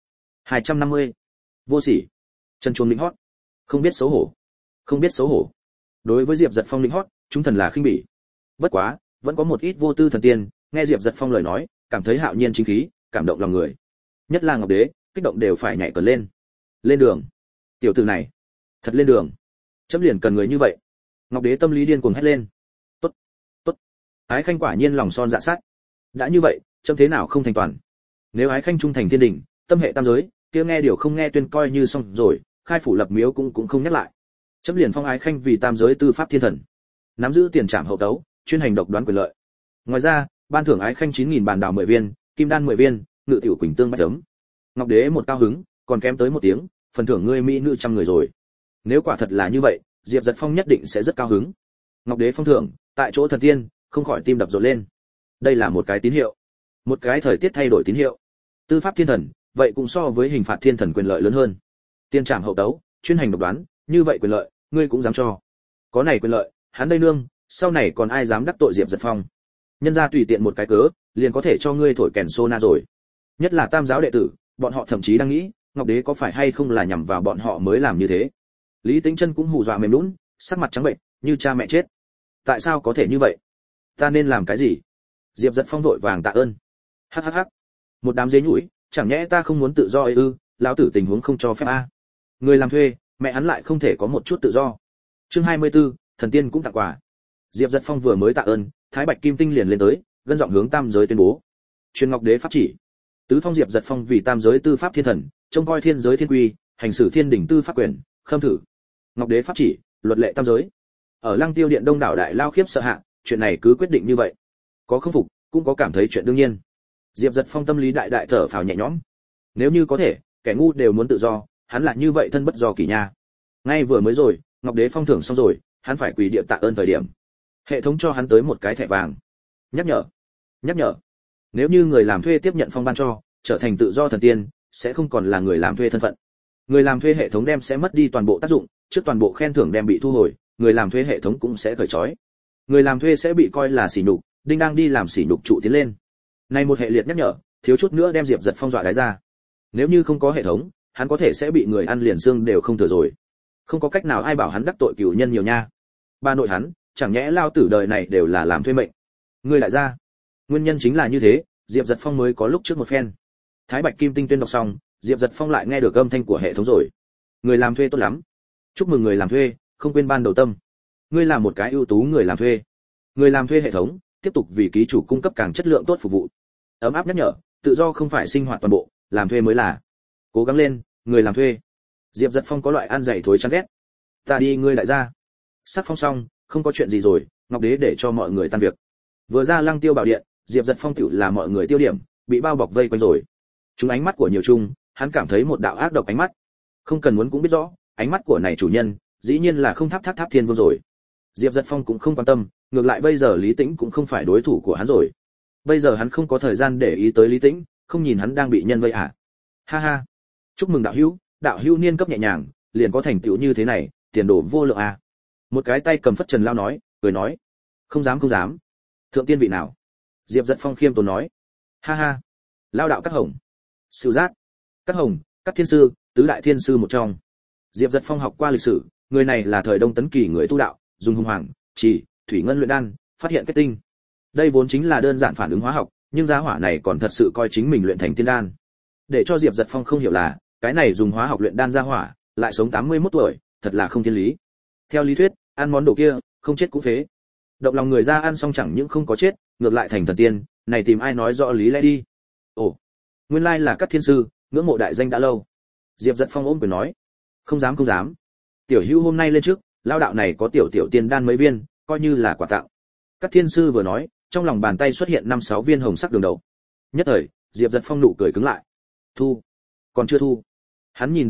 250. Vô sỉ. Chân chuông lĩnh hót. Không biết xấu hổ. Không biết xấu hổ. Đối với Diệp Giật Phong lĩnh hót, chúng thần là khinh bỉ. Bất quá, vẫn có một ít vô tư thần tiên, nghe Diệp Giật Phong lời nói, cảm thấy hạo nhiên chính khí, cảm động lòng người. Nhất là Ngọc Đế, kích động đều phải nhảy cờ lên. Lên đường. Tiểu tử này, thật lên đường. Chấm liền cần người như vậy. Ngọc Đế tâm lý điên cuồng hét lên. Tốt, tốt. Ái Khanh quả nhiên lòng son dạ sắt. Đã như vậy, chấm thế nào không thành toàn. Nếu Ái Khanh trung thành thiên đình, tâm hệ tam giới, kia nghe điều không nghe tuyên coi như xong rồi, khai phủ lập miếu cũng không nhắc lại. Chấm liền phong Ái Khanh vì tam giới tư pháp thiên thần, nắm giữ tiền trảm hậu tấu, chuyên hành độc đoán quyền lợi. Ngoài ra, ban thưởng Ái Khanh 9000 bàn đào 10 viên, kim đan 10 viên, ngự tiểu quỳnh tương bách tấm. Ngọc Đế một cao hứng, còn kém tới một tiếng, phần thưởng ngươi mỹ nữ trăm người rồi. Nếu quả thật là như vậy, Diệp Giật Phong nhất định sẽ rất cao hứng. Ngọc Đế phong thưởng, tại chỗ thần tiên, không khỏi tim đập rộn lên. Đây là một cái tín hiệu, một cái thời tiết thay đổi tín hiệu. Tư pháp thiên thần, vậy cũng so với hình phạt thiên thần quyền lợi lớn hơn. Tiên trảm hậu tấu, chuyên hành độc đoán, như vậy quyền lợi, ngươi cũng dám cho. Có này quyền lợi, hắn đây nương, sau này còn ai dám đắc tội Diệp Giật Phong. Nhân ra tùy tiện một cái cớ, liền có thể cho ngươi thổi kèn sô na rồi. Nhất là tam giáo đệ tử, bọn họ thậm chí đang nghĩ, Ngọc Đế có phải hay không là nhằm vào bọn họ mới làm như thế. Lý Tĩnh Chân cũng hù dọa mềm nhũn, sắc mặt trắng bệnh, như cha mẹ chết. Tại sao có thể như vậy? Ta nên làm cái gì? Diệp Giật Phong vội vàng tạ ơn. Hắc hắc hắc. Một đám dế nhũi, chẳng nhẽ ta không muốn tự do ấy ư? Lão tử tình huống không cho phép a. Người làm thuê, mẹ hắn lại không thể có một chút tự do. Chương 24, thần tiên cũng tặng quà. Diệp Giật Phong vừa mới tạ ơn, Thái Bạch Kim Tinh liền lên tới, gân giọng hướng tam giới tuyên bố. Truyền Ngọc Đế pháp chỉ. Tứ phong Diệp Giật Phong vì tam giới tư pháp thiên thần, trông coi thiên giới thiên quy, hành xử thiên đỉnh tư pháp quyền, khâm thử. Ngọc Đế pháp chỉ, luật lệ tam giới. Ở Lăng Tiêu Điện đông đảo đại lao khiếp sợ hạ, chuyện này cứ quyết định như vậy. Có không phục, cũng có cảm thấy chuyện đương nhiên. Diệp Giật Phong tâm lý đại đại thở phào nhẹ nhõm. Nếu như có thể, kẻ ngu đều muốn tự do, hắn lại như vậy thân bất do kỳ nha. Ngay vừa mới rồi, Ngọc Đế phong thưởng xong rồi, hắn phải quỳ điệp tạ ơn thời điểm. Hệ thống cho hắn tới một cái thẻ vàng. Nhắc nhở, nhắc nhở. Nếu như người làm thuê tiếp nhận phong ban cho, trở thành tự do thần tiên, sẽ không còn là người làm thuê thân phận. Người làm thuê hệ thống đem sẽ mất đi toàn bộ tác dụng, trước toàn bộ khen thưởng đem bị thu hồi, người làm thuê hệ thống cũng sẽ cởi trói. Người làm thuê sẽ bị coi là sỉ nhục, đinh đang đi làm sỉ nhục trụ tiến lên. Này một hệ liệt nhắc nhở, thiếu chút nữa đem Diệp Giật Phong dọa đái ra. Nếu như không có hệ thống, hắn có thể sẽ bị người ăn liền xương đều không thừa rồi. Không có cách nào ai bảo hắn đắc tội cửu nhân nhiều nha. Ba nội hắn, chẳng nhẽ lao tử đời này đều là làm thuê mệnh. Ngươi lại ra. Nguyên nhân chính là như thế, Diệp Giật Phong mới có lúc trước một phen. Thái Bạch Kim Tinh tuyên đọc xong, Diệp Giật Phong lại nghe được âm thanh của hệ thống rồi. Người làm thuê tốt lắm. Chúc mừng người làm thuê, không quên ban đầu tâm. Ngươi là một cái ưu tú người làm thuê. Người làm thuê hệ thống, tiếp tục vì ký chủ cung cấp càng chất lượng tốt phục vụ. Ấm áp nhắc nhở, tự do không phải sinh hoạt toàn bộ, làm thuê mới là. Cố gắng lên, người làm thuê. Diệp Giật Phong có loại ăn dày thối chán ghét. Ta đi ngươi lại ra. Sắc phong xong, không có chuyện gì rồi, Ngọc Đế để cho mọi người tan việc. Vừa ra Lăng Tiêu Bảo Điện, Diệp Giật Phong tiểu là mọi người tiêu điểm, bị bao bọc vây quanh rồi. Chúng ánh mắt của nhiều chung, hắn cảm thấy một đạo ác độc ánh mắt. Không cần muốn cũng biết rõ, ánh mắt của này chủ nhân, dĩ nhiên là không tháp thiên vương rồi. Diệp Giật Phong cũng không quan tâm, ngược lại bây giờ Lý Tĩnh cũng không phải đối thủ của hắn rồi. Bây giờ hắn không có thời gian để ý tới Lý Tĩnh, không nhìn hắn đang bị nhân vây à? Ha ha. Chúc mừng đạo hữu niên cấp nhẹ nhàng, liền có thành tựu như thế này, tiền đồ vô lượng à. Một cái tay cầm phất trần lao nói, cười nói, không dám. Thượng tiên vị nào? Diệp Giật Phong khiêm tốn nói, ha ha. Lao đạo Cát Hồng, Sửu Giác, Cát Hồng, Cát Thiên sư, tứ đại thiên sư một trong. Diệp Giật Phong học qua lịch sử, người này là thời Đông Tấn Kỳ người tu đạo, dùng hung hoàng, chỉ, thủy ngân luyện đan, phát hiện kết tinh. Đây vốn chính là đơn giản phản ứng hóa học, nhưng giá hỏa này còn thật sự coi chính mình luyện thành tiên đan. Để cho Diệp Giật Phong không hiểu là, cái này dùng hóa học luyện đan ra hỏa, lại sống 81 tuổi, thật là không thiên lý. Theo lý thuyết, ăn món đồ kia, không chết cũng phế. Động lòng người ra ăn xong chẳng những không có chết, ngược lại thành thần tiên, này tìm ai nói rõ lý lẽ đi. Ồ, nguyên lai là Cát Thiên sư, ngưỡng mộ đại danh đã lâu. Diệp Giật Phong ôm quyền nói, không dám. Tiểu Hữu hôm nay lên trước, lao đạo này có tiểu tiên đan mấy viên, coi như là quà tặng. Cát Thiên sư vừa nói, trong lòng bàn tay xuất hiện 5-6 viên hồng sắc đường đậu. Nhất thời, Diệp Giật Phong nụ cười cứng lại. Thu, còn chưa thu. Hắn nhìn đường đậu,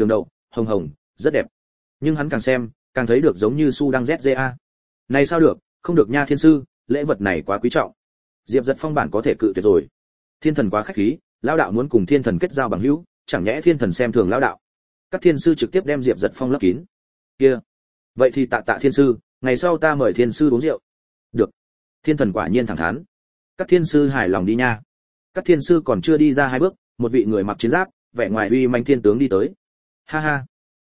hồng hồng, rất đẹp. Nhưng hắn càng xem, càng thấy được giống như su đang ZJA. Này sao được, không được nha thiên sư, lễ vật này quá quý trọng. Diệp Dật Phong bản có thể cự tuyệt rồi. Thiên thần quá khách khí, lão đạo muốn cùng thiên thần kết giao bằng hữu, chẳng nhẽ thiên thần xem thường lão đạo. Các thiên sư trực tiếp đem Diệp Dật Phong lấp kín. Kia, vậy thì tạ tạ thiên sư, ngày sau ta mời thiên sư uống rượu. Được. Thiên thần quả nhiên thẳng thắn. Các thiên sư hài lòng đi nha. Các thiên sư còn chưa đi ra hai bước, một vị người mặc chiến giáp, vẻ ngoài uy manh thiên tướng đi tới. Ha ha,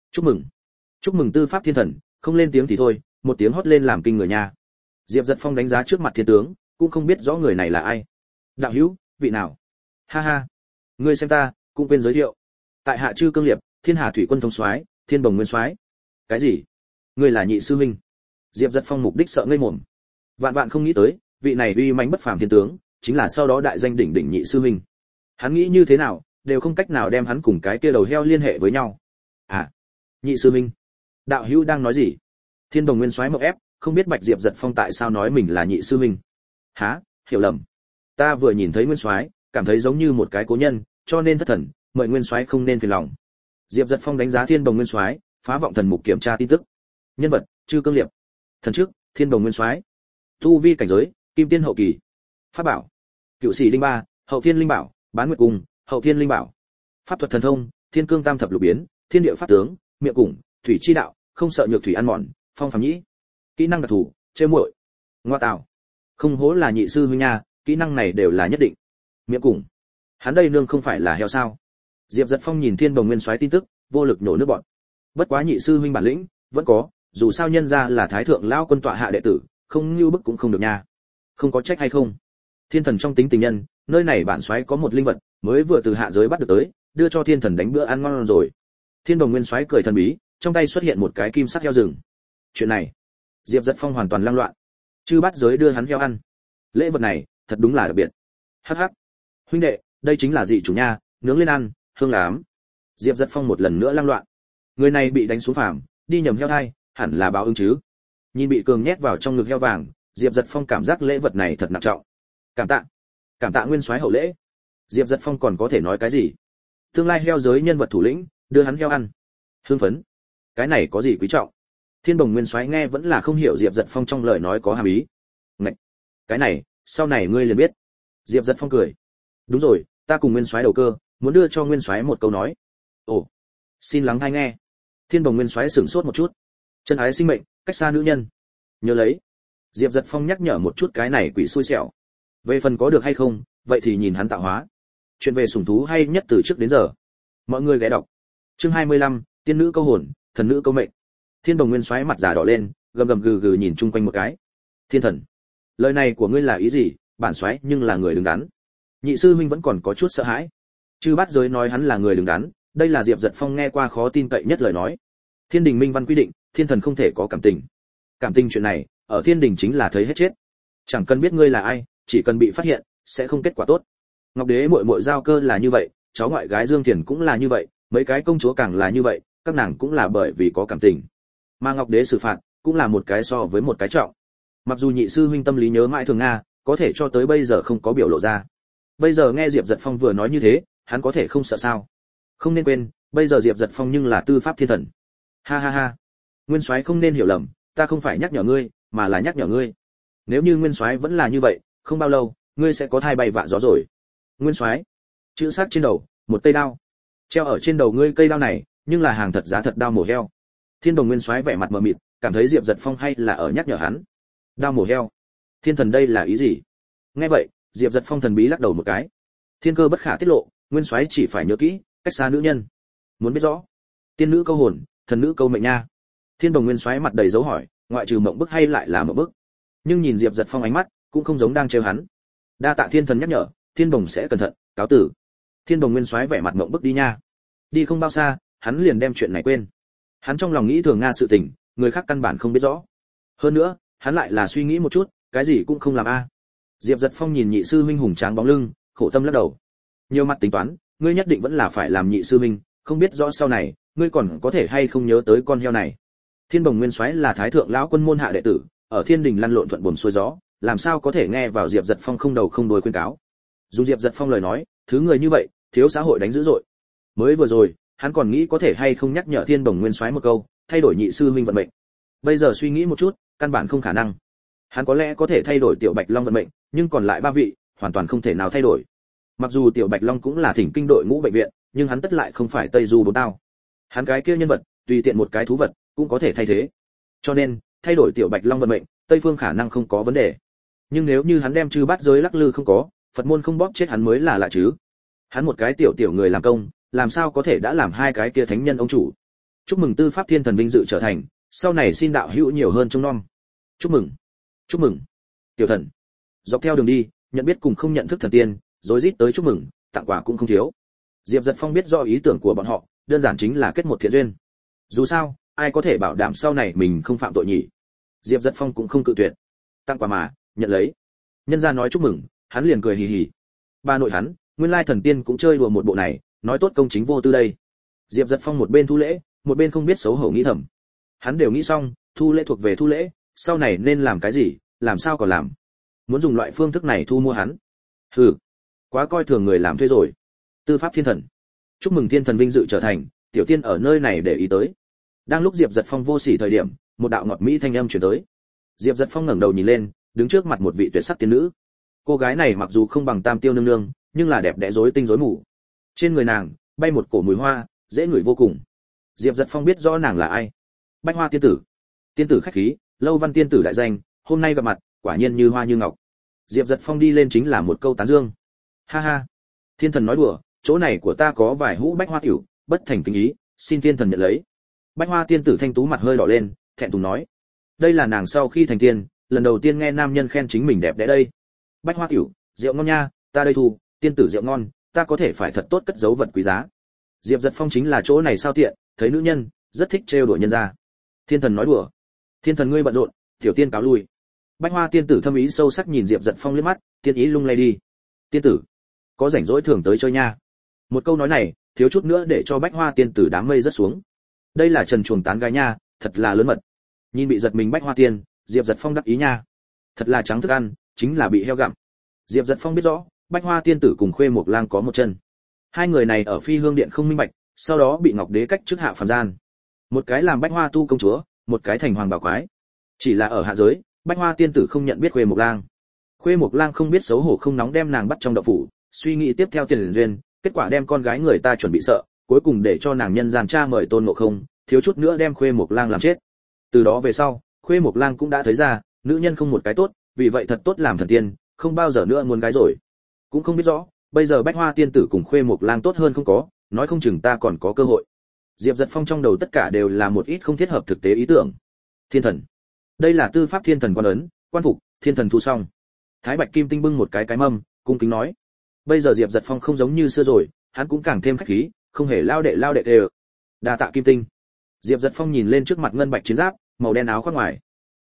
chúc mừng tư pháp thiên thần, không lên tiếng thì thôi, một tiếng hót lên làm kinh người nha. Diệp Dật Phong đánh giá trước mặt thiên tướng, cũng không biết rõ người này là ai. Đạo hữu, vị nào? Ha ha, ngươi xem ta, cũng quên giới thiệu. Tại hạ Trư Cương Liệp, Thiên Hà Thủy Quân thống soái, Thiên Bồng Nguyên soái. Cái gì? Ngươi là nhị sư huynh? Diệp Dật Phong mục đích sợ ngây mồm. Vạn vạn không nghĩ tới, vị này uy mãnh bất phàm thiên tướng, chính là sau đó đại danh đỉnh đỉnh nhị sư huynh. Hắn nghĩ như thế nào, đều không cách nào đem hắn cùng cái kia đầu heo liên hệ với nhau. À, nhị sư huynh, đạo hữu đang nói gì? Thiên Bồng Nguyên soái mộng ép, không biết Bạch Diệp Dật Phong tại sao nói mình là nhị sư huynh. Hả? Hiểu lầm. Ta vừa nhìn thấy Nguyên soái, cảm thấy giống như một cái cố nhân, cho nên thất thần, mời Nguyên soái không nên phiền lòng. Diệp Dật Phong đánh giá Thiên Bồng Nguyên soái, phá vọng thần mục kiểm tra tin tức. Nhân vật: Trư Cương Liệp. Thần chức: Thiên Bồng Nguyên soái. Tu vi cảnh giới: Kim Tiên hậu kỳ. Pháp bảo: Cựu Sĩ Linh Ba, Hậu Thiên Linh Bảo, Bán Nguyệt Cung, Hậu Thiên Linh Bảo. Pháp thuật thần thông: Thiên Cương Tam Thập Lục Biến, Thiên Địa Pháp Tướng, Miệng Củng, Thủy Chi Đạo, không sợ nhược thủy ăn mòn, Phong Phàm Nhĩ. Kỹ năng đặc thù: Chơi muội. Ngoa tạo, không hố là nhị sư huynh nha, kỹ năng này đều là nhất định. Miệng Củng, hắn đây nương không phải là heo sao? Diệp Dật Phong nhìn Thiên Bồng Nguyên soái tin tức, vô lực nổ nước bọt. Bất quá nhị sư huynh bản lĩnh vẫn có, dù sao nhân ra là thái thượng lão quân tọa hạ đệ tử, không như bức cũng không được nha. Không có trách hay không? Thiên thần trong tính tình nhân, nơi này bản soái có một linh vật, mới vừa từ hạ giới bắt được tới, đưa cho thiên thần đánh bữa ăn ngon rồi. Thiên Bồng Nguyên soái cười thần bí, trong tay xuất hiện một cái kim sắc heo rừng. Chuyện này, Diệp Dật Phong hoàn toàn lang loạn. Chư bát giới đưa hắn heo ăn. Lễ vật này, thật đúng là đặc biệt. Hắc hắc. Huynh đệ, đây chính là dị chủ nha, nướng lên ăn, hương lắm. Diệp Dật Phong một lần nữa lang loạn. Người này bị đánh xuống phàm, đi nhầm heo thai, hẳn là báo ứng chứ. Nhìn bị cường nhét vào trong ngực heo vàng, Diệp Dật Phong cảm giác lễ vật này thật nặng trọng. Cảm tạ Nguyên soái hậu lễ. Diệp Dật Phong còn có thể nói cái gì? Tương lai heo giới nhân vật thủ lĩnh, đưa hắn heo ăn. Hưng phấn. Cái này có gì quý trọng? Thiên Bồng Nguyên soái nghe vẫn là không hiểu Diệp Dật Phong trong lời nói có hàm ý. Ngạch, cái này, sau này ngươi liền biết. Diệp Dật Phong cười. Đúng rồi, ta cùng Nguyên soái đầu cơ, muốn đưa cho Nguyên soái một câu nói. Ồ, xin lắng tai nghe. Thiên Bồng Nguyên soái sửng sốt một chút. Chân ái sinh mệnh, cách xa nữ nhân. Nhớ lấy. Diệp Dật Phong nhắc nhở một chút cái này quỷ xui xẻo. Về phần có được hay không, vậy thì nhìn hắn tạo hóa. Chuyện về sủng thú hay nhất từ trước đến giờ. Mọi người ghé đọc. Chương 25, tiên nữ câu hồn, thần nữ câu mệnh. Thiên Bồng Nguyên soái mặt già đỏ lên, gầm gầm gừ gừ nhìn chung quanh một cái. Thiên thần, lời này của ngươi là ý gì? Bản soái nhưng là người đứng đắn. Nhị sư huynh vẫn còn có chút sợ hãi. Chư bát giới nói hắn là người đứng đắn, đây là Diệp Dật Phong nghe qua khó tin cậy nhất lời nói. Thiên đình minh văn quy định, thiên thần không thể có cảm tình. Cảm tình chuyện này, ở thiên đình chính là thấy hết chết. Chẳng cần biết ngươi là ai, chỉ cần bị phát hiện, sẽ không kết quả tốt. Ngọc Đế muội muội giao cơ là như vậy, cháu ngoại gái Dương Thiền cũng là như vậy, mấy cái công chúa càng là như vậy, các nàng cũng là bởi vì có cảm tình. Mà Ngọc Đế xử phạt, cũng là một cái so với một cái trọng. Mặc dù nhị sư huynh tâm lý nhớ mãi thường nga, có thể cho tới bây giờ không có biểu lộ ra. Bây giờ nghe Diệp Dật Phong vừa nói như thế, hắn có thể không sợ sao? Không nên quên, bây giờ Diệp Dật Phong nhưng là tư pháp thiên thần. Ha ha ha. Nguyên soái không nên hiểu lầm, ta không phải nhắc nhở ngươi, mà là nhắc nhở ngươi. Nếu như Nguyên soái vẫn là như vậy, không bao lâu, ngươi sẽ có thai bay vạ gió rồi. Nguyên soái, chữ sắc trên đầu, một cây đao. Treo ở trên đầu ngươi cây đao này, nhưng là hàng thật giá thật đao mổ heo. Thiên Bồng Nguyên soái vẻ mặt mờ mịt, cảm thấy Diệp Dật Phong hay là ở nhắc nhở hắn. Đao mổ heo. Thiên thần đây là ý gì? Nghe vậy, Diệp Dật Phong thần bí lắc đầu một cái. Thiên cơ bất khả tiết lộ, Nguyên soái chỉ phải nhớ kỹ, cách xa nữ nhân. Muốn biết rõ, tiên nữ câu hồn, thần nữ câu mệnh nha. Thiên Bồng Nguyên soái mặt đầy dấu hỏi, ngoại trừ mộng bức hay lại là mộng bức. Nhưng nhìn Diệp Dật Phong ánh mắt, cũng không giống đang trêu hắn. Đa tạ thiên thần nhắc nhở, Thiên Bồng sẽ cẩn thận, cáo tử. Thiên Bồng Nguyên soái vẻ mặt mộng bức đi nha. Đi không bao xa, hắn liền đem chuyện này quên. Hắn trong lòng nghĩ thường nga sự tình, người khác căn bản không biết rõ. Hơn nữa, hắn lại là suy nghĩ một chút, cái gì cũng không làm a. Diệp Dật Phong nhìn nhị sư huynh hùng tráng bóng lưng, khổ tâm lắc đầu. Nhiều mặt tính toán, ngươi nhất định vẫn là phải làm nhị sư huynh, không biết rõ sau này, ngươi còn có thể hay không nhớ tới con heo này. Thiên Bồng Nguyên soái là thái thượng lão quân môn hạ đệ tử, ở thiên đình lăn lộn thuận buồm xuôi gió, làm sao có thể nghe vào Diệp Dật Phong không đầu không đuôi khuyên cáo. Dùng Diệp Dật Phong lời nói, thứ người như vậy, thiếu xã hội đánh dữ dội. Mới vừa rồi, hắn còn nghĩ có thể hay không nhắc nhở Thiên Bồng Nguyên Soái một câu, thay đổi nhị sư huynh vận mệnh. Bây giờ suy nghĩ một chút, căn bản không khả năng. Hắn có lẽ có thể thay đổi Tiểu Bạch Long vận mệnh, nhưng còn lại ba vị, hoàn toàn không thể nào thay đổi. Mặc dù Tiểu Bạch Long cũng là thỉnh kinh đội ngũ bệnh viện, nhưng hắn tất lại không phải Tây Du Bốn Tao. Hắn cái kia nhân vật, tùy tiện một cái thú vật cũng có thể thay thế. Cho nên, thay đổi Tiểu Bạch Long vận mệnh, Tây Phương khả năng không có vấn đề. Nhưng nếu như hắn đem chư bát giới lắc lư không có, Phật môn không bóp chết hắn mới là lạ chứ. Hắn một cái tiểu người làm công, làm sao có thể đã làm hai cái kia thánh nhân ông chủ. Chúc mừng Tư Pháp Thiên Thần vinh dự trở thành, sau này xin đạo hữu nhiều hơn trông nom. Chúc mừng. Chúc mừng. Tiểu thần. Dọc theo đường đi, nhận biết cùng không nhận thức thần tiên, rối rít tới chúc mừng, tặng quà cũng không thiếu. Diệp Dật Phong biết rõ ý tưởng của bọn họ, đơn giản chính là kết một thiện duyên. Dù sao, ai có thể bảo đảm sau này mình không phạm tội nhỉ? Diệp Dật Phong cũng không cự tuyệt. Tặng quà mà, nhận lấy. Nhân gia nói chúc mừng, hắn liền cười hì hì. Ba nội hắn, nguyên lai thần tiên cũng chơi đùa một bộ này, nói tốt công chính vô tư đây. Diệp Dật Phong một bên thu lễ, một bên không biết xấu hổ nghĩ thầm. Hắn đều nghĩ xong, thu lễ thuộc về thu lễ, sau này nên làm cái gì, làm sao còn làm. Muốn dùng loại phương thức này thu mua hắn. Hừ, quá coi thường người làm thuê rồi. Tư Pháp Thiên Thần. Chúc mừng Thiên Thần vinh dự trở thành, tiểu tiên ở nơi này để ý tới. Đang lúc Diệp Dật Phong vô sỉ thời điểm, một đạo ngọt mỹ thanh âm truyền tới. Diệp Dật Phong ngẩng đầu nhìn lên, đứng trước mặt một vị tuyệt sắc tiên nữ. Cô gái này mặc dù không bằng Tam Tiêu nương nương, nhưng là đẹp đẽ rối tinh rối mù. Trên người nàng bay một cổ mùi hoa, dễ ngửi vô cùng. Diệp Dật Phong biết rõ nàng là ai. Bách Hoa tiên tử. Tiên tử khách khí, Lâu Văn tiên tử đại danh, hôm nay gặp mặt, quả nhiên như hoa như ngọc. Diệp Dật Phong đi lên chính là một câu tán dương. Ha ha. Thiên Thần nói đùa, chỗ này của ta có vài hũ Bách Hoa tiểu, bất thành kính ý, xin Thiên Thần nhận lấy. Bách Hoa tiên tử thanh tú mặt hơi đỏ lên, thẹn thùng nói. Đây là nàng sau khi thành tiên, lần đầu tiên nghe nam nhân khen chính mình đẹp đẽ đây. Bách Hoa tiểu, rượu ngon nha, ta đây thu, tiên tử rượu ngon, ta có thể phải thật tốt cất giấu vật quý giá. Diệp Dật Phong chính là chỗ này sao tiện, thấy nữ nhân, rất thích trêu đùa nhân ra. Thiên Thần nói đùa. Thiên Thần ngươi bận rộn, tiểu tiên cáo lui. Bách Hoa tiên tử thâm ý sâu sắc nhìn Diệp Dật Phong liếc mắt, tiên ý lung lay đi. Tiên tử, có rảnh rỗi thường tới chơi nha. Một câu nói này, thiếu chút nữa để cho Bách Hoa tiên tử đám mây rớt xuống. Đây là trần chuồng tán gái nha, thật là lớn mật. Nhìn bị giật mình Bách Hoa tiên, Diệp Dật Phong đắc ý nha. Thật là trắng thức ăn, chính là bị heo gặm. Diệp Dật Phong biết rõ, Bách Hoa tiên tử cùng Khuê Mộc Lang có một chân. Hai người này ở Phi Hương điện không minh bạch, sau đó bị Ngọc Đế cách trước hạ phàm gian. Một cái làm Bách Hoa tu công chúa, một cái thành hoàng bảo quái. Chỉ là ở hạ giới, Bách Hoa tiên tử không nhận biết Khuê Mộc Lang. Khuê Mộc Lang không biết xấu hổ không nóng đem nàng bắt trong động phủ, suy nghĩ tiếp theo tiền duyên, kết quả đem con gái người ta chuẩn bị sợ, cuối cùng để cho nàng nhân gian cha mời Tôn Ngộ Không, thiếu chút nữa đem Khuê Mộc Lang làm chết. Từ đó về sau, Khuê Mộc Lang cũng đã thấy ra, nữ nhân không một cái tốt, vì vậy thật tốt làm thần tiên, không bao giờ nữa muốn gái rồi. Cũng không biết rõ, bây giờ Bách Hoa tiên tử cùng Khuê Mộc Lang tốt hơn không có, nói không chừng ta còn có cơ hội. Diệp Dật Phong trong đầu tất cả đều là một ít không thiết hợp thực tế ý tưởng. Thiên Thần, đây là Tư Pháp Thiên Thần quan ấn, quan phục, Thiên Thần thu xong. Thái Bạch Kim Tinh bưng một cái mâm, cung kính nói. Bây giờ Diệp Dật Phong không giống như xưa rồi, hắn cũng càng thêm khách khí, không hề lao đệ đều. Đa tạ Kim Tinh. Diệp Dật Phong nhìn lên trước mặt ngân bạch chiến giáp, màu đen áo khoác ngoài.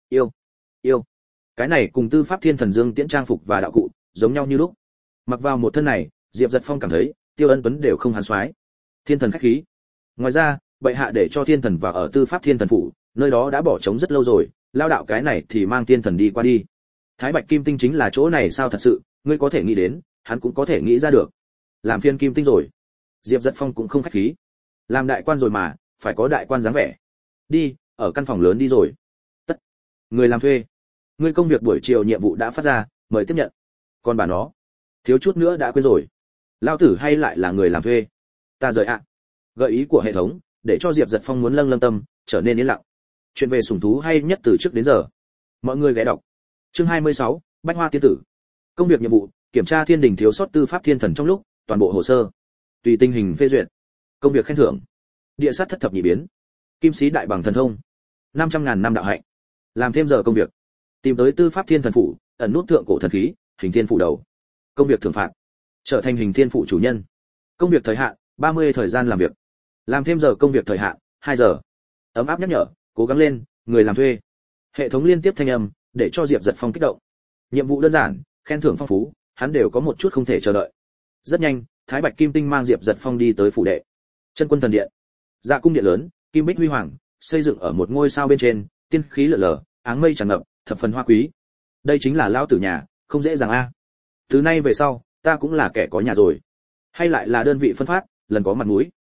Yêu. Cái này cùng Tư Pháp Thiên Thần Dương tiễn trang phục và đạo cụ, giống nhau như lúc. Mặc vào một thân này, Diệp Dật Phong cảm thấy, Tiêu Ân Tuấn đều không hắn soái. Thiên Thần khách khí. Ngoài ra, bệ hạ để cho Thiên Thần vào ở Tư Pháp Thiên Thần phủ, nơi đó đã bỏ trống rất lâu rồi, lao đạo cái này thì mang Thiên Thần đi qua đi. Thái Bạch Kim Tinh chính là chỗ này sao thật sự, ngươi có thể nghĩ đến, hắn cũng có thể nghĩ ra được. Làm phiên Kim Tinh rồi. Diệp Dật Phong cũng không khách khí. Làm đại quan rồi mà, phải có đại quan dáng vẻ. Đi, ở căn phòng lớn đi rồi. Tất. Người làm thuê. Ngươi công việc buổi chiều nhiệm vụ đã phát ra, mời tiếp nhận. Còn bà nó, thiếu chút nữa đã quên rồi. Lao tử hay lại là người làm thuê. Ta rời ạ. Gợi ý của hệ thống, để cho Diệp Dật Phong muốn lâng tâm, trở nên yên lặng. Chuyện về sủng thú hay nhất từ trước đến giờ. Mọi người ghé đọc. Chương 26, Bách Hoa tiên tử. Công việc nhiệm vụ, kiểm tra thiên đình thiếu sót Tư Pháp Thiên Thần trong lúc, toàn bộ hồ sơ. Tùy tình hình phê duyệt. Công việc khen thưởng. Địa sát thất thập nhị biến. Kim sĩ đại bằng thần thông. 500.000 năm đạo hạnh. Làm thêm giờ công việc. Tìm tới Tư Pháp Thiên Thần phủ, ẩn nút thượng cổ thần khí, Hình Thiên phủ đầu. Công việc thưởng phạt. Trở thành Hình Thiên phủ chủ nhân. Công việc thời hạn, 30 thời gian làm việc. Làm thêm giờ công việc thời hạn, 2 giờ. Ấm áp nhắc nhở, cố gắng lên, người làm thuê. Hệ thống liên tiếp thanh âm, để cho Diệp Dật Phong kích động. Nhiệm vụ đơn giản, khen thưởng phong phú, hắn đều có một chút không thể chờ đợi. Rất nhanh, Thái Bạch Kim Tinh mang Diệp Dật Phong đi tới phủ đệ. Chân Quân Thần Điện. Dạ cung điện lớn, kim bích huy hoàng, xây dựng ở một ngôi sao bên trên, tiên khí lở lở, áng mây tràn ngập, thập phần hoa quý. Đây chính là lão tử nhà, không dễ dàng a. Từ nay về sau, ta cũng là kẻ có nhà rồi. Hay lại là đơn vị phân phát, lần có mặt mũi.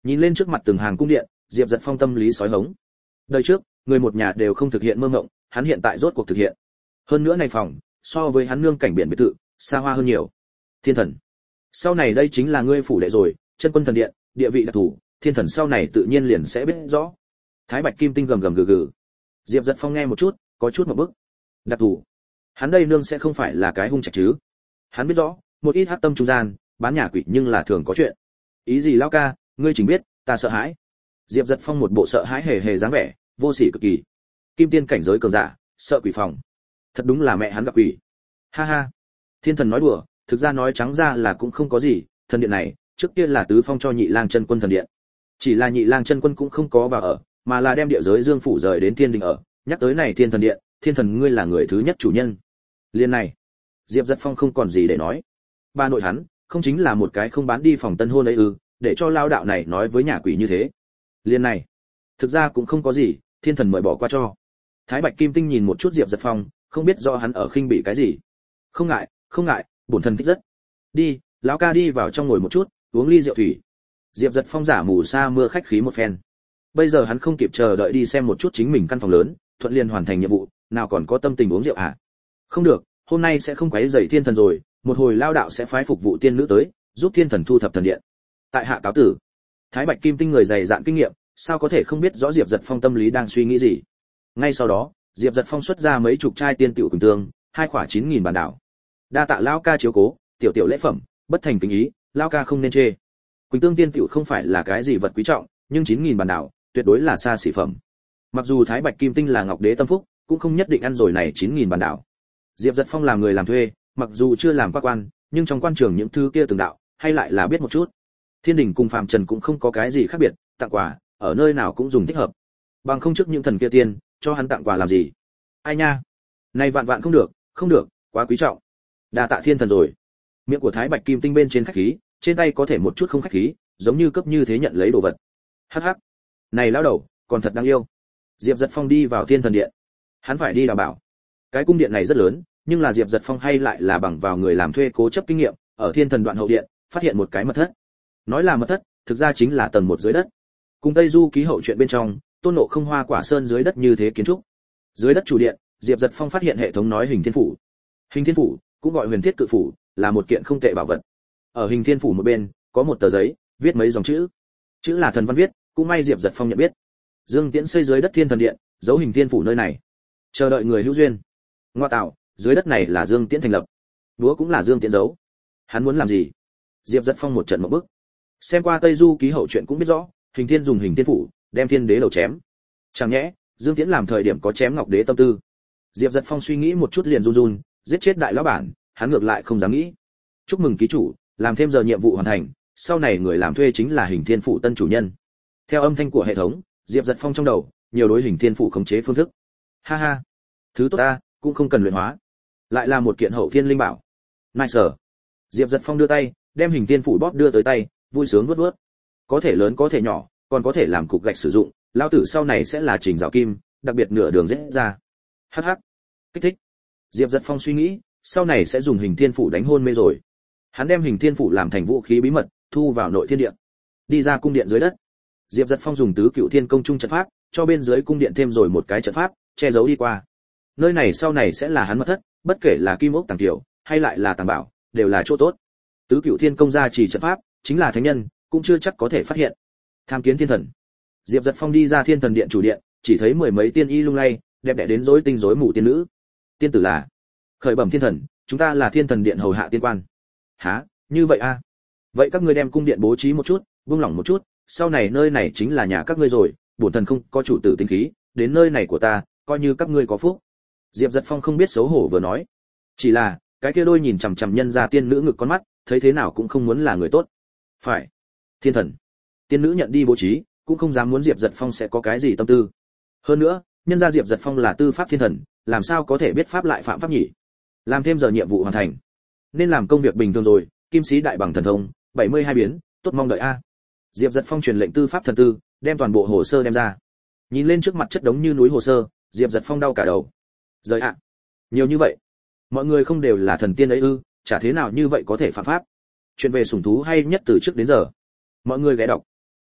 Nhìn lên trước mặt từng hàng cung điện, Diệp Dật Phong tâm lý sói hống. Đời trước, người một nhà đều không thực hiện mơ ngộng, hắn hiện tại rốt cuộc thực hiện. Hơn nữa này phòng, so với hắn nương cảnh biển biệt thự, xa hoa hơn nhiều. Thiên thần, sau này đây chính là ngươi phủ đệ rồi, chân quân thần điện, địa vị đặc thù, thiên thần sau này tự nhiên liền sẽ biết rõ. Thái Bạch Kim Tinh gầm gầm gừ gừ. Diệp Dật Phong nghe một chút, có chút một bức. Đặc thù, hắn đây nương sẽ không phải là cái hung trạch chứ? Hắn biết rõ, một ít hắc tâm trung gian, bán nhà quỷ nhưng là thường có chuyện. Ý gì lão ca, ngươi chính biết, ta sợ hãi. Diệp Dật Phong một bộ sợ hãi hề hề dáng vẻ, vô sỉ cực kỳ. Kim tiên cảnh giới cường giả, sợ quỷ phòng. Thật đúng là mẹ hắn gặp quỷ. Ha ha. Thiên thần nói đùa, thực ra nói trắng ra là cũng không có gì, thần điện này, trước kia là tứ phong cho Nhị Lang chân quân thần điện. Chỉ là Nhị Lang chân quân cũng không có vào ở, mà là đem địa giới Dương phủ rời đến Thiên Đình ở. Nhắc tới này Thiên thần điện, Thiên thần ngươi là người thứ nhất chủ nhân. Liên này, Diệp Dật Phong không còn gì để nói. Ba nội hắn, không chính là một cái không bán đi phòng tân hôn ấy ư, để cho lao đạo này nói với nhà quỷ như thế. Liên này, thực ra cũng không có gì, thiên thần mời bỏ qua cho. Thái Bạch Kim Tinh nhìn một chút Diệp Dật Phong, không biết do hắn ở khinh bỉ cái gì. Không ngại, không ngại, bổn thần thích rất. Đi, lão ca đi vào trong ngồi một chút, uống ly rượu thủy. Diệp Dật Phong giả mù sa mưa khách khí một phen. Bây giờ hắn không kịp chờ đợi đi xem một chút chính mình căn phòng lớn, thuận liền hoàn thành nhiệm vụ, nào còn có tâm tình uống rượu à? Không được, hôm nay sẽ không quấy rầy thiên thần rồi, một hồi lao đạo sẽ phái phục vụ tiên nữ tới, giúp thiên thần thu thập thần điện. Tại hạ cáo tử. Thái Bạch Kim Tinh người dày dạn kinh nghiệm, sao có thể không biết rõ Diệp Dật Phong tâm lý đang suy nghĩ gì. Ngay sau đó, Diệp Dật Phong xuất ra mấy chục chai tiên tiểu quỳnh tương, hai khỏa 9000 bản đảo. Đa tạ lão ca chiếu cố, tiểu tiểu lễ phẩm, bất thành kính ý, lão ca không nên chê. Quỳnh tương tiên tiểu không phải là cái gì vật quý trọng, nhưng 9000 bản đảo, tuyệt đối là xa xỉ phẩm. Mặc dù Thái Bạch Kim Tinh là ngọc đế tâm phúc, cũng không nhất định ăn rồi này 9000 bản đảo. Diệp Dật Phong làm người làm thuê, mặc dù chưa làm qua quan, nhưng trong quan trường những thứ kia từng đạo, hay lại là biết một chút. Thiên Đình cùng phàm trần cũng không có cái gì khác biệt, tặng quà, ở nơi nào cũng dùng thích hợp. Bằng không trước những thần kia tiên, cho hắn tặng quà làm gì? Ai nha, này vạn vạn không được, không được, quá quý trọng. Đa tạ thiên thần rồi. Miệng của Thái Bạch Kim Tinh bên trên khách khí, trên tay có thể một chút không khách khí, giống như cấp như thế nhận lấy đồ vật. Hắc hắc. Này lão đầu, còn thật đáng yêu. Diệp Dật Phong đi vào Thiên Thần Điện. Hắn phải đi đào bảo. Cái cung điện này rất lớn, nhưng là Diệp Dật Phong hay lại là bằng vào người làm thuê cố chấp kinh nghiệm, ở Thiên Thần Đoạn hậu điện, phát hiện một cái mật thất. Nói là mật thất, thực ra chính là tầng 1 dưới đất. Cùng Tây Du ký hậu chuyện bên trong, Tôn Ngộ Không Hoa Quả Sơn dưới đất như thế kiến trúc. Dưới đất chủ điện, Diệp Dật Phong phát hiện hệ thống nói hình thiên phủ. Hình thiên phủ, cũng gọi huyền thiết cự phủ, là một kiện không tệ bảo vật. Ở hình thiên phủ một bên, có một tờ giấy, viết mấy dòng chữ. Chữ là thần văn viết, cũng may Diệp Dật Phong nhận biết. Dương Tiễn xây dưới đất Thiên Thần Điện, giấu hình thiên phủ nơi này. Chờ đợi người hữu duyên. Ngoa tạo, dưới đất này là Dương Tiễn thành lập. Đúa cũng là Dương Tiễn giấu. Hắn muốn làm gì? Diệp Dật Phong một trận một bức. Xem qua Tây Du ký hậu chuyện cũng biết rõ, hình thiên dùng hình thiên phủ, đem thiên đế đầu chém. Chẳng nhẽ, Dương Tiễn làm thời điểm có chém Ngọc Đế tâm tư. Diệp Dật Phong suy nghĩ một chút liền run run, giết chết đại lão bản, hắn ngược lại không dám nghĩ. Chúc mừng ký chủ, làm thêm giờ nhiệm vụ hoàn thành, sau này người làm thuê chính là hình thiên phủ tân chủ nhân. Theo âm thanh của hệ thống, Diệp Dật Phong trong đầu, nhiều đối hình thiên phủ khống chế phương thức. Ha ha, thứ tốt ta, cũng không cần luyện hóa. Lại là một kiện hậu thiên linh bảo. Nice. Diệp Dật Phong đưa tay, đem hình thiên phủ bóp đưa tới tay, vui sướng vuốt vuốt. Có thể lớn có thể nhỏ, còn có thể làm cục gạch sử dụng, lão tử sau này sẽ là Trình Giảo Kim, đặc biệt nửa đường rẽ ra. Hắc hắc. Kích thích. Diệp Dật Phong suy nghĩ, sau này sẽ dùng hình thiên phủ đánh hôn mê rồi. Hắn đem hình thiên phủ làm thành vũ khí bí mật, thu vào nội thiên điện. Đi ra cung điện dưới đất. Diệp Dật Phong dùng tứ cựu thiên công trung trận pháp, cho bên dưới cung điện thêm rồi một cái trận pháp, che giấu đi qua. Nơi này sau này sẽ là hắn mật thất, bất kể là kim ốc tàng tiểu, hay lại là tàng bảo, đều là chỗ tốt. Tứ cựu thiên công gia chỉ trận pháp, chính là thánh nhân, cũng chưa chắc có thể phát hiện. Tham kiến thiên thần. Diệp Dật Phong đi ra Thiên Thần Điện chủ điện, chỉ thấy mười mấy tiên y lung lay, đẹp đẽ đến rối tinh rối mù tiên nữ. Tiên tử là khởi bẩm thiên thần, chúng ta là Thiên Thần Điện hầu hạ tiên quan. Hả? Như vậy a? Vậy các ngươi đem cung điện bố trí một chút, buông lỏng một chút, sau này nơi này chính là nhà các ngươi rồi, bổn thần không có chủ tử tinh khí, đến nơi này của ta, coi như các ngươi có phúc. Diệp Dật Phong không biết xấu hổ vừa nói, chỉ là cái kia đôi nhìn chằm chằm nhân ra tiên nữ ngực con mắt, thấy thế nào cũng không muốn là người tốt. Phải. Thiên thần. Tiên nữ nhận đi bố trí, cũng không dám muốn Diệp Dật Phong sẽ có cái gì tâm tư. Hơn nữa, nhân ra Diệp Dật Phong là tư pháp thiên thần, làm sao có thể biết pháp lại phạm pháp nhỉ? Làm thêm giờ nhiệm vụ hoàn thành. Nên làm công việc bình thường rồi, kim sĩ đại bằng thần thông, 72 biến, tốt mong đợi a. Diệp Dật Phong truyền lệnh tư pháp thần tư, đem toàn bộ hồ sơ đem ra. Nhìn lên trước mặt chất đống như núi hồ sơ, Diệp Dật Phong đau cả đầu. Rời ạ. Nhiều như vậy. Mọi người không đều là thần tiên ấy ư, chả thế nào như vậy có thể phạm pháp. Chuyện về sủng thú hay nhất từ trước đến giờ. Mọi người ghé đọc.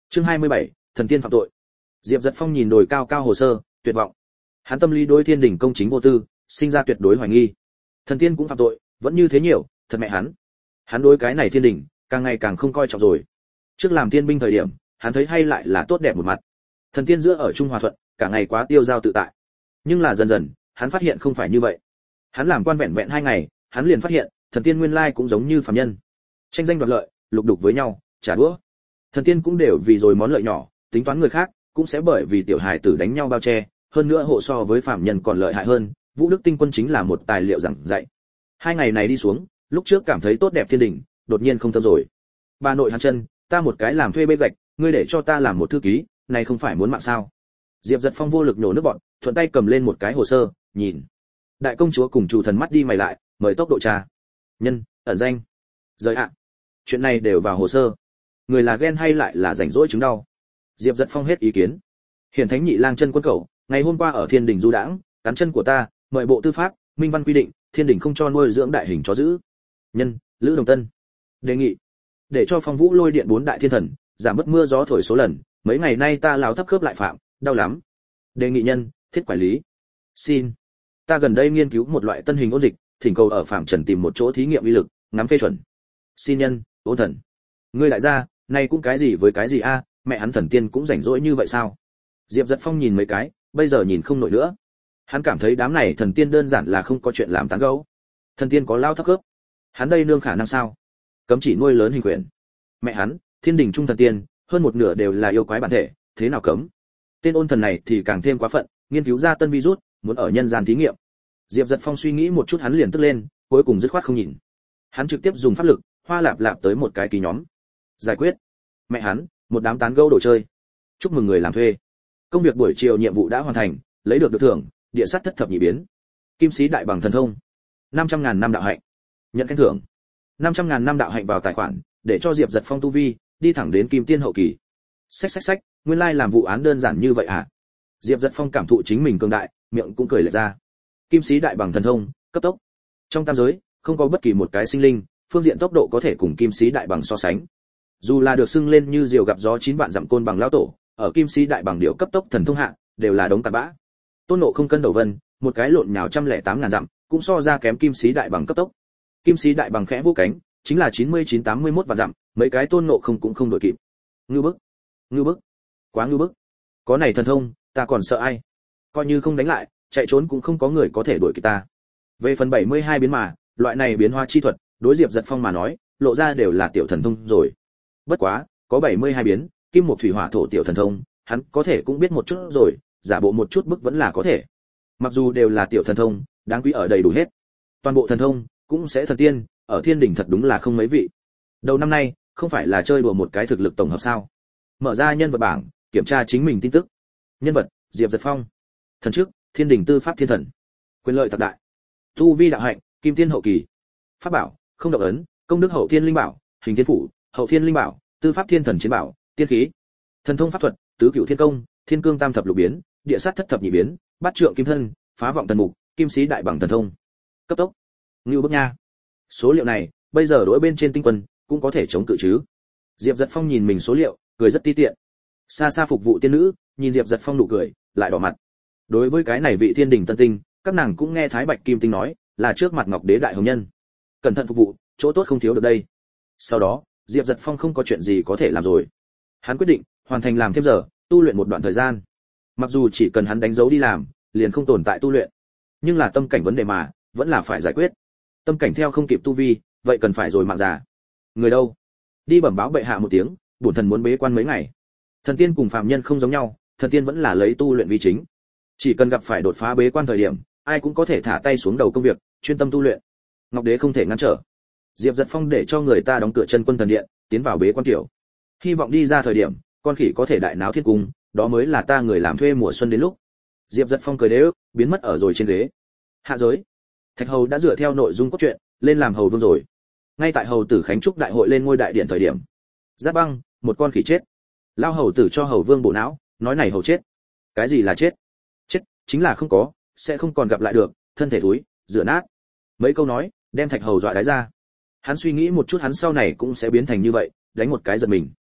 Chương 27, thần tiên phạm tội. Diệp Dật Phong nhìn đồi cao cao hồ sơ, tuyệt vọng. Hắn tâm lý đối Thiên Đình công chính vô tư, sinh ra tuyệt đối hoài nghi. Thần tiên cũng phạm tội, vẫn như thế nhiều, thật mẹ hắn. Hắn đối cái này Thiên Đình, càng ngày càng không coi trọng rồi. Trước làm tiên binh thời điểm, hắn thấy hay lại là tốt đẹp một mặt. Thần tiên giữa ở Trung Hòa Thuận, cả ngày quá tiêu dao tự tại. Nhưng là dần dần, hắn phát hiện không phải như vậy. Hắn làm quan vẹn vẹn 2 ngày, hắn liền phát hiện, thần tiên nguyên lai cũng giống như phàm nhân. Tranh danh đoạt lợi, lục đục với nhau, trả đũa. Thần tiên cũng đều vì rồi món lợi nhỏ, tính toán người khác, cũng sẽ bởi vì tiểu hài tử đánh nhau bao che, hơn nữa hộ so với phàm nhân còn lợi hại hơn. Vũ Đức Tinh Quân chính là một tài liệu giảng dạy. 2 ngày này đi xuống, lúc trước cảm thấy tốt đẹp Thiên Đình, đột nhiên không tâm rồi. Bà nội hắn chân, ta một cái làm thuê bê gạch, ngươi để cho ta làm một thư ký, này không phải muốn mạng sao? Diệp Dật Phong vô lực nhổ nước bọt, thuận tay cầm lên một cái hồ sơ, nhìn. Đại công chúa cùng chủ thần mắt đi mày lại, mời tốc độ tra. Nhân, ẩn danh. Giới ạ. Chuyện này đều vào hồ sơ. Người là ghen hay lại là rảnh rỗi chứng đau? Diệp Dật Phong hết ý kiến. Hiển Thánh Nhị Lang chân quân cẩu, ngày hôm qua ở Thiên Đình du đãng, cắn chân của ta, mời bộ tư pháp, minh văn quy định, Thiên Đình không cho nuôi dưỡng đại hình chó dữ. Nhân, Lữ Đồng Tân. Đề nghị để cho Phong Vũ lôi điện 4 đại thiên thần, giảm bớt mưa gió thổi số lần, mấy ngày nay ta láo thấp khớp lại phạm, đau lắm. Đề nghị nhân, thiết quản lý. Xin. Ta gần đây nghiên cứu một loại tân hình ôn dịch, thỉnh cầu ở phạm trần tìm một chỗ thí nghiệm uy lực, ngắm phê chuẩn. Xin nhân, Ôn Thần. Ngươi lại ra, này cũng cái gì với cái gì a, mẹ hắn thần tiên cũng rảnh rỗi như vậy sao? Diệp Dật Phong nhìn mấy cái, bây giờ nhìn không nổi nữa. Hắn cảm thấy đám này thần tiên đơn giản là không có chuyện làm tán gẫu. Thần tiên có lao thấp khớp, hắn đây nương khả năng sao? Cấm chỉ nuôi lớn hình quyển. Mẹ hắn, Thiên Đình trung thần tiên, hơn một nửa đều là yêu quái bản thể, thế nào cấm? Tên Ôn Thần này thì càng thêm quá phận, nghiên cứu ra tân virus, muốn ở nhân gian thí nghiệm. Diệp Dật Phong suy nghĩ một chút hắn liền tức lên, cuối cùng dứt khoát không nhìn. Hắn trực tiếp dùng pháp lực, hoa lạp lạp tới một cái ký nhóm. Giải quyết. Mẹ hắn, một đám tán gẫu đồ chơi. Chúc mừng người làm thuê. Công việc buổi chiều nhiệm vụ đã hoàn thành, lấy được thưởng, địa sát thất thập nhị biến. Kim sĩ đại bằng thần thông. 500.000 năm đạo hạnh. Nhận khen thưởng. 500.000 năm đạo hạnh vào tài khoản, để cho Diệp Dật Phong tu vi đi thẳng đến kim tiên hậu kỳ. Xách, nguyên lai làm vụ án đơn giản như vậy à? Diệp Dật Phong cảm thụ chính mình cường đại, miệng cũng cười lệch ra. Kim sĩ đại bằng thần thông, cấp tốc. Trong tam giới, không có bất kỳ một cái sinh linh, phương diện tốc độ có thể cùng kim sĩ đại bằng so sánh. Dù là được xưng lên như diều gặp gió 9 vạn dặm côn bằng lão tổ, ở kim sĩ đại bằng điệu cấp tốc thần thông hạ, đều là đống tàn bã. Tôn Ngộ không cân đầu vân, một cái lộn nhào 108.000 dặm, cũng so ra kém kim sĩ đại bằng cấp tốc. Kim sĩ đại bằng khẽ vỗ cánh, chính là 99-81 vạn dặm, mấy cái Tôn Ngộ không cũng không đuổi kịp. Ngưu bức, quá ngưu bức. Có này thần thông, ta còn sợ ai? Coi như không đánh lại, chạy trốn cũng không có người có thể đuổi kịp ta. Về phần 72 biến mà, loại này biến hóa chi thuật, đối Diệp Dật Phong mà nói, lộ ra đều là tiểu thần thông rồi. Bất quá, có 72 biến, kim một thủy hỏa thổ tiểu thần thông, hắn có thể cũng biết một chút rồi, giả bộ một chút bức vẫn là có thể. Mặc dù đều là tiểu thần thông, đáng quý ở đầy đủ hết. Toàn bộ thần thông cũng sẽ thần tiên, ở Thiên Đình thật đúng là không mấy vị. Đầu năm nay, không phải là chơi đùa một cái thực lực tổng hợp sao? Mở ra nhân vật bảng, kiểm tra chính mình tin tức. Nhân vật: Diệp Dật Phong. Thần chức: Thiên Đình tư pháp thiên thần. Quyền lợi tập đại. Tu vi đạo hạnh: kim tiên hậu kỳ. Pháp bảo: không động ấn, công đức hậu thiên linh bảo, hình thiên phủ, hậu thiên linh bảo, tư pháp thiên thần chiến bảo, tiên khí. Thần thông pháp thuật: tứ cửu thiên công, thiên cương tam thập lục biến, địa sát thất thập nhị biến, bát trượng kim thân, phá vọng thần mục, kim sĩ đại bằng thần thông. Cấp tốc. Ngưu bức nha. Số liệu này, bây giờ đối bên trên tinh quân cũng có thể chống cự chứ? Diệp Dật Phong nhìn mình số liệu, cười rất ti tiện. Xa xa phục vụ tiên nữ, nhìn Diệp Dật Phong nụ cười, lại đỏ mặt. Đối với cái này vị Thiên Đình tân tinh, các nàng cũng nghe Thái Bạch Kim Tinh nói, là trước mặt Ngọc Đế đại hồng nhân. Cẩn thận phục vụ, chỗ tốt không thiếu được đây. Sau đó, Diệp Dật Phong không có chuyện gì có thể làm rồi. Hắn quyết định hoàn thành làm thêm giờ, tu luyện một đoạn thời gian. Mặc dù chỉ cần hắn đánh dấu đi làm, liền không tồn tại tu luyện, nhưng là tâm cảnh vấn đề mà, vẫn là phải giải quyết. Tâm cảnh theo không kịp tu vi, vậy cần phải rồi mạng già. Người đâu? Đi bẩm báo bệ hạ một tiếng, bổn thần muốn bế quan mấy ngày. Thần tiên cùng phàm nhân không giống nhau, thần tiên vẫn là lấy tu luyện vi chính. Chỉ cần gặp phải đột phá bế quan thời điểm, ai cũng có thể thả tay xuống đầu công việc, chuyên tâm tu luyện. Ngọc Đế không thể ngăn trở. Diệp Dật Phong để cho người ta đóng cửa chân quân thần điện, tiến vào bế quan tiểu. Hy vọng đi ra thời điểm, con khỉ có thể đại náo thiên cung, đó mới là ta người làm thuê mùa xuân đến lúc. Diệp Dật Phong cười đế ức, biến mất ở rồi trên ghế. Hạ giới. Thạch Hầu đã dựa theo nội dung cốt truyện, lên làm hầu vương rồi. Ngay tại hầu tử khánh trúc đại hội lên ngôi đại điện thời điểm, Giáp Băng, một con khỉ chết. Lao hầu tử cho hầu vương bộ não, nói này hầu chết. Cái gì là chết? Chết chính là không có, sẽ không còn gặp lại được, thân thể thúi, rửa nát. Mấy câu nói, đem Thạch Hầu dọa đái ra. Hắn suy nghĩ một chút hắn sau này cũng sẽ biến thành như vậy, đánh một cái giật mình.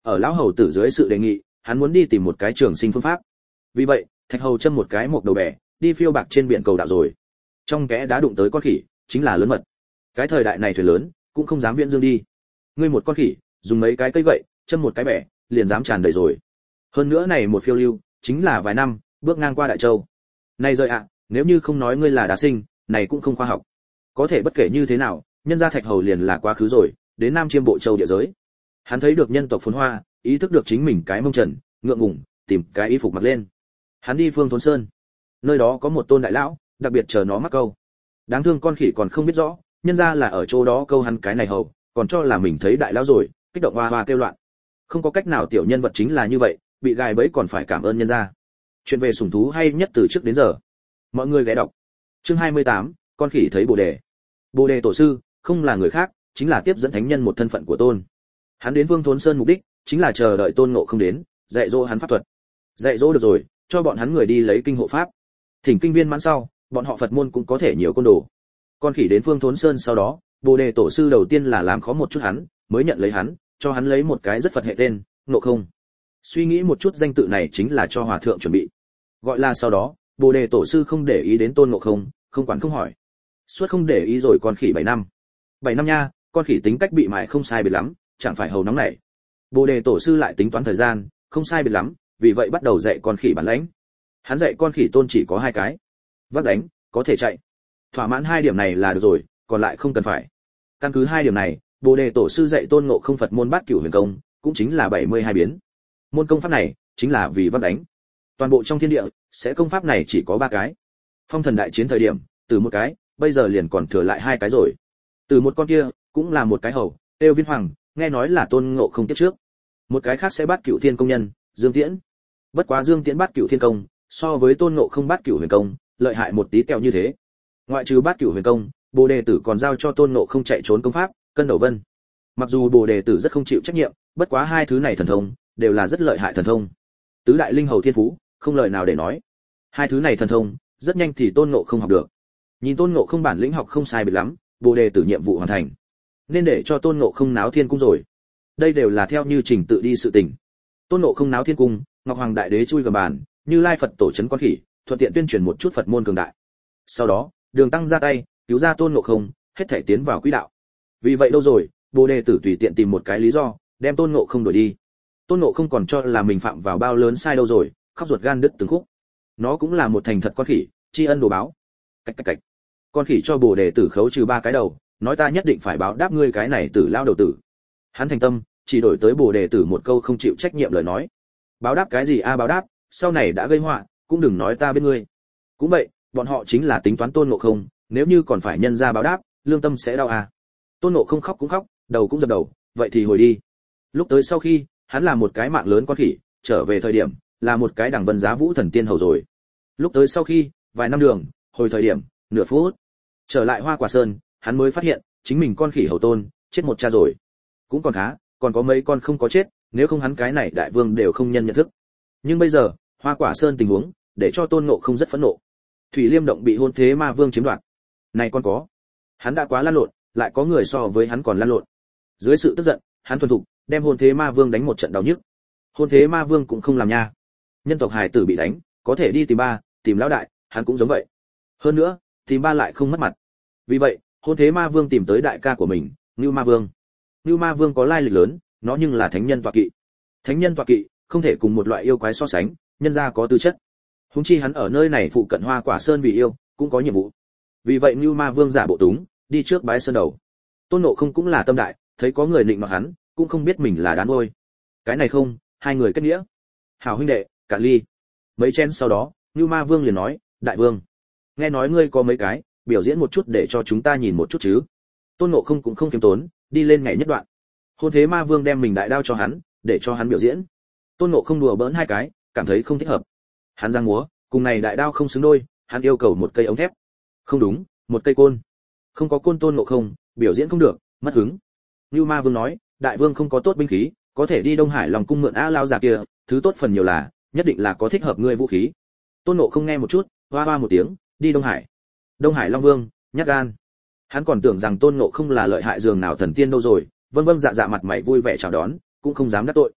Ở lão hầu tử dưới sự đề nghị, hắn muốn đi tìm một cái trường sinh phương pháp. Vì vậy, Thạch Hầu châm một cái mộc đầu bè, đi phiêu bạc trên biển cầu đạo rồi. Trong kẽ đá đụng tới con khỉ, chính là lớn mật. Cái thời đại này thuyền lớn, cũng không dám viễn dương đi. Ngươi một con khỉ, dùng mấy cái cây gậy, châm một cái bè, liền dám tràn đầy rồi. Hơn nữa này một phiêu lưu, chính là vài năm, bước ngang qua Đại Châu. Này rời ạ, nếu như không nói ngươi là đá sinh, này cũng không khoa học. Có thể bất kể như thế nào, nhân gia Thạch Hầu liền là quá khứ rồi, đến Nam Chiêm Bộ Châu địa giới. Hắn thấy được nhân tộc phồn hoa, ý thức được chính mình cái mông trần, ngượng ngùng, tìm cái y phục mặc lên. Hắn đi Phương Thốn Sơn, nơi đó có một tôn đại lão, đặc biệt chờ nó mắc câu. Đáng thương con khỉ còn không biết rõ, nhân ra là ở chỗ đó câu hắn cái này hầu, còn cho là mình thấy đại lão rồi, kích động hoa hoa kêu loạn. Không có cách nào, tiểu nhân vật chính là như vậy, bị gài bẫy còn phải cảm ơn nhân ra. Chuyện về sủng thú hay nhất từ trước đến giờ. Mọi người ghé đọc. Chương 28, con khỉ thấy Bồ đề. Bồ đề tổ sư không là người khác, chính là tiếp dẫn thánh nhân một thân phận của tôn. Hắn đến Vương Thốn Sơn mục đích chính là chờ đợi Tôn Ngộ không đến, dạy dỗ hắn pháp thuật. Dạy dỗ được rồi, cho bọn hắn người đi lấy kinh hộ pháp. Thỉnh kinh viên mãn sau, bọn họ Phật môn cũng có thể nhiều côn đồ. Con khỉ đến Vương Thốn Sơn sau đó, Bồ đề tổ sư đầu tiên là làm khó một chút hắn, mới nhận lấy hắn, cho hắn lấy một cái rất Phật hệ tên, Ngộ không. Suy nghĩ một chút, danh tự này chính là cho hòa thượng chuẩn bị. Gọi là sau đó, Bồ đề tổ sư không để ý đến Tôn Ngộ không, không quản không hỏi. Suốt không để ý rồi con khỉ 7 năm. 7 năm nha, con khỉ tính cách bị mại không sai biệt lắm, chẳng phải hầu nóng nảy. Bồ đề tổ sư lại tính toán thời gian, không sai biệt lắm, vì vậy bắt đầu dạy con khỉ bản lãnh. Hắn dạy con khỉ tôn chỉ có 2 cái: vác đánh, có thể chạy. Thỏa mãn 2 điểm này là được rồi, còn lại không cần phải. Căn cứ 2 điểm này, Bồ đề tổ sư dạy Tôn Ngộ không Phật môn Bát Cửu Huyền Công, cũng chính là 72 biến. Môn công pháp này chính là vì vác đánh. Toàn bộ trong thiên địa sẽ công pháp này chỉ có 3 cái. Phong thần đại chiến thời điểm, từ 1 cái, bây giờ liền còn thừa lại 2 cái rồi. Từ một con kia cũng là một cái hầu, Têu Viên Hoàng, nghe nói là Tôn Ngộ không tiếp trước. Một cái khác sẽ Bát Cửu Thiên công nhân, Dương Tiễn. Bất quá Dương Tiễn Bát Cửu Thiên công, so với Tôn Ngộ không Bát Cửu Huyền công, lợi hại một tí tẹo như thế. Ngoại trừ Bát Cửu Huyền công, Bồ đề tử còn giao cho Tôn Ngộ không chạy trốn công pháp, Cân Đầu Vân. Mặc dù Bồ đề tử rất không chịu trách nhiệm, bất quá 2 thứ này thần thông đều là rất lợi hại thần thông. Tứ đại linh hầu thiên phú, không lời nào để nói. 2 thứ này thần thông, rất nhanh thì Tôn Ngộ không học được. Nhìn Tôn Ngộ không bản lĩnh học không sai biệt lắm, Bồ đề tử nhiệm vụ hoàn thành, nên để cho Tôn Ngộ không náo thiên cung rồi. Đây đều là theo như trình tự đi sự tình. Tôn Ngộ không náo thiên cung, Ngọc Hoàng Đại Đế chui gầm bàn, Như Lai Phật tổ trấn con khỉ, thuận tiện tuyên truyền một chút Phật môn cường đại. Sau đó, Đường Tăng ra tay, cứu ra Tôn Ngộ không, hết thảy tiến vào quỹ đạo. Vì vậy đâu rồi, Bồ đề tử tùy tiện tìm một cái lý do, đem Tôn Ngộ không đuổi đi. Tôn Ngộ không còn cho là mình phạm vào bao lớn sai đâu rồi, khóc ruột gan đứt từng khúc. Nó cũng là một thành thật con khỉ, tri ân đồ báo. Cạch cạch cạch. Con khỉ cho Bồ đề tử khấu trừ 3 cái đầu, nói ta nhất định phải báo đáp ngươi cái này tử lao đầu tử. Hắn thành tâm, chỉ đổi tới Bồ đề tử một câu không chịu trách nhiệm lời nói. Báo đáp cái gì a báo đáp, sau này đã gây họa, cũng đừng nói ta bên ngươi. Cũng vậy, bọn họ chính là tính toán Tôn Ngộ không, nếu như còn phải nhân ra báo đáp, lương tâm sẽ đau à. Tôn Ngộ không khóc cũng khóc, đầu cũng dập đầu, vậy thì hồi đi. Lúc tới sau khi, hắn là một cái mạng lớn con khỉ, trở về thời điểm, là một cái đẳng vân giá vũ thần tiên hầu rồi. Lúc tới sau khi, vài năm đường, hồi thời điểm, nửa phút. Trở lại Hoa Quả Sơn, hắn mới phát hiện, chính mình con khỉ hầu tôn, chết một cha rồi. Cũng còn khá, còn có mấy con không có chết, nếu không hắn cái này đại vương đều không nhận thức. Nhưng bây giờ, Hoa Quả Sơn tình huống, để cho Tôn Ngộ không rất phẫn nộ. Thủy Liêm động bị Hôn Thế Ma Vương chiếm đoạt. Này con có, hắn đã quá lăn lộn, lại có người so với hắn còn lăn lộn. Dưới sự tức giận, hắn thuần thục đem Hôn Thế Ma Vương đánh một trận đau nhức. Hôn Thế Ma Vương cũng không làm nha. Nhân tộc hài tử bị đánh, có thể đi tìm ba, tìm lão đại, hắn cũng giống vậy. Hơn nữa, tìm ba lại không mất mặt. Vì vậy, Hôn Thế Ma Vương tìm tới đại ca của mình, Nưu Ma Vương. Nưu Ma Vương có lai lịch lớn, nó nhưng là thánh nhân tọa kỵ. Thánh nhân tọa kỵ không thể cùng một loại yêu quái so sánh, nhân ra có tư chất. Huống chi hắn ở nơi này phụ cận Hoa Quả Sơn vì yêu, cũng có nhiệm vụ. Vì vậy Nưu Ma Vương giả bộ túng, đi trước bái sơn đầu. Tôn Ngộ không cũng là tâm đại, thấy có người nịnh nọt hắn, cũng không biết mình là đán ôi. Cái này không, 2 người kết nghĩa. Hảo huynh đệ, cạn ly. Mấy chén sau đó, Nưu Ma Vương liền nói, đại vương, nghe nói ngươi có mấy cái, biểu diễn một chút để cho chúng ta nhìn một chút chứ. Tôn Ngộ không cũng không kiêm tốn, đi lên nhảy nhất đoạn. Hôn Thế Ma Vương đem mình đại đao cho hắn, để cho hắn biểu diễn. Tôn Ngộ không đùa bỡn 2 cái, cảm thấy không thích hợp. Hắn giang múa, cùng này đại đao không xứng đôi, hắn yêu cầu một cây ống thép. Không đúng, một cây côn. Không có côn Tôn Ngộ không, biểu diễn không được, mất hứng. Nưu Ma Vương nói, đại vương không có tốt binh khí, có thể đi Đông Hải Long cung mượn A lao già kia, thứ tốt phần nhiều là, nhất định là có thích hợp ngươi vũ khí. Tôn Ngộ không nghe một chút, hoa hoa một tiếng, đi Đông Hải. Đông Hải Long Vương, nhát gan. Hắn còn tưởng rằng Tôn Ngộ không là lợi hại dường nào thần tiên đâu rồi, vâng vâng dạ dạ mặt mày vui vẻ chào đón, cũng không dám đắc tội.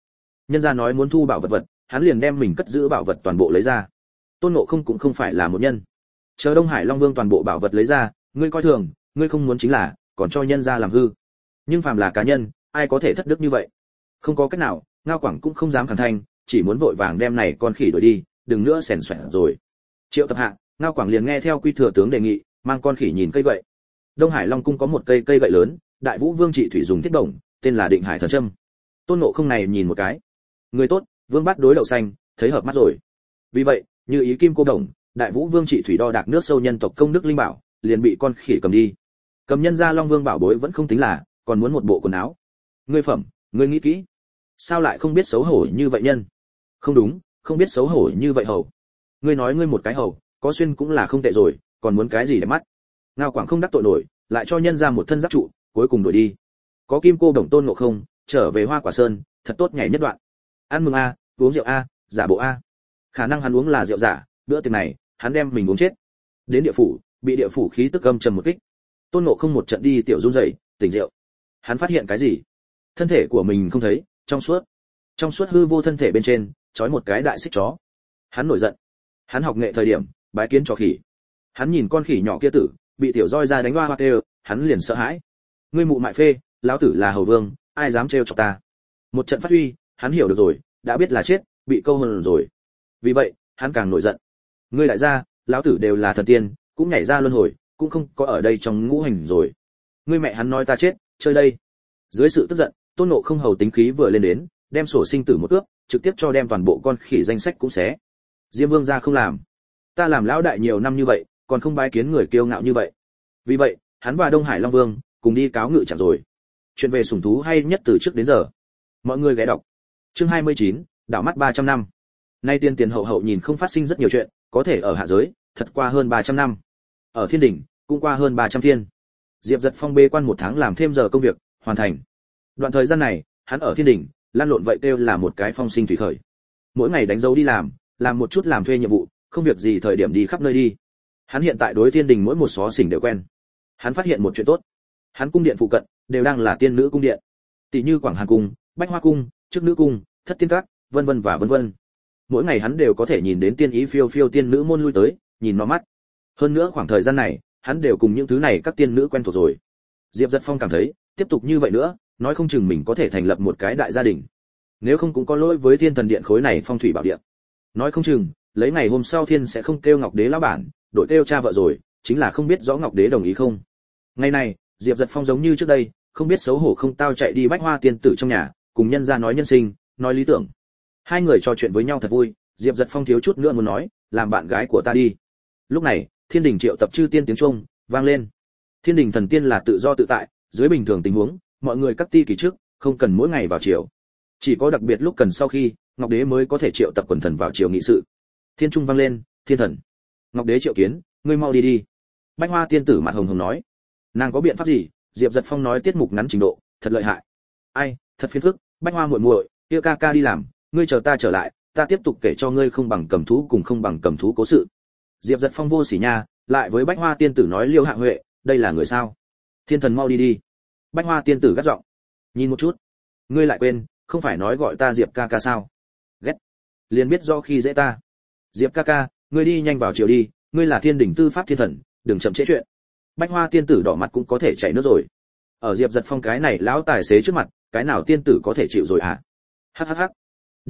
Nhân gia nói muốn thu bảo vật vật, hắn liền đem mình cất giữ bảo vật toàn bộ lấy ra. Tôn Ngộ Không cũng không phải là một nhân. Chờ Đông Hải Long Vương toàn bộ bảo vật lấy ra, ngươi coi thường, ngươi không muốn chính là, còn cho nhân gia làm hư. Nhưng phàm là cá nhân, ai có thể thất đức như vậy? Không có cách nào, Ngao Quảng cũng không dám khẳng thanh, chỉ muốn vội vàng đem này con khỉ đuổi đi, đừng nữa xèn xoẹt rồi. Triệu tập hạ, Ngao Quảng liền nghe theo Quy Thừa tướng đề nghị, mang con khỉ nhìn cây gậy. Đông Hải Long cung có một cây gậy lớn, Đại Vũ Vương Trị Thủy dùng thiết đồng, tên là Định Hải Thần Châm. Tôn Ngộ Không này nhìn một cái, người tốt, Vương Bát đối đậu xanh, thấy hợp mắt rồi. Vì vậy, như ý kim cô đồng, Đại Vũ Vương Trị Thủy đo đạc nước sâu nhân tộc công đức linh bảo, liền bị con khỉ cầm đi. Cầm nhân ra Long Vương bảo bối vẫn không tính là, còn muốn một bộ quần áo. Ngươi phẩm, ngươi nghĩ kỹ, sao lại không biết xấu hổ như vậy nhân? Không đúng, không biết xấu hổ như vậy hầu. Ngươi nói ngươi một cái hầu, có xuyên cũng là không tệ rồi, còn muốn cái gì để mắt? Ngao Quảng không đắc tội nổi, lại cho nhân ra một thân giáp trụ, cuối cùng đuổi đi. Có kim cô đồng Tôn Ngộ Không trở về Hoa Quả Sơn, thật tốt nhảy nhất đoạn. Ăn mừng a, uống rượu a, giả bộ a. Khả năng hắn uống là rượu giả, bữa tiệc này, hắn đem mình uống chết. Đến địa phủ, bị địa phủ khí tức âm trầm một kích. Tôn Ngộ Không một trận đi tiểu run rẩy, tỉnh rượu. Hắn phát hiện cái gì? Thân thể của mình không thấy, trong suốt hư vô thân thể bên trên, trói một cái đại xích chó. Hắn nổi giận. Hắn học nghệ thời điểm, bái kiến chó khỉ. Hắn nhìn con khỉ nhỏ kia tử, bị tiểu roi ra đánh hoa hoa kêu, hắn liền sợ hãi. Ngươi mụ mại phê, lão tử là hầu vương, ai dám trêu chọc ta? Một trận phát huy, hắn hiểu được rồi, đã biết là chết, bị câu hồn rồi. Vì vậy, hắn càng nổi giận. Ngươi đại gia, lão tử đều là thần tiên, cũng nhảy ra luân hồi, cũng không có ở đây trong ngũ hành rồi. Ngươi mẹ hắn nói ta chết, chơi đây. Dưới sự tức giận, Tôn Ngộ Không hầu tính khí vừa lên đến, đem sổ sinh tử một ước, trực tiếp cho đem toàn bộ con khỉ danh sách cũng xé. Diêm Vương gia không làm, ta làm lão đại nhiều năm như vậy, còn không bái kiến người kiêu ngạo như vậy. Vì vậy, hắn và Đông Hải Long Vương cùng đi cáo ngự chẳng rồi. Chuyện về sủng thú hay nhất từ trước đến giờ. Mọi người ghé đọc. Chương 29, đảo mắt 300 năm. Nay tiên tiền hậu hậu nhìn không phát sinh rất nhiều chuyện, có thể ở hạ giới, thật qua hơn 300 năm. Ở thiên đỉnh, cũng qua hơn 300 thiên. Diệp Dật Phong bê quan 1 tháng làm thêm giờ công việc, hoàn thành. Đoạn thời gian này, hắn ở thiên đỉnh, lan lộn vậy kêu là một cái phong sinh thủy khởi. Mỗi ngày đánh dấu đi làm một chút làm thuê nhiệm vụ, không việc gì thời điểm đi khắp nơi đi. Hắn hiện tại đối thiên đình mỗi một xó xỉnh đều quen. Hắn phát hiện một chuyện tốt. Hắn cung điện phụ cận đều đang là tiên nữ cung điện. Tỷ như Quảng Hàn cung, Bách Hoa cung, Trước Nữ cung, Thất Tiên các, vân vân và vân vân. Mỗi ngày hắn đều có thể nhìn đến tiên ý phiêu phiêu tiên nữ môn lui tới, nhìn nó mắt. Hơn nữa khoảng thời gian này, hắn đều cùng những thứ này các tiên nữ quen thuộc rồi. Diệp Dật Phong cảm thấy, tiếp tục như vậy nữa, nói không chừng mình có thể thành lập một cái đại gia đình. Nếu không cũng có lỗi với Thiên Thần Điện khối này phong thủy bảo điện. Nói không chừng, lấy ngày hôm sau Thiên sẽ không kêu Ngọc Đế lão bản, đổi kêu cha vợ rồi, chính là không biết rõ Ngọc Đế đồng ý không. Ngày này, Diệp Dật Phong giống như trước đây, không biết xấu hổ không tao chạy đi Bách Hoa tiên tử trong nhà, cùng nhân gia nói nhân sinh, nói lý tưởng. Hai người trò chuyện với nhau thật vui, Diệp Dật Phong thiếu chút nữa muốn nói, làm bạn gái của ta đi. Lúc này, Thiên đình triệu tập chư tiên tiếng chuông vang lên. Thiên đình thần tiên là tự do tự tại, dưới bình thường tình huống, mọi người các ti kỳ trước, không cần mỗi ngày vào chiều. Chỉ có đặc biệt lúc cần sau khi, Ngọc Đế mới có thể triệu tập quần thần vào chiều nghị sự. Thiên trung vang lên, thiên thần. Ngọc Đế triệu kiến, ngươi mau đi đi. Bách Hoa tiên tử mặt hồng hồng nói. Nàng có biện pháp gì? Diệp Dật Phong nói tiết mục ngắn trình độ, thật lợi hại. Ai, thật phiền phức, Bách Hoa muội muội, kia ca ca đi làm, ngươi chờ ta trở lại, ta tiếp tục kể cho ngươi không bằng cầm thú cùng không bằng cầm thú cố sự. Diệp Dật Phong vô sỉ nha, lại với Bách Hoa tiên tử nói Liêu Hạ Huệ, đây là người sao? Thiên thần mau đi đi. Bách Hoa tiên tử gắt giọng. Nhìn một chút, ngươi lại quên, không phải nói gọi ta Diệp ca ca sao? Ghét. Liền biết do khi dễ ta. Diệp ca ca, ngươi đi nhanh vào chiều đi, ngươi là thiên đỉnh tư pháp thiên thần, đừng chậm trễ chuyện. Bách Hoa tiên tử đỏ mặt cũng có thể chảy nước rồi. Ở Diệp Dật Phong cái này lão tài xế trước mặt, cái nào tiên tử có thể chịu rồi hả? Hắc hắc hắc.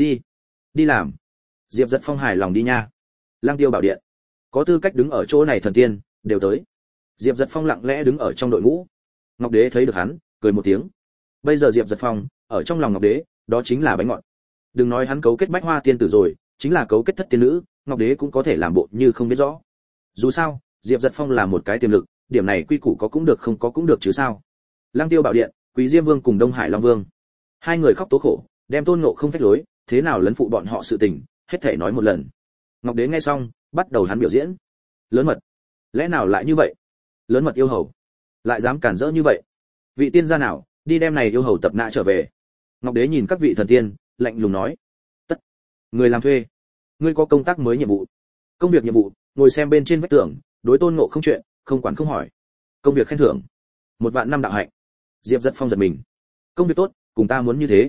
Đi làm. Diệp Dật Phong hài lòng đi nha. Lăng Tiêu bảo điện, có tư cách đứng ở chỗ này thần tiên đều tới. Diệp Dật Phong lặng lẽ đứng ở trong đội ngũ. Ngọc Đế thấy được hắn, cười một tiếng. Bây giờ Diệp Dật Phong ở trong lòng Ngọc Đế, đó chính là bánh ngọt. Đừng nói hắn cấu kết Bách Hoa tiên tử rồi, chính là cấu kết thất tiên nữ, Ngọc Đế cũng có thể làm bộ như không biết rõ. Dù sao, Diệp Dật Phong là một cái tiềm lực, điểm này quy củ có cũng được không có cũng được chứ sao. Lăng Tiêu bảo điện, Quý Diêm Vương cùng Đông Hải Long Vương, hai người khóc tố khổ, đem Tôn Ngộ Không phách lối, thế nào lấn phụ bọn họ sự tình, hết thảy nói một lần. Ngọc Đế nghe xong, bắt đầu hắn biểu diễn. Lớn mật, lẽ nào lại như vậy? Lớn mật yêu hầu, lại dám cản rỡ như vậy? Vị tiên gia nào, đi đem này yêu hầu tập nã trở về. Ngọc Đế nhìn các vị thần tiên, lạnh lùng nói: Tất, người làm thuê, ngươi có công tác mới nhiệm vụ. Công việc nhiệm vụ, ngồi xem bên trên vách tường, đối Tôn Ngộ Không chuyện, không quản không hỏi. Công việc khen thưởng, 1.000.000 năm đạo hạnh. Diệp Dật Phong giật mình. Công việc tốt, cùng ta muốn như thế.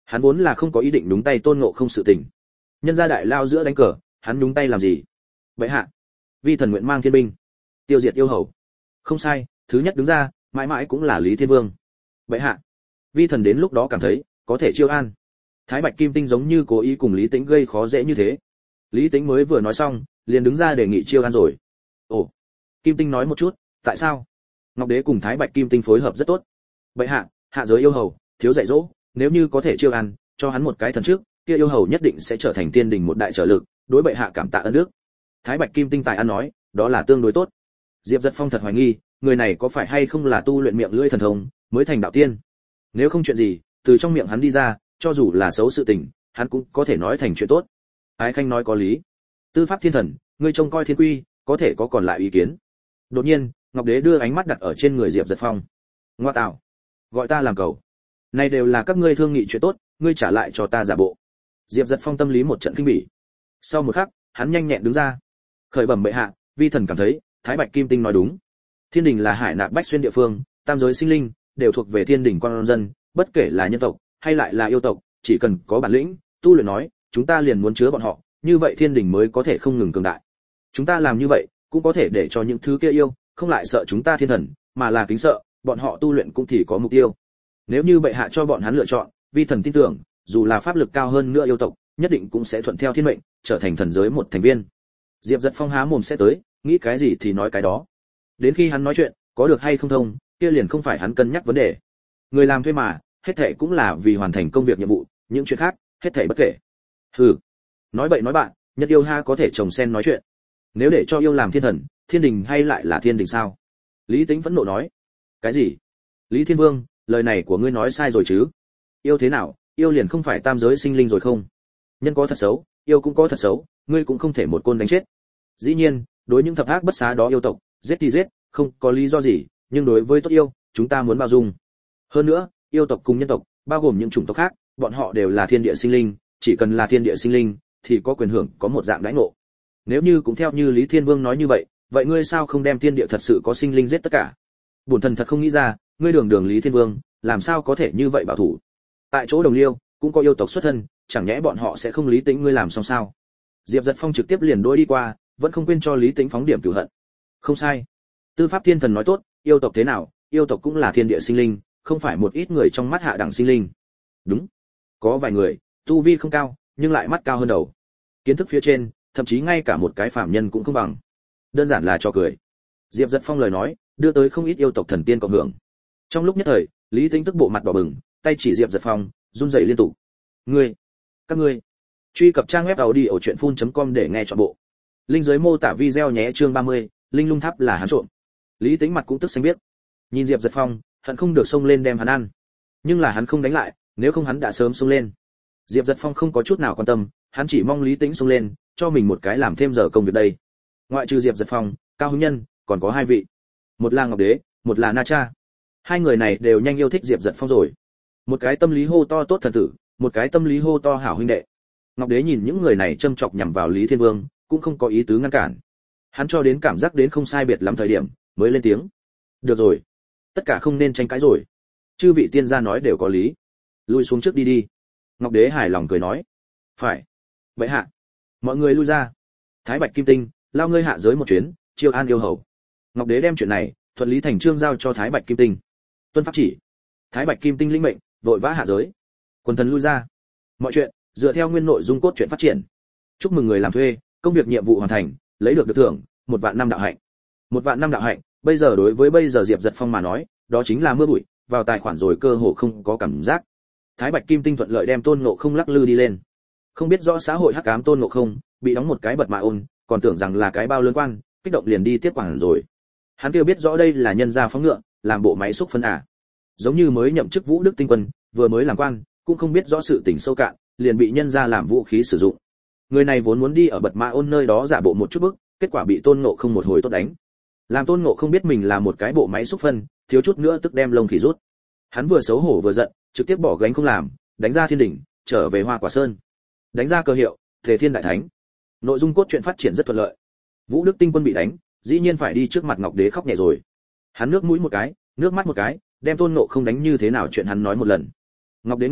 Hắn vốn là không có ý định đúng tay Tôn Ngộ Không sự tình. Nhân gia đại lao giữa đánh cờ, hắn đúng tay làm gì? Vậy hạ, vi thần nguyện mang thiên binh, tiêu diệt yêu hầu. Không sai, thứ nhất đứng ra, mãi mãi cũng là Lý Thiên Vương. Vậy hạ, vi thần đến lúc đó cảm thấy có thể chiêu an. Thái Bạch Kim Tinh giống như cố ý cùng Lý Tĩnh gây khó dễ như thế. Lý Tĩnh mới vừa nói xong, liền đứng ra đề nghị chiêu an rồi. Ồ, Kim Tinh nói một chút, tại sao? Ngọc Đế cùng Thái Bạch Kim Tinh phối hợp rất tốt. Vậy hạ, hạ giới yêu hầu, thiếu dạy dỗ, nếu như có thể chiêu an, cho hắn một cái thần trước, kia yêu hầu nhất định sẽ trở thành tiên đình một đại trợ lực, đối bệ hạ cảm tạ ơn đức. Thái Bạch Kim Tinh tài ăn nói, đó là tương đối tốt. Diệp Dật Phong thật hoài nghi, người này có phải hay không là tu luyện miệng lưỡi thần thông, mới thành đạo tiên. Nếu không chuyện gì, từ trong miệng hắn đi ra, cho dù là xấu sự tình, hắn cũng có thể nói thành chuyện tốt. Ái Khanh nói có lý. Tư pháp thiên thần, ngươi trông coi thiên quy, có thể có còn lại ý kiến. Đột nhiên, Ngọc Đế đưa ánh mắt đặt ở trên người Diệp Dật Phong. Ngoa tạo, gọi ta làm cầu. Này đều là các ngươi thương nghị chuyện tốt, ngươi trả lại cho ta giả bộ. Diệp Dật Phong tâm lý một trận kinh bỉ. Sau một khắc, hắn nhanh nhẹn đứng ra. Khởi bẩm bệ hạ, vi thần cảm thấy, Thái Bạch Kim Tinh nói đúng. Thiên đình là hải nạp bách xuyên địa phương, tam giới sinh linh đều thuộc về thiên đình con dân, bất kể là nhân tộc hay lại là yêu tộc, chỉ cần có bản lĩnh, tu luyện nói, chúng ta liền muốn chứa bọn họ, như vậy thiên đình mới có thể không ngừng cường đại. Chúng ta làm như vậy, cũng có thể để cho những thứ kia yêu không lại sợ chúng ta thiên thần, mà là kính sợ, bọn họ tu luyện cũng thì có mục tiêu. Nếu như bệ hạ cho bọn hắn lựa chọn, vi thần tin tưởng, dù là pháp lực cao hơn nữa yêu tộc, nhất định cũng sẽ thuận theo thiên mệnh, trở thành thần giới một thành viên. Diệp Dật Phong há mồm sẽ tới, nghĩ cái gì thì nói cái đó. Đến khi hắn nói chuyện, có được hay không thông, kia liền không phải hắn cân nhắc vấn đề. Người làm thuê mà, hết thảy cũng là vì hoàn thành công việc nhiệm vụ, những chuyện khác, hết thảy bất kể. Hừ, nói bậy nói bạn, nhất yêu ha có thể trồng sen nói chuyện. Nếu để cho yêu làm thiên thần, thiên đình hay lại là thiên đình sao? Lý Tĩnh phẫn nộ nói. Cái gì? Lý Thiên Vương, lời này của ngươi nói sai rồi chứ? Yêu thế nào, yêu liền không phải tam giới sinh linh rồi không? Nhân có thật xấu, yêu cũng có thật xấu, ngươi cũng không thể một côn đánh chết. Dĩ nhiên, đối những thập ác bất xá đó yêu tộc, giết thì giết, không có lý do gì, nhưng đối với tốt yêu, chúng ta muốn bao dung. Hơn nữa, yêu tộc cùng nhân tộc, bao gồm những chủng tộc khác, bọn họ đều là thiên địa sinh linh, chỉ cần là thiên địa sinh linh, thì có quyền hưởng, có một dạng đãi ngộ. Nếu như cũng theo như Lý Thiên Vương nói như vậy, vậy ngươi sao không đem thiên địa thật sự có sinh linh giết tất cả? Bổn thần thật không nghĩ ra, ngươi đường Lý Thiên Vương, làm sao có thể như vậy bảo thủ? Tại chỗ Đồng Liêu, cũng có yêu tộc xuất thân, chẳng nhẽ bọn họ sẽ không Lý Tĩnh ngươi làm xong sao? Diệp Dật Phong trực tiếp liền đối đi qua, vẫn không quên cho Lý Tĩnh phóng điểm cửu hận. Không sai. Tư pháp thiên thần nói tốt, yêu tộc thế nào, yêu tộc cũng là thiên địa sinh linh, không phải một ít người trong mắt hạ đẳng sinh linh. Đúng. Có vài người, tu vi không cao, nhưng lại mắt cao hơn đầu. Kiến thức phía trên, thậm chí ngay cả một cái phàm nhân cũng không bằng. Đơn giản là cho cười. Diệp Dật Phong lời nói, đưa tới không ít yêu tộc thần tiên cộng hưởng. Trong lúc nhất thời, Lý Tĩnh tức bộ mặt đỏ bừng, tay chỉ Diệp Dật Phong, run rẩy liên tục. Ngươi, các ngươi. Truy cập trang web audiochuyenphun.com để nghe trọn bộ. Link dưới mô tả video nhé. Chương 30, Linh Lung Tháp là hắn trộm. Lý Tĩnh mặt cũng tức xanh biết. Nhìn Diệp Dật Phong, hận không được xông lên đem hắn ăn. Nhưng là hắn không đánh lại, nếu không hắn đã sớm xông lên. Diệp Dật Phong không có chút nào quan tâm, hắn chỉ mong Lý Tĩnh xông lên, cho mình một cái làm thêm giờ công việc đây. Ngoại trừ Diệp Dật Phong, Cao Hứng Nhân, còn có hai vị. Một là Ngọc Đế, một là Na Cha. Hai người này đều nhanh yêu thích Diệp Dật Phong rồi. Một cái tâm lý hô to tốt thần tử, một cái tâm lý hô to hảo huynh đệ. Ngọc Đế nhìn những người này châm chọc nhằm vào Lý Thiên Vương, cũng không có ý tứ ngăn cản. Hắn cho đến cảm giác đến không sai biệt lắm thời điểm, mới lên tiếng. Được rồi, tất cả không nên tranh cãi rồi. Chư vị tiên gia nói đều có lý. Lui xuống trước đi đi. Ngọc Đế hài lòng cười nói. Phải. Vậy hạ. Mọi người lui ra. Thái Bạch Kim Tinh, lao ngươi hạ giới một chuyến, chiêu an yêu hầu. Ngọc Đế đem chuyện này, thuận lý thành chương giao cho Thái Bạch Kim Tinh. Tuân pháp chỉ. Thái Bạch Kim Tinh lĩnh mệnh, vội vã hạ giới. Quần thần lui ra. Mọi chuyện dựa theo nguyên nội dung cốt truyện phát triển. Chúc mừng người làm thuê, công việc nhiệm vụ hoàn thành, lấy được thưởng, 1.000.000 đạo hạnh. 1.000.000 đạo hạnh, bây giờ đối với bây giờ Diệp Dật Phong mà nói, đó chính là mưa bụi, vào tài khoản rồi cơ hồ không có cảm giác. Thái Bạch Kim Tinh thuận lợi đem Tôn Ngộ Không lắc lư đi lên. Không biết rõ xã hội hắc ám Tôn Ngộ Không, bị đóng một cái bật mạ ôn, còn tưởng rằng là cái bao lớn quan, kích động liền đi tiếp quản rồi. Hắn kêu biết rõ đây là nhân gia phóng ngựa, làm bộ máy xúc phân à. Giống như mới nhậm chức Vũ Đức Tinh Quân, vừa mới làm quan, cũng không biết rõ sự tình sâu cạn, liền bị nhân gia làm vũ khí sử dụng. Người này vốn muốn đi ở bật mã ôn nơi đó giả bộ một chút bức, kết quả bị Tôn Ngộ Không một hồi tốt đánh. Làm Tôn Ngộ Không biết mình là một cái bộ máy xúc phân, thiếu chút nữa tức đem lông khỉ rút. Hắn vừa xấu hổ vừa giận, trực tiếp bỏ gánh không làm, đánh ra thiên đỉnh, trở về Hoa Quả Sơn. Đánh ra cơ hiệu, Thể Thiên Đại Thánh. Nội dung cốt truyện phát triển rất thuận lợi. Vũ Đức Tinh Quân bị đánh, dĩ nhiên phải đi trước mặt Ngọc Đế khóc nhẹ rồi. Hắn nước mũi một cái, nước mắt một cái, đem Tôn Ngộ Không đánh như thế nào chuyện hắn nói một lần. Ngọc Đế nghe,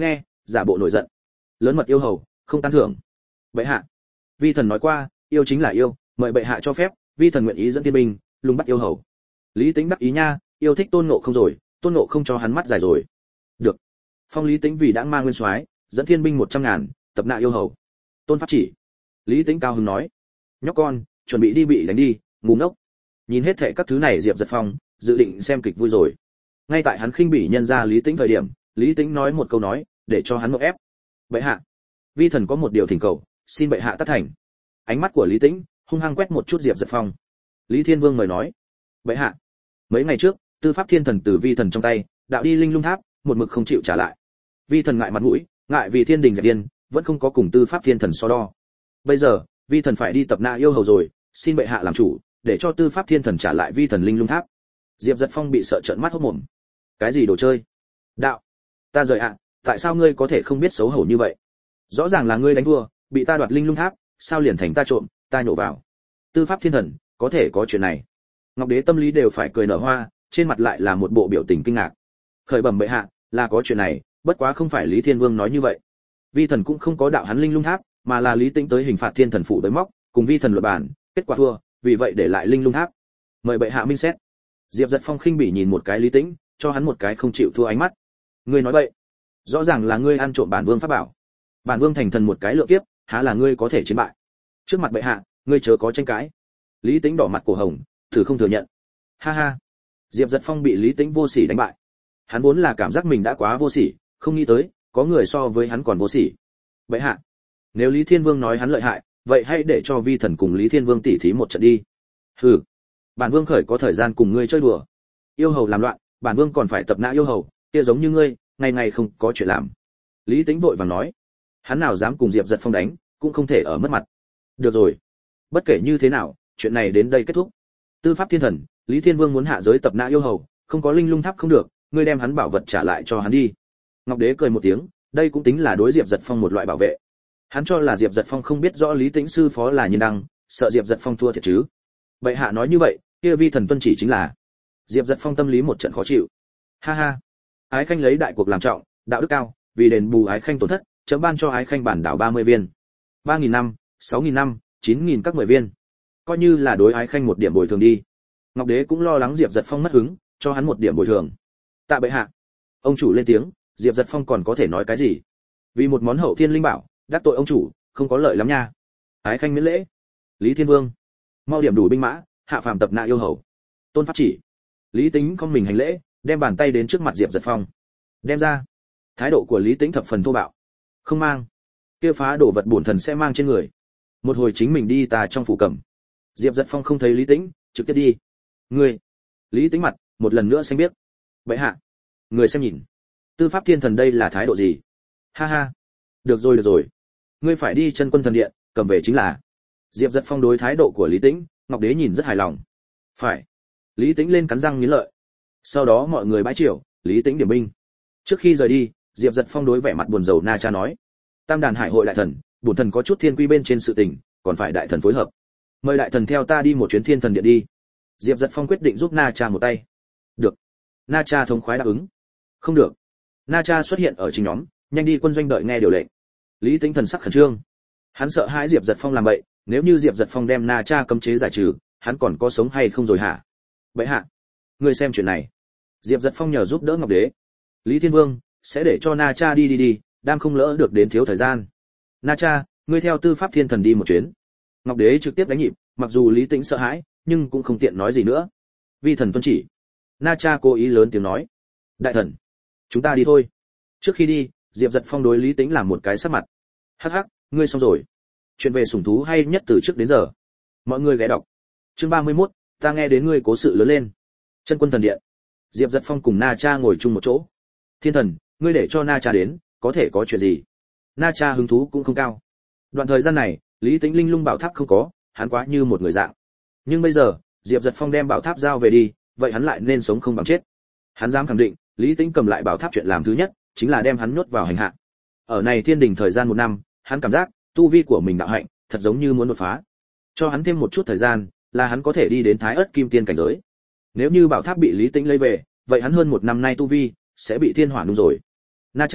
giả bộ nổi giận. Lớn mật yêu hầu, không tán thưởng. Bệ hạ, vi thần nói qua, yêu chính là yêu, mời bệ hạ cho phép, vi thần nguyện ý dẫn thiên binh, lùng bắt yêu hầu. Lý Tĩnh đắc ý nha, yêu thích Tôn Ngộ Không rồi, Tôn Ngộ Không cho hắn mắt dài rồi. Được. Phong Lý Tĩnh vì đã mang nguyên soái, dẫn thiên binh 100.000, tập nạ yêu hầu. Tôn pháp chỉ. Lý Tĩnh cao hứng nói. Nhóc con, chuẩn bị đi bị đánh đi, ngu ngốc. Nhìn hết thảy các thứ này Diệp Giật Phong, dự định xem kịch vui rồi. Ngay tại hắn khinh bỉ nhân ra Lý Tĩnh thời điểm, Lý Tĩnh nói một câu nói, để cho hắn ngộp ép. Bệ hạ, vi thần có một điều thỉnh cầu, xin bệ hạ tác thành. Ánh mắt của Lý Tĩnh hung hăng quét một chút Diệp Giật Phong. Lý Thiên Vương mời nói. Bệ hạ, mấy ngày trước, tư pháp thiên thần từ vi thần trong tay, đạo đi linh lung tháp, một mực không chịu trả lại. Vi thần ngại mặt mũi, ngại vì thiên đình dẹp điên, vẫn không có cùng tư pháp thiên thần so đo. Bây giờ, vi thần phải đi tập nạ yêu hầu rồi, xin bệ hạ làm chủ, để cho tư pháp thiên thần trả lại vi thần linh lung tháp. Diệp Giật Phong bị sợ trợn mắt hốt mồm. Cái gì đồ chơi? Đạo, ta rời ạ, tại sao ngươi có thể không biết xấu hổ như vậy? Rõ ràng là ngươi đánh thua, bị ta đoạt linh lung tháp, sao liền thành ta trộm, ta nhổ vào. Tư pháp thiên thần, có thể có chuyện này. Ngọc Đế tâm lý đều phải cười nở hoa, trên mặt lại là một bộ biểu tình kinh ngạc. Khởi bẩm bệ hạ, là có chuyện này, bất quá không phải Lý Thiên Vương nói như vậy. Vi thần cũng không có đạo hắn linh lung tháp, mà là Lý Tĩnh tới hình phạt thiên thần phủ tới móc, cùng vi thần luận bàn, kết quả thua, vì vậy để lại linh lung tháp. Mời bệ hạ minh xét. Diệp Giật Phong khinh bỉ nhìn một cái Lý Tĩnh, cho hắn một cái không chịu thua ánh mắt. Ngươi nói bậy, rõ ràng là ngươi ăn trộm bản vương pháp bảo. Bản vương thành thần một cái lựa kiếp, há là ngươi có thể chiến bại. Trước mặt bệ hạ, ngươi chớ có tranh cãi. Lý Tĩnh đỏ mặt cổ hồng, thử không thừa nhận. Ha ha. Diệp Giật Phong bị Lý Tĩnh vô sỉ đánh bại. Hắn vốn là cảm giác mình đã quá vô sỉ, không nghĩ tới có người so với hắn còn vô sỉ. Bệ hạ, nếu Lý Thiên Vương nói hắn lợi hại, vậy hãy để cho vi thần cùng Lý Thiên Vương tỉ thí một trận đi. Hừ, bản vương khởi có thời gian cùng ngươi chơi đùa. Yêu hầu làm loạn, bản vương còn phải tập nã yêu hầu, kia giống như ngươi, ngày ngày không có chuyện làm. Lý Tĩnh vội vàng nói. Hắn nào dám cùng Diệp Giật Phong đánh, cũng không thể ở mất mặt. Được rồi, bất kể như thế nào, chuyện này đến đây kết thúc. Tư pháp thiên thần, Lý Thiên Vương muốn hạ giới tập nã yêu hầu, không có linh lung tháp không được, ngươi đem hắn bảo vật trả lại cho hắn đi. Ngọc Đế cười một tiếng, đây cũng tính là đối Diệp Giật Phong một loại bảo vệ. Hắn cho là Diệp Giật Phong không biết rõ Lý Tĩnh sư phó là Nhiên Đăng, sợ Diệp Giật Phong thua thiệt chứ. Bệ hạ nói như vậy, kia vi thần tuân chỉ chính là. Diệp Giật Phong tâm lý một trận khó chịu. Ha ha, Ái Khanh lấy đại cuộc làm trọng, đạo đức cao, vì đền bù Ái Khanh tổn thất, chấm ban cho Ái Khanh bản đảo 30 viên. 3.000 năm, 6.000 năm, 9.000 các 10 viên. Coi như là đối Ái Khanh một điểm bồi thường đi. Ngọc Đế cũng lo lắng Diệp Giật Phong mất hứng, cho hắn một điểm bồi thường. Tạ bệ hạ. Ông chủ lên tiếng, Diệp Giật Phong còn có thể nói cái gì? Vì một món hậu thiên linh bảo, đắc tội ông chủ, không có lợi lắm nha. Ái Khanh miễn lễ. Lý Thiên Vương, mau điểm đủ binh mã, hạ phàm tập nạ yêu hầu. Tôn pháp chỉ. Lý Tĩnh không mình hành lễ, đem bàn tay đến trước mặt Diệp Giật Phong. Đem ra. Thái độ của Lý Tĩnh thập phần thô bạo. Không mang. Kia phá đồ vật bổn thần sẽ mang trên người. Một hồi chính mình đi tà trong phủ cẩm. Diệp Giật Phong không thấy Lý Tĩnh, trực tiếp đi. Ngươi. Lý Tĩnh mặt một lần nữa xanh biết. Bệ hạ, người xem nhìn. Tư pháp thiên thần đây là thái độ gì? Ha ha. Được rồi. Ngươi phải đi chân quân thần điện, cầm về chính là. Diệp Giật Phong đối thái độ của Lý Tĩnh, Ngọc Đế nhìn rất hài lòng. Phải. Lý Tĩnh lên cắn răng nghiến lợi. Sau đó mọi người bãi triều, Lý Tĩnh điểm binh. Trước khi rời đi, Diệp Giật Phong đối vẻ mặt buồn rầu Na Cha nói: Tam đàn hải hội đại thần, bổn thần có chút thiên quy bên trên sự tình, còn phải đại thần phối hợp. Mời đại thần theo ta đi một chuyến thiên thần điện đi. Diệp Giật Phong quyết định giúp Na Cha một tay. Được. Na Cha thống khoái đáp ứng. Không được. Na Cha xuất hiện ở chính nhóm, nhanh đi quân doanh đợi nghe điều lệnh. Lý Tĩnh thần sắc khẩn trương. Hắn sợ hãi Diệp Giật Phong làm bậy, nếu như Diệp Giật Phong đem Na Cha cấm chế giải trừ, hắn còn có sống hay không rồi hả? Bệ hạ, ngươi xem chuyện này. Diệp Giật Phong nhờ giúp đỡ Ngọc Đế. Lý Thiên Vương sẽ để cho Na Cha đi, đam không lỡ được đến thiếu thời gian. Na Cha, ngươi theo tư pháp thiên thần đi một chuyến. Ngọc Đế trực tiếp đánh nhịp, mặc dù Lý Tĩnh sợ hãi, nhưng cũng không tiện nói gì nữa. Vi thần tuân chỉ. Na Cha cố ý lớn tiếng nói. Đại thần, chúng ta đi thôi. Trước khi đi, Diệp Giật Phong đối Lý Tĩnh làm một cái sắc mặt. Hắc hắc, ngươi xong rồi. Chuyện về sủng thú hay nhất từ trước đến giờ. Mọi người ghé đọc. Chương 31, ta nghe đến ngươi cố sự lớn lên. Chân quân thần điện. Diệp Giật Phong cùng Na Cha ngồi chung một chỗ. Thiên thần, ngươi để cho Na Cha đến, có thể có chuyện gì? Na Cha hứng thú cũng không cao. Đoạn thời gian này, Lý Tĩnh linh lung bảo tháp không có, hắn quá như một người dạng. Nhưng bây giờ, Diệp Giật Phong đem bảo tháp giao về đi, vậy hắn lại nên sống không bằng chết. Hắn dám khẳng định, Lý Tĩnh cầm lại bảo tháp chuyện làm thứ nhất, chính là đem hắn nhốt vào hành hạ. Ở này thiên đình thời gian 1 năm, hắn cảm giác tu vi của mình đạo hạnh thật giống như muốn đột phá. Cho hắn thêm một chút thời gian, là hắn có thể đi đến Thái Ức Kim Tiên cảnh giới. Nếu như bảo tháp bị Lý Tĩnh lấy về, vậy hắn hơn 1 năm nay tu vi sẽ bị thiên hỏa nung rồi. Na Cha,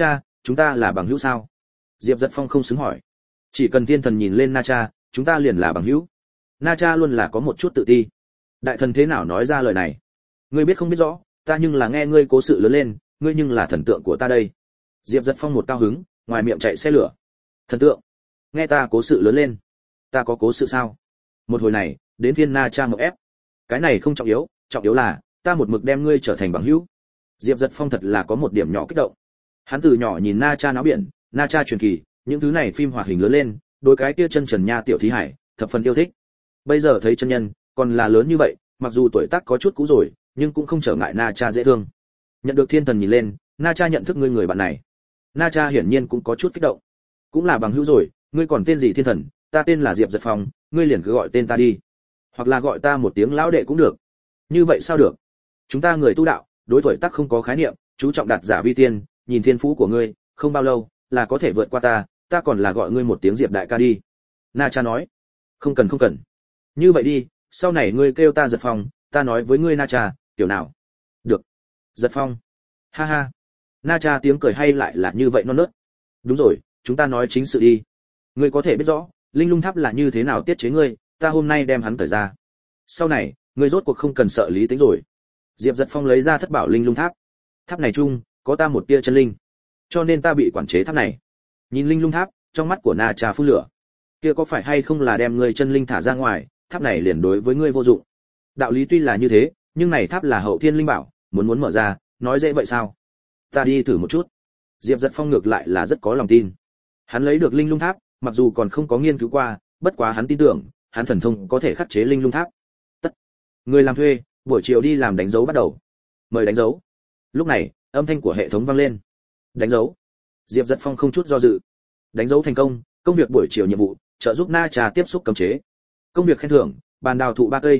chúng ta là bằng hữu sao? Diệp Dật Phong không xứng hỏi. Chỉ cần thiên thần nhìn lên Na Cha, chúng ta liền là bằng hữu. Na Cha luôn là có một chút tự ti. Đại thần thế nào nói ra lời này? Ngươi biết không biết rõ, ta nhưng là nghe ngươi cố sự lớn lên, ngươi nhưng là thần tượng của ta đây. Diệp Dật Phong một cao hứng, ngoài miệng chạy xe lửa. Thần tượng? Nghe ta cố sự lớn lên. Ta có cố sự sao? Một hồi này, đến phiên Na Cha ngộp ép. Cái này không trọng yếu là ta một mực đem ngươi trở thành bằng hữu. Diệp Dật Phong thật là có một điểm nhỏ kích động. Hắn từ nhỏ nhìn Na Cha náo biển, Na Cha truyền kỳ, những thứ này phim hoạt hình lớn lên, đối cái kia chân trần nha tiểu thí hải, thập phần yêu thích. Bây giờ thấy chân nhân, còn là lớn như vậy, mặc dù tuổi tác có chút cũ rồi, nhưng cũng không trở ngại Na Cha dễ thương. Nhận được thiên thần nhìn lên, Na Cha nhận thức ngươi người bạn này. Na Cha hiển nhiên cũng có chút kích động. Cũng là bằng hữu rồi, ngươi còn tên gì thiên thần? Ta tên là Diệp Dật Phong, ngươi liền cứ gọi tên ta đi. Hoặc là gọi ta một tiếng lão đệ cũng được. Như vậy sao được? Chúng ta người tu đạo, đối tuổi tác không có khái niệm, chú trọng đạt giả vi tiên, nhìn thiên phú của ngươi, không bao lâu là có thể vượt qua ta còn là gọi ngươi một tiếng Diệp đại ca đi. Na Cha nói. Không cần. Như vậy đi, sau này ngươi kêu ta Dật Phong, ta nói với ngươi Na Cha, kiểu nào? Được. Dật Phong. Ha ha. Na Cha tiếng cười hay lại là như vậy non nớt. Đúng rồi, chúng ta nói chính sự đi. Ngươi có thể biết rõ, Linh Lung Tháp là như thế nào tiết chế ngươi, ta hôm nay đem hắn cởi ra. Sau này, ngươi rốt cuộc không cần sợ Lý Tính rồi. Diệp Dật Phong lấy ra thất bảo Linh Lung Tháp. Tháp này chung có ta một tia chân linh, cho nên ta bị quản chế tháp này. Nhìn Linh Lung Tháp, trong mắt của Na Cha phun lửa. Kia có phải hay không là đem ngươi chân linh thả ra ngoài, tháp này liền đối với ngươi vô dụng. Đạo lý tuy là như thế, nhưng này tháp là hậu thiên linh bảo, muốn mở ra, nói dễ vậy sao? Ta đi thử một chút. Diệp Dật Phong ngược lại là rất có lòng tin. Hắn lấy được Linh Lung Tháp, mặc dù còn không có nghiên cứu qua, bất quá hắn tin tưởng, hắn thần thông có thể khắc chế Linh Lung Tháp. Tất. Người làm thuê, buổi chiều đi làm đánh dấu bắt đầu. Mời đánh dấu. Lúc này, âm thanh của hệ thống vang lên. Đánh dấu. Diệp Dật Phong không chút do dự. Đánh dấu thành công, công việc buổi chiều nhiệm vụ, trợ giúp Na Cha tiếp xúc cấm chế. Công việc khen thưởng, bàn đào thụ 3 cây,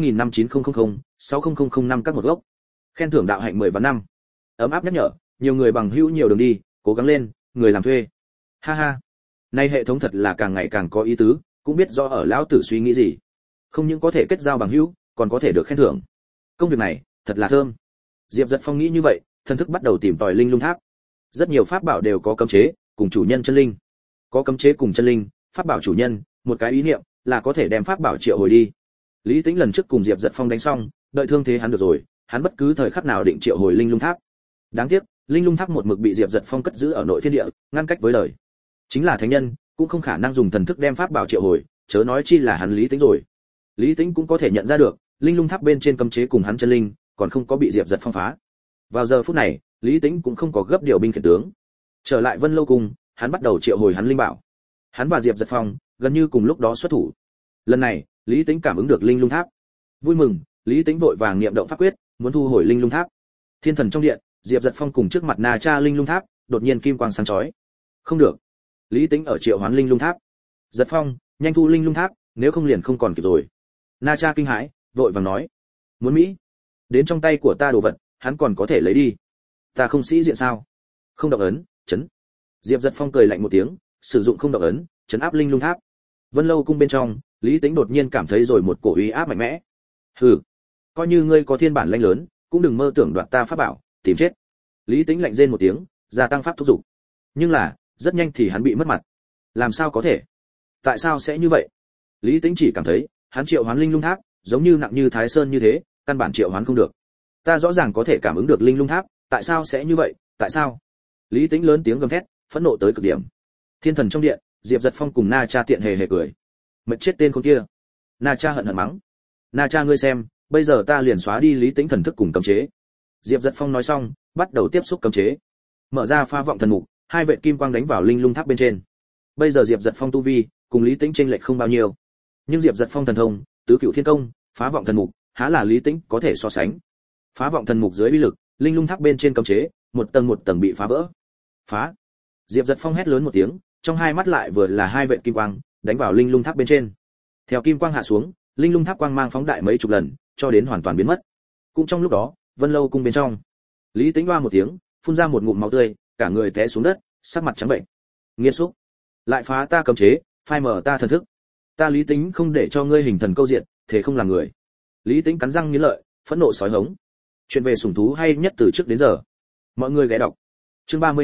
3.59000-60005 các một gốc. Khen thưởng đạo hạnh 10 và 5. Ấm áp nhắc nhở, nhiều người bằng hữu nhiều đường đi, cố gắng lên, người làm thuê. Ha ha. Nay hệ thống thật là càng ngày càng có ý tứ, cũng biết rõ ở lão tử suy nghĩ gì. Không những có thể kết giao bằng hữu, còn có thể được khen thưởng. Công việc này, thật là thơm. Diệp Dật Phong nghĩ như vậy, thần thức bắt đầu tìm tòi Linh Lung Tháp. Rất nhiều pháp bảo đều có cấm chế, cùng chủ nhân chân linh. Có cấm chế cùng chân linh, pháp bảo chủ nhân, một cái ý niệm là có thể đem pháp bảo triệu hồi đi. Lý Tĩnh lần trước cùng Diệp Dật Phong đánh xong, đợi thương thế hắn được rồi, hắn bất cứ thời khắc nào định triệu hồi Linh Lung Tháp. Đáng tiếc, Linh Lung Tháp một mực bị Diệp Dật Phong cất giữ ở nội thiên địa, ngăn cách với đời. Chính là thánh nhân, cũng không khả năng dùng thần thức đem pháp bảo triệu hồi, chớ nói chi là hắn Lý Tĩnh rồi. Lý Tĩnh cũng có thể nhận ra được, Linh Lung Tháp bên trên cấm chế cùng hắn chân linh, còn không có bị Diệp Dật Phong phá. Vào giờ phút này, Lý Tĩnh cũng không có gấp điều binh khiển tướng. Trở lại Vân Lâu cung, hắn bắt đầu triệu hồi hắn linh bảo. Hắn và Diệp Dật Phong gần như cùng lúc đó xuất thủ. Lần này, Lý Tĩnh cảm ứng được Linh Lung Tháp. Vui mừng, Lý Tĩnh vội vàng niệm động pháp quyết, muốn thu hồi Linh Lung Tháp. Thiên thần trong điện, Diệp Dật Phong cùng trước mặt Na Cha Linh Lung Tháp, đột nhiên kim quang sáng chói. Không được. Lý Tĩnh ở triệu hoán Linh Lung Tháp. Dật Phong, nhanh thu Linh Lung Tháp, nếu không liền không còn kịp rồi. Na Cha kinh hãi, vội vàng nói: "Muốn Mỹ? Đến trong tay của ta đồ vật, hắn còn có thể lấy đi. Ta không sĩ diện sao?" Không động ấn, chấn. Diệp Dật Phong cười lạnh một tiếng, sử dụng không động ấn, chấn áp Linh Lung Tháp. Vân Lâu cung bên trong, Lý Tĩnh đột nhiên cảm thấy rồi một cổ uy áp mạnh mẽ. Hừ, coi như ngươi có thiên bản lãnh lớn, cũng đừng mơ tưởng đoạt ta pháp bảo, tìm chết. Lý Tĩnh lạnh rên một tiếng, gia tăng pháp thúc dục. Nhưng là, rất nhanh thì hắn bị mất mặt. Làm sao có thể? Tại sao sẽ như vậy? Lý Tĩnh chỉ cảm thấy, hắn triệu hoán Linh Lung Tháp, giống như nặng như Thái Sơn như thế, căn bản triệu hoán không được. Ta rõ ràng có thể cảm ứng được Linh Lung Tháp, tại sao sẽ như vậy? Tại sao? Lý Tĩnh lớn tiếng gầm thét, phẫn nộ tới cực điểm. Thiên thần trong điện, Diệp Dật Phong cùng Na Cha tiện hề hề cười. Mệt chết tên con kia. Na Cha hận hận mắng. Na Cha ngươi xem, bây giờ ta liền xóa đi Lý Tĩnh thần thức cùng cấm chế. Diệp Dật Phong nói xong, bắt đầu tiếp xúc cấm chế. Mở ra pha vọng thần mục, hai vệt kim quang đánh vào Linh Lung Tháp bên trên. Bây giờ Diệp Dật Phong tu vi cùng Lý Tĩnh chênh lệch không bao nhiêu, nhưng Diệp Dật Phong thần thông, tứ cửu thiên công, phá vọng thần mục, há là Lý Tĩnh có thể so sánh. Phá vọng thần mục dưới uy lực, Linh Lung Tháp bên trên cấm chế, một tầng bị phá vỡ. Phá! Diệp Dật Phong hét lớn một tiếng, trong hai mắt lại vừa là hai vệt kim quang, đánh vào Linh Lung Tháp bên trên. Theo kim quang hạ xuống, Linh Lung Tháp quang mang phóng đại mấy chục lần, cho đến hoàn toàn biến mất. Cũng trong lúc đó, Vân Lâu cung bên trong, Lý Tĩnh oa một tiếng, phun ra một ngụm máu tươi, cả người té xuống đất, sắc mặt trắng bệnh. Nghiệt xúc, lại phá ta cấm chế, phai mở ta thần thức. Ta Lý Tĩnh không để cho ngươi hình thần câu diện, thế không làm người. Lý Tĩnh cắn răng nghiến lợi, phẫn nộ sói hống. Chuyện về sủng thú hay nhất từ trước đến giờ. Mọi người ghé đọc. Chương 32,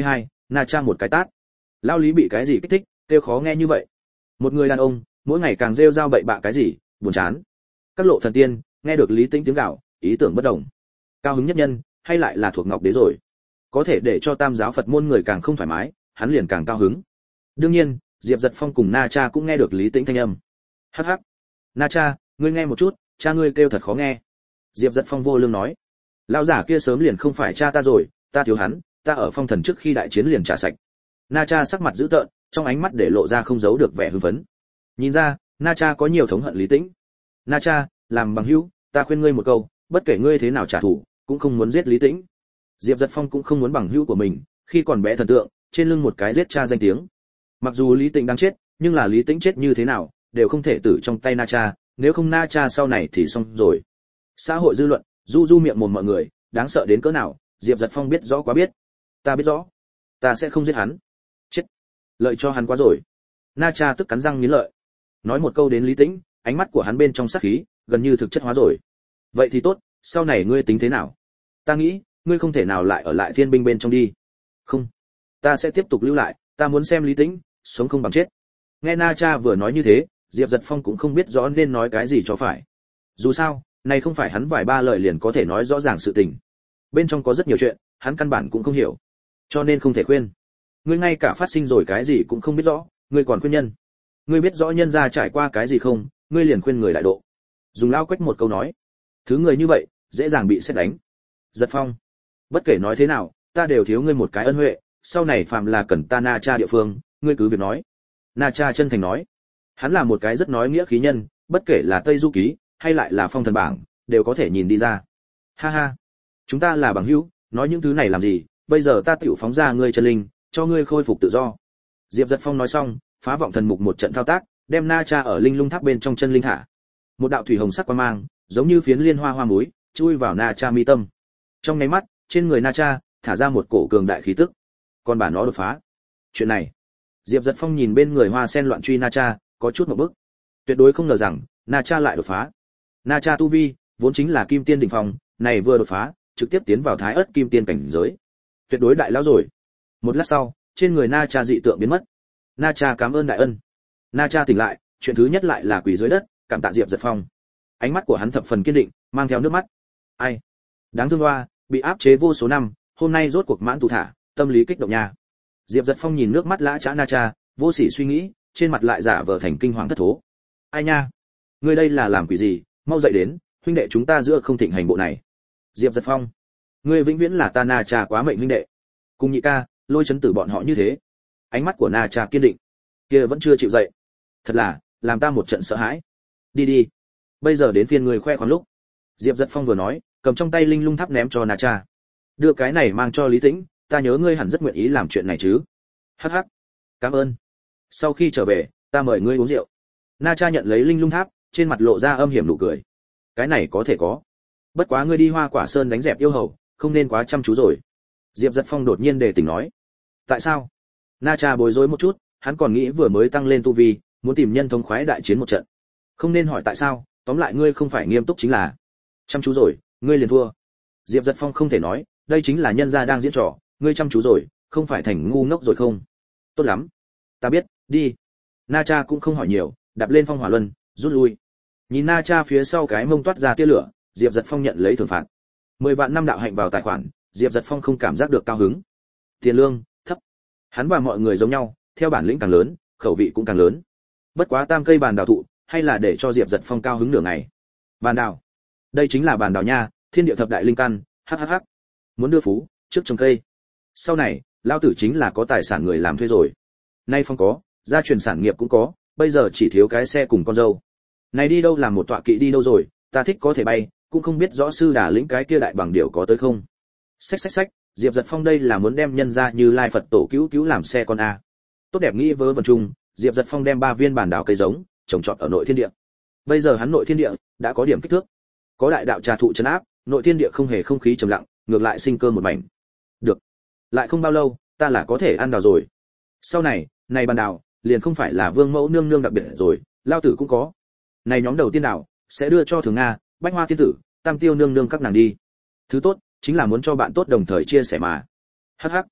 Na Cha một cái tát. Lao Lý bị cái gì kích thích, kêu khó nghe như vậy. Một người đàn ông, mỗi ngày càng rêu rao bậy bạ cái gì, buồn chán. Các lộ thần tiên, nghe được Lý Tĩnh tiếng gào, ý tưởng bất đồng. Cao hứng nhất nhân, hay lại là thuộc Ngọc Đế rồi. Có thể để cho Tam giáo Phật môn người càng không thoải mái, hắn liền càng cao hứng. Đương nhiên, Diệp Giật Phong cùng Na Cha cũng nghe được Lý Tĩnh thanh âm. Hắc hắc. Na Cha, ngươi nghe một chút, cha ngươi kêu thật khó nghe. Diệp Giật Phong vô lương nói. Lão giả kia sớm liền không phải cha ta rồi, ta thiếu hắn, ta ở phong thần trước khi đại chiến liền trả sạch. Na Cha sắc mặt dữ tợn, trong ánh mắt để lộ ra không giấu được vẻ hưng phấn. Nhìn ra, Na Cha có nhiều thống hận Lý Tĩnh. Na Cha, làm bằng hữu, ta khuyên ngươi một câu, bất kể ngươi thế nào trả thù, cũng không muốn giết Lý Tĩnh. Diệp Giật Phong cũng không muốn bằng hữu của mình, khi còn bé thần tượng, trên lưng một cái giết cha danh tiếng. Mặc dù Lý Tĩnh đang chết, nhưng là Lý Tĩnh chết như thế nào, đều không thể tử trong tay Na Cha, nếu không Na Cha sau này thì xong rồi. Xã hội dư luận, du miệng mồm mọi người, đáng sợ đến cỡ nào, Diệp Giật Phong biết rõ quá biết. Ta biết rõ, ta sẽ không giết hắn. Chết, lợi cho hắn quá rồi. Na Cha tức cắn răng nghiến lợi. Nói một câu đến Lý Tĩnh, ánh mắt của hắn bên trong sát khí, gần như thực chất hóa rồi. Vậy thì tốt, sau này ngươi tính thế nào? Ta nghĩ, ngươi không thể nào lại ở lại Thiên binh bên trong đi. Không, ta sẽ tiếp tục lưu lại, ta muốn xem Lý Tĩnh sống không bằng chết. Nghe Na Cha vừa nói như thế, Diệp Giật Phong cũng không biết rõ nên nói cái gì cho phải. Dù sao, này không phải hắn vài ba lời liền có thể nói rõ ràng sự tình. Bên trong có rất nhiều chuyện, hắn căn bản cũng không hiểu, cho nên không thể khuyên. Ngươi ngay cả phát sinh rồi cái gì cũng không biết rõ, ngươi còn khuyên nhân? Ngươi biết rõ nhân gia trải qua cái gì không? Ngươi liền khuyên người đại độ. Dùng lao quách một câu nói, thứ người như vậy dễ dàng bị sét đánh. Giật Phong, bất kể nói thế nào, ta đều thiếu ngươi một cái ân huệ, sau này phàm là cần ta Na Cha địa phương, ngươi cứ việc nói. Na Cha chân thành nói, hắn là một cái rất nói nghĩa khí nhân, bất kể là Tây Du Ký hay lại là Phong Thần Bảng, đều có thể nhìn đi ra. Ha ha, chúng ta là bằng hữu, nói những thứ này làm gì? Bây giờ ta tiểu phóng ra ngươi chân linh, cho ngươi khôi phục tự do. Diệp Giật Phong nói xong, phá vọng thần mục một trận thao tác, đem Na Cha ở linh lung tháp bên trong chân linh thả. Một đạo thủy hồng sắc quang mang, giống như phiến liên hoa hoa muối, chui vào Na Cha mi tâm. Trong nháy mắt, trên người Na Cha thả ra một cổ cường đại khí tức. Còn bà nó đột phá. Chuyện này, Diệp Giật Phong nhìn bên người hoa sen loạn truy Na Cha, có chút một bước. Tuyệt đối không ngờ rằng, Na Cha lại đột phá. Na Cha tu vi vốn chính là kim tiên đỉnh phong, này vừa đột phá, trực tiếp tiến vào thái ớt kim tiên cảnh giới. Tuyệt đối đại lão rồi. Một lát sau, trên người Na Cha dị tượng biến mất. Na Cha cảm ơn đại ân. Na Cha tỉnh lại, chuyện thứ nhất lại là quỳ dưới đất, cảm tạ Diệp Giật Phong. Ánh mắt của hắn thập phần kiên định, mang theo nước mắt. Ai, đáng thương hoa, bị áp chế vô số năm, hôm nay rốt cuộc mãn tù thả, tâm lý kích động nha. Diệp Giật Phong nhìn nước mắt lã chã Na Cha, vô sỉ suy nghĩ, trên mặt lại giả vờ thành kinh hoàng thất thố. Ai nha, ngươi đây là làm quỷ gì? Mau dậy đến, huynh đệ chúng ta giữa không thịnh hành bộ này. Diệp Giật Phong, ngươi vĩnh viễn là ta Na Cha quá mệnh huynh đệ. Cùng nhị ca, lôi chấn tử bọn họ như thế. Ánh mắt của Na Cha kiên định, kia vẫn chưa chịu dậy. Thật là, làm ta một trận sợ hãi. Đi đi, bây giờ đến phiên người khoe khoang lúc. Diệp Giật Phong vừa nói, cầm trong tay linh lung tháp ném cho Na Cha. Đưa cái này mang cho Lý Tĩnh, ta nhớ ngươi hẳn rất nguyện ý làm chuyện này chứ. Hắc hắc, cảm ơn. Sau khi trở về, ta mời ngươi uống rượu. Na Cha nhận lấy linh lung tháp, trên mặt lộ ra âm hiểm nụ cười. Cái này có thể có. Bất quá ngươi đi Hoa Quả Sơn đánh dẹp yêu hầu, không nên quá chăm chú rồi. Diệp Giật Phong đột nhiên đề tỉnh nói. Tại sao? Na Cha bối rối một chút, hắn còn nghĩ vừa mới tăng lên tu vi, muốn tìm nhân thống khoái đại chiến một trận. Không nên hỏi tại sao, tóm lại ngươi không phải nghiêm túc chính là. Chăm chú rồi, ngươi liền thua. Diệp Giật Phong không thể nói, đây chính là nhân gia đang diễn trò, ngươi chăm chú rồi, không phải thành ngu ngốc rồi không? Tốt lắm, ta biết, đi. Na Cha cũng không hỏi nhiều, đạp lên phong hỏa luân, rút lui. Nhìn Na Cha phía sau cái mông toát ra tia lửa, Diệp Giật Phong nhận lấy thưởng phạt. 10 vạn năm đạo hạnh vào tài khoản, Diệp Giật Phong không cảm giác được cao hứng. Tiền lương thấp. Hắn và mọi người giống nhau, theo bản lĩnh càng lớn, khẩu vị cũng càng lớn. Bất quá tam cây bàn đào thụ, hay là để cho Diệp Giật Phong cao hứng nửa ngày. Bàn đào, đây chính là bàn đào nha, thiên địa thập đại linh căn, hhh. Muốn đưa phú, trước trồng cây. Sau này, lao tử chính là có tài sản người làm thuê rồi. Nay Phong có, gia truyền sản nghiệp cũng có, bây giờ chỉ thiếu cái xe cùng con dâu. Này đi đâu làm một tọa kỵ đi đâu rồi, ta thích có thể bay, cũng không biết rõ sư đà lĩnh cái kia đại bằng điểu có tới không. Xách, Diệp Giật Phong đây là muốn đem nhân ra Như Lai Phật tổ cứu làm xe con a. Tốt đẹp nghĩ vớ vẩn chung, Diệp Giật Phong đem 3 viên bản đảo cây giống, trồng trọt ở nội thiên địa. Bây giờ hắn nội thiên địa đã có điểm kích thước. Có đại đạo trà thụ trấn áp, nội thiên địa không hề không khí trầm lặng, ngược lại sinh cơ một mảnh. Được. Lại không bao lâu, ta là có thể ăn đào rồi. Sau này, này bản đảo, liền không phải là Vương Mẫu nương nương đặc biệt rồi, lao tử cũng có. Này nhóm đầu tiên đảo, sẽ đưa cho Thường Nga, Bách Hoa tiên tử, Tam Tiêu nương nương các nàng đi. Thứ tốt, chính là muốn cho bạn tốt đồng thời chia sẻ mà. Hắc hắc.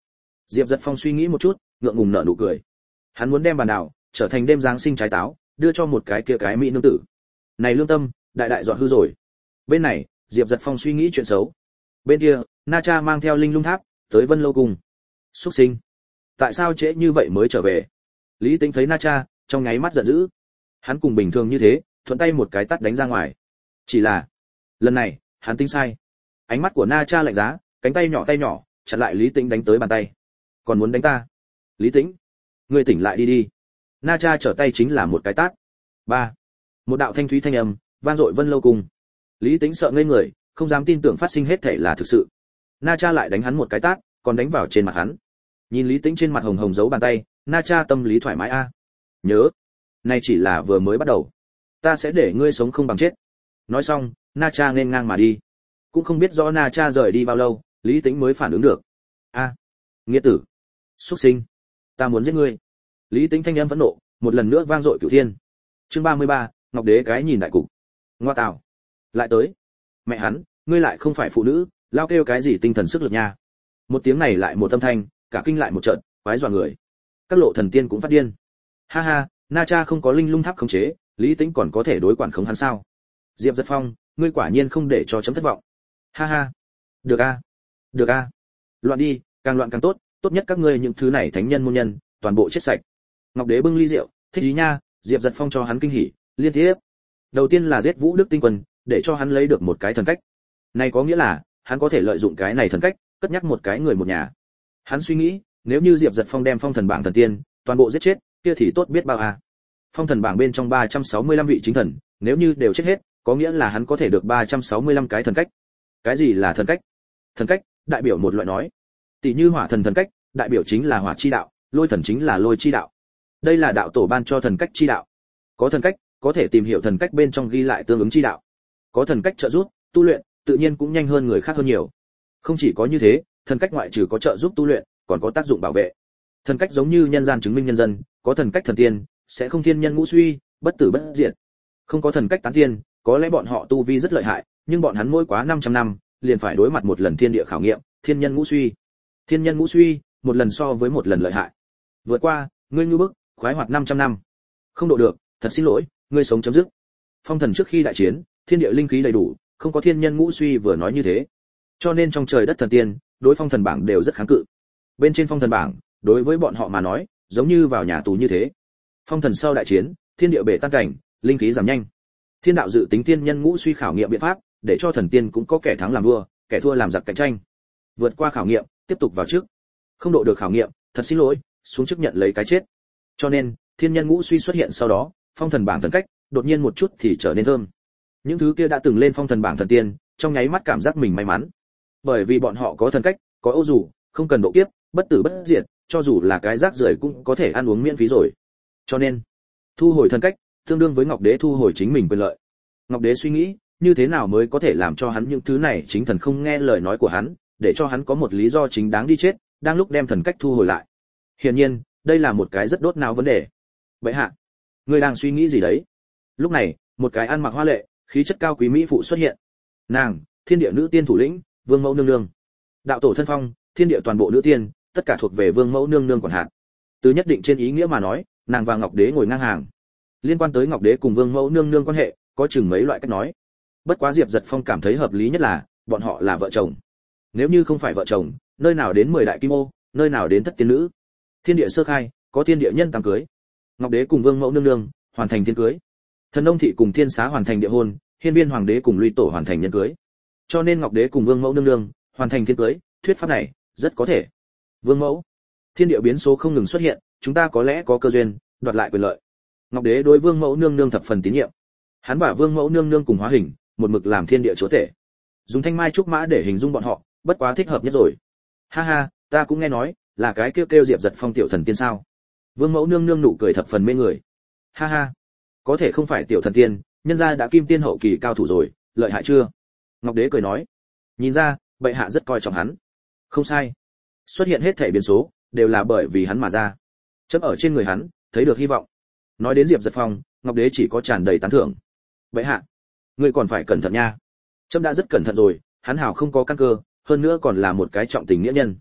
Diệp Giật Phong suy nghĩ một chút, ngượng ngùng nở nụ cười. Hắn muốn đem bàn đảo trở thành đêm giáng sinh trái táo, đưa cho một cái kia cái mỹ nương tử. Này lương tâm, đại đại dọn hư rồi. Bên này, Diệp Giật Phong suy nghĩ chuyện xấu. Bên kia, Na Cha mang theo Linh Lung Tháp tới Vân Lâu cùng. Súc sinh, tại sao trễ như vậy mới trở về? Lý Tĩnh thấy Na Cha, trong nháy mắt giận dữ. Hắn cùng bình thường như thế, thuận tay một cái tát đánh ra ngoài. Chỉ là, lần này, hắn tính sai. Ánh mắt của Na Cha lạnh giá, cánh tay nhỏ chặn lại Lý Tĩnh đánh tới bàn tay. Còn muốn đánh ta? Lý Tĩnh, ngươi tỉnh lại đi đi. Na Cha trở tay chính là một cái tát. Ba, một đạo thanh thúy thanh âm vang dội Vân Lâu cùng. Lý Tĩnh sợ ngây người, không dám tin tưởng phát sinh hết thể là thực sự. Na Cha lại đánh hắn một cái tát, còn đánh vào trên mặt hắn. Nhìn Lý Tĩnh trên mặt hồng hồng giấu bàn tay, Na Cha tâm lý thoải mái a. Nhớ, này chỉ là vừa mới bắt đầu. Ta sẽ để ngươi sống không bằng chết. Nói xong, Na Cha nên ngang mà đi. Cũng không biết rõ Na Cha rời đi bao lâu, Lý Tĩnh mới phản ứng được. A, nghĩa tử, xuất sinh, ta muốn giết ngươi. Lý Tĩnh thanh âm phẫn nộ, một lần nữa vang dội cửu thiên. Chương 33, Ngọc Đế cái nhìn đại cục. Ngoa tào, lại tới. Mẹ hắn, ngươi lại không phải phụ nữ, lao kêu cái gì tinh thần sức lực nha. Một tiếng này lại một âm thanh, cả kinh lại một trận, quái dọa người. Các lộ thần tiên cũng phát điên. Ha ha, Na Cha không có Linh Lung Tháp khống chế, Lý Tĩnh còn có thể đối quản khống hắn sao? Diệp Giật Phong, ngươi quả nhiên không để cho chấm thất vọng. Ha ha. Được a. Được a. Loạn đi, càng loạn càng tốt, tốt nhất các ngươi những thứ này thánh nhân môn nhân, toàn bộ chết sạch. Ngọc Đế bưng ly rượu, thích ý nha, Diệp Giật Phong cho hắn kinh hỉ, liên tiếp. Đầu tiên là giết Vũ Đức Tinh Quân, để cho hắn lấy được một cái thần cách. Này có nghĩa là, hắn có thể lợi dụng cái này thần cách, cất nhắc một cái người một nhà. Hắn suy nghĩ, nếu như Diệp Giật Phong đem phong thần bảng thần tiên, toàn bộ giết chết, kia thì tốt biết bao à. Phong thần bảng bên trong 365 vị chính thần, nếu như đều chết hết, có nghĩa là hắn có thể được 365 cái thần cách. Cái gì là thần cách? Thần cách, đại biểu một loại nói. Tỷ như hỏa thần thần cách, đại biểu chính là hỏa chi đạo, lôi thần chính là lôi chi đạo. Đây là đạo tổ ban cho thần cách chi đạo. Có thần cách, có thể tìm hiểu thần cách bên trong ghi lại tương ứng chi đạo. Có thần cách trợ giúp, tu luyện, tự nhiên cũng nhanh hơn người khác hơn nhiều. Không chỉ có như thế, thần cách ngoại trừ có trợ giúp tu luyện, còn có tác dụng bảo vệ. Thần cách giống như nhân gian chứng minh nhân dân, có thần cách thần tiên, sẽ không thiên nhân ngũ suy, bất tử bất diệt. Không có thần cách tán tiên, có lẽ bọn họ tu vi rất lợi hại, nhưng bọn hắn mỗi quá 500 năm, liền phải đối mặt một lần thiên địa khảo nghiệm, thiên nhân ngũ suy. Thiên nhân ngũ suy, một lần so với một lần lợi hại. Vượt qua, ngươi như bức, khoái hoạt 500 năm. Không độ được, thật xin lỗi, ngươi sống chấm dứt. Phong thần trước khi đại chiến, thiên địa linh khí đầy đủ, không có thiên nhân ngũ suy vừa nói như thế. Cho nên trong trời đất thần tiên, đối phong thần bảng đều rất kháng cự. Bên trên phong thần bảng, đối với bọn họ mà nói, giống như vào nhà tù như thế. Phong thần sau đại chiến, thiên địa bể tan cảnh, linh khí giảm nhanh. Thiên đạo dự tính thiên nhân ngũ suy khảo nghiệm biện pháp, để cho thần tiên cũng có kẻ thắng làm vua, kẻ thua làm giặc cạnh tranh. Vượt qua khảo nghiệm, tiếp tục vào trước. Không độ được khảo nghiệm, thật xin lỗi, xuống trước nhận lấy cái chết. Cho nên, thiên nhân ngũ suy xuất hiện sau đó, phong thần bảng thần cách, đột nhiên một chút thì trở nên thơm. Những thứ kia đã từng lên phong thần bảng thần tiên, trong nháy mắt cảm giác mình may mắn. Bởi vì bọn họ có thần cách, có ô dù, không cần độ kiếp, bất tử bất diệt, cho dù là cái rác rưởi cũng có thể ăn uống miễn phí rồi. Cho nên, thu hồi thần cách, tương đương với Ngọc Đế thu hồi chính mình quyền lợi. Ngọc Đế suy nghĩ, như thế nào mới có thể làm cho hắn những thứ này chính thần không nghe lời nói của hắn, để cho hắn có một lý do chính đáng đi chết, đang lúc đem thần cách thu hồi lại. Hiển nhiên, đây là một cái rất đốt não vấn đề. Vậy hạ, ngươi đang suy nghĩ gì đấy? Lúc này, một cái ăn mặc hoa lệ, khí chất cao quý mỹ phụ xuất hiện. Nàng, thiên địa nữ tiên thủ lĩnh, Vương Mẫu nương nương. Đạo tổ thân phong, thiên địa toàn bộ nữ tiên, tất cả thuộc về Vương Mẫu nương nương quản hạt. Từ nhất định trên ý nghĩa mà nói, nàng và Ngọc Đế ngồi ngang hàng. Liên quan tới Ngọc Đế cùng Vương Mẫu nương nương quan hệ, có chừng mấy loại cách nói. Bất quá Diệp Giật Phong cảm thấy hợp lý nhất là, bọn họ là vợ chồng. Nếu như không phải vợ chồng, nơi nào đến 10 đại kim ô, nơi nào đến thất tiên nữ. Thiên địa sơ khai, có thiên địa nhân tam cưới. Ngọc Đế cùng Vương Mẫu nương nương hoàn thành thiên cưới. Thần Nông thị cùng Thiên Xá hoàn thành địa hôn, Hiên Viên hoàng đế cùng Lụy tổ hoàn thành nhân cưới. Cho nên Ngọc Đế cùng Vương Mẫu nương nương hoàn thành thiên cưới, thuyết pháp này rất có thể. Vương Mẫu, thiên địa biến số không ngừng xuất hiện, chúng ta có lẽ có cơ duyên đoạt lại quyền lợi. Ngọc Đế đối Vương Mẫu nương nương thập phần tín nhiệm. Hắn và Vương Mẫu nương nương cùng hóa hình, một mực làm thiên địa chúa tể. Dùng thanh mai trúc mã để hình dung bọn họ, bất quá thích hợp nhất rồi. Ha ha, ta cũng nghe nói, là cái kêu Diệp Giật Phong tiểu thần tiên sao? Vương Mẫu nương nương nụ cười thập phần mê người. Ha ha, có thể không phải tiểu thần tiên, nhân gia đã kim tiên hậu kỳ cao thủ rồi, lợi hại chưa? Ngọc Đế cười nói. Nhìn ra, bệ hạ rất coi trọng hắn. Không sai. Xuất hiện hết thảy biến số, đều là bởi vì hắn mà ra. Chấm ở trên người hắn, thấy được hy vọng. Nói đến Diệp Giật Phong, Ngọc Đế chỉ có tràn đầy tán thưởng. Bệ hạ, ngươi còn phải cẩn thận nha. Chấm đã rất cẩn thận rồi, hắn hảo không có căn cơ, hơn nữa còn là một cái trọng tình nghĩa nhân.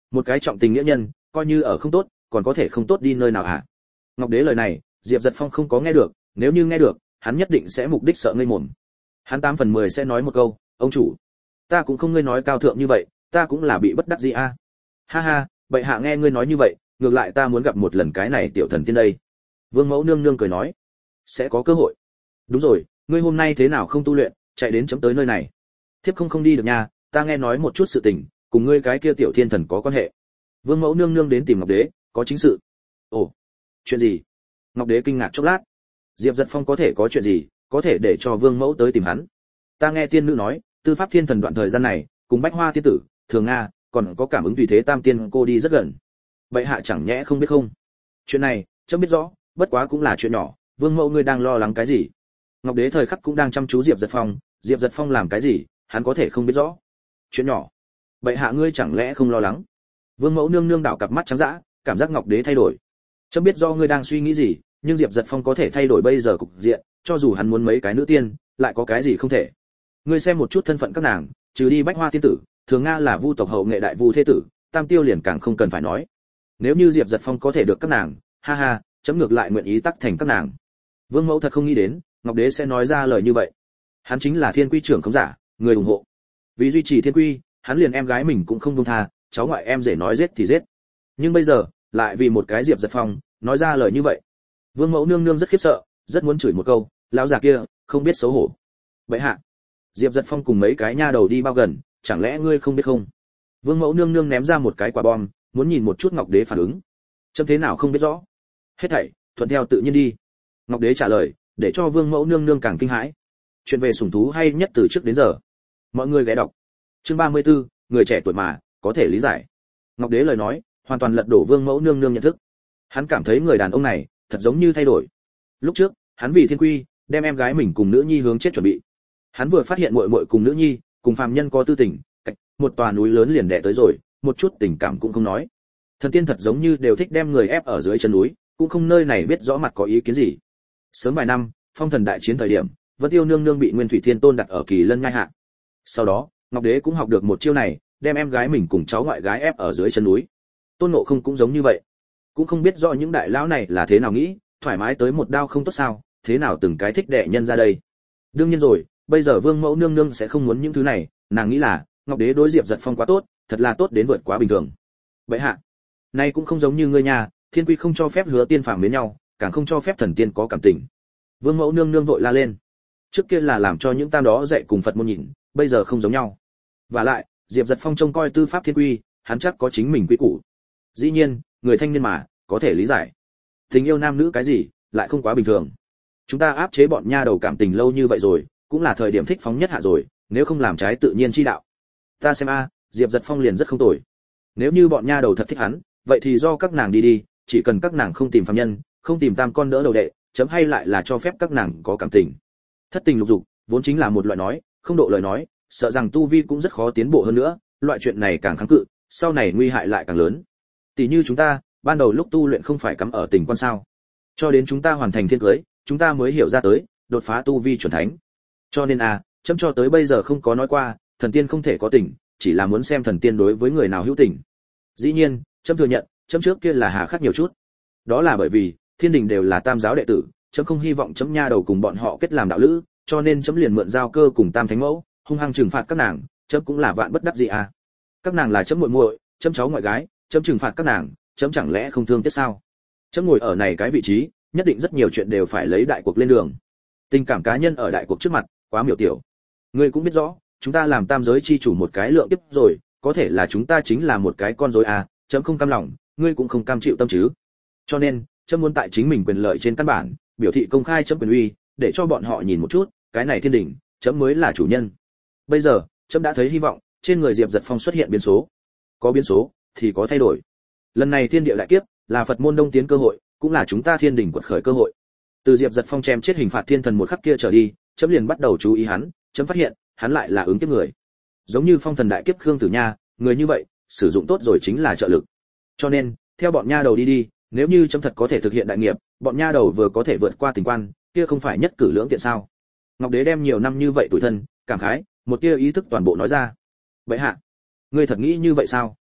Một cái trọng tình nghĩa nhân, coi như ở không tốt, còn có thể không tốt đi nơi nào hả? Ngọc Đế lời này, Diệp Giật Phong không có nghe được, nếu như nghe được, hắn nhất định sẽ mục đích sợ ngây mồm. Hắn 8/10 sẽ nói một câu, ông chủ, ta cũng không ngươi nói cao thượng như vậy, ta cũng là bị bất đắc dĩ a. Ha ha, bệ hạ nghe ngươi nói như vậy, ngược lại ta muốn gặp một lần cái này tiểu thần tiên đây. Vương Mẫu nương nương cười nói, sẽ có cơ hội. Đúng rồi, ngươi hôm nay thế nào không tu luyện, chạy đến chấm tới nơi này. Thiếp không đi được nha, ta nghe nói một chút sự tình, cùng ngươi cái kia tiểu thiên thần có quan hệ. Vương Mẫu nương nương đến tìm Ngọc Đế, có chính sự. Ồ, chuyện gì? Ngọc Đế kinh ngạc chốc lát. Diệp Giật Phong có thể có chuyện gì, có thể để cho Vương Mẫu tới tìm hắn? Ta nghe tiên nữ nói, Tư Pháp Thiên Thần đoạn thời gian này, cùng Bách Hoa Tiên Tử, Thường Nga, còn có cảm ứng tùy thế Tam Tiên cô đi rất gần. Bệ hạ chẳng nhẽ không biết không? Chuyện này, chấm biết rõ, bất quá cũng là chuyện nhỏ, Vương Mẫu ngươi đang lo lắng cái gì? Ngọc Đế thời khắc cũng đang chăm chú Diệp Giật Phong làm cái gì, hắn có thể không biết rõ. Chuyện nhỏ. Bệ hạ ngươi chẳng lẽ không lo lắng? Vương Mẫu nương nương đảo cặp mắt trắng dã, cảm giác Ngọc Đế thay đổi. Chấm biết do ngươi đang suy nghĩ gì, nhưng Diệp Giật Phong có thể thay đổi bây giờ cục diện, cho dù hắn muốn mấy cái nữ tiên, lại có cái gì không thể. Ngươi xem một chút thân phận các nàng, trừ đi Bách Hoa Tiên Tử, Thường Nga là Vu tộc hậu nghệ đại vu thế tử, Tam Tiêu liền càng không cần phải nói. Nếu như Diệp Giật Phong có thể được các nàng, ha ha, chấm ngược lại nguyện ý tắc thành các nàng. Vương Mẫu thật không nghĩ đến, Ngọc Đế sẽ nói ra lời như vậy. Hắn chính là Thiên Quy trưởng khống giả, người ủng hộ. Vì duy trì Thiên Quy, hắn liền em gái mình cũng không buông tha, cháu ngoại em rể nói giết thì giết. Nhưng bây giờ, lại vì một cái Diệp Giật Phong, nói ra lời như vậy. Vương Mẫu nương nương rất khiếp sợ, rất muốn chửi một câu, lão già kia, không biết xấu hổ. Bệ hạ, Diệp Giật Phong cùng mấy cái nha đầu đi bao gần, chẳng lẽ ngươi không biết không? Vương Mẫu nương nương ném ra một cái quả bom, muốn nhìn một chút Ngọc Đế phản ứng. Chấm thế nào không biết rõ. Hết thảy, thuận theo tự nhiên đi. Ngọc Đế trả lời, để cho Vương Mẫu nương nương càng kinh hãi. Chuyện về sủng thú hay nhất từ trước đến giờ. Mọi người ghé đọc. Chương 34, người trẻ tuổi mà, có thể lý giải. Ngọc Đế lời nói, hoàn toàn lật đổ Vương Mẫu nương nương nhận thức. Hắn cảm thấy người đàn ông này, thật giống như thay đổi. Lúc trước, hắn vì Thiên Quy, đem em gái mình cùng nữ nhi hướng chết chuẩn bị. Hắn vừa phát hiện muội muội cùng nữ nhi, cùng phàm nhân có tư tình, một tòa núi lớn liền đè tới rồi, một chút tình cảm cũng không nói. Thần tiên thật giống như đều thích đem người ép ở dưới chân núi, cũng không nơi này biết rõ mặt có ý kiến gì. Sớm vài năm, Phong Thần đại chiến thời điểm, Vân Tiêu nương nương bị Nguyên Thủy Thiên Tôn đặt ở Kỳ Lân nhai hạ. Sau đó, Ngọc Đế cũng học được một chiêu này, đem em gái mình cùng cháu ngoại gái ép ở dưới chân núi. Tôn Ngộ Không cũng giống như vậy. Cũng không biết rõ những đại lão này là thế nào nghĩ, thoải mái tới một đao không tốt sao, thế nào từng cái thích đẻ nhân ra đây. Đương nhiên rồi, bây giờ Vương Mẫu nương nương sẽ không muốn những thứ này, nàng nghĩ là Ngọc Đế đối Diệp Giật Phong quá tốt, thật là tốt đến vượt quá bình thường. Bệ hạ, nay cũng không giống như ngươi nhà, Thiên Quy không cho phép hứa tiên phàm với nhau, càng không cho phép thần tiên có cảm tình. Vương Mẫu nương nương vội la lên. Trước kia là làm cho những tam đó dạy cùng Phật môn nhìn, bây giờ không giống nhau. Và lại, Diệp Giật Phong trông coi tư pháp Thiên Quy, hắn chắc có chính mình quy củ. Dĩ nhiên, người thanh niên mà, có thể lý giải. Tình yêu nam nữ cái gì, lại không quá bình thường. Chúng ta áp chế bọn nha đầu cảm tình lâu như vậy rồi, cũng là thời điểm thích phóng nhất hạ rồi, nếu không làm trái tự nhiên chi đạo. Ta xem Diệp Giật Phong liền rất không tồi. Nếu như bọn nha đầu thật thích hắn, vậy thì do các nàng đi, chỉ cần các nàng không tìm phàm nhân, không tìm tam con đỡ đầu đệ, chấm hay lại là cho phép các nàng có cảm tình. Thất tình lục dục, vốn chính là một loại nói, không độ lời nói, sợ rằng tu vi cũng rất khó tiến bộ hơn nữa, loại chuyện này càng kháng cự, sau này nguy hại lại càng lớn. Tỷ như chúng ta, ban đầu lúc tu luyện không phải cắm ở tình quan sao? Cho đến chúng ta hoàn thành thiên cưới, chúng ta mới hiểu ra tới, đột phá tu vi chuẩn thánh. Cho nên chấm cho tới bây giờ không có nói qua, thần tiên không thể có tình, chỉ là muốn xem thần tiên đối với người nào hữu tình. Dĩ nhiên, chấm thừa nhận, chấm trước kia là hà khắc nhiều chút. Đó là bởi vì, thiên đình đều là tam giáo đệ tử, chấm không hy vọng chấm nha đầu cùng bọn họ kết làm đạo lữ, cho nên chấm liền mượn giao cơ cùng tam thánh mẫu, hung hăng trừng phạt các nàng, chấm cũng là vạn bất đắc dĩ à. Các nàng là chấm muội muội, chấm cháu ngoại gái, chấm trừng phạt các nàng, chấm chẳng lẽ không thương tiếc sao? Chấm ngồi ở này cái vị trí, nhất định rất nhiều chuyện đều phải lấy đại cuộc lên đường. Tình cảm cá nhân ở đại cuộc trước mặt, quá miểu tiểu. Ngươi cũng biết rõ, chúng ta làm tam giới chi chủ một cái lượng tiếp rồi, có thể là chúng ta chính là một cái con rối à, chấm không cam lòng, ngươi cũng không cam chịu tâm chứ. Cho nên, chấm muốn tại chính mình quyền lợi trên căn bản, biểu thị công khai chấm quyền uy, để cho bọn họ nhìn một chút, cái này thiên đình, chấm mới là chủ nhân. Bây giờ, chấm đã thấy hy vọng, trên người Diệp Giật Phong xuất hiện biến số. Có biến số, thì có thay đổi. Lần này thiên địa đại kiếp, là Phật môn đông tiến cơ hội, cũng là chúng ta thiên đình quật khởi cơ hội. Từ Diệp Giật Phong chém chết hình phạt thiên thần một khắc kia trở đi, chấm liền bắt đầu chú ý hắn, chấm phát hiện, hắn lại là ứng kiếp người. Giống như Phong thần đại kiếp Khương Tử Nha, người như vậy, sử dụng tốt rồi chính là trợ lực. Cho nên, theo bọn nha đầu đi, nếu như chấm thật có thể thực hiện đại nghiệp, bọn nha đầu vừa có thể vượt qua tình quan, kia không phải nhất cử lưỡng tiện sao? Ngọc Đế đem nhiều năm như vậy tủi thân, cảm khái, một tia ý thức toàn bộ nói ra. Vậy hạ, ngươi thật nghĩ như vậy sao?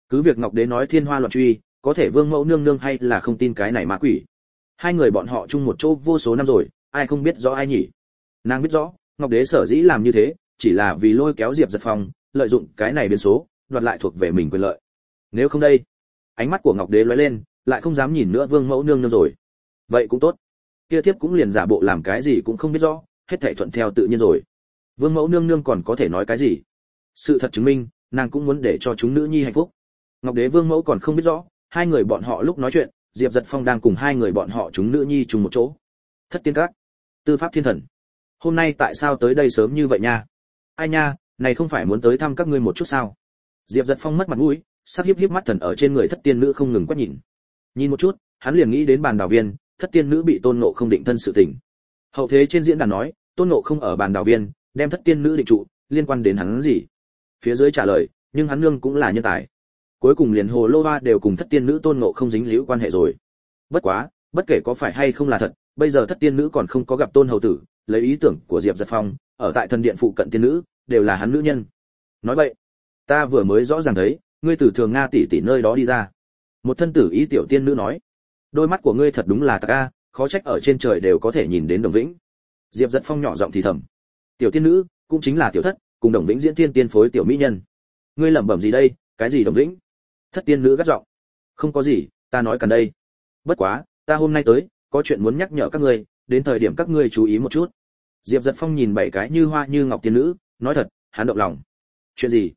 Cứ việc Ngọc Đế nói thiên hoa loạn truy, có thể Vương Mẫu nương nương hay là không tin cái này ma quỷ. Hai người bọn họ chung một chỗ vô số năm rồi, ai không biết rõ ai nhỉ? Nàng biết rõ, Ngọc Đế sở dĩ làm như thế, chỉ là vì lôi kéo Diệp Giật Phong, lợi dụng cái này biến số, đoạt lại thuộc về mình quyền lợi. Nếu không đây, ánh mắt của Ngọc Đế lóe lên, lại không dám nhìn nữa Vương Mẫu nương nương rồi. Vậy cũng tốt. Kia thiếp cũng liền giả bộ làm cái gì cũng không biết rõ, hết thảy thuận theo tự nhiên rồi. Vương Mẫu nương nương còn có thể nói cái gì? Sự thật chứng minh, nàng cũng muốn để cho chúng nữ nhi hạnh phúc. Ngọc Đế Vương Mẫu còn không biết rõ, hai người bọn họ lúc nói chuyện, Diệp Giật Phong đang cùng hai người bọn họ chúng nữ nhi chung một chỗ. Thất Tiên Các, Tư Pháp Thiên Thần, hôm nay tại sao tới đây sớm như vậy nha? Ai nha, này không phải muốn tới thăm các ngươi một chút sao? Diệp Giật Phong mất mặt mũi, sắc hiếp hiếp mắt thần ở trên người Thất Tiên nữ không ngừng quét nhìn. Nhìn một chút, hắn liền nghĩ đến bàn đào viên, Thất Tiên nữ bị Tôn Ngộ không định thân sự tình. Hậu thế trên diễn đàn nói, Tôn Ngộ không ở bàn đào viên, đem Thất Tiên nữ định trụ, liên quan đến hắn gì? Phía dưới trả lời, nhưng hắn nương cũng là nhân tài. Cuối cùng liền Hồ Lô Hoa đều cùng Thất Tiên nữ Tôn Ngộ không dính líu quan hệ rồi. Bất quá, bất kể có phải hay không là thật, bây giờ Thất Tiên nữ còn không có gặp Tôn hầu tử, lấy ý tưởng của Diệp Giật Phong, ở tại thần điện phụ cận tiên nữ, đều là hắn nữ nhân. Nói vậy, ta vừa mới rõ ràng thấy, ngươi từ Thường Nga tỷ tỷ nơi đó đi ra. Một thân tử ý tiểu tiên nữ nói, đôi mắt của ngươi thật đúng là tạc a, khó trách ở trên trời đều có thể nhìn đến Đồng Vĩnh. Diệp Giật Phong nhỏ giọng thì thầm, tiểu tiên nữ cũng chính là tiểu thất, cùng Đồng Vĩnh diễn tiên tiên phối tiểu mỹ nhân. Ngươi lẩm bẩm gì đây, cái gì Đồng Vĩnh? Thất tiên nữ gắt giọng, không có gì, ta nói cần đây. Bất quá, ta hôm nay tới, có chuyện muốn nhắc nhở các ngươi, đến thời điểm các ngươi chú ý một chút. Diệp Giật Phong nhìn bảy cái như hoa như ngọc tiên nữ, nói thật, hắn động lòng. Chuyện gì?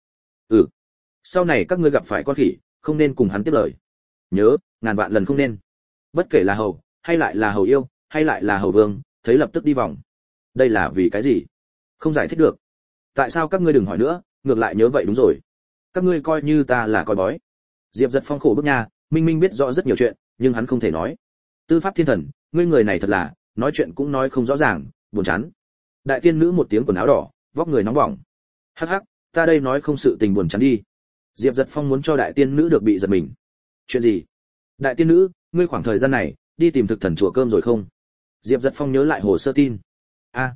Sau này các ngươi gặp phải con khỉ, không nên cùng hắn tiếp lời. Nhớ, ngàn vạn lần không nên. Bất kể là hầu, hay lại là hầu yêu, hay lại là hầu vương, thấy lập tức đi vòng. Đây là vì cái gì? Không giải thích được. Tại sao các ngươi đừng hỏi nữa, ngược lại nhớ vậy đúng rồi. Các ngươi coi như ta là coi bói. Diệp Giật Phong khổ bức nha, minh minh biết rõ rất nhiều chuyện, nhưng hắn không thể nói. Tư Pháp Thiên Thần, ngươi người này thật là, nói chuyện cũng nói không rõ ràng, buồn chán. Đại tiên nữ một tiếng quần áo đỏ, vóc người nóng bỏng. Hắc hắc, ta đây nói không sự tình buồn chán đi. Diệp Giật Phong muốn cho đại tiên nữ được bị giật mình. Chuyện gì? Đại tiên nữ, ngươi khoảng thời gian này đi tìm thực thần chùa cơm rồi không? Diệp Giật Phong nhớ lại hồ sơ tin. A,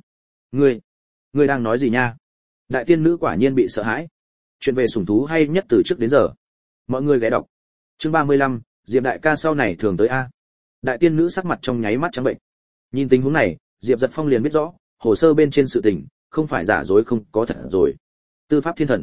ngươi đang nói gì nha? Đại tiên nữ quả nhiên bị sợ hãi. Chuyện về sủng thú hay nhất từ trước đến giờ. Mọi người ghé đọc. Chương 35, Diệp đại ca sau này thường tới a. Đại tiên nữ sắc mặt trong nháy mắt trắng bệnh. Nhìn tình huống này, Diệp Giật Phong liền biết rõ, hồ sơ bên trên sự tình, không phải giả dối không có thật rồi. Tư Pháp Thiên Thần,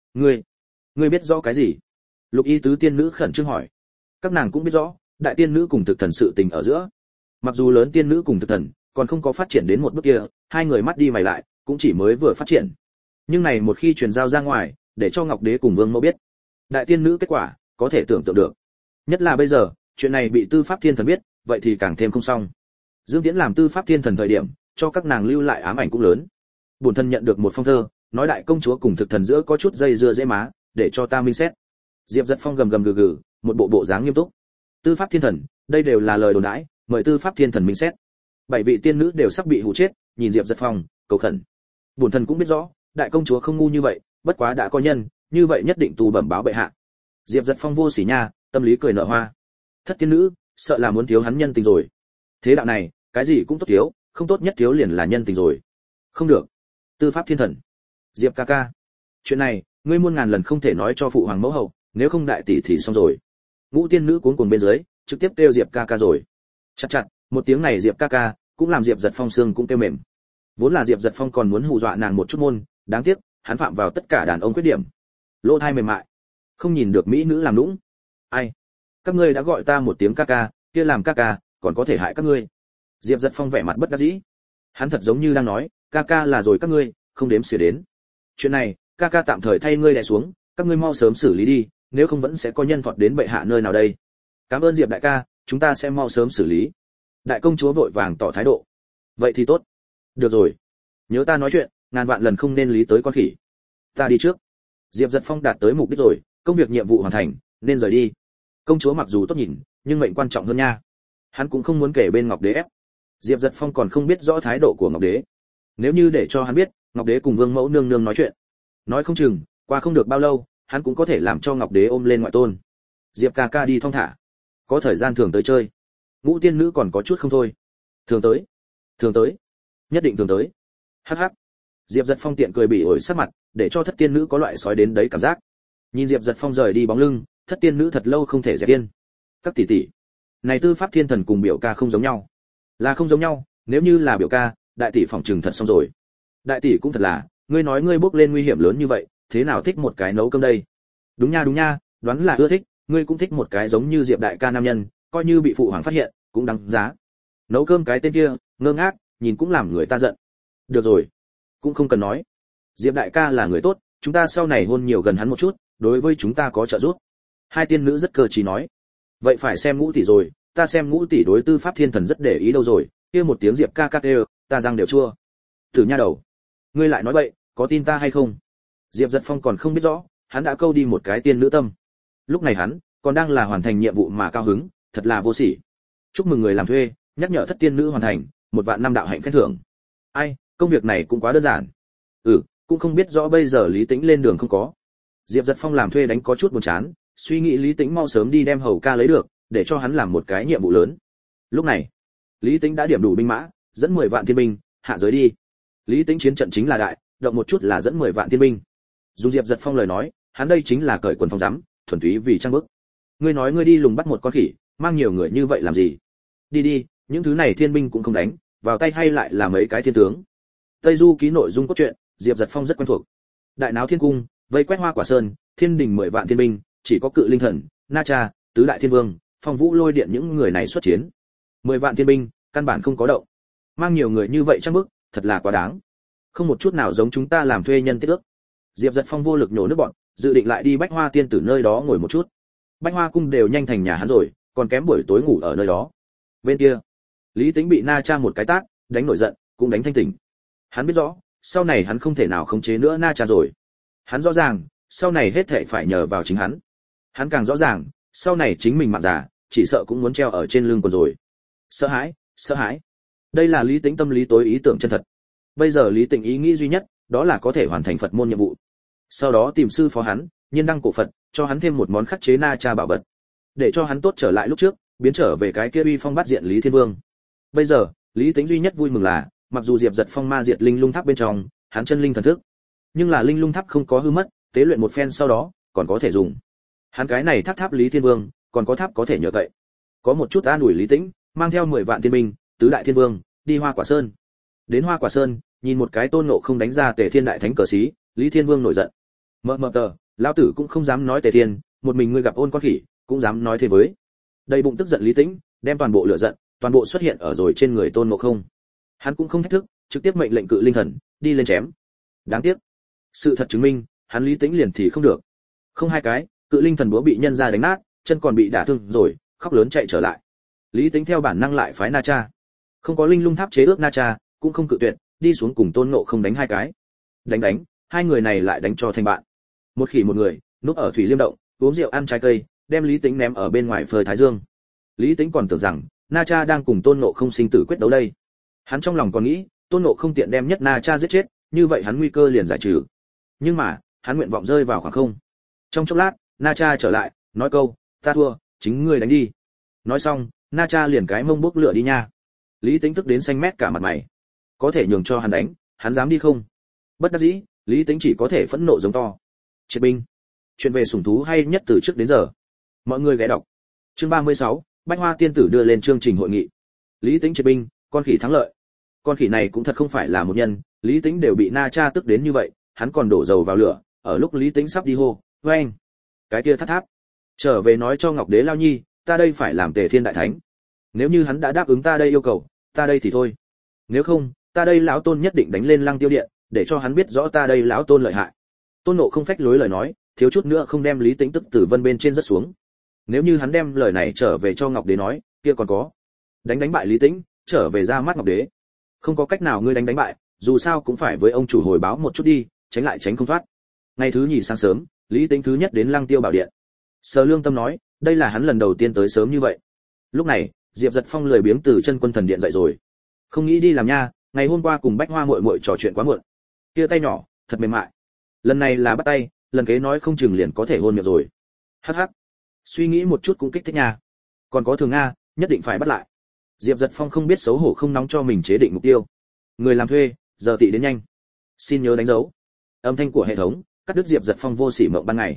ngươi biết rõ cái gì? Lục Y tứ tiên nữ khẩn trương hỏi. Các nàng cũng biết rõ, đại tiên nữ cùng thực thần sự tình ở giữa. Mặc dù lớn tiên nữ cùng thực thần còn không có phát triển đến một bước kia, hai người mắt đi mày lại, cũng chỉ mới vừa phát triển. Nhưng này một khi truyền giao ra ngoài, để cho Ngọc Đế cùng Vương Mẫu biết, đại tiên nữ kết quả có thể tưởng tượng được. Nhất là bây giờ, chuyện này bị Tư Pháp Thiên Thần biết, vậy thì càng thêm không xong. Dương Tiễn làm Tư Pháp Thiên Thần thời điểm, cho các nàng lưu lại ám ảnh cũng lớn. Bổn thân nhận được một phong thơ, nói đại công chúa cùng thực thần giữa có chút dây dưa dễ má, để cho ta minh xét. Diệp Giật Phong gầm gầm gừ gừ, một bộ dáng nghiêm túc. Tư Pháp Thiên Thần, đây đều là lời đồn đãi, mời Tư Pháp Thiên Thần minh xét. Bảy vị tiên nữ đều sắp bị hù chết, nhìn Diệp Giật Phong, cầu khẩn. Bổn thân cũng biết rõ, đại công chúa không ngu như vậy, bất quá đã có nhân, như vậy nhất định tù bẩm báo bệ hạ. Diệp Giật Phong vô sỉ nha, tâm lý cười nở hoa. Thất tiên nữ, sợ là muốn thiếu hắn nhân tình rồi. Thế đạo này, cái gì cũng tốt thiếu, không tốt nhất thiếu liền là nhân tình rồi. Không được. Tư Pháp Thiên Thần, Diệp ca ca, chuyện này ngươi muôn ngàn lần không thể nói cho phụ hoàng mẫu hậu, nếu không đại tỷ thì xong rồi. Ngũ tiên nữ cuống cuồng bên dưới, trực tiếp kêu Diệp ca ca rồi. Chặt, một tiếng này Diệp ca ca, cũng làm Diệp Giật Phong xương cũng kêu mềm. Vốn là Diệp Giật Phong còn muốn hù dọa nàng một chút môn, đáng tiếc, hắn phạm vào tất cả đàn ông khuyết điểm. Lỗ thai mềm mại, không nhìn được mỹ nữ làm nũng. Ai? Các ngươi đã gọi ta một tiếng ca ca, kia làm ca ca, còn có thể hại các ngươi. Diệp Giật Phong vẻ mặt bất đắc dĩ. Hắn thật giống như đang nói, ca ca là rồi các ngươi, không đếm xỉa đến. Chuyện này, ca ca tạm thời thay ngươi đè xuống, các ngươi mau sớm xử lý đi, nếu không vẫn sẽ có nhân phọt đến bệ hạ nơi nào đây. Cảm ơn Diệp đại ca, chúng ta sẽ mau sớm xử lý. Đại công chúa vội vàng tỏ thái độ. Vậy thì tốt. Được rồi. Nhớ ta nói chuyện, ngàn vạn lần không nên lý tới con khỉ. Ta đi trước. Diệp Giật Phong đạt tới mục đích rồi, công việc nhiệm vụ hoàn thành, nên rời đi. Công chúa mặc dù tốt nhìn, nhưng mệnh quan trọng hơn nha. Hắn cũng không muốn kể bên Ngọc Đế ép. Diệp Giật Phong còn không biết rõ thái độ của Ngọc Đế. Nếu như để cho hắn biết, Ngọc Đế cùng Vương Mẫu nương nương nói chuyện, nói không chừng, qua không được bao lâu, hắn cũng có thể làm cho Ngọc Đế ôm lên ngoại tôn. Diệp ca ca đi thong thả, có thời gian thường tới chơi. Ngũ tiên nữ còn có chút không thôi. Thường tới, nhất định thường tới. Hắc hắc. Diệp Giật Phong tiện cười bỉ ổi sắc mặt, để cho thất tiên nữ có loại sói đến đấy cảm giác. Nhìn Diệp Giật Phong rời đi bóng lưng, thất tiên nữ thật lâu không thể dẹp yên. Các tỷ tỷ, này tư pháp thiên thần cùng biểu ca không giống nhau. Là không giống nhau, nếu như là biểu ca, đại tỷ phỏng trừng thật xong rồi. Đại tỷ cũng thật là, ngươi nói ngươi bước lên nguy hiểm lớn như vậy, thế nào thích một cái nấu cơm đây? Đúng nha, đoán là ưa thích, ngươi cũng thích một cái giống như Diệp đại ca nam nhân, coi như bị phụ hoàng phát hiện, cũng đáng giá. Nấu cơm cái tên kia, ngơ ngác, nhìn cũng làm người ta giận. Được rồi, cũng không cần nói. Diệp đại ca là người tốt, chúng ta sau này hôn nhiều gần hắn một chút, đối với chúng ta có trợ giúp. Hai tiên nữ rất cơ trí nói. Vậy phải xem Ngũ tỷ rồi, ta xem Ngũ tỷ đối tư pháp thiên thần rất để ý đâu rồi, kia một tiếng Diệp ca ca kêu, ta răng đều chua. Tử nha đầu, ngươi lại nói bậy, có tin ta hay không? Diệp Giật Phong còn không biết rõ, hắn đã câu đi một cái tiên nữ tâm. Lúc này hắn còn đang là hoàn thành nhiệm vụ mà cao hứng, thật là vô sỉ. Chúc mừng người làm thuê, nhắc nhở thất tiên nữ hoàn thành, 1.000 năm đạo hạnh khen thưởng. Ai, công việc này cũng quá đơn giản. Cũng không biết rõ bây giờ Lý Tĩnh lên đường không có. Diệp Giật Phong làm thuê đánh có chút buồn chán, suy nghĩ Lý Tĩnh mau sớm đi đem hầu ca lấy được, để cho hắn làm một cái nhiệm vụ lớn. Lúc này, Lý Tĩnh đã điểm đủ binh mã, dẫn 10 vạn thiên binh, hạ giới đi. Lý Tĩnh chiến trận chính là đại, động một chút là dẫn 10 vạn thiên binh. Dùng Diệp Giật Phong lời nói, hắn đây chính là cởi quần phong giám, thuần túy vì trang bức. Ngươi nói ngươi đi lùng bắt một con khỉ, mang nhiều người như vậy làm gì? Đi, những thứ này thiên binh cũng không đánh, vào tay hay lại là mấy cái thiên tướng. Tây Du ký nội dung cốt truyện, Diệp Giật Phong rất quen thuộc. Đại náo thiên cung, vây quét Hoa Quả Sơn, thiên đình 10 vạn thiên binh, chỉ có Cự Linh Thần, Na Cha, tứ đại thiên vương, Phong Vũ Lôi Điện những người này xuất chiến. 10 vạn thiên binh, căn bản không có động. Mang nhiều người như vậy chắc bức, thật là quá đáng. Không một chút nào giống chúng ta làm thuê nhân tiết ước. Diệp Giật Phong vô lực nhổ nước bọt, dự định lại đi Bách Hoa tiên tử nơi đó ngồi một chút. Bách Hoa cung đều nhanh thành nhà hắn rồi, còn kém buổi tối ngủ ở nơi đó. Bên kia, Lý Tĩnh bị Na Cha một cái tát, đánh nổi giận, cũng đánh thanh tỉnh. Hắn biết rõ, sau này hắn không thể nào khống chế nữa Na Cha rồi. Hắn rõ ràng, sau này hết thảy phải nhờ vào chính hắn. Hắn càng rõ ràng, sau này chính mình mạng già, chỉ sợ cũng muốn treo ở trên lưng còn rồi. Sợ hãi. Đây là Lý Tĩnh tâm lý tối ý tưởng chân thật. Bây giờ Lý Tĩnh ý nghĩ duy nhất, đó là có thể hoàn thành Phật môn nhiệm vụ. Sau đó tìm sư phó hắn, Nhiên Đăng cổ Phật, cho hắn thêm một món khắc chế Na Cha bảo vật, để cho hắn tốt trở lại lúc trước, biến trở về cái kia uy phong bát diện Lý Thiên Vương. Bây giờ, Lý Tĩnh duy nhất vui mừng là, mặc dù Diệp Giật Phong ma diệt linh lung tháp bên trong, hắn chân linh thần thức, nhưng là linh lung tháp không có hư mất, tế luyện một phen sau đó, còn có thể dùng. Hắn cái này tháp Lý Thiên Vương, còn có tháp có thể nhờ cậy. Có một chút an ủi Lý Tĩnh, mang theo 10 vạn thiên binh, tứ đại thiên vương, đi Hoa Quả Sơn. Đến Hoa Quả Sơn, nhìn một cái Tôn Ngộ không đánh ra Tề Thiên đại thánh cờ xí, Lý Thiên Vương nổi giận. Mờ tờ, lão tử cũng không dám nói Tề Thiên, một mình ngươi gặp ôn con khỉ, cũng dám nói thế với. Đầy bụng tức giận Lý Tĩnh, đem toàn bộ lửa giận, toàn bộ xuất hiện ở rồi trên người Tôn Ngộ không. Hắn cũng không thách thức, trực tiếp mệnh lệnh Cự Linh Thần đi lên chém. Đáng tiếc, sự thật chứng minh, hắn Lý Tĩnh liền thì không được. Không hai cái, Cự Linh Thần búa bị nhân ra đánh nát, chân còn bị đả thương rồi, khóc lớn chạy trở lại. Lý Tĩnh theo bản năng lại phái Na Cha. Không có linh lung tháp chế ước Na Cha, cũng không cự tuyệt, đi xuống cùng Tôn Ngộ không đánh hai cái. Đánh, hai người này lại đánh cho thành bạn. Một khỉ một người, núp ở thủy liêm động, uống rượu ăn trái cây, đem Lý Tĩnh ném ở bên ngoài phơi thái dương. Lý Tĩnh còn tưởng rằng Na Cha đang cùng Tôn Ngộ không sinh tử quyết đấu đây. Hắn trong lòng còn nghĩ, Tôn Ngộ không tiện đem nhất Na Cha giết chết, như vậy hắn nguy cơ liền giải trừ. Nhưng mà, hắn nguyện vọng rơi vào khoảng không. Trong chốc lát, Na Cha trở lại, nói câu, ta thua, chính ngươi đánh đi. Nói xong, Na Cha liền cái mông bốc lửa đi nha. Lý Tĩnh tức đến xanh mét cả mặt mày. Có thể nhường cho hắn đánh, hắn dám đi không? Bất đắc dĩ, Lý Tĩnh chỉ có thể phẫn nộ giống to. Triệt binh. Chuyện về sủng thú hay nhất từ trước đến giờ. Mọi người ghé đọc. Chương 36, Bách Hoa tiên tử đưa lên chương trình hội nghị. Lý Tĩnh triệt binh, con khỉ thắng lợi. Con khỉ này cũng thật không phải là một nhân, Lý Tĩnh đều bị Na Cha tức đến như vậy, hắn còn đổ dầu vào lửa, ở lúc Lý Tĩnh sắp đi hô, "Oeng!" Cái kia tháp, trở về nói cho Ngọc Đế Lao Nhi, ta đây phải làm Tề Thiên đại thánh. Nếu như hắn đã đáp ứng ta đây yêu cầu, ta đây thì thôi. Nếu không, ta đây lão Tôn nhất định đánh lên Lăng Tiêu điện, để cho hắn biết rõ ta đây lão Tôn lợi hại. Tôn Ngộ không phách lối lời nói, thiếu chút nữa không đem Lý Tĩnh tức từ vân bên trên rất xuống. Nếu như hắn đem lời này trở về cho Ngọc Đế nói, kia còn có đánh bại Lý Tĩnh, trở về ra mắt Ngọc Đế. Không có cách nào ngươi đánh bại, dù sao cũng phải với ông chủ hồi báo một chút đi, tránh lại tránh không thoát. Ngày thứ nhì sáng sớm, Lý Tĩnh thứ nhất đến Lăng Tiêu bảo điện. Sở Lương Tâm nói, đây là hắn lần đầu tiên tới sớm như vậy. Lúc này, Diệp Giật Phong lười biếng từ Chân Quân Thần điện dậy rồi. Không nghĩ đi làm nha, ngày hôm qua cùng Bách Hoa muội muội trò chuyện quá muộn. Kia tay nhỏ, thật mềm mại. Lần này là bắt tay, lần kế nói không chừng liền có thể hôn miệng rồi. Hắc hắc. Suy nghĩ một chút cũng kích thích nha. Còn có Thường Nga, nhất định phải bắt lại. Diệp Giật Phong không biết xấu hổ không nóng cho mình chế định mục tiêu. Người làm thuê, giờ tị đến nhanh. Xin nhớ đánh dấu. Âm thanh của hệ thống cắt đứt Diệp Giật Phong vô sỉ mộng ban ngày.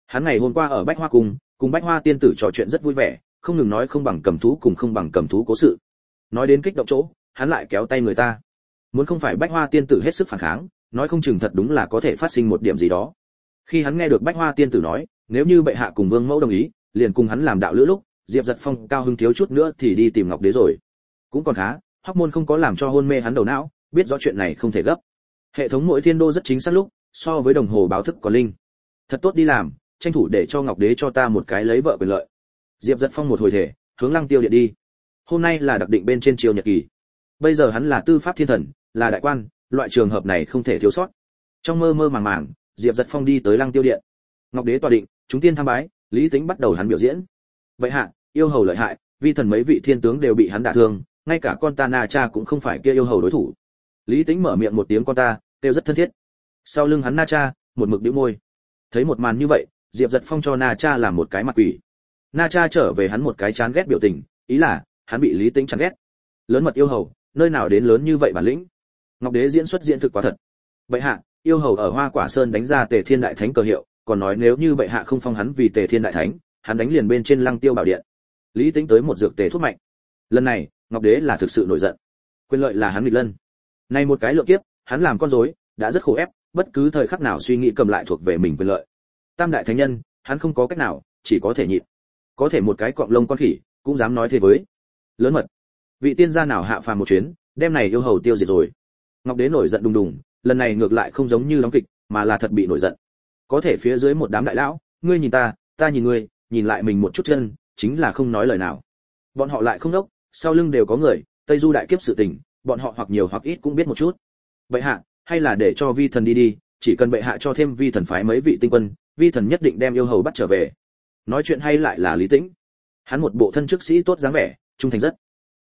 Hắn ngày hôm qua ở Bách Hoa Cung, cùng Bách Hoa tiên tử trò chuyện rất vui vẻ, không ngừng nói không bằng cầm thú cùng không bằng cầm thú cố sự. Nói đến kích động chỗ, hắn lại kéo tay người ta. Muốn không phải Bách Hoa tiên tử hết sức phản kháng, nói không chừng thật đúng là có thể phát sinh một điểm gì đó. Khi hắn nghe được Bách Hoa tiên tử nói, nếu như bệ hạ cùng Vương mẫu đồng ý, liền cùng hắn làm đạo lữ lúc, Diệp Giật Phong cao hứng thiếu chút nữa thì đi tìm Ngọc Đế rồi. Cũng còn khá, Hóc Môn không có làm cho hôn mê hắn đầu não, biết rõ chuyện này không thể gấp. Hệ thống mỗi thiên đô rất chính xác lúc, so với đồng hồ báo thức còn linh. Thật tốt đi làm, tranh thủ để cho Ngọc Đế cho ta một cái lấy vợ quyền lợi. Diệp Giật Phong một hồi thể, hướng Lăng Tiêu điện đi. Hôm nay là đặc định bên trên triều nhật kỳ. Bây giờ hắn là tư pháp thiên thần, là đại quan, loại trường hợp này không thể thiếu sót. Trong mơ mơ màng màng, Diệp Giật Phong đi tới Lăng Tiêu điện. Ngọc Đế tọa định, chúng tiên tham bái, Lý Tĩnh bắt đầu hắn biểu diễn. Vậy hạ, yêu hầu lợi hại, vi thần mấy vị thiên tướng đều bị hắn đả thương, ngay cả con ta Na Cha cũng không phải kia yêu hầu đối thủ. Lý Tĩnh mở miệng một tiếng con ta, kêu rất thân thiết. Sau lưng hắn Na Cha, một mực bĩu môi. Thấy một màn như vậy, Diệp Giật Phong cho Na Cha làm một cái mặt quỷ. Na Cha trở về hắn một cái chán ghét biểu tình, ý là hắn bị Lý Tĩnh chán ghét. Lớn mật yêu hầu, nơi nào đến lớn như vậy bản lĩnh. Ngọc Đế diễn xuất diễn thực quá thật. Bệ hạ, yêu hầu ở Hoa Quả Sơn đánh ra Tề Thiên Đại Thánh cờ hiệu, còn nói nếu như bệ hạ không phong hắn vì Tề Thiên Đại Thánh, hắn đánh liền bên trên Lăng Tiêu bảo điện. Lý Tĩnh tới một dược tề thuốc mạnh. Lần này, Ngọc Đế là thực sự nổi giận. Quyền lợi là hắn nghịch lân. Này một cái lượng kiếp, hắn làm con rối, đã rất khổ ép, bất cứ thời khắc nào suy nghĩ cầm lại thuộc về mình quyền lợi. Tam đại thánh nhân, hắn không có cách nào, chỉ có thể nhịn. Có thể một cái cọng lông con khỉ, cũng dám nói thế với. Lớn mật. Vị tiên gia nào hạ phàm một chuyến, đem này yêu hầu tiêu diệt rồi. Ngọc Đế nổi giận đùng đùng, lần này ngược lại không giống như đóng kịch, mà là thật bị nổi giận. Có thể phía dưới một đám đại lão, ngươi nhìn ta, ta nhìn ngươi, nhìn lại mình một chút chân, chính là không nói lời nào. Bọn họ lại không đốc, sau lưng đều có người, Tây Du đại kiếp sự tình, bọn họ hoặc nhiều hoặc ít cũng biết một chút. Bệ hạ, hay là để cho vi thần đi, chỉ cần bệ hạ cho thêm vi thần phái mấy vị tinh quân, vi thần nhất định đem yêu hầu bắt trở về. Nói chuyện hay lại là Lý Tĩnh. Hắn một bộ thân chức sĩ tốt dáng vẻ, trung thành rất.